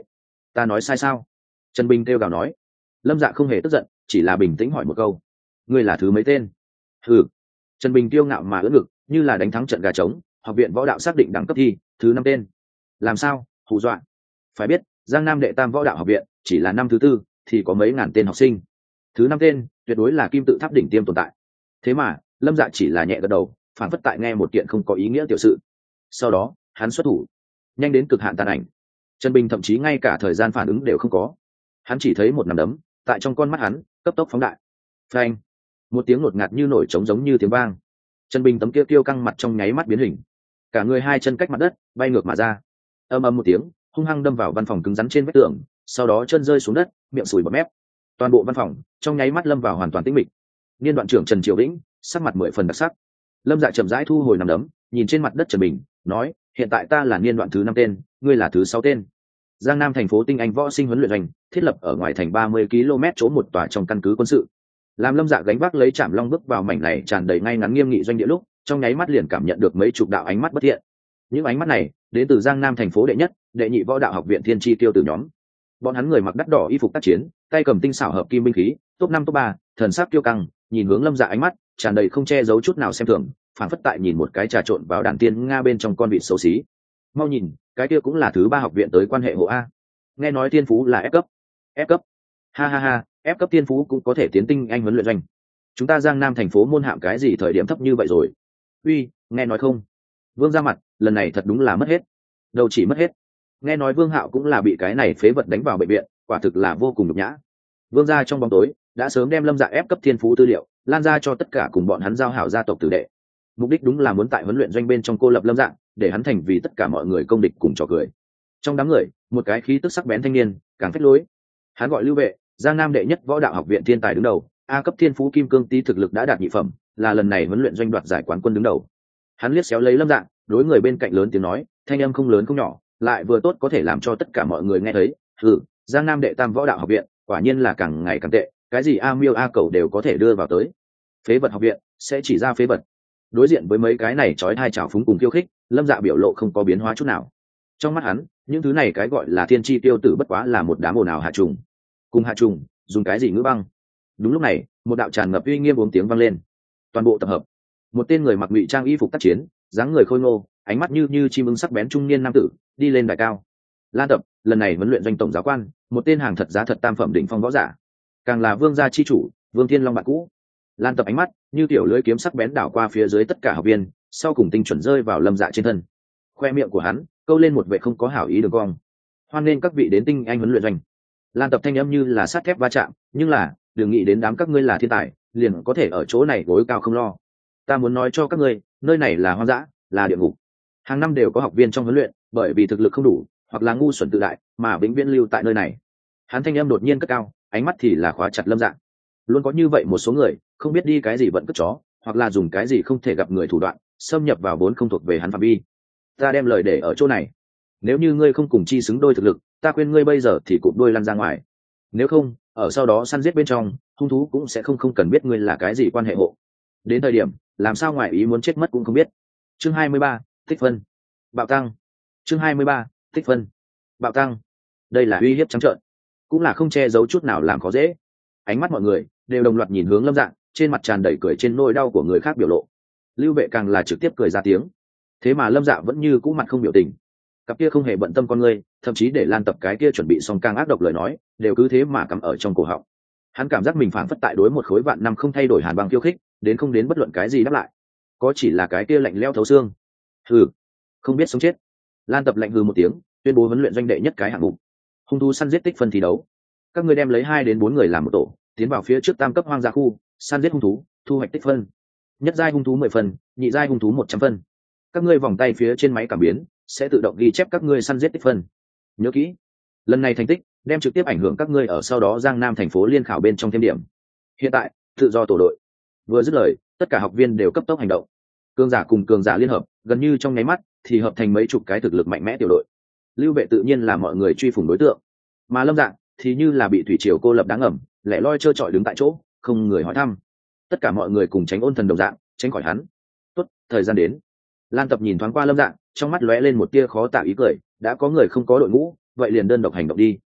Ta nói sai sao? Trần Bình kêu gào nói. Lâm Dạ không hề tức giận, chỉ là bình tĩnh hỏi một câu. Ngươi là thứ mấy tên? Ừ. Trần Bình kiêu ngạo mà ưỡn ngực, như là đánh thắng trận gà trống. Học viện võ đạo xác định đẳng cấp thi, thứ 5 tên. Làm sao? Hù dọa. Phải biết, Giang Nam đệ tam võ đạo học viện chỉ là năm thứ 4, thì có mấy ngàn tên học sinh. Thứ 5 tên, tuyệt đối là kim tự tháp đỉnh tiêm tồn tại. Thế mà, Lâm Dạ chỉ là nhẹ gật đầu, phản phất tại nghe một kiện không có ý nghĩa tiểu sự. Sau đó, hắn xuất thủ, nhanh đến cực hạn tàn ảnh. Trần Bình thậm chí ngay cả thời gian phản ứng đều không có. Hắn chỉ thấy một nắm đấm, tại trong con mắt hắn, cấp tốc phóng đại. Phanh! Một tiếng ngột ngạt như nổi trống giống như tiếng vang. Trần Bình tấm kia tiêu căng mặt trong nháy mắt biến hình. Cả người hai chân cách mặt đất, bay ngược mà ra. Ầm ầm một tiếng, hung hăng đâm vào văn phòng cứng rắn trên vách tường, sau đó chân rơi xuống đất, miệng sùi bọt mép. Toàn bộ văn phòng trong nháy mắt lâm vào hoàn toàn tĩnh mịch. Niên đoạn trưởng Trần Triệu Vĩnh sắc mặt 10 phần đặc sắc. Lâm Dạ chậm rãi thu hồi nắm đấm, nhìn trên mặt đất Trần Bình, nói: hiện tại ta là niên đoạn thứ 5 tên, ngươi là thứ 6 tên. Giang Nam thành phố tinh anh võ sinh huấn luyện doanh thiết lập ở ngoài thành 30 km chỗ một tòa trong căn cứ quân sự. Làm Lâm Dạ gánh vác lấy Trảm Long bước vào mảnh này tràn đầy ngay ngắn nghiêm nghị doanh địa lúc, trong nháy mắt liền cảm nhận được mấy chục đạo ánh mắt bất thiện. Những ánh mắt này đến từ Giang Nam thành phố đệ nhất, đệ nhị võ đạo học viện Thiên Chi Tiêu Tử nhóm. Bọn hắn người mặc đắt đỏ y phục tác chiến, tay cầm tinh xảo hợp kim binh khí, top 5 top 3, thần sắc kiêu căng, nhìn hướng Lâm Dạ ánh mắt tràn đầy không che giấu chút nào xem thường, phản phất tại nhìn một cái trà trộn vào đàn tiên nga bên trong con vịt xấu xí. Mau nhìn, cái kia cũng là thứ 3 học viện tới quan hệ hộ a. Nghe nói tiên phú là F cấp. F cấp? Ha ha ha, F cấp tiên phú cũng có thể tiến tinh anh huấn luyện doanh. Chúng ta Giang Nam thành phố môn hạm cái gì thời điểm thấp như vậy rồi? Uy, nghe nói không? Vương ra mặt, lần này thật đúng là mất hết. Đâu chỉ mất hết. Nghe nói Vương Hạo cũng là bị cái này phế vật đánh vào bệnh viện, quả thực là vô cùng nhục nhã. Vương gia trong bóng tối đã sớm đem Lâm Dạ ép cấp thiên phú tư liệu lan ra cho tất cả cùng bọn hắn giao hảo gia tộc tử đệ. Mục đích đúng là muốn tại huấn luyện doanh bên trong cô lập Lâm Dạ, để hắn thành vì tất cả mọi người công địch cùng trò cười. Trong đám người, một cái khí tức sắc bén thanh niên càng phách lối. Hắn gọi Lưu Vệ, Giang Nam đệ nhất võ đạo học viện thiên tài đứng đầu, A cấp thiên phú kim cương tí thực lực đã đạt nhị phẩm, là lần này huấn luyện doanh đoạt giải quán quân đứng đầu. Hắn liếc xéo lấy Lâm Dạ, đối người bên cạnh lớn tiếng nói, thanh âm không lớn không nhỏ, lại vừa tốt có thể làm cho tất cả mọi người nghe thấy. Giang Nam đệ tam võ đạo học viện quả nhiên là càng ngày càng tệ, cái gì a miêu a cầu đều có thể đưa vào tới. Phế vật học viện sẽ chỉ ra phế vật. Đối diện với mấy cái này trói hai trào phúng cùng khiêu khích, Lâm Dạ biểu lộ không có biến hóa chút nào. Trong mắt hắn, những thứ này cái gọi là thiên chi tiêu tử bất quá là một đám ồn ào hạ trùng. Cùng hạ trùng dùng cái gì ngữ băng? Đúng lúc này, một đạo tràn ngập uy nghiêm bốn tiếng vang lên. Toàn bộ tập hợp. Một tên người mặc ngụy trang y phục tác chiến, dáng người khôi ngô, ánh mắt như chim ưng sắc bén trung niên nam tử đi lên đài cao. Lan Tập, lần này huấn luyện doanh tổng giáo quan, một tên hàng thật giá thật tam phẩm đỉnh phong võ giả, càng là vương gia chi chủ, Vương Thiên Long bạn cũ. Lan Tập ánh mắt như tiểu lưỡi kiếm sắc bén đảo qua phía dưới tất cả học viên, sau cùng tinh chuẩn rơi vào Lâm Dạ trên thân. Khoe miệng của hắn câu lên một vẻ không có hảo ý đường cong. Hoan nên các vị đến tinh anh huấn luyện doanh. Lan Tập thanh âm như là sắt thép va chạm, nhưng là đừng nghĩ đến đám các ngươi là thiên tài liền có thể ở chỗ này gối cao không lo. Ta muốn nói cho các ngươi, nơi này là hoang dã, là địa ngục. Hàng năm đều có học viên trong huấn luyện bởi vì thực lực không đủ hoặc là ngu xuẩn tự đại mà vĩnh viễn lưu tại nơi này. Hắn thanh âm đột nhiên cất cao, ánh mắt thì là khóa chặt Lâm Dạ. Luôn có như vậy một số người không biết đi cái gì vẫn cất chó, hoặc là dùng cái gì không thể gặp người thủ đoạn xâm nhập vào vốn không thuộc về hắn phạm vi. Ta đem lời để ở chỗ này, nếu như ngươi không cùng chi xứng đôi thực lực, ta khuyên ngươi bây giờ thì cụp đôi lăn ra ngoài. Nếu không, ở sau đó săn giết bên trong, hung thú cũng sẽ không cần biết ngươi là cái gì quan hệ hộ. Đến thời điểm làm sao ngoài ý muốn chết mất cũng không biết. Chương 23, tích phân bạo tăng. Chương 23, tích phân bạo tăng. Đây là uy hiếp trắng trợn, cũng là không che giấu chút nào làm khó dễ. Ánh mắt mọi người đều đồng loạt nhìn hướng Lâm Dạ, trên mặt tràn đầy cười trên nỗi đau của người khác biểu lộ. Lưu Vệ càng là trực tiếp cười ra tiếng. Thế mà Lâm Dạ vẫn như cũ mặt không biểu tình, cặp kia không hề bận tâm con người, thậm chí để Lan Tập cái kia chuẩn bị xong càng ác độc lời nói đều cứ thế mà cắm ở trong cổ họng. Hắn cảm giác mình phảng phất tại đối một khối vạn năm không thay đổi hàn băng khiêu khích, đến không đến bất luận cái gì đáp lại, có chỉ là cái kia lạnh lẽo thấu xương. Hừ, không biết sống chết. Lan Tập lạnh hừ một tiếng, tuyên bố huấn luyện doanh đệ nhất cái hạng mục, hung thú săn giết tích phân thi đấu. Các ngươi đem lấy 2 đến 4 người làm một tổ, tiến vào phía trước tam cấp hoang dã khu, săn giết hung thú, thu hoạch tích phân. Nhất giai hung thú 10 phân, nhị giai hung thú 100 phân. Các ngươi vòng tay phía trên máy cảm biến sẽ tự động ghi chép các ngươi săn giết tích phân. Nhớ kỹ, lần này thành tích đem trực tiếp ảnh hưởng các ngươi ở sau đó Giang Nam thành phố liên khảo bên trong thêm điểm. Hiện tại, tự do tổ đội. Vừa dứt lời, tất cả học viên đều cấp tốc hành động. Cường giả cùng cường giả liên hợp, gần như trong nháy mắt thì hợp thành mấy chục cái thực lực mạnh mẽ tiểu đội. Lưu Vệ tự nhiên là mọi người truy phủng đối tượng, mà Lâm Dạ thì như là bị thủy triều cô lập đáng ẩm, lẻ loi trơ trọi đứng tại chỗ, không người hỏi thăm. Tất cả mọi người cùng tránh ôn thần đồng dạng, tránh khỏi hắn. Tốt, thời gian đến. Lan Tập nhìn thoáng qua Lâm Dạ, trong mắt lóe lên một tia khó tả ý cười, đã có người không có đội ngũ, vậy liền đơn độc hành động đi.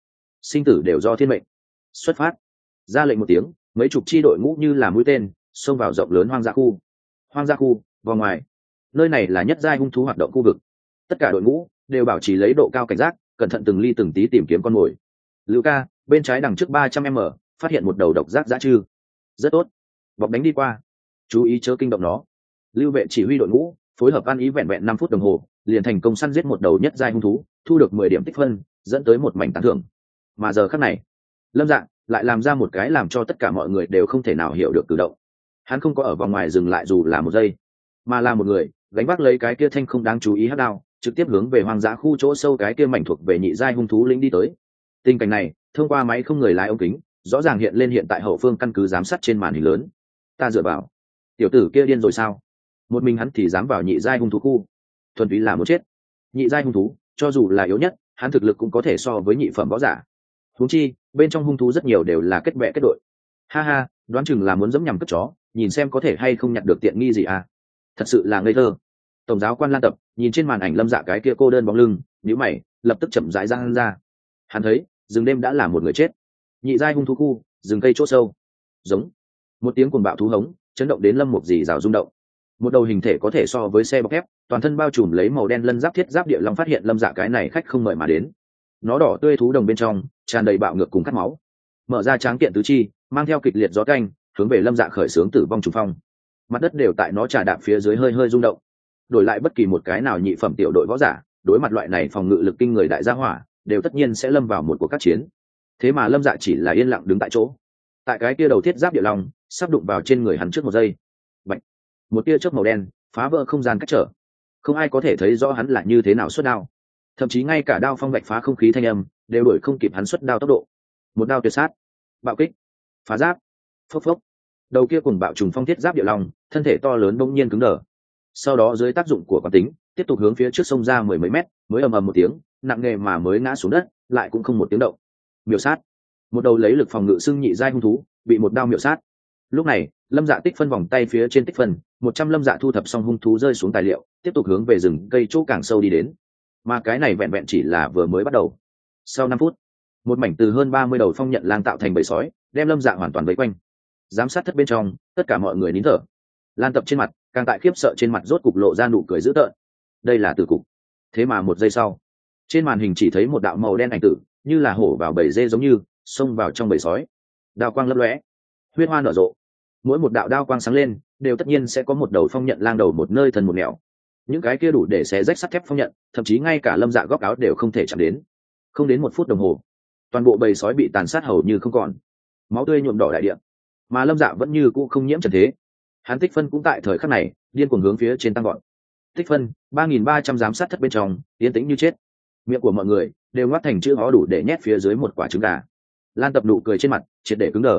sinh tử đều do thiên mệnh. Xuất phát. Ra lệnh một tiếng, mấy chục chi đội ngũ như là mũi tên xông vào rộng lớn hoang dã khu. Hoang dã khu vào ngoài, nơi này là nhất giai hung thú hoạt động khu vực. Tất cả đội ngũ đều bảo trì lấy độ cao cảnh giác, cẩn thận từng ly từng tí tìm kiếm con mồi. Lưu ca, bên trái đằng trước 300 m phát hiện một đầu độc giác dã chư. Rất tốt, bọc đánh đi qua, chú ý chớ kinh động nó. Lưu vệ chỉ huy đội ngũ phối hợp ăn ý, vẹn vẹn 5 phút đồng hồ liền thành công săn giết một đầu nhất giai hung thú, thu được 10 điểm tích phân, dẫn tới một mảnh tán thưởng. Mà giờ khắc này, Lâm Dạng lại làm ra một cái làm cho tất cả mọi người đều không thể nào hiểu được cử động. Hắn không có ở vòng ngoài dừng lại dù là một giây, mà là một người gánh vác lấy cái kia thanh không đáng chú ý hắc đao, trực tiếp hướng về hoang dã khu chỗ sâu cái kia mảnh thuộc về nhị giai hung thú lĩnh đi tới. Tình cảnh này thông qua máy không người lái ống kính rõ ràng hiện lên hiện tại hậu phương căn cứ giám sát trên màn hình lớn. Ta dựa vào, tiểu tử kia điên rồi sao? Một mình hắn thì dám vào nhị giai hung thú khu, thuần túy là muốn chết. Nhị giai hung thú cho dù là yếu nhất, hắn thực lực cũng có thể so với nhị phẩm võ giả. Huống chi bên trong hung thú rất nhiều đều là kết bè kết đội. Ha ha, đoán chừng là muốn giẫm nhằm cất chó, nhìn xem có thể hay không nhặt được tiện nghi gì à. Thật sự là ngây thơ. Tổng giáo quan Lan Tập nhìn trên màn ảnh Lâm Dạ cái kia cô đơn bóng lưng, nhíu mày, lập tức chậm rãi răng ra. Hắn thấy rừng đêm đã là một người chết. Nhị giai hung thú khu, rừng cây chỗ sâu. Giống một tiếng cuồng bạo thú hống chấn động đến Lâm Mục dì rào rung động. Một đầu hình thể có thể so với xe bọc thép, toàn thân bao trùm lấy màu đen lân giáp thiết giáp địa long phát hiện Lâm Dạ cái này khách không mời mà đến. Nó đỏ tươi thú đồng bên trong tràn đầy bạo ngược cùng cắt máu, mở ra tráng kiện tứ chi, mang theo kịch liệt gió canh hướng về Lâm Dạ khởi xướng tử vong trùng phong. Mặt đất đều tại nó trà đạp phía dưới hơi hơi rung động. Đổi lại bất kỳ một cái nào nhị phẩm tiểu đội võ giả, đối mặt loại này phòng ngự lực kinh người đại gia hỏa, đều tất nhiên sẽ lâm vào một cuộc các chiến. Thế mà Lâm Dạ chỉ là yên lặng đứng tại chỗ. Tại cái kia đầu thiết giáp địa long sắp đụng vào trên người hắn trước một giây, bạch, một tia chớp màu đen phá vỡ không gian cách trở. Không ai có thể thấy rõ hắn là như thế nào xuất đao, thậm chí ngay cả đao phong vạch phá không khí thanh âm đều đuổi không kịp hắn xuất đao tốc độ. Một đao tuyệt sát, bạo kích, phá giáp, phốc phốc. Đầu kia cùng bạo trùng phong thiết giáp địa long thân thể to lớn bỗng nhiên cứng đờ, sau đó dưới tác dụng của quán tính tiếp tục hướng phía trước sông ra 10 mấy mét, mới ầm ầm một tiếng nặng nề mà mới ngã xuống đất, lại cũng không một tiếng động. Miểu sát. Một đầu lấy lực phòng ngự xưng nhị giai hung thú bị một đao miểu sát. Lúc này Lâm Dạ tích phân vòng tay phía trên tích phân 100. Lâm Dạ thu thập xong hung thú rơi xuống tài liệu, tiếp tục hướng về rừng cây chỗ càng sâu đi đến. Mà cái này vẹn vẹn chỉ là vừa mới bắt đầu. Sau 5 phút, một mảnh từ hơn 30 đầu phong nhận lang tạo thành bầy sói đem Lâm Dạ hoàn toàn vây quanh. Giám sát thất bên trong tất cả mọi người nín thở. Lan Tập trên mặt càng tại khiếp sợ, trên mặt rốt cục lộ ra nụ cười dữ tợn. Đây là tử cục. Thế mà một giây sau, trên màn hình chỉ thấy một đạo màu đen ảnh tử, như là hổ vào bầy dê giống như xông vào trong bầy sói. Đao quang lấp lóe, huyết hoa nở rộ. Mỗi một đạo đao quang sáng lên đều tất nhiên sẽ có một đầu phong nhận lang đầu một nơi thần một nẻo. Những cái kia đủ để xé rách sắt thép phong nhận, thậm chí ngay cả Lâm Dạ góc áo đều không thể chạm đến. Không đến 1 phút đồng hồ, toàn bộ bầy sói bị tàn sát hầu như không còn, máu tươi nhuộm đỏ đại địa. Mà Lâm Dạ vẫn như cũ không nhiễm trần thế. Hắn tích phân cũng tại thời khắc này điên cuồng hướng phía trên tăng gọn. Tích phân 3.300, giám sát thất bên trong yên tĩnh như chết. Miệng của mọi người đều ngoác thành chữ ó đủ để nhét phía dưới một quả trứng gà. Lan Tập nụ cười trên mặt triệt để cứng đờ.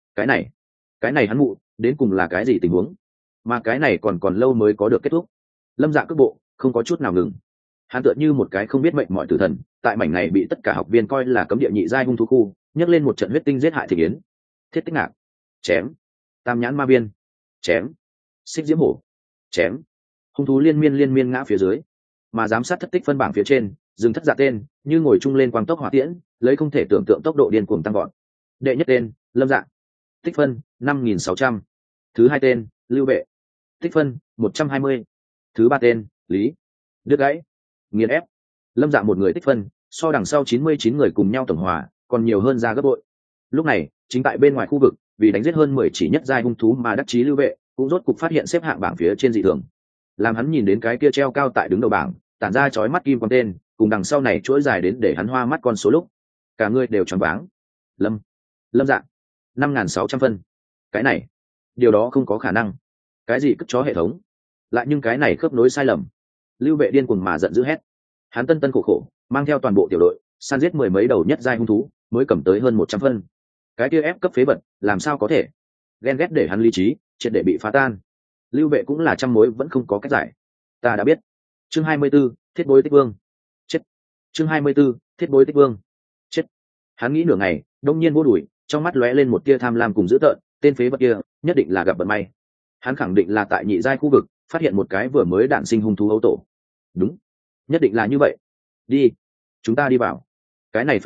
Cái này hắn mụ đến cùng là cái gì tình huống? Mà cái này còn lâu mới có được kết thúc. Lâm Dạ cước bộ không có chút nào ngừng. Hắn tựa như một cái không biết mệnh mọi tử thần, tại mảnh này bị tất cả học viên coi là cấm địa nhị giai hung thú khu, nhấc lên một trận huyết tinh giết hại thị kiến. Thiết Tích Ngạc, chém. Tam nhãn ma viên, chém. Xích diễm hổ, chém. Hung thú liên miên ngã phía dưới. Mà giám sát thất tích phân bảng phía trên, dừng thất dạ tên như ngồi chung lên quang tốc hỏa tiễn, lấy không thể tưởng tượng tốc độ điên cuồng tăng gọn. Đệ nhất tên Lâm Dạ, tích phân 5.600. Thứ hai tên Lưu Vệ, tích phân 120. Thứ ba tên Lý Đứt Gãy, nghiền ép. Lâm Dạ một người tích phân so đằng sau 99 người cùng nhau tổng hòa còn nhiều hơn ra gấp bội. Lúc này chính tại bên ngoài khu vực, vì đánh giết hơn 10 chỉ nhất giai hung thú mà đắc chí Lưu Vệ cũng rốt cục phát hiện xếp hạng bảng phía trên dị thường. Làm hắn nhìn đến cái kia treo cao tại đứng đầu bảng, tản ra chói mắt kim quang tên cùng đằng sau này chuỗi dài đến để hắn hoa mắt con số lúc, cả người đều choáng váng. Lâm Dạ 5.600 phân. Cái này, điều đó không có khả năng. Cái gì cất chó hệ thống? Lại nhưng cái này khớp nối sai lầm. Lưu Vệ điên cuồng mà giận dữ hét. Hắn tân khổ khổ mang theo toàn bộ tiểu đội săn giết 10 mấy đầu nhất giai hung thú mới cầm tới hơn 100 phân. Cái kia ép cấp phế vật làm sao có thể? Ghen ghét để hắn lý trí triệt để bị phá tan. Lưu Vệ cũng là trăm mối vẫn không có cách giải. Ta đã biết. Chương 24, Thiết Bối Tích Vương. Chết. Chương 24, Thiết Bối Tích Vương. Chết. Hắn nghĩ nửa ngày, đông nhiên vô đuổi, trong mắt lóe lên một tia tham lam cùng dữ tợn, tên phế vật kia nhất định là gặp vận may. Hắn khẳng định là tại nhị giai khu vực phát hiện một cái vừa mới đản sinh hung thú ấu tổ. Đúng, nhất định là như vậy. Đi, chúng ta đi vào. Cái này phế vật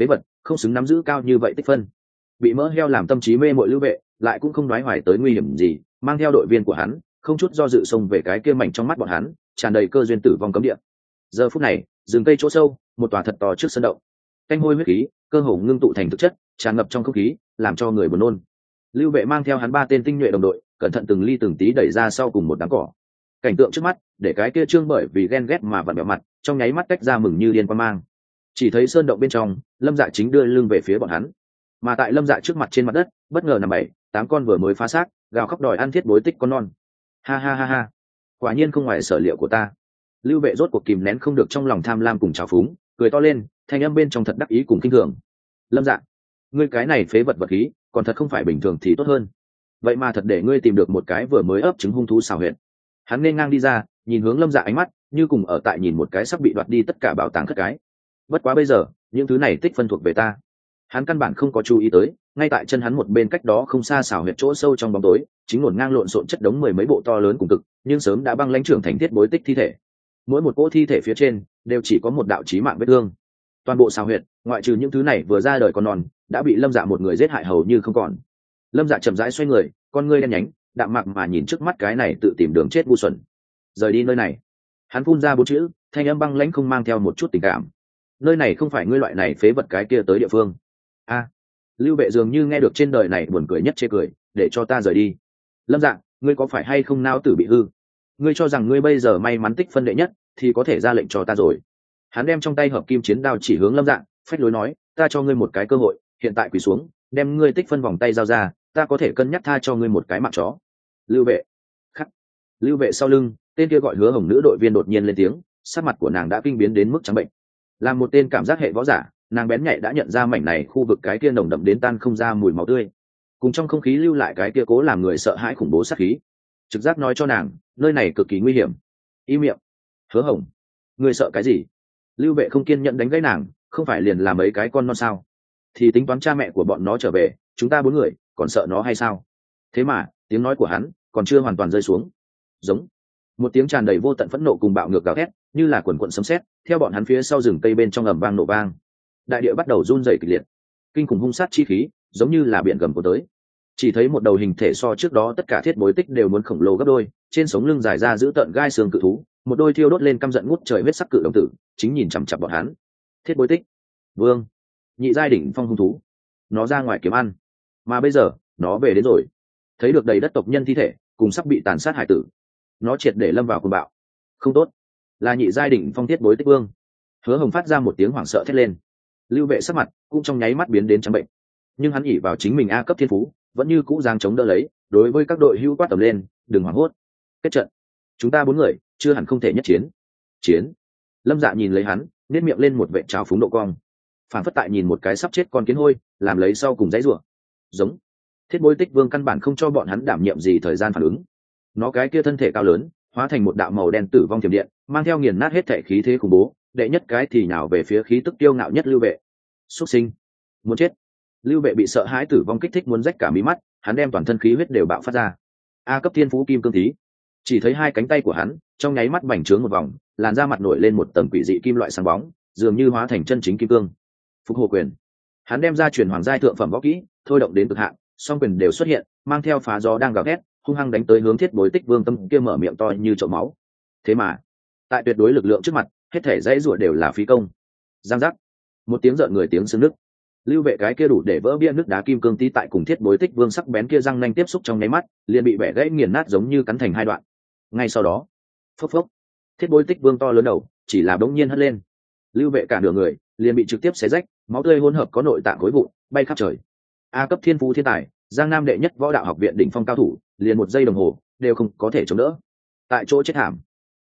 không xứng nắm giữ cao như vậy tích phân. Bị mỡ heo làm tâm trí mê mội Lưu Vệ lại cũng không đoái hoài tới nguy hiểm gì, mang theo đội viên của hắn không chút do dự xông về cái kia mảnh trong mắt bọn hắn tràn đầy cơ duyên tử vong cấm địa. Giờ phút này, rừng cây chỗ sâu, một tòa thật to trước sân động, canh hôi huyết khí cơ hồ ngưng tụ thành thực chất, tràn ngập trong không khí, làm cho người buồn nôn. Lưu Vệ mang theo hắn 3 tên tinh nhuệ đồng đội, cẩn thận từng ly từng tí đẩy ra sau cùng một đám cỏ. Cảnh tượng trước mắt để cái kia trương bởi vì ghen ghét mà vặn vẹo mặt trong nháy mắt tách ra mừng như điên quan mang. Chỉ thấy sơn động bên trong, Lâm Dạ chính đưa lưng về phía bọn hắn, mà tại Lâm Dạ trước mặt trên mặt đất bất ngờ nằm 7-8 con vừa mới phá xác gào khóc đòi ăn thiết bối tích con non. Ha ha ha ha, quả nhiên không ngoài sở liệu của ta. Lưu Vệ rốt cuộc kìm nén không được trong lòng tham lam cùng trào phúng, cười to lên, thanh âm bên trong thật đắc ý cùng kinh thường. Lâm Dạ, ngươi cái này phế vật vật khí còn thật không phải bình thường thì tốt hơn. Vậy mà thật để ngươi tìm được một cái vừa mới ấp trứng hung thú xào huyệt. Hắn nên ngang đi ra, nhìn hướng Lâm Dạ ánh mắt như cùng ở tại nhìn một cái sắp bị đoạt đi tất cả bảo tàng khất cái. Bất quá bây giờ những thứ này tích phân thuộc về ta. Hắn căn bản không có chú ý tới, ngay tại chân hắn một bên cách đó không xa xào huyệt chỗ sâu trong bóng tối chính ngổn ngang lộn xộn chất đống 10 mấy bộ to lớn cùng cực nhưng sớm đã băng lãnh trưởng thành thiết bối tích thi thể. Mỗi một cỗ thi thể phía trên đều chỉ có một đạo chí mạng vết thương. Toàn bộ xào huyệt ngoại trừ những thứ này vừa ra đời còn non đã bị Lâm Dạ một người giết hại hầu như không còn. Lâm Dạ chậm rãi xoay người, con ngươi đen nhánh đạm mạc mà nhìn trước mắt cái này tự tìm đường chết ngu xuẩn. Rời đi nơi này. Hắn phun ra 4 chữ, thanh âm băng lãnh không mang theo một chút tình cảm. Nơi này không phải ngươi loại này phế vật cái kia tới địa phương. A. Lưu Vệ dường như nghe được trên đời này buồn cười nhất chê cười, để cho ta rời đi. Lâm Dạ, ngươi có phải hay không não tử bị hư? Ngươi cho rằng ngươi bây giờ may mắn tích phân đệ nhất thì có thể ra lệnh cho ta rồi? Hắn đem trong tay hợp kim chiến đao chỉ hướng Lâm Dạ, phách lối nói, ta cho ngươi một cái cơ hội, hiện tại quỳ xuống, đem ngươi tích phân vòng tay giao ra, ta có thể cân nhắc tha cho ngươi một cái mạng chó. Lưu Vệ. Khắc. Lưu Vệ sau lưng, tên kia gọi Hứa Hồng nữ đội viên đột nhiên lên tiếng, sắc mặt của nàng đã kinh biến đến mức trắng bệnh. Là một tên cảm giác hệ võ giả, nàng bén nhạy đã nhận ra mảnh này khu vực cái kia nồng đậm đến tan không ra mùi máu tươi, cùng trong không khí lưu lại cái kia cố làm người sợ hãi khủng bố sát khí. Trực giác nói cho nàng nơi này cực kỳ nguy hiểm. Im miệng. Hứa Hồng, ngươi sợ cái gì? Lưu Vệ không kiên nhẫn đánh gãy nàng, không phải liền là mấy cái con non sao? Thì tính toán cha mẹ của bọn nó trở về, chúng ta 4 người còn sợ nó hay sao? Thế mà tiếng nói của hắn còn chưa hoàn toàn rơi xuống. Giống. Một tiếng tràn đầy vô tận phẫn nộ cùng bạo ngược gào thét như là quần quần sấm sét theo bọn hắn phía sau rừng cây bên trong ầm vang nổ vang. Đại địa bắt đầu run rẩy kịch liệt, kinh khủng hung sát chi khí giống như là biển gầm của tới. Chỉ thấy một đầu hình thể so trước đó tất cả thiết bối tích đều muốn khổng lồ gấp đôi, trên sống lưng dài ra giữ tợn gai xương cự thú, một đôi thiêu đốt lên căm giận ngút trời huyết sắc cự đồng tử chính nhìn chằm chằm bọn hắn. Thiết bối tích vương, nhị giai đỉnh phong hung thú, nó ra ngoài kiếm ăn, mà bây giờ nó về đến rồi. Thấy được đầy đất tộc nhân thi thể cùng sắp bị tàn sát hải tử, nó triệt để lâm vào cuồng bạo. Không tốt, là nhị giai đỉnh phong thiết bối tích vương. Hứa Hồng phát ra một tiếng hoảng sợ thét lên. Lưu Vệ sắc mặt cũng trong nháy mắt biến đến trắng bệnh, nhưng hắn ỉ vào chính mình A cấp thiên phú vẫn như cũ giang chống đỡ lấy, đối với các đội hữu quát tầm lên, đừng hoảng hốt, kết trận, chúng ta 4 người chưa hẳn không thể nhất chiến. Chiến. Lâm Dạ nhìn lấy hắn, nét miệng lên một vệ trào phúng độ cong, phản phất tại nhìn một cái sắp chết con kiến hôi làm lấy sau cùng dãy rủa. Giống. Thiết bối tích vương căn bản không cho bọn hắn đảm nhiệm gì thời gian phản ứng, nó cái kia thân thể cao lớn hóa thành một đạo màu đen tử vong thiểm điện, mang theo nghiền nát hết thể khí thế khủng bố, đệ nhất cái thì nhào về phía khí tức tiêu ngạo nhất Lưu Vệ. Xuất sinh, muốn chết. Lưu Vệ bị sợ hãi tử vong kích thích muốn rách cả mí mắt, hắn đem toàn thân khí huyết đều bạo phát ra. A cấp thiên phú kim cương tí. Chỉ thấy 2 cánh tay của hắn trong nháy mắt bành trướng một vòng, làn da mặt nổi lên một tầng quỷ dị kim loại sáng bóng, dường như hóa thành chân chính kim cương. Phục Hồ quyền. Hắn đem ra truyền hoàng giai thượng phẩm võ kỹ, thôi động đến cực hạn, song quyền đều xuất hiện, mang theo phá gió đang gào thét, hung hăng đánh tới hướng thiết bối tích vương tâm kia mở miệng to như chậu máu. Thế mà tại tuyệt đối lực lượng trước mặt, hết thể dãy rủa đều là phí công. Giang giác. Một tiếng rợn người tiếng xương nứt. Lưu Vệ cái kia đủ để vỡ bia nước đá kim cương tí tại cùng thiết bối tích vương sắc bén kia răng nanh tiếp xúc trong nháy mắt, liền bị bẻ gãy nghiền nát giống như cắn thành 2 đoạn. Ngay sau đó, phốc phốc, thiết bối tích vương to lớn đầu chỉ là bỗng nhiên hất lên. Lưu Vệ cả nửa người liền bị trực tiếp xé rách, máu tươi hỗn hợp có nội tạng khối vụn bay khắp trời. A cấp thiên phú thiên tài, Giang Nam đệ nhất võ đạo học viện đỉnh phong cao thủ, liền 1 giây đồng hồ đều không có thể chống đỡ, tại chỗ chết thảm.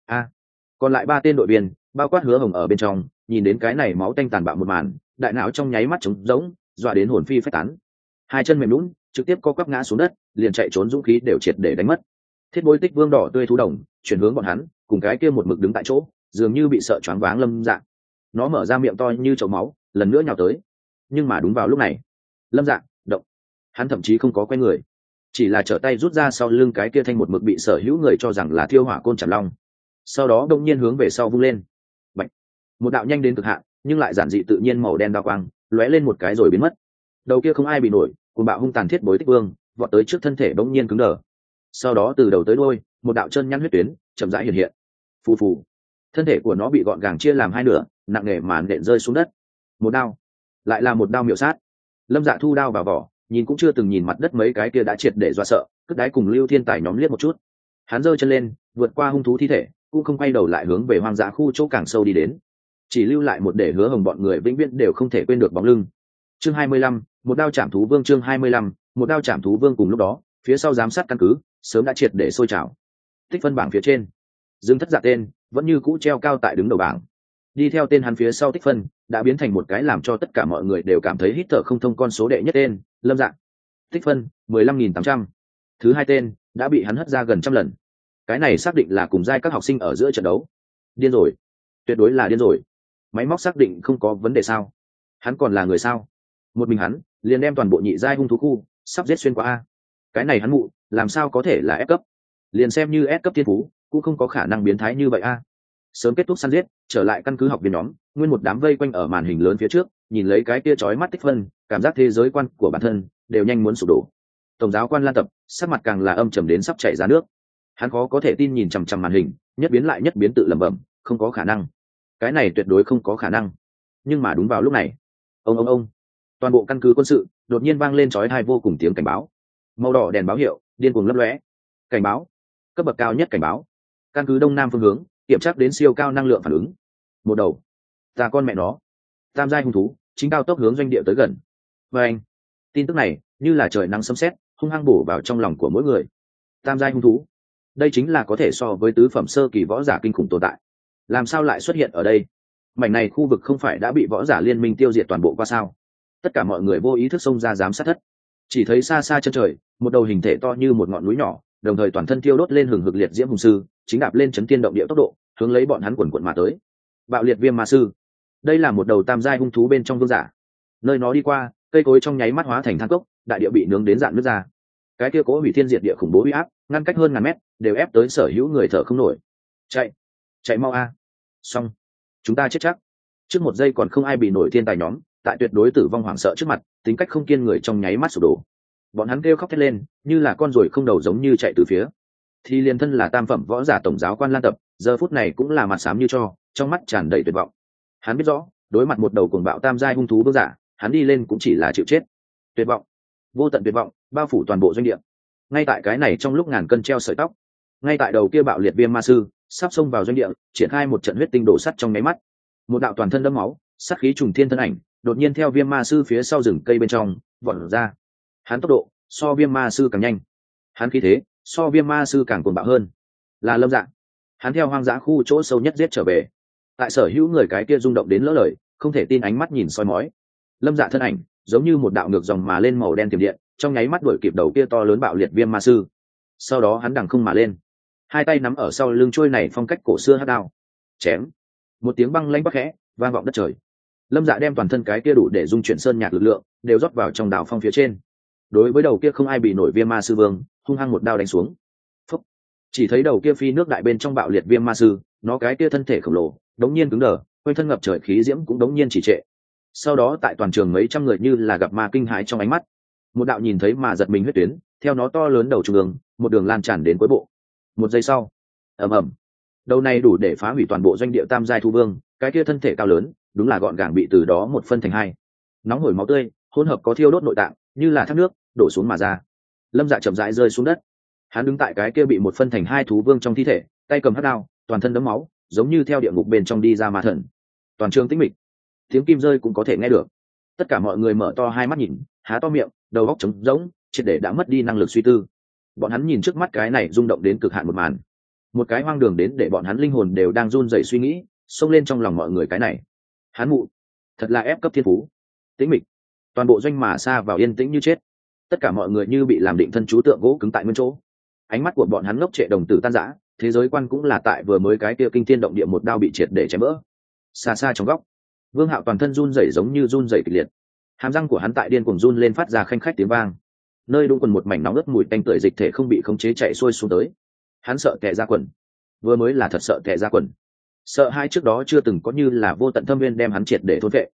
Còn lại 3 tên đội viên, bao quát Hứa Hồng ở bên trong, nhìn đến cái này máu tanh tàn bạo một màn, đại não trong nháy mắt trống rỗng, dọa đến hồn phi phách tán. 2 chân mềm nhũn, trực tiếp co quắp ngã xuống đất, liền chạy trốn dũng khí đều triệt để đánh mất. Thiết bối tích vương đỏ tươi thú đồng chuyển hướng bọn hắn, cùng cái kia một mực đứng tại chỗ, dường như bị sợ choáng váng Lâm Dạ. Nó mở ra miệng to như chậu máu, lần nữa nhào tới. Nhưng mà đúng vào lúc này, Lâm Dạ động. Hắn thậm chí không có quay người, chỉ là trở tay rút ra sau lưng cái kia thanh một mực bị sở hữu người cho rằng là thiêu hỏa côn chảm long, sau đó đông nhiên hướng về sau vung lên. Bạch. Một đạo nhanh đến cực hạn nhưng lại giản dị tự nhiên màu đen đao quang lóe lên một cái rồi biến mất. Đầu kia không ai bị nổi, cùng bạo hung tàn thiết bối Tích Vương vọt tới trước thân thể bỗng nhiên cứng đờ. Sau đó từ đầu tới đuôi, một đạo chân nhăn huyết tuyến chậm rãi hiện hiện. Phù phù, thân thể của nó bị gọn gàng chia làm hai nửa, nặng nề mà nện rơi xuống đất. Một đao, lại là một đao miểu sát. Lâm Dạ thu đao vào vỏ, nhìn cũng chưa từng nhìn mặt đất mấy cái kia đã triệt để dọa sợ, cất đáy cùng Lưu Thiên Tài nhóm liếc một chút. Hắn giơ chân lên, vượt qua hung thú thi thể, cũng không quay đầu lại hướng về hoang dã khu chỗ càng sâu đi đến, chỉ lưu lại một để Hứa Hồng bọn người vĩnh viễn đều không thể quên được bóng lưng. Chương 25, một đao chạm thú vương. Chương 25, một đao chạm thú vương. Cùng lúc đó, phía sau giám sát căn cứ sớm đã triệt để sôi trào. Tích phân bảng phía trên, Dương Thất Dạ tên vẫn như cũ treo cao tại đứng đầu bảng. Đi theo tên hắn phía sau tích phân đã biến thành một cái làm cho tất cả mọi người đều cảm thấy hít thở không thông con số đệ nhất tên, Lâm Dạ. Tích phân 15.800. Thứ hai tên đã bị hắn hất ra gần trăm lần. Cái này xác định là cùng giai các học sinh ở giữa trận đấu. Điên rồi, tuyệt đối là điên rồi. Máy móc xác định không có vấn đề sao? Hắn còn là người sao? Một mình hắn liền đem toàn bộ nhị giai hung thú khu sắp giết xuyên qua a. Cái này hắn mụ làm sao có thể là F cấp? Liền xem như S cấp thiên phú cũng không có khả năng biến thái như vậy a. Sớm kết thúc săn giết, trở lại căn cứ học viên nhóm, nguyên một đám vây quanh ở màn hình lớn phía trước, nhìn lấy cái kia chói mắt tích phân, cảm giác thế giới quan của bản thân đều nhanh muốn sụp đổ. Tổng giáo quan Lan Tập sắc mặt càng là âm trầm đến sắp chảy ra nước. Hắn khó có thể tin nhìn chằm chằm màn hình, nhất biến lại nhất biến tự lẩm bẩm, không có khả năng, cái này tuyệt đối không có khả năng. Nhưng mà đúng vào lúc này, ông, toàn bộ căn cứ quân sự đột nhiên vang lên chói tai vô cùng tiếng cảnh báo. Màu đỏ đèn báo hiệu điên cuồng lấp lóe. Cảnh báo, cấp bậc cao nhất cảnh báo. Căn cứ đông nam phương hướng, kiểm tra đến siêu cao năng lượng phản ứng. Một đầu, ta con mẹ nó, tam giai hung thú chính cao tốc hướng doanh địa tới gần. Và anh, tin tức này như là trời nắng sấm sét, hung hăng bổ vào trong lòng của mỗi người. Tam giai hung thú, đây chính là có thể so với tứ phẩm sơ kỳ võ giả kinh khủng tồn tại. Làm sao lại xuất hiện ở đây? Mảnh này khu vực không phải đã bị võ giả liên minh tiêu diệt toàn bộ qua sao? Tất cả mọi người vô ý thức xông ra giám sát thất. Chỉ thấy xa xa chân trời, một đầu hình thể to như một ngọn núi nhỏ, đồng thời toàn thân thiêu đốt lên hừng hực liệt diễm hùng sư, chính đạp lên chấn thiên động địa tốc độ, hướng lấy bọn hắn quần quần mà tới. Bạo liệt viêm ma sư, đây là một đầu tam giai hung thú bên trong vương giả. Nơi nó đi qua, cây cối trong nháy mắt hóa thành than cốc, đại địa bị nướng đến rạn nứt ra. Cái kia cố hủy thiên diệt địa khủng bố uy áp, ngăn cách hơn ngàn mét, đều ép tới sở hữu người thở không nổi. Chạy mau a! Xong, chúng ta chết chắc. Trước một giây còn không ai bị nổi thiên tài nhóm, tại tuyệt đối tử vong hoảng sợ trước mặt, tính cách không kiên người trong nháy mắt sụp đổ. Bọn hắn kêu khóc thét lên, như là con ruồi không đầu giống như chạy từ phía. Thì liền thân là tam phẩm võ giả tổng giáo quan Lan Tập, giờ phút này cũng là mặt xám như tro, trong mắt tràn đầy tuyệt vọng. Hắn biết rõ, đối mặt một đầu cuồng bạo tam giai hung thú vương giả, hắn đi lên cũng chỉ là chịu chết. Tuyệt vọng, vô tận tuyệt vọng, bao phủ toàn bộ doanh địa. Ngay tại cái này trong lúc ngàn cân treo sợi tóc, ngay tại đầu kia bạo liệt viêm ma sư sắp xông vào doanh địa, triển khai một trận huyết tinh đổ sắt trong nháy mắt. Một đạo toàn thân đẫm máu, sát khí trùng thiên thân ảnh, đột nhiên theo viêm ma sư phía sau rừng cây bên trong vọt ra. Hắn tốc độ so viêm ma sư càng nhanh, hắn khí thế so viêm ma sư càng cuồng bạo hơn. Là Lâm Dạ. Hắn theo hoang dã khu chỗ sâu nhất giết trở về. Tại sở hữu người cái kia rung động đến lỡ lời, không thể tin ánh mắt nhìn soi mói. Lâm Dạ thân ảnh giống như một đạo ngược dòng mà lên màu đen tiềm điện, trong nháy mắt đuổi kịp đầu kia to lớn bạo liệt viêm ma sư. Sau đó hắn đằng không mà lên, hai tay nắm ở sau lưng trôi này phong cách cổ xưa hắc đao, chém. Một tiếng băng lanh bắc khẽ vang vọng đất trời. Lâm Dạ đem toàn thân cái kia đủ để dung chuyển sơn nhạc lực lượng đều rót vào trong đào phong phía trên. Đối với đầu kia không ai bị nổi viêm ma sư vương, hung hăng một đao đánh xuống. Phúc. Chỉ thấy đầu kia phi nước đại bên trong bạo liệt viêm ma sư, nó cái kia thân thể khổng lồ đống nhiên cứng đờ, quanh thân ngập trời khí diễm cũng đống nhiên chỉ trệ. Sau đó tại toàn trường mấy trăm người như là gặp ma kinh hãi trong ánh mắt, một đạo nhìn thấy mà giật mình huyết tuyến theo nó to lớn đầu trung ương một đường lan tràn đến cuối bộ. Một giây sau, ầm ầm, đầu này đủ để phá hủy toàn bộ doanh địa tam giai thu vương, cái kia thân thể cao lớn đúng là gọn gàng bị từ đó một phân thành hai. Nóng hổi máu tươi hỗn hợp có thiêu đốt nội tạng, như là thác nước đổ xuống mà ra. Lâm Dạ chậm rãi rơi xuống đất. Hắn đứng tại cái kia bị một phân thành hai thú vương trong thi thể, tay cầm hắc đao, toàn thân đẫm máu, giống như theo địa ngục bên trong đi ra ma thần. Toàn trường tĩnh mịch, tiếng kim rơi cũng có thể nghe được. Tất cả mọi người mở to hai mắt nhìn, há to miệng, đầu óc trống rỗng, triệt để đã mất đi năng lực suy tư. Bọn hắn nhìn trước mắt cái này rung động đến cực hạn một màn, một cái hoang đường đến để bọn hắn linh hồn đều đang run rẩy suy nghĩ xông lên trong lòng mọi người. cái này hắn mụ thật là ép cấp thiên phú. Tĩnh mịch, toàn bộ doanh mà xa vào yên tĩnh như chết. Tất cả mọi người như bị làm định thân chú tượng gỗ cứng tại nguyên chỗ. Ánh mắt của bọn hắn ngốc trệ đồng tử tan rã, thế giới quan cũng là tại vừa mới cái kia kinh thiên động địa một đao bị triệt để chém vỡ. Xa xa trong góc, Vương Hạo toàn thân run rẩy giống như run rẩy kịch liệt, hàm răng của hắn tại điên cuồng run lên phát ra khanh khách tiếng vang. Nơi đũng quần một mảnh nóng ướt mùi tanh tưởi dịch thể không bị khống chế chạy xuôi xuống tới. Hắn sợ tè ra quần, vừa mới là thật sợ tè ra quần. Sợ hai trước đó chưa từng có như là vô tận thâm viên đem hắn triệt để thôn vệ.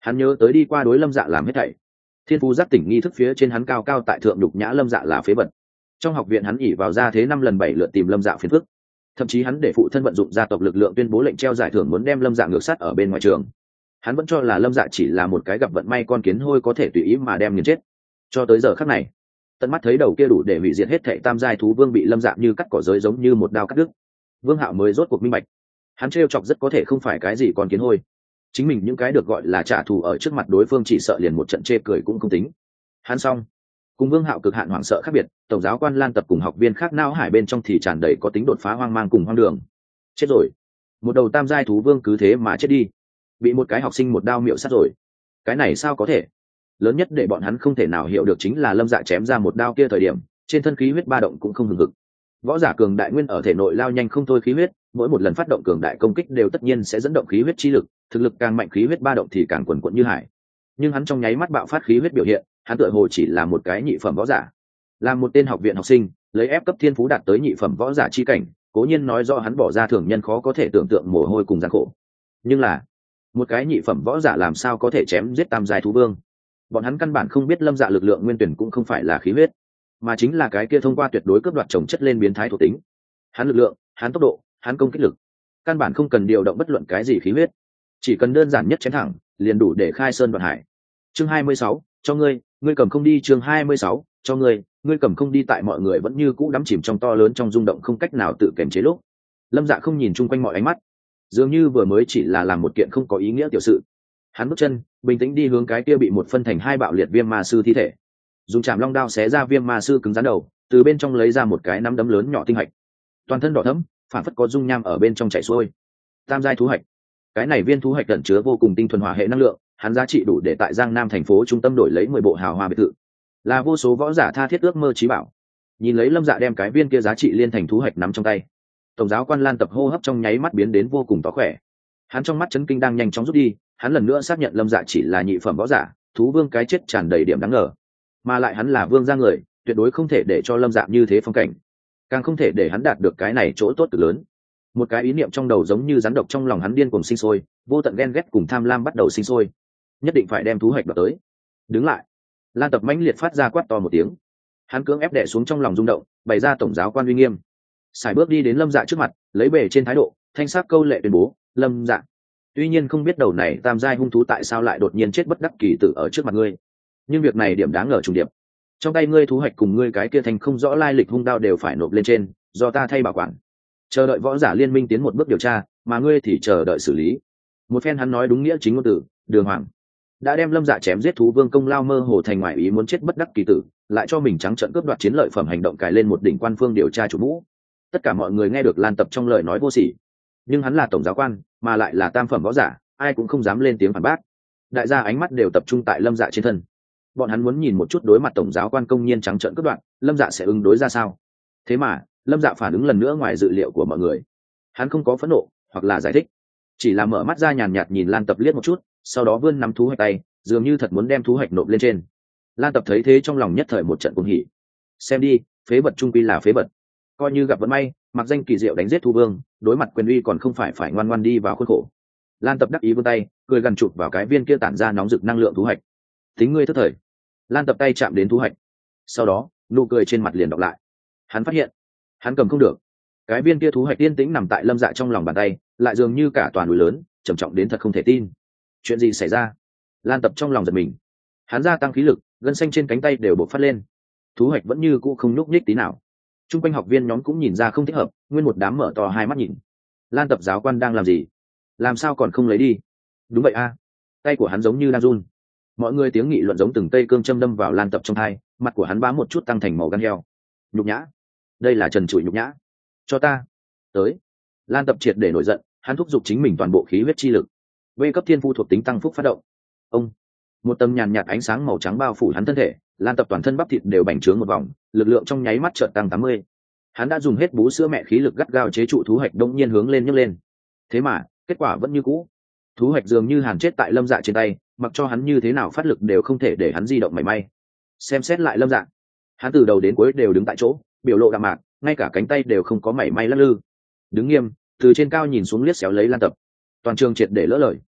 Hắn nhớ tới đi qua đối Lâm Dạ làm hết thảy. Thiên phú giác tỉnh nghi thức phía trên hắn cao cao tại thượng nhục nhã Lâm Dạ là phế vật. Trong học viện hắn ỉ vào ra thế 5 lần 7 lượt tìm Lâm Dạ phiền phức. Thậm chí hắn để phụ thân vận dụng gia tộc lực lượng tuyên bố lệnh treo giải thưởng muốn đem Lâm Dạ ngược sát ở bên ngoài trường. Hắn vẫn cho là Lâm Dạ chỉ là một cái gặp vận may con kiến hôi có thể tùy ý mà đem nghiền chết. Cho tới giờ khắc này, tận mắt thấy đầu kia đủ để hủy diệt hết thảy tam giai thú vương bị Lâm Dạ như cắt cỏ rơi giống như một đao cắt đứt. Vương Hạo mới rốt cuộc minh bạch, hắn trêu chọc rất có thể không phải cái gì con kiến hôi, chính mình những cái được gọi là trả thù ở trước mặt đối phương chỉ sợ liền một trận chê cười cũng không tính. Hắn xong. Cùng Vương Hạo cực hạn hoảng sợ khác biệt, tổng giáo quan Lan Tập cùng học viên khác não hải bên trong thì tràn đầy có tính đột phá hoang mang cùng hoang đường. Chết rồi, một đầu tam giai thú vương cứ thế mà chết đi, bị một cái học sinh một đao miệu sát rồi. Cái này sao có thể? Lớn nhất để bọn hắn không thể nào hiểu được chính là Lâm Dạ chém ra một đao kia thời điểm, trên thân khí huyết ba động cũng không hừng hực. Võ giả cường đại nguyên ở thể nội lao nhanh không thôi khí huyết, mỗi một lần phát động cường đại công kích đều tất nhiên sẽ dẫn động khí huyết chi lực, thực lực càng mạnh khí huyết ba động thì càng quần quật như hải. Nhưng hắn trong nháy mắt bạo phát khí huyết biểu hiện, hắn tựa hồ chỉ là một cái nhị phẩm võ giả, là một tên học viện học sinh, lấy ép cấp thiên phú đạt tới nhị phẩm võ giả chi cảnh, cố nhiên nói rõ hắn bỏ ra thường nhân khó có thể tưởng tượng mồ hôi cùng gian khổ. Nhưng là, một cái nhị phẩm võ giả làm sao có thể chém giết tam giai thú vương? Bọn hắn căn bản không biết Lâm Dạ lực lượng nguyên tuyển cũng không phải là khí huyết, mà chính là cái kia thông qua tuyệt đối cướp đoạt chồng chất lên biến thái thuộc tính. Hắn lực lượng, hắn tốc độ, hắn công kích lực, căn bản không cần điều động bất luận cái gì khí huyết, chỉ cần đơn giản nhất chém thẳng, liền đủ để khai sơn đoạn hải. Chương 26, cho ngươi, ngươi cầm không đi. Chương 26, cho ngươi, ngươi cầm không đi. Tại mọi người vẫn như cũ đắm chìm trong to lớn trong rung động không cách nào tự kiềm chế lúc, Lâm Dạ không nhìn chung quanh mọi ánh mắt, dường như vừa mới chỉ là làm một kiện không có ý nghĩa tiểu sự. Hắn bước chân bình tĩnh đi hướng cái kia bị một phân thành hai bạo liệt viêm ma sư thi thể, dùng chạm long đao xé ra viêm ma sư cứng rắn đầu, từ bên trong lấy ra một cái nắm đấm lớn nhỏ tinh hạch, toàn thân đỏ thẫm, phản phất có dung nham ở bên trong chảy xuôi. Tam giai thú hạch. Cái này viên thú hạch ẩn chứa vô cùng tinh thuần hỏa hệ năng lượng, hắn giá trị đủ để tại Giang Nam thành phố trung tâm đổi lấy 10 bộ hào hoa biệt thự, là vô số võ giả tha thiết ước mơ chí bảo. Nhìn lấy Lâm Dạ đem cái viên kia giá trị liên thành thú hạch nắm trong tay, tổng giáo quan Lan Tập hô hấp trong nháy mắt biến đến vô cùng to khỏe. Hắn trong mắt chấn kinh đang nhanh chóng rút đi, hắn lần nữa xác nhận Lâm Dạ chỉ là nhị phẩm võ giả, thú vương cái chết tràn đầy điểm đáng ngờ, mà lại hắn là vương gia người, tuyệt đối không thể để cho Lâm Dạ như thế phong cảnh, càng không thể để hắn đạt được cái này chỗ tốt cực lớn. Một cái ý niệm trong đầu giống như rắn độc trong lòng hắn điên cuồng sinh sôi, vô tận ghen ghét cùng tham lam bắt đầu sinh sôi. Nhất định phải đem thú hạch đoạt tới. Đứng lại. Lan Tập mãnh liệt phát ra quát to một tiếng. Hắn cưỡng ép đè xuống trong lòng rung động, bày ra tổng giáo quan uy nghiêm. Sải bước đi đến Lâm Dạ trước mặt, lấy bề trên thái độ, thanh sắc câu lệ tuyên bố, "Lâm Dạ, tuy nhiên không biết đầu này tam giai hung thú tại sao lại đột nhiên chết bất đắc kỳ tử ở trước mặt ngươi, nhưng việc này điểm đáng ngờ trùng điệp. Trong tay ngươi thú hạch cùng ngươi cái kia thành không rõ lai lịch hung đao đều phải nộp lên trên, do ta thay bảo quản. Chờ đợi võ giả liên minh tiến một bước điều tra, mà ngươi thì chờ đợi xử lý." Một phen hắn nói đúng nghĩa chính ngôn từ, đường hoàng, đã đem Lâm Dạ chém giết thú vương công lao mơ hồ thành ngoại ý muốn chết bất đắc kỳ tử, lại cho mình trắng trợn cướp đoạt chiến lợi phẩm hành động cài lên một đỉnh quan phương điều tra chủ mũ. Tất cả mọi người nghe được Lan Tập trong lời nói vô sỉ, nhưng hắn là tổng giáo quan, mà lại là tam phẩm võ giả, ai cũng không dám lên tiếng phản bác. Đại gia ánh mắt đều tập trung tại Lâm Dạ trên thân, bọn hắn muốn nhìn một chút đối mặt tổng giáo quan công nhiên trắng trợn cướp đoạt, Lâm Dạ sẽ ứng đối ra sao. Thế mà Lâm Dạ phản ứng lần nữa ngoài dự liệu của mọi người, hắn không có phẫn nộ hoặc là giải thích, chỉ là mở mắt ra nhàn nhạt nhìn Lan Tập liếc một chút, sau đó vươn nắm thú hạch tay, dường như thật muốn đem thú hạch nộp lên trên. Lan Tập thấy thế trong lòng nhất thời một trận cuồng hỉ. Xem đi, phế vật trung quy là phế vật, coi như gặp vận may, mặc danh kỳ diệu đánh giết thú vương, đối mặt quyền uy còn không phải ngoan ngoan đi vào khuôn khổ. Lan Tập đắc ý vươn tay, cười gần chụp vào cái viên kia tản ra nóng rực năng lượng thú hạch. Tính ngươi thất thời. Lan Tập tay chạm đến thú hạch, sau đó nụ cười trên mặt liền đọc lại. Hắn phát hiện, hắn cầm không được. Cái viên kia thú hạch yên tĩnh nằm tại Lâm Dạ trong lòng bàn tay, lại dường như cả toàn núi lớn, trầm trọng đến thật không thể tin. Chuyện gì xảy ra? Lan Tập trong lòng giật mình. Hắn gia tăng khí lực, gân xanh trên cánh tay đều bộc phát lên. Thú hạch vẫn như cũ không nhúc nhích tí nào. Trung quanh học viên nhóm cũng nhìn ra không thích hợp, nguyên một đám mở to hai mắt nhìn. Lan Tập giáo quan đang làm gì? Làm sao còn không lấy đi? Đúng vậy a, tay của hắn giống như đang run. Mọi người tiếng nghị luận giống từng cây cương châm đâm vào Lan Tập trong tai, mặt của hắn bám một chút tăng thành màu gan heo. Nhục nhã, đây là trần trụi nhục nhã. Cho ta tới. Lan Tập triệt để nổi giận, hắn thúc giục chính mình toàn bộ khí huyết chi lực. V cấp thiên phu thuộc tính tăng phúc phát động. Ông, một tầm nhàn nhạt ánh sáng màu trắng bao phủ hắn thân thể, Lan Tập toàn thân bắp thịt đều bành trướng một vòng, lực lượng trong nháy mắt chợt tăng 80. Hắn đã dùng hết bú sữa mẹ khí lực gắt gao chế trụ thú hạch đông nhiên hướng lên nhấc lên. Thế mà kết quả vẫn như cũ, thú hạch dường như hàn chết tại Lâm Dạ trên tay, mặc cho hắn như thế nào phát lực đều không thể để hắn di động mảy may. Xem xét lại Lâm Dạ, hắn từ đầu đến cuối đều đứng tại chỗ, biểu lộ đạm mạc, ngay cả cánh tay đều không có mảy may lắc lư, đứng nghiêm, từ trên cao nhìn xuống liếc xéo lấy Lan Tập. Toàn trường triệt để lỡ lời.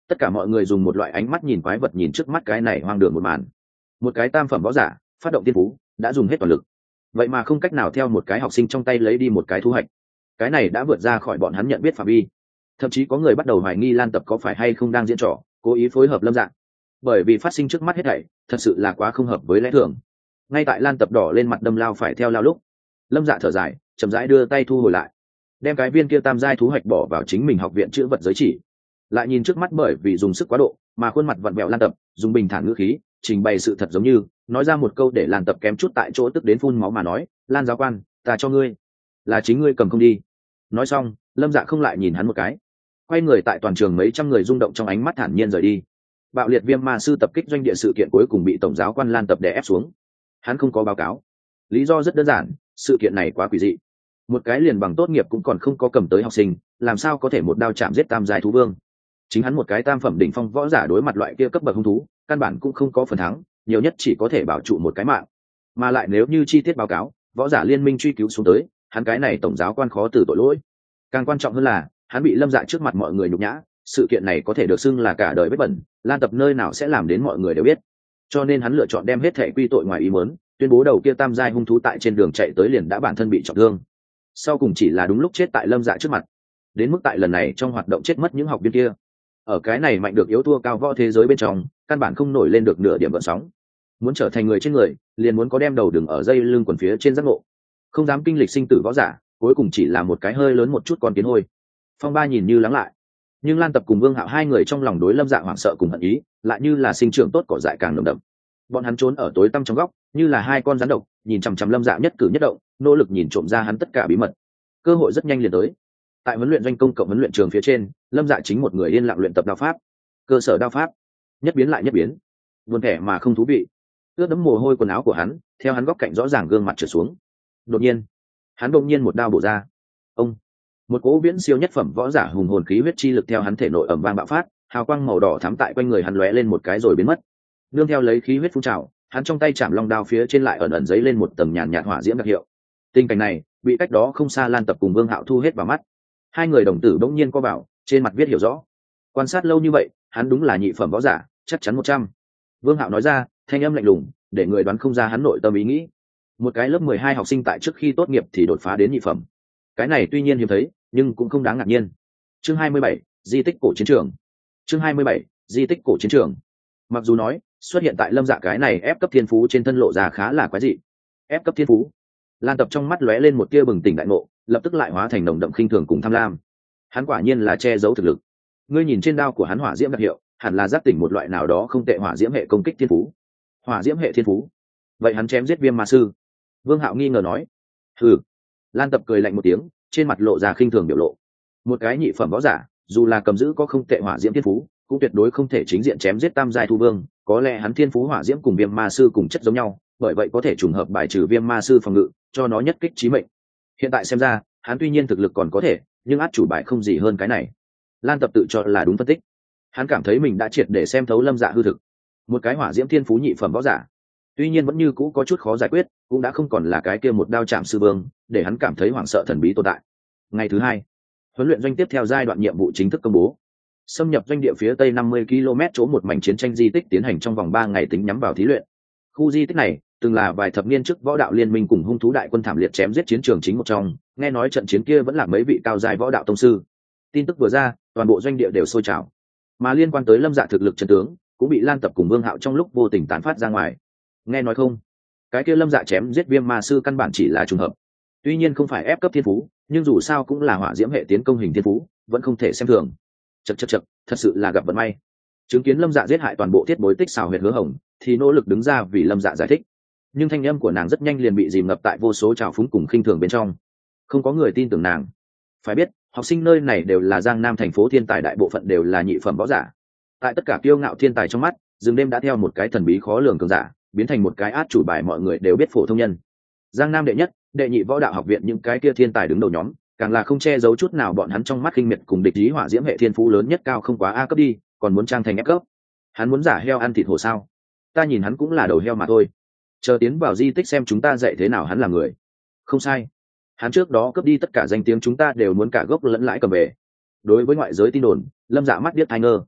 Tất cả mọi người dùng một loại ánh mắt nhìn quái vật nhìn trước mắt cái này hoang đường một màn. Một cái tam phẩm võ giả phát động tiên phú đã dùng hết toàn lực, vậy mà không cách nào theo một cái học sinh trong tay lấy đi một cái thu hoạch. Cái này đã vượt ra khỏi bọn hắn nhận biết phạm vi. Thậm chí có người bắt đầu hoài nghi Lan Tập có phải hay không đang diễn trò, cố ý phối hợp Lâm Dạ. Bởi vì phát sinh trước mắt hết thảy thật sự là quá không hợp với lẽ thường. Ngay tại Lan Tập đỏ lên mặt đâm lao phải theo lao lúc, Lâm Dạ thở dài, chậm rãi đưa tay thu hồi lại, đem cái viên kia tam giai thú hoạch bỏ vào chính mình học viện chữ vật giới chỉ. Lại nhìn trước mắt bởi vì dùng sức quá độ mà khuôn mặt vặn vẹo Lan Tập, dùng bình thản ngữ khí trình bày sự thật, giống như nói ra một câu để Lan Tập kém chút tại chỗ tức đến phun máu mà nói: Lan giáo quan, ta cho ngươi, là chính ngươi cầm không đi. Nói xong, Lâm Dạ không lại nhìn hắn một cái, quay người tại toàn trường mấy trăm người rung động trong ánh mắt thản nhiên rời đi. Bạo liệt viêm ma sư tập kích doanh địa sự kiện cuối cùng bị tổng giáo quan Lan Tập đè ép xuống. Hắn không có báo cáo, lý do rất đơn giản, sự kiện này quá quỷ dị. Một cái liền bằng tốt nghiệp cũng còn không có cầm tới học sinh, làm sao có thể một đao chạm giết tam giai thú vương. Chính hắn một cái tam phẩm đỉnh phong võ giả đối mặt loại kia cấp bậc hung thú, căn bản cũng không có phần thắng, nhiều nhất chỉ có thể bảo trụ một cái mạng. Mà lại nếu như chi tiết báo cáo, võ giả liên minh truy cứu xuống tới, hắn cái này tổng giáo quan khó từ tội lỗi. Càng quan trọng hơn là hắn bị Lâm Dạ trước mặt mọi người nhục nhã, sự kiện này có thể được xưng là cả đời vết bẩn, Lan Tập nơi nào sẽ làm đến mọi người đều biết. Cho nên hắn lựa chọn đem hết thể quy tội ngoài ý muốn, tuyên bố đầu kia tam giai hung thú tại trên đường chạy tới liền đã bản thân bị trọng thương, sau cùng chỉ là đúng lúc chết tại Lâm Dạ trước mặt. Đến mức tại lần này trong hoạt động chết mất những học viên kia, ở cái này mạnh được yếu thua cao võ thế giới bên trong, căn bản không nổi lên được nửa điểm gợn sóng. Muốn trở thành người trên người, liền muốn có đem đầu đừng ở dây lưng quần phía trên giác ngộ. Không dám kinh lịch sinh tử võ giả, cuối cùng chỉ là một cái hơi lớn một chút con kiến hôi. Phong ba nhìn như lắng lại, nhưng Lan Tập cùng Vương Hạo hai người trong lòng đối Lâm Dạ hoảng sợ cùng hận ý lại như là sinh trưởng tốt cỏ dại càng nồng đậm. Bọn hắn trốn ở tối tăm trong góc, như là hai con rắn độc, nhìn chằm chằm Lâm Dạ nhất cử nhất động, nỗ lực nhìn trộm ra hắn tất cả bí mật. Cơ hội rất nhanh liền tới. Tại huấn luyện doanh công cộng huấn luyện trường phía trên, Lâm Dạ chính một người yên lặng luyện tập đao pháp. Cơ sở đao pháp, nhất biến lại nhất biến, buồn thẻ mà không thú vị. Ướt đẫm mồ hôi quần áo của hắn, theo hắn góc cạnh rõ ràng gương mặt trượt xuống. Đột nhiên, hắn đột nhiên một đao bổ ra. Ông, một cỗ viễn siêu nhất phẩm võ giả hùng hồn khí huyết chi lực theo hắn thể nội ầm vang bạo phát, hào quang màu đỏ thắm tại quanh người hắn lóe lên một cái rồi biến mất. Nương theo lấy khí huyết phun trào, hắn trong tay chạm long đao phía trên lại ẩn ẩn giấy lên một tầng nhàn nhạt hỏa diễm đặc hiệu. Tình cảnh này bị cách đó không xa Lan Tập cùng Vương Hạo thu hết vào mắt. Hai người đồng tử bỗng nhiên co bảo, trên mặt viết hiểu rõ. Quan sát lâu như vậy, hắn đúng là nhị phẩm võ giả, chắc chắn 100. Vương Hạo nói ra, thanh âm lạnh lùng, để người đoán không ra hắn nội tâm ý nghĩ. Một cái lớp 12 học sinh tại trước khi tốt nghiệp thì đột phá đến nhị phẩm. Cái này tuy nhiên hiếm thấy, nhưng cũng không đáng ngạc nhiên. Chương 27, di tích cổ chiến trường. Chương 27, di tích cổ chiến trường. Mặc dù nói, xuất hiện tại Lâm Dạ cái này ép cấp thiên phú trên thân lộ ra khá là quái dị. Ép cấp thiên phú. Lan Tập trong mắt lóe lên một tia bừng tỉnh đại ngộ, lập tức lại hóa thành nồng đậm khinh thường cùng tham lam. Hắn quả nhiên là che giấu thực lực. Ngươi nhìn trên đao của hắn hỏa diễm đặc hiệu, hẳn là giác tỉnh một loại nào đó không tệ hỏa diễm hệ công kích thiên phú. Hỏa diễm hệ thiên phú. Vậy hắn chém giết viêm ma sư? Vương Hạo nghi ngờ nói. Hừ. Lan Tập cười lạnh một tiếng, trên mặt lộ ra khinh thường biểu lộ. Một cái nhị phẩm võ giả, dù là cầm giữ có không tệ hỏa diễm thiên phú, cũng tuyệt đối không thể chính diện chém giết tam giai thu vương. Có lẽ hắn thiên phú hỏa diễm cùng viêm ma sư cùng chất giống nhau, bởi vậy có thể trùng hợp bài trừ viêm ma sư phòng ngự, cho nó nhất kích chí mệnh. Hiện tại xem ra, hắn tuy nhiên thực lực còn có thể, nhưng át chủ bài không gì hơn cái này. Lan Tập tự cho là đúng phân tích. Hắn cảm thấy mình đã triệt để xem thấu Lâm Dạ hư thực. Một cái hỏa diễm thiên phú nhị phẩm võ giả, tuy nhiên vẫn như cũ có chút khó giải quyết, cũng đã không còn là cái kia một đao chạm sư vương, để hắn cảm thấy hoảng sợ thần bí tồn tại. Ngày thứ hai, huấn luyện doanh tiếp theo giai đoạn nhiệm vụ chính thức công bố. Xâm nhập doanh địa phía tây 50 km chỗ một mảnh chiến tranh di tích tiến hành trong vòng 3 ngày tính nhắm vào thí luyện. Khu di tích này từng là vài thập niên trước võ đạo liên minh cùng hung thú đại quân thảm liệt chém giết chiến trường chính một trong, nghe nói trận chiến kia vẫn là mấy vị cao giai võ đạo tông sư. Tin tức vừa ra, toàn bộ doanh địa đều sôi trào. Mà liên quan tới Lâm Dạ thực lực chân tướng, cũng bị Lan Tập cùng Vương Hạo trong lúc vô tình tán phát ra ngoài. Nghe nói không, cái kia Lâm Dạ chém giết viêm ma sư căn bản chỉ là trùng hợp. Tuy nhiên không phải ép cấp thiên phú, nhưng dù sao cũng là hỏa diễm hệ tiến công hình thiên phú, vẫn không thể xem thường. Chậc, thật sự là gặp vận may. Chứng kiến Lâm Dạ giết hại toàn bộ thiết bối tích xào huyệt Hứa Hồng, thì nỗ lực đứng ra vì Lâm Dạ giải thích. Nhưng thanh âm của nàng rất nhanh liền bị dìm ngập tại vô số trào phúng cùng khinh thường bên trong. Không có người tin tưởng nàng. Phải biết, học sinh nơi này đều là Giang Nam thành phố thiên tài, đại bộ phận đều là nhị phẩm võ giả. Tại tất cả kiêu ngạo thiên tài trong mắt, rừng đêm đã theo một cái thần bí khó lường cường giả, biến thành một cái át chủ bài mọi người đều biết phổ thông nhân. Giang Nam đệ nhất, đệ nhị võ đạo học viện những cái kia thiên tài đứng đầu nhóm, càng là không che giấu chút nào bọn hắn trong mắt khinh miệt cùng địch ý hỏa diễm hệ thiên phú lớn nhất cao không quá A cấp đi, còn muốn trang thành F cấp. Hắn muốn giả heo ăn thịt hổ sao? Ta nhìn hắn cũng là đầu heo mà thôi. Chờ tiến vào di tích xem chúng ta dạy thế nào hắn là người. Không sai. Hắn trước đó cướp đi tất cả danh tiếng chúng ta đều muốn cả gốc lẫn lãi cầm về. Đối với ngoại giới tin đồn, Lâm Dạ mắt biết ai ngơ.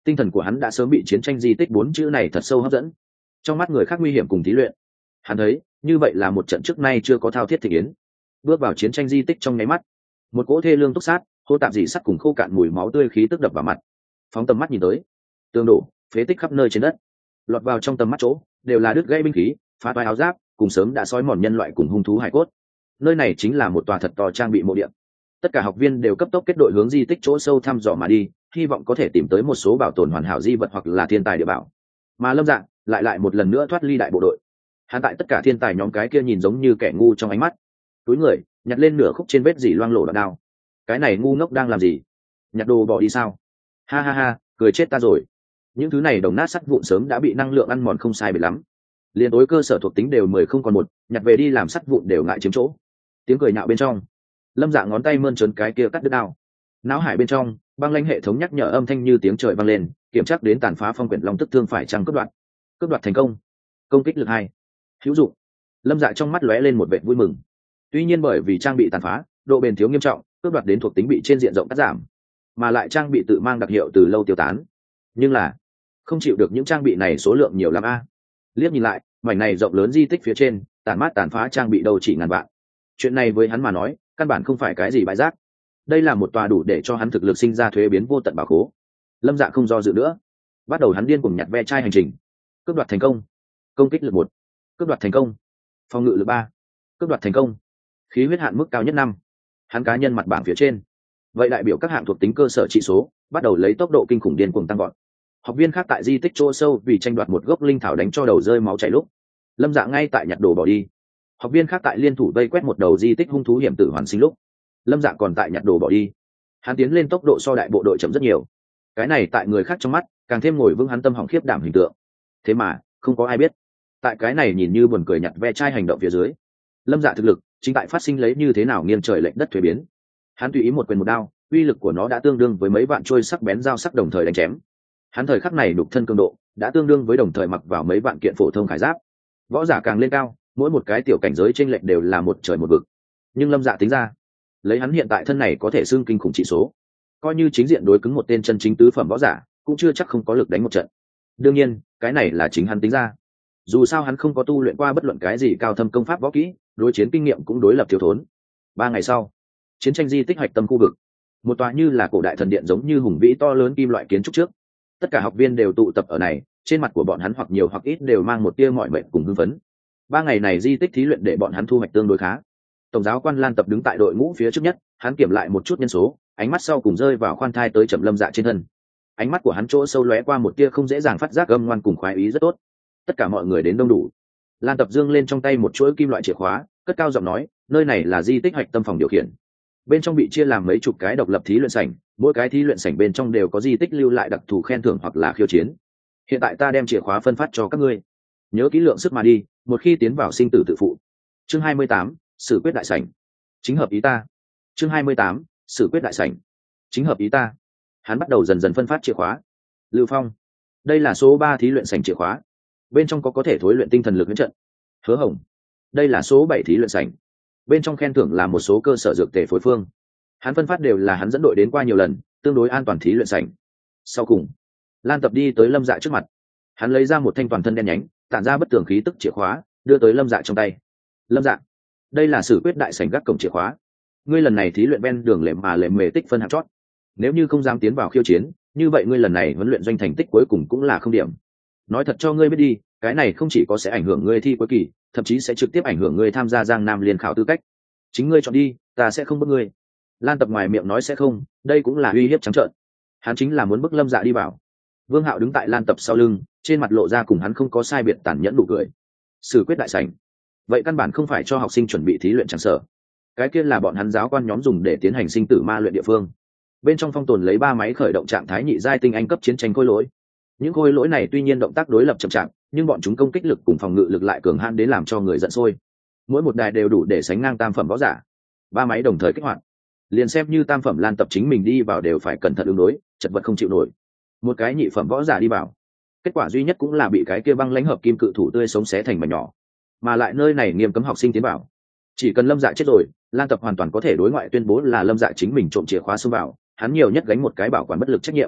tinh thần của hắn đã sớm bị chiến tranh di tích 4 chữ này thật sâu hấp dẫn. Trong mắt người khác nguy hiểm cùng thí luyện, hắn thấy như vậy là một trận trước nay chưa có thao thiết thị yến. Bước vào chiến tranh di tích trong nháy mắt, một cỗ thê lương túc sát, hô tạp dị sắt cùng khô cạn mùi máu tươi khí tức đập vào mặt. Phóng tầm mắt nhìn tới, tường đổ phế tích khắp nơi trên đất, lọt vào trong tầm mắt chỗ đều là đứt gãy binh khí, phá toái áo giáp, cùng sớm đã sói mòn nhân loại cùng hung thú hải cốt. Nơi này chính là một tòa thật to trang bị mộ địa. Tất cả học viên đều cấp tốc kết đội hướng di tích chỗ sâu thăm dò mà đi, hy vọng có thể tìm tới một số bảo tồn hoàn hảo di vật hoặc là thiên tài địa bảo. Mà Lâm Dạ lại một lần nữa thoát ly đại bộ đội. Hắn tại tất cả thiên tài nhóm cái kia nhìn giống như kẻ ngu trong ánh mắt, túi người nhặt lên nửa khúc trên vết dỉ loang lổ đoạn đao. Cái này ngu ngốc đang làm gì? Nhặt đồ bỏ đi sao? Ha ha ha, cười chết ta rồi. Những thứ này đồng nát sắt vụn sớm đã bị năng lượng ăn mòn không sai biệt lắm, liền tối cơ sở thuộc tính đều 10 không còn một, nhặt về đi làm sắt vụn đều ngại chiếm chỗ. Tiếng cười nhạo bên trong, Lâm Dạ ngón tay mơn trớn cái kia cắt đứt đao. Não hải bên trong băng lãnh hệ thống nhắc nhở âm thanh như tiếng trời vang lên, kiểm tra đến tàn phá phong quyển long tức thương phải chăng cướp đoạt thành công. Công kích lực 2, hữu dụng. Lâm Dạ trong mắt lóe lên một vẻ vui mừng. Tuy nhiên bởi vì trang bị tàn phá, độ bền thiếu nghiêm trọng, cướp đoạt đến thuộc tính bị trên diện rộng cắt giảm, mà lại trang bị tự mang đặc hiệu từ lâu tiêu tán. Nhưng là không chịu được những trang bị này số lượng nhiều lắm a. Liếc nhìn lại, mảnh này rộng lớn di tích phía trên, tàn mát tàn phá trang bị đâu chỉ ngàn vạn. Chuyện này với hắn mà nói, căn bản không phải cái gì bãi rác. Đây là một tòa đủ để cho hắn thực lực sinh ra thuế biến vô tận bảo khố. Lâm Dạ không do dự nữa, bắt đầu hắn điên cuồng nhặt ve chai hành trình. Cướp đoạt thành công. Công kích lực 1, cướp đoạt thành công. Phòng ngự lực 3, cướp đoạt thành công. Khí huyết hạn mức cao nhất 5. Hắn cá nhân mặt bảng phía trên, vậy đại biểu các hạng thuộc tính cơ sở trị số bắt đầu lấy tốc độ kinh khủng điên cuồng tăng vọt. Học viên khác tại di tích chỗ sâu vì tranh đoạt một gốc linh thảo đánh cho đầu rơi máu chảy lúc, Lâm Dạ ngay tại nhặt đồ bỏ đi. Học viên khác tại liên thủ vây quét một đầu di tích hung thú hiểm tử hoàn sinh lúc, Lâm Dạ còn tại nhặt đồ bỏ đi. Hắn tiến lên tốc độ so đại bộ đội chậm rất nhiều. Cái này tại người khác trong mắt càng thêm ngồi vững hắn tâm hỏng khiếp đảm hình tượng. Thế mà không có ai biết, tại cái này nhìn như buồn cười nhặt ve chai hành động phía dưới, Lâm Dạ thực lực chính tại phát sinh lấy như thế nào nghiêng trời lệch đất thuế biến. Hắn tùy ý một quyền một đao, uy lực của nó đã tương đương với mấy vạn trôi sắc bén dao sắc đồng thời đánh chém. Hắn thời khắc này đục thân cường độ đã tương đương với đồng thời mặc vào mấy vạn kiện phổ thông khải giáp. Võ giả càng lên cao, mỗi một cái tiểu cảnh giới chênh lệch đều là một trời một vực. Nhưng Lâm Dạ tính ra, lấy hắn hiện tại thân này có thể xưng kinh khủng trị số, coi như chính diện đối cứng một tên chân chính tứ phẩm võ giả, cũng chưa chắc không có lực đánh một trận. Đương nhiên, cái này là chính hắn tính ra. Dù sao hắn không có tu luyện qua bất luận cái gì cao thâm công pháp võ kỹ, đối chiến kinh nghiệm cũng đối lập thiếu thốn. 3 ngày sau, chiến tranh di tích hoạch tâm khu vực, một tòa như là cổ đại thần điện giống như hùng vĩ to lớn kim loại kiến trúc trước, tất cả học viên đều tụ tập ở này, trên mặt của bọn hắn hoặc nhiều hoặc ít đều mang một tia mỏi mệt cùng hưng phấn. 3 ngày này di tích thí luyện để bọn hắn thu hoạch tương đối khá. Tổng giáo quan Lan Tập đứng tại đội ngũ phía trước nhất, hắn kiểm lại một chút nhân số, ánh mắt sau cùng rơi vào khoan thai tới Trầm Lâm Dạ trên thân. Ánh mắt của hắn chỗ sâu lóe qua một tia không dễ dàng phát giác âm ngoan cùng khoái ý rất tốt. Tất cả mọi người đến đông đủ. Lan Tập dương lên trong tay một chuỗi kim loại chìa khóa, cất cao giọng nói, nơi này là di tích hoạch tâm phòng điều khiển. Bên trong bị chia làm mấy chục cái độc lập thí luyện sảnh, mỗi cái thí luyện sảnh bên trong đều có di tích lưu lại đặc thù khen thưởng hoặc là khiêu chiến. Hiện tại ta đem chìa khóa phân phát cho các ngươi, nhớ kỹ lượng sức mà đi, một khi tiến vào sinh tử tự phụ. Chương 28, Sử quyết đại sảnh. Chính hợp ý ta. Chương 28, Sử quyết đại sảnh. Chính hợp ý ta. Hắn bắt đầu dần dần phân phát chìa khóa. Lưu Phong, đây là số 3 thí luyện sảnh chìa khóa, bên trong có thể thối luyện tinh thần lực huyễn trận. Hứa Hồng, đây là số 7 thí luyện sảnh, bên trong khen thưởng là một số cơ sở dược tề phối phương. Hắn phân phát đều là hắn dẫn đội đến qua nhiều lần, tương đối an toàn thí luyện sảnh. Sau cùng, Lan Tập đi tới Lâm Dạ trước mặt, hắn lấy ra một thanh toàn thân đen nhánh, tản ra bất tường khí tức chìa khóa, đưa tới Lâm Dạ trong tay. Lâm Dạ, đây là Sử quyết đại sảnh gác cổng chìa khóa, ngươi lần này thí luyện ven đường lệm mề tích phân hạng chót, nếu như không dám tiến vào khiêu chiến, như vậy ngươi lần này huấn luyện doanh thành tích cuối cùng cũng là không điểm. Nói thật cho ngươi biết đi, cái này không chỉ có sẽ ảnh hưởng ngươi thi cuối kỳ, thậm chí sẽ trực tiếp ảnh hưởng ngươi tham gia Giang Nam liên khảo tư cách. Chính ngươi chọn đi, ta sẽ không bức ngươi. Lan Tập ngoài miệng nói sẽ không, đây cũng là uy hiếp trắng trợn. Hắn chính là muốn bức Lâm Dạ đi vào. Vương Hạo đứng tại Lan Tập sau lưng, trên mặt lộ ra cùng hắn không có sai biệt tàn nhẫn nụ cười. Sử quyết đại sảnh, vậy căn bản không phải cho học sinh chuẩn bị thí luyện chẳng sở. Cái kia là bọn hắn giáo quan nhóm dùng để tiến hành sinh tử ma luyện địa phương. Bên trong phong tồn lấy 3 máy khởi động trạng thái nhị giai tinh anh cấp chiến tranh khôi lỗi. Những khôi lỗi này tuy nhiên động tác đối lập chậm chạp, nhưng bọn chúng công kích lực cùng phòng ngự lực lại cường hãn đến làm cho người giận sôi. Mỗi một đài đều đủ để sánh ngang tam phẩm võ giả. 3 máy đồng thời kích hoạt, liền xem như tam phẩm Lan Tập chính mình đi vào đều phải cẩn thận ứng đối, chật vật không chịu nổi. Một cái nhị phẩm võ giả đi vào, kết quả duy nhất cũng là bị cái kia băng lãnh hợp kim cự thủ tươi sống xé thành mảnh nhỏ. Mà lại nơi này nghiêm cấm học sinh tiến vào. Chỉ cần Lâm Dạ chết rồi, Lan Tập hoàn toàn có thể đối ngoại tuyên bố là Lâm Dạ chính mình trộm chìa khóa xông vào, hắn nhiều nhất gánh một cái bảo quản bất lực trách nhiệm.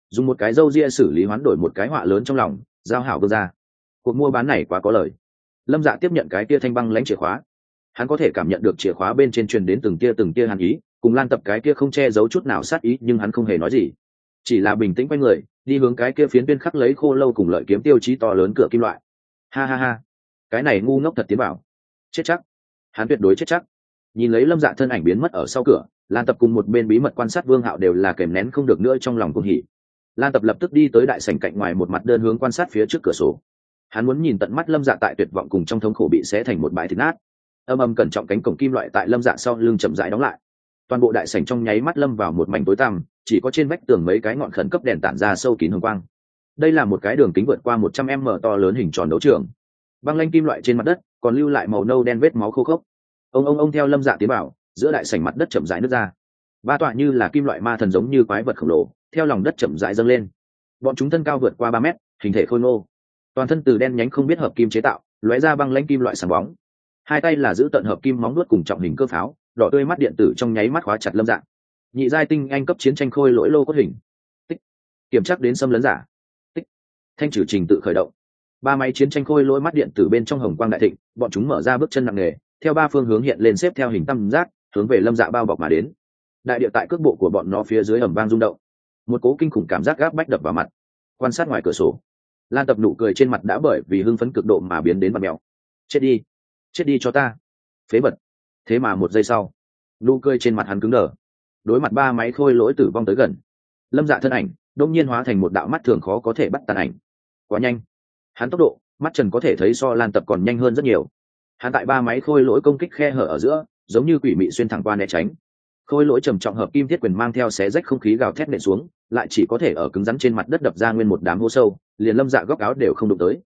dùng một cái râu ria xử lý hoán đổi một cái họa lớn trong lòng, giao hảo vương ra. Cuộc mua bán này quá có lời. Lâm Dạ tiếp nhận cái tia thanh băng lãnh chìa khóa, hắn có thể cảm nhận được chìa khóa bên trên truyền đến từng tia hàn ý, cùng Lan Tập cái kia không che giấu chút nào sát ý, nhưng hắn không hề nói gì, chỉ là bình tĩnh quay người đi hướng cái kia phiến viên khắc lấy khô lâu cùng lợi kiếm tiêu chí to lớn cửa kim loại. Ha ha ha, cái này ngu ngốc thật tiến bảo, chết chắc, hắn tuyệt đối chết chắc. Nhìn lấy Lâm Dạ thân ảnh biến mất ở sau cửa, Lan Tập cùng một bên bí mật quan sát Vương Hạo đều là kèm nén không được nữa trong lòng cuồng hỉ. Lan Tập lập tức đi tới đại sảnh cạnh ngoài một mặt đơn hướng quan sát phía trước cửa sổ. Hắn muốn nhìn tận mắt Lâm Dạ tại tuyệt vọng cùng trong thống khổ bị xé thành một bãi thịt nát. Âm âm cẩn trọng cánh cổng kim loại tại Lâm Dạ sau lưng chậm rãi đóng lại. Toàn bộ đại sảnh trong nháy mắt lâm vào một mảnh tối tăm, chỉ có trên vách tường mấy cái ngọn khẩn cấp đèn tản ra sâu kín hồng quang. Đây là một cái đường kính vượt qua 100m to lớn hình tròn đấu trường. Băng lanh kim loại trên mặt đất còn lưu lại màu nâu đen vết máu khô khốc. Ông theo Lâm Dạ tiến vào, giữa đại sảnh mặt đất chậm rãi nứt ra. Ba tọa như là kim loại ma thần giống như quái vật khổng lồ, theo lòng đất chậm rãi dâng lên. Bọn chúng thân cao vượt qua 3 mét, hình thể khôi ngô. Toàn thân từ đen nhánh không biết hợp kim chế tạo, lóe ra băng lanh kim loại sáng bóng. Hai tay là giữ tận hợp kim móng nuốt cùng trọng hình cơ pháo, đỏ tươi mắt điện tử trong nháy mắt khóa chặt Lâm Dạ. Nhị giai tinh anh cấp chiến tranh khôi lỗi lô cốt hình. Tích. Kiểm tra đến xâm lấn giả. Tích. Thanh trừ trình tự khởi động. Ba máy chiến tranh khôi lỗi mắt điện tử bên trong hồng quang đại thịnh, bọn chúng mở ra bước chân nặng nề, theo ba phương hướng hiện lên xếp theo hình tam giác, hướng về Lâm Dạ bao bọc mà đến. Đại địa tại cước bộ của bọn nó phía dưới ầm vang rung động. Một cố kinh khủng cảm giác gáp bách đập vào mặt. Quan sát ngoài cửa sổ, Lan Tập nụ cười trên mặt đã bởi vì hưng phấn cực độ mà biến đến mặt mèo. Chết đi cho ta, phế vật. Thế mà một giây sau, nụ cười trên mặt hắn cứng đờ. Đối mặt ba máy khôi lỗi tử vong tới gần, Lâm Dạ thân ảnh đột nhiên hóa thành một đạo mắt thường khó có thể bắt tàn ảnh. Quá nhanh, hắn tốc độ mắt trần có thể thấy so Lan Tập còn nhanh hơn rất nhiều. Hắn tại ba máy khôi lỗi công kích khe hở ở giữa, giống như quỷ mị xuyên thẳng qua né tránh. Khôi lỗi trầm trọng hợp kim thiết quyền mang theo xé rách không khí gào thét nện xuống, lại chỉ có thể ở cứng rắn trên mặt đất đập ra nguyên một đám hố sâu, liền Lâm Dạ góc áo đều không đụng tới.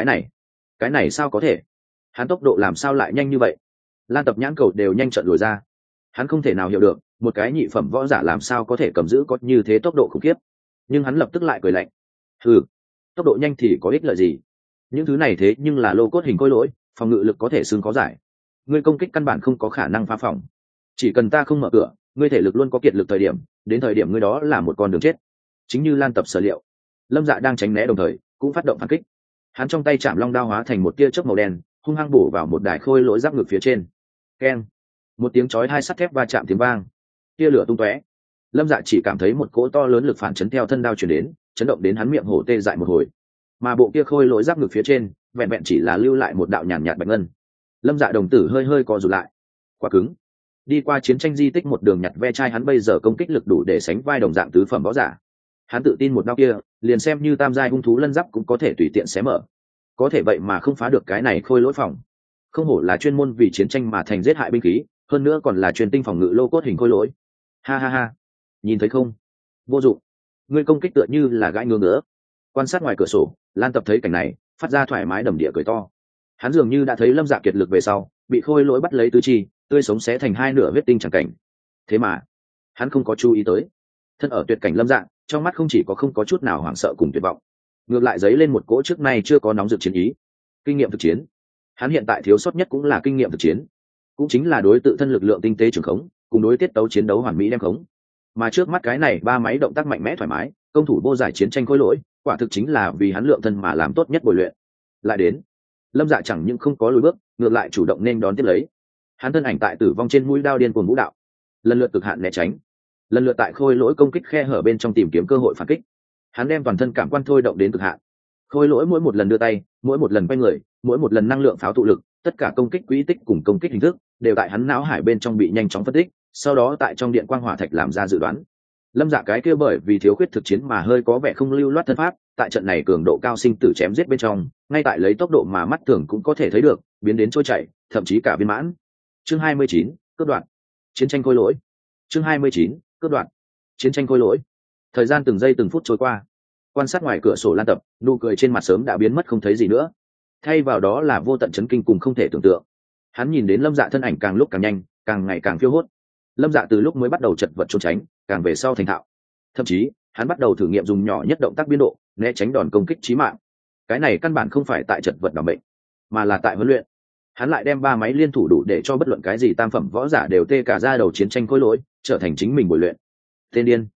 Cái này sao có thể? Hắn tốc độ làm sao lại nhanh như vậy? Lan Tập nhãn cầu đều nhanh trợn lồi ra. Hắn không thể nào hiểu được, một cái nhị phẩm võ giả làm sao có thể cầm giữ có như thế tốc độ khủng khiếp. Nhưng hắn lập tức lại cười lạnh. Hừ, tốc độ nhanh thì có ích lợi gì? Những thứ này thế nhưng là lô cốt hình khôi lỗi, phòng ngự lực có thể xương có giải. Ngươi công kích căn bản không có khả năng phá phòng. Chỉ cần ta không mở cửa, ngươi thể lực luôn có kiệt lực thời điểm, đến thời điểm ngươi đó là một con đường chết. Chính như Lan Tập sở liệu, Lâm Dạ đang tránh né đồng thời cũng phát động phản kích. Hắn trong tay chạm long đao hóa thành một tia chớp màu đen, hung hăng bổ vào một đài khôi lỗi giáp ngực phía trên. Keng, một tiếng chói hai sắt thép va chạm tiếng vang, tia lửa tung tóe. Lâm Dạ chỉ cảm thấy một cỗ to lớn lực phản chấn theo thân đao truyền đến, chấn động đến hắn miệng hổ tê dại một hồi. Mà bộ kia khôi lỗi giáp ngực phía trên vẹn vẹn chỉ là lưu lại một đạo nhàn nhạt bạch ngân. Lâm Dạ đồng tử hơi co rụt lại. Quá cứng. Đi qua chiến tranh di tích một đường nhặt ve chai, hắn bây giờ công kích lực đủ để sánh vai đồng dạng tứ phẩm võ giả. Hắn tự tin một đao kia liền xem như tam giai hung thú lân giáp cũng có thể tùy tiện xé mở. Có thể vậy mà không phá được cái này khôi lỗi phòng. Không hổ là chuyên môn vì chiến tranh mà thành giết hại binh khí, hơn nữa còn là truyền tinh phòng ngự lô cốt hình khôi lỗi. Ha ha ha, nhìn thấy không? Vô dụng. Ngươi công kích tựa như là gãi ngứa ngứa. Quan sát ngoài cửa sổ, Lan Tập thấy cảnh này, phát ra thoải mái đầm địa cười to. Hắn dường như đã thấy Lâm Dạ kiệt lực về sau, bị khôi lỗi bắt lấy tứ chi, tươi sống xé thành hai nửa huyết tinh chẳng cảnh. Thế mà, hắn không có chú ý tới, thân ở tuyệt cảnh Lâm Dạ, trong mắt không chỉ có không có chút nào hoảng sợ cùng tuyệt vọng, ngược lại dấy lên một cỗ trước nay chưa có nóng rực chiến ý. Kinh nghiệm thực chiến. Hắn hiện tại thiếu sót nhất cũng là kinh nghiệm thực chiến, cũng chính là đối tự thân lực lượng tinh tế trường khống, cùng đối tiết tấu chiến đấu hoàn mỹ đem khống. Mà trước mắt cái này ba máy động tác mạnh mẽ thoải mái, công thủ vô giải chiến tranh khối lỗi, quả thực chính là vì hắn lượng thân mà làm tốt nhất bồi luyện. Lại đến, Lâm Dạ chẳng những không có lùi bước, ngược lại chủ động nên đón tiếp lấy. Hắn thân ảnh tại tử vong trên mũi đao điên cuồng vũ đạo, lần lượt cực hạn né tránh, lần lượt tại khôi lỗi công kích khe hở bên trong tìm kiếm cơ hội phản kích. Hắn đem toàn thân cảm quan thôi động đến cực hạn. Khôi lỗi mỗi một lần đưa tay, mỗi một lần quay người, mỗi một lần năng lượng pháo tụ lực, tất cả công kích quỹ tích cùng công kích hình thức đều tại hắn não hải bên trong bị nhanh chóng phân tích, sau đó tại trong điện quang hỏa thạch làm ra dự đoán. Lâm Dạ cái kia bởi vì thiếu khuyết thực chiến mà hơi có vẻ không lưu loát thân pháp, tại trận này cường độ cao sinh tử chém giết bên trong, ngay tại lấy tốc độ mà mắt thường cũng có thể thấy được, biến đến trôi chảy, thậm chí cả viên mãn. Chương 29, cướp đoạn. Chiến tranh khôi lỗi. Chương 29, cướp đoạn. Chiến tranh khôi lỗi. Thời gian từng giây từng phút trôi qua. Quan sát ngoài cửa sổ Lan Tập, nụ cười trên mặt sớm đã biến mất không thấy gì nữa. Thay vào đó là vô tận chấn kinh cùng không thể tưởng tượng. Hắn nhìn đến Lâm Dạ thân ảnh càng lúc càng nhanh, càng ngày càng phiêu hốt. Lâm Dạ từ lúc mới bắt đầu chật vật trốn tránh, càng về sau thành thạo. Thậm chí, hắn bắt đầu thử nghiệm dùng nhỏ nhất động tác biến độ, né tránh đòn công kích chí mạng. Cái này căn bản không phải tại chật vật đảm bệnh, mà là tại huấn luyện. Hắn lại đem ba máy liên thủ đủ để cho bất luận cái gì tam phẩm võ giả đều tê cả da đầu chiến tranh khối lỗi, trở thành chính mình bồi luyện. Tên điên.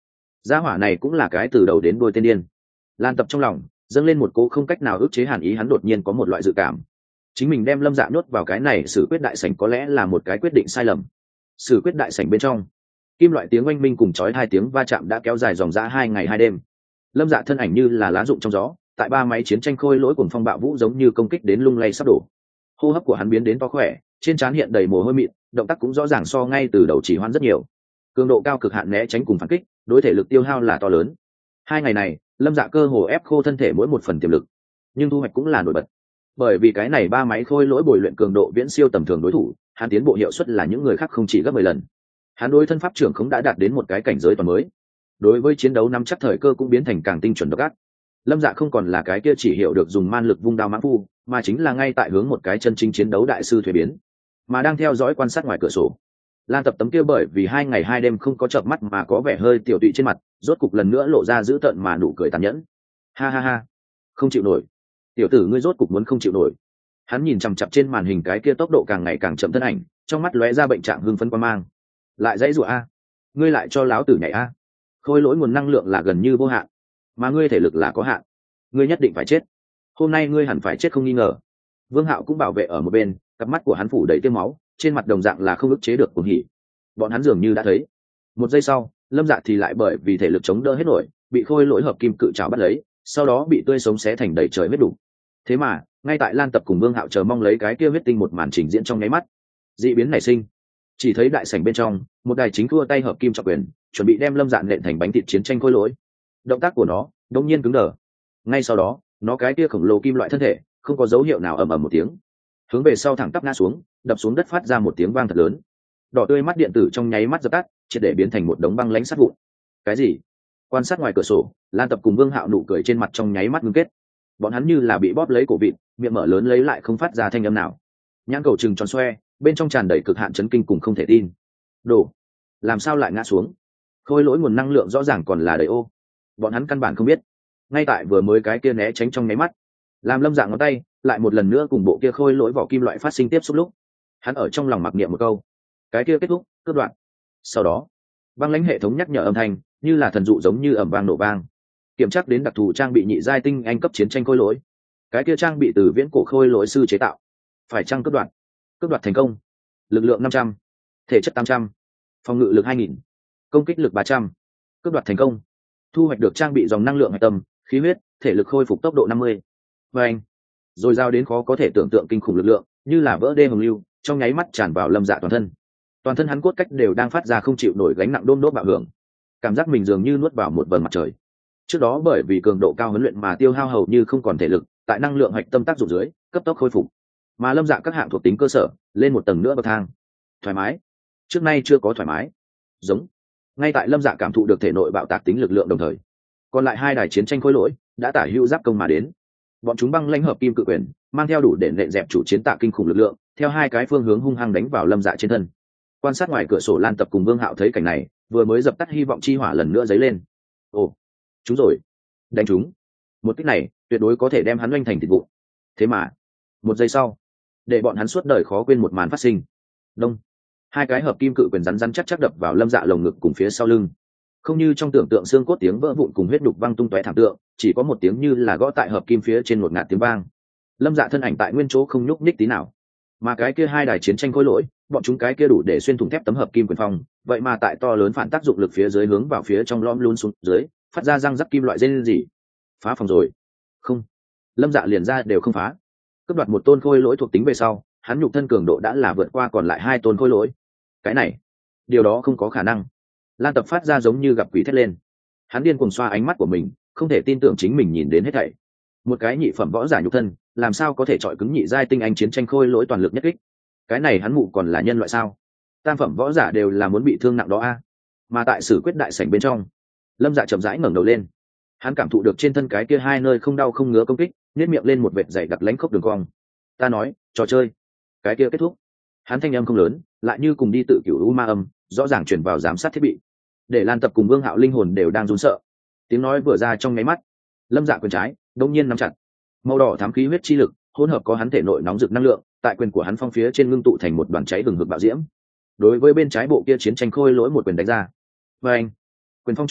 gia hỏa này cũng là cái từ đầu đến đuôi tên điên. Lan Tập trong lòng dâng lên một cỗ không cách nào ức chế hàn ý, hắn đột nhiên có một loại dự cảm chính mình đem Lâm Dạ nhốt vào cái này xử quyết đại sảnh có lẽ là một cái quyết định sai lầm. Xử quyết đại sảnh bên trong, kim loại tiếng oanh minh cùng chói hai tiếng va chạm đã kéo dài dòng dã 2 ngày 2 đêm. Lâm Dạ thân ảnh như là lá rụng trong gió, tại ba máy chiến tranh khôi lỗi cùng phong bạo vũ giống như công kích đến lung lay sắp đổ. Hô hấp của hắn biến đến to khỏe, trên trán hiện đầy mồ hôi mịn, động tác cũng rõ ràng so ngay từ đầu chỉ hoan rất nhiều. Cường độ cao cực hạn né tránh cùng phản kích, đối thể lực tiêu hao là to lớn. 2 ngày này, Lâm Dạ cơ hồ ép khô thân thể mỗi một phần tiềm lực, nhưng thu hoạch cũng là nổi bật. Bởi vì cái này ba máy khôi lỗi bồi luyện cường độ viễn siêu tầm thường đối thủ, hắn tiến bộ hiệu suất là những người khác không chỉ gấp 10 lần. Hắn đối thân pháp trưởng không đã đạt đến một cái cảnh giới toàn mới. Đối với chiến đấu nắm chắc thời cơ cũng biến thành càng tinh chuẩn độc ác. Lâm Dạ không còn là cái kia chỉ hiểu được dùng man lực vung đao mãng phu, mà chính là ngay tại hướng một cái chân chính chiến đấu đại sư thuế biến, mà đang theo dõi quan sát ngoài cửa sổ. Lan Tập tấm kia bởi vì 2 ngày 2 đêm không có chợp mắt mà có vẻ hơi tiểu tụy trên mặt, rốt cục lần nữa lộ ra dữ tợn mà nụ cười tàn nhẫn. Ha ha ha, không chịu nổi. Tiểu tử ngươi rốt cục muốn không chịu nổi. Hắn nhìn chằm chằm trên màn hình cái kia tốc độ càng ngày càng chậm thân ảnh, trong mắt lóe ra bệnh trạng hưng phấn quan mang. Lại dãy rủa a, ngươi lại cho láo tử nhảy a. Khôi lỗi nguồn năng lượng là gần như vô hạn, mà ngươi thể lực là có hạn, ngươi nhất định phải chết. Hôm nay ngươi hẳn phải chết không nghi ngờ. Vương Hạo cũng bảo vệ ở một bên, cặp mắt của hắn phủ đầy tiêu máu, trên mặt đồng dạng là không ức chế được cuồng hỉ. Bọn hắn dường như đã thấy. Một giây sau, Lâm Dạ thì lại bởi vì thể lực chống đỡ hết nổi, bị khôi lỗi hợp kim cự trảo bắt lấy, sau đó bị tươi sống xé thành đầy trời huyết đủ. Thế mà, ngay tại Lan Tập cùng Vương Hạo chờ mong lấy cái kia huyết tinh một màn trình diễn trong nháy mắt, dị biến nảy sinh. Chỉ thấy đại sảnh bên trong, một đài chính thua tay hợp kim trọng quyền, chuẩn bị đem Lâm Dạ nện thành bánh thịt chiến tranh khôi lỗi. Động tác của nó đột nhiên cứng đờ. Ngay sau đó, nó cái kia khổng lồ kim loại thân thể, không có dấu hiệu nào ầm ầm một tiếng, hướng về sau thẳng tắp ngã xuống, đập xuống đất phát ra một tiếng vang thật lớn. Đỏ tươi mắt điện tử trong nháy mắt dập tắt, triệt để biến thành một đống băng lãnh sắt vụn. Cái gì? Quan sát ngoài cửa sổ, Lan Tập cùng Vương Hạo nụ cười trên mặt trong nháy mắt ngưng kết. Bọn hắn như là bị bóp lấy cổ vịt, miệng mở lớn lấy lại không phát ra thanh âm nào. Nhãn cầu trừng tròn xoe, bên trong tràn đầy cực hạn chấn kinh cùng không thể tin. Đổ, làm sao lại ngã xuống? Khôi lỗi nguồn năng lượng rõ ràng còn là đầy ô. Bọn hắn căn bản không biết. Ngay tại vừa mới cái kia né tránh trong nháy mắt, làm Lâm Dạ ngón tay lại một lần nữa cùng bộ kia khôi lỗi vỏ kim loại phát sinh tiếp xúc lúc, hắn ở trong lòng mặc niệm một câu, cái kia kết thúc, cướp đoạn. Sau đó, băng lãnh hệ thống nhắc nhở âm thanh như là thần dụ giống như ầm vang nổ vang. Kiểm tra đến đặc thù trang bị nhị giai tinh anh cấp chiến tranh khôi lỗi, cái kia trang bị từ viễn cổ khôi lỗi sư chế tạo, phải chăng cướp đoạt thành công. Lực lượng 500, thể chất 800, phòng ngự lực 2000, công kích lực 300. Cướp đoạt thành công. Thu hoạch được trang bị dòng năng lượng hạch tâm, khí huyết, thể lực khôi phục tốc độ 50. Và anh, rồi giao đến khó có thể tưởng tượng kinh khủng lực lượng, như là vỡ đê hồng lưu, trong nháy mắt tràn vào Lâm Dạ toàn thân hắn cốt cách đều đang phát ra không chịu nổi gánh nặng đôn đốt bạo hưởng, cảm giác mình dường như nuốt vào một vầng mặt trời. Trước đó bởi vì cường độ cao huấn luyện mà tiêu hao hầu như không còn thể lực, tại năng lượng hạch tâm tác dụng dưới cấp tốc khôi phục, mà Lâm Dạ các hạng thuộc tính cơ sở lên một tầng nữa bậc thang. Thoải mái, trước nay chưa có thoải mái. Giống. Ngay tại Lâm Dạ cảm thụ được thể nội bạo tạc tính lực lượng đồng thời, còn lại 2 đài chiến tranh khối lỗi đã tả hữu giáp công mà đến. Bọn chúng băng lãnh hợp kim cự quyền mang theo đủ để nện dẹp chủ chiến tạ kinh khủng lực lượng, theo 2 cái phương hướng hung hăng đánh vào Lâm Dạ trên thân. Quan sát ngoài cửa sổ, Lan Tập cùng Vương Hạo thấy cảnh này, vừa mới dập tắt hy vọng chi hỏa lần nữa dấy lên. Ồ, chúng rồi, đánh chúng. Một kích này tuyệt đối có thể đem hắn oanh thành thịt vụn. Thế mà, một giây sau, để bọn hắn suốt đời khó quên một màn phát sinh. Đông, 2 cái hợp kim cự quyền rắn chắc đập vào Lâm Dạ lồng ngực cùng phía sau lưng. Không như trong tưởng tượng xương cốt tiếng vỡ vụn cùng huyết đục văng tung tóe thảm tượng, chỉ có một tiếng như là gõ tại hợp kim phía trên một ngạt tiếng vang. Lâm Dạ thân ảnh tại nguyên chỗ không nhúc nhích tí nào. Mà cái kia 2 đài chiến tranh khối lỗi, bọn chúng cái kia đủ để xuyên thủng thép tấm hợp kim quyền phong, vậy mà tại to lớn phản tác dụng lực phía dưới hướng vào phía trong lõm luôn xuống dưới, phát ra răng rắc kim loại rên rỉ. Phá phòng rồi. Không, Lâm Dạ liền ra đều không phá. Cướp đoạt một tôn khôi lỗi thuộc tính về sau, hắn nhục thân cường độ đã là vượt qua còn lại 2 tôn khôi lỗi. Cái này, điều đó không có khả năng. Lan Tập phát ra giống như gặp quỷ thét lên. Hắn điên cuồng xoa ánh mắt của mình, không thể tin tưởng chính mình nhìn đến hết thảy. Một cái nhị phẩm võ giả nhục thân, làm sao có thể chọi cứng nhị giai tinh anh chiến tranh khôi lỗi toàn lực nhất kích? Cái này hắn mụ còn là nhân loại sao? Tam phẩm võ giả đều là muốn bị thương nặng đó a. Mà tại xử quyết đại sảnh bên trong, Lâm Dạ chậm rãi ngẩng đầu lên. Hắn cảm thụ được trên thân cái kia 2 nơi không đau không ngứa công kích, nhếch miệng lên một vệt dày đặc lánh khốc đường cong. Ta nói, trò chơi, cái kia kết thúc. Hắn thanh âm không lớn, lại như cùng đi tự cửu u ma âm, rõ ràng truyền vào giám sát thiết bị, để Lan Tập cùng Vương Hạo linh hồn đều đang run sợ. Tiếng nói vừa ra trong nháy mắt, Lâm Dạ quyền trái đông nhiên nắm chặt, màu đỏ thắm khí huyết chi lực hỗn hợp có hắn thể nội nóng rực năng lượng, tại quyền của hắn phong phía trên ngưng tụ thành một đoàn cháy hừng hực bạo diễm. Đối với bên trái bộ kia chiến tranh khôi lỗi một quyền đánh ra, và anh, quyền phong chỗ đến,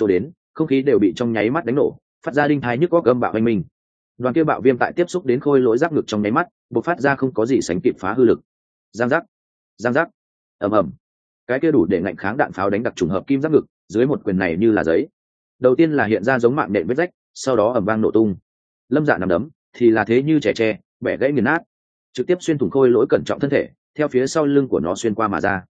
không khí đều bị trong nháy mắt đánh nổ, phát ra đinh thai nhức góc âm bạo oanh minh. Đoàn kia bạo viêm tại tiếp xúc đến khôi lỗi giáp ngực trong nháy mắt bộc phát ra không có gì sánh kịp phá hư lực. Giang giác, giang giác, ầm ầm. Cái kia đủ để ngạnh kháng đạn pháo đánh đặc trùng hợp kim giáp ngực dưới một quyền này như là giấy. Đầu tiên là hiện ra giống mạng nện vết rách, sau đó ầm vang nổ tung. Lâm Dạ nằm đấm thì là thế như trẻ tre, bẻ gãy nghiền nát, trực tiếp xuyên thủng khôi lỗi cẩn trọng thân thể, theo phía sau lưng của nó xuyên qua mà ra.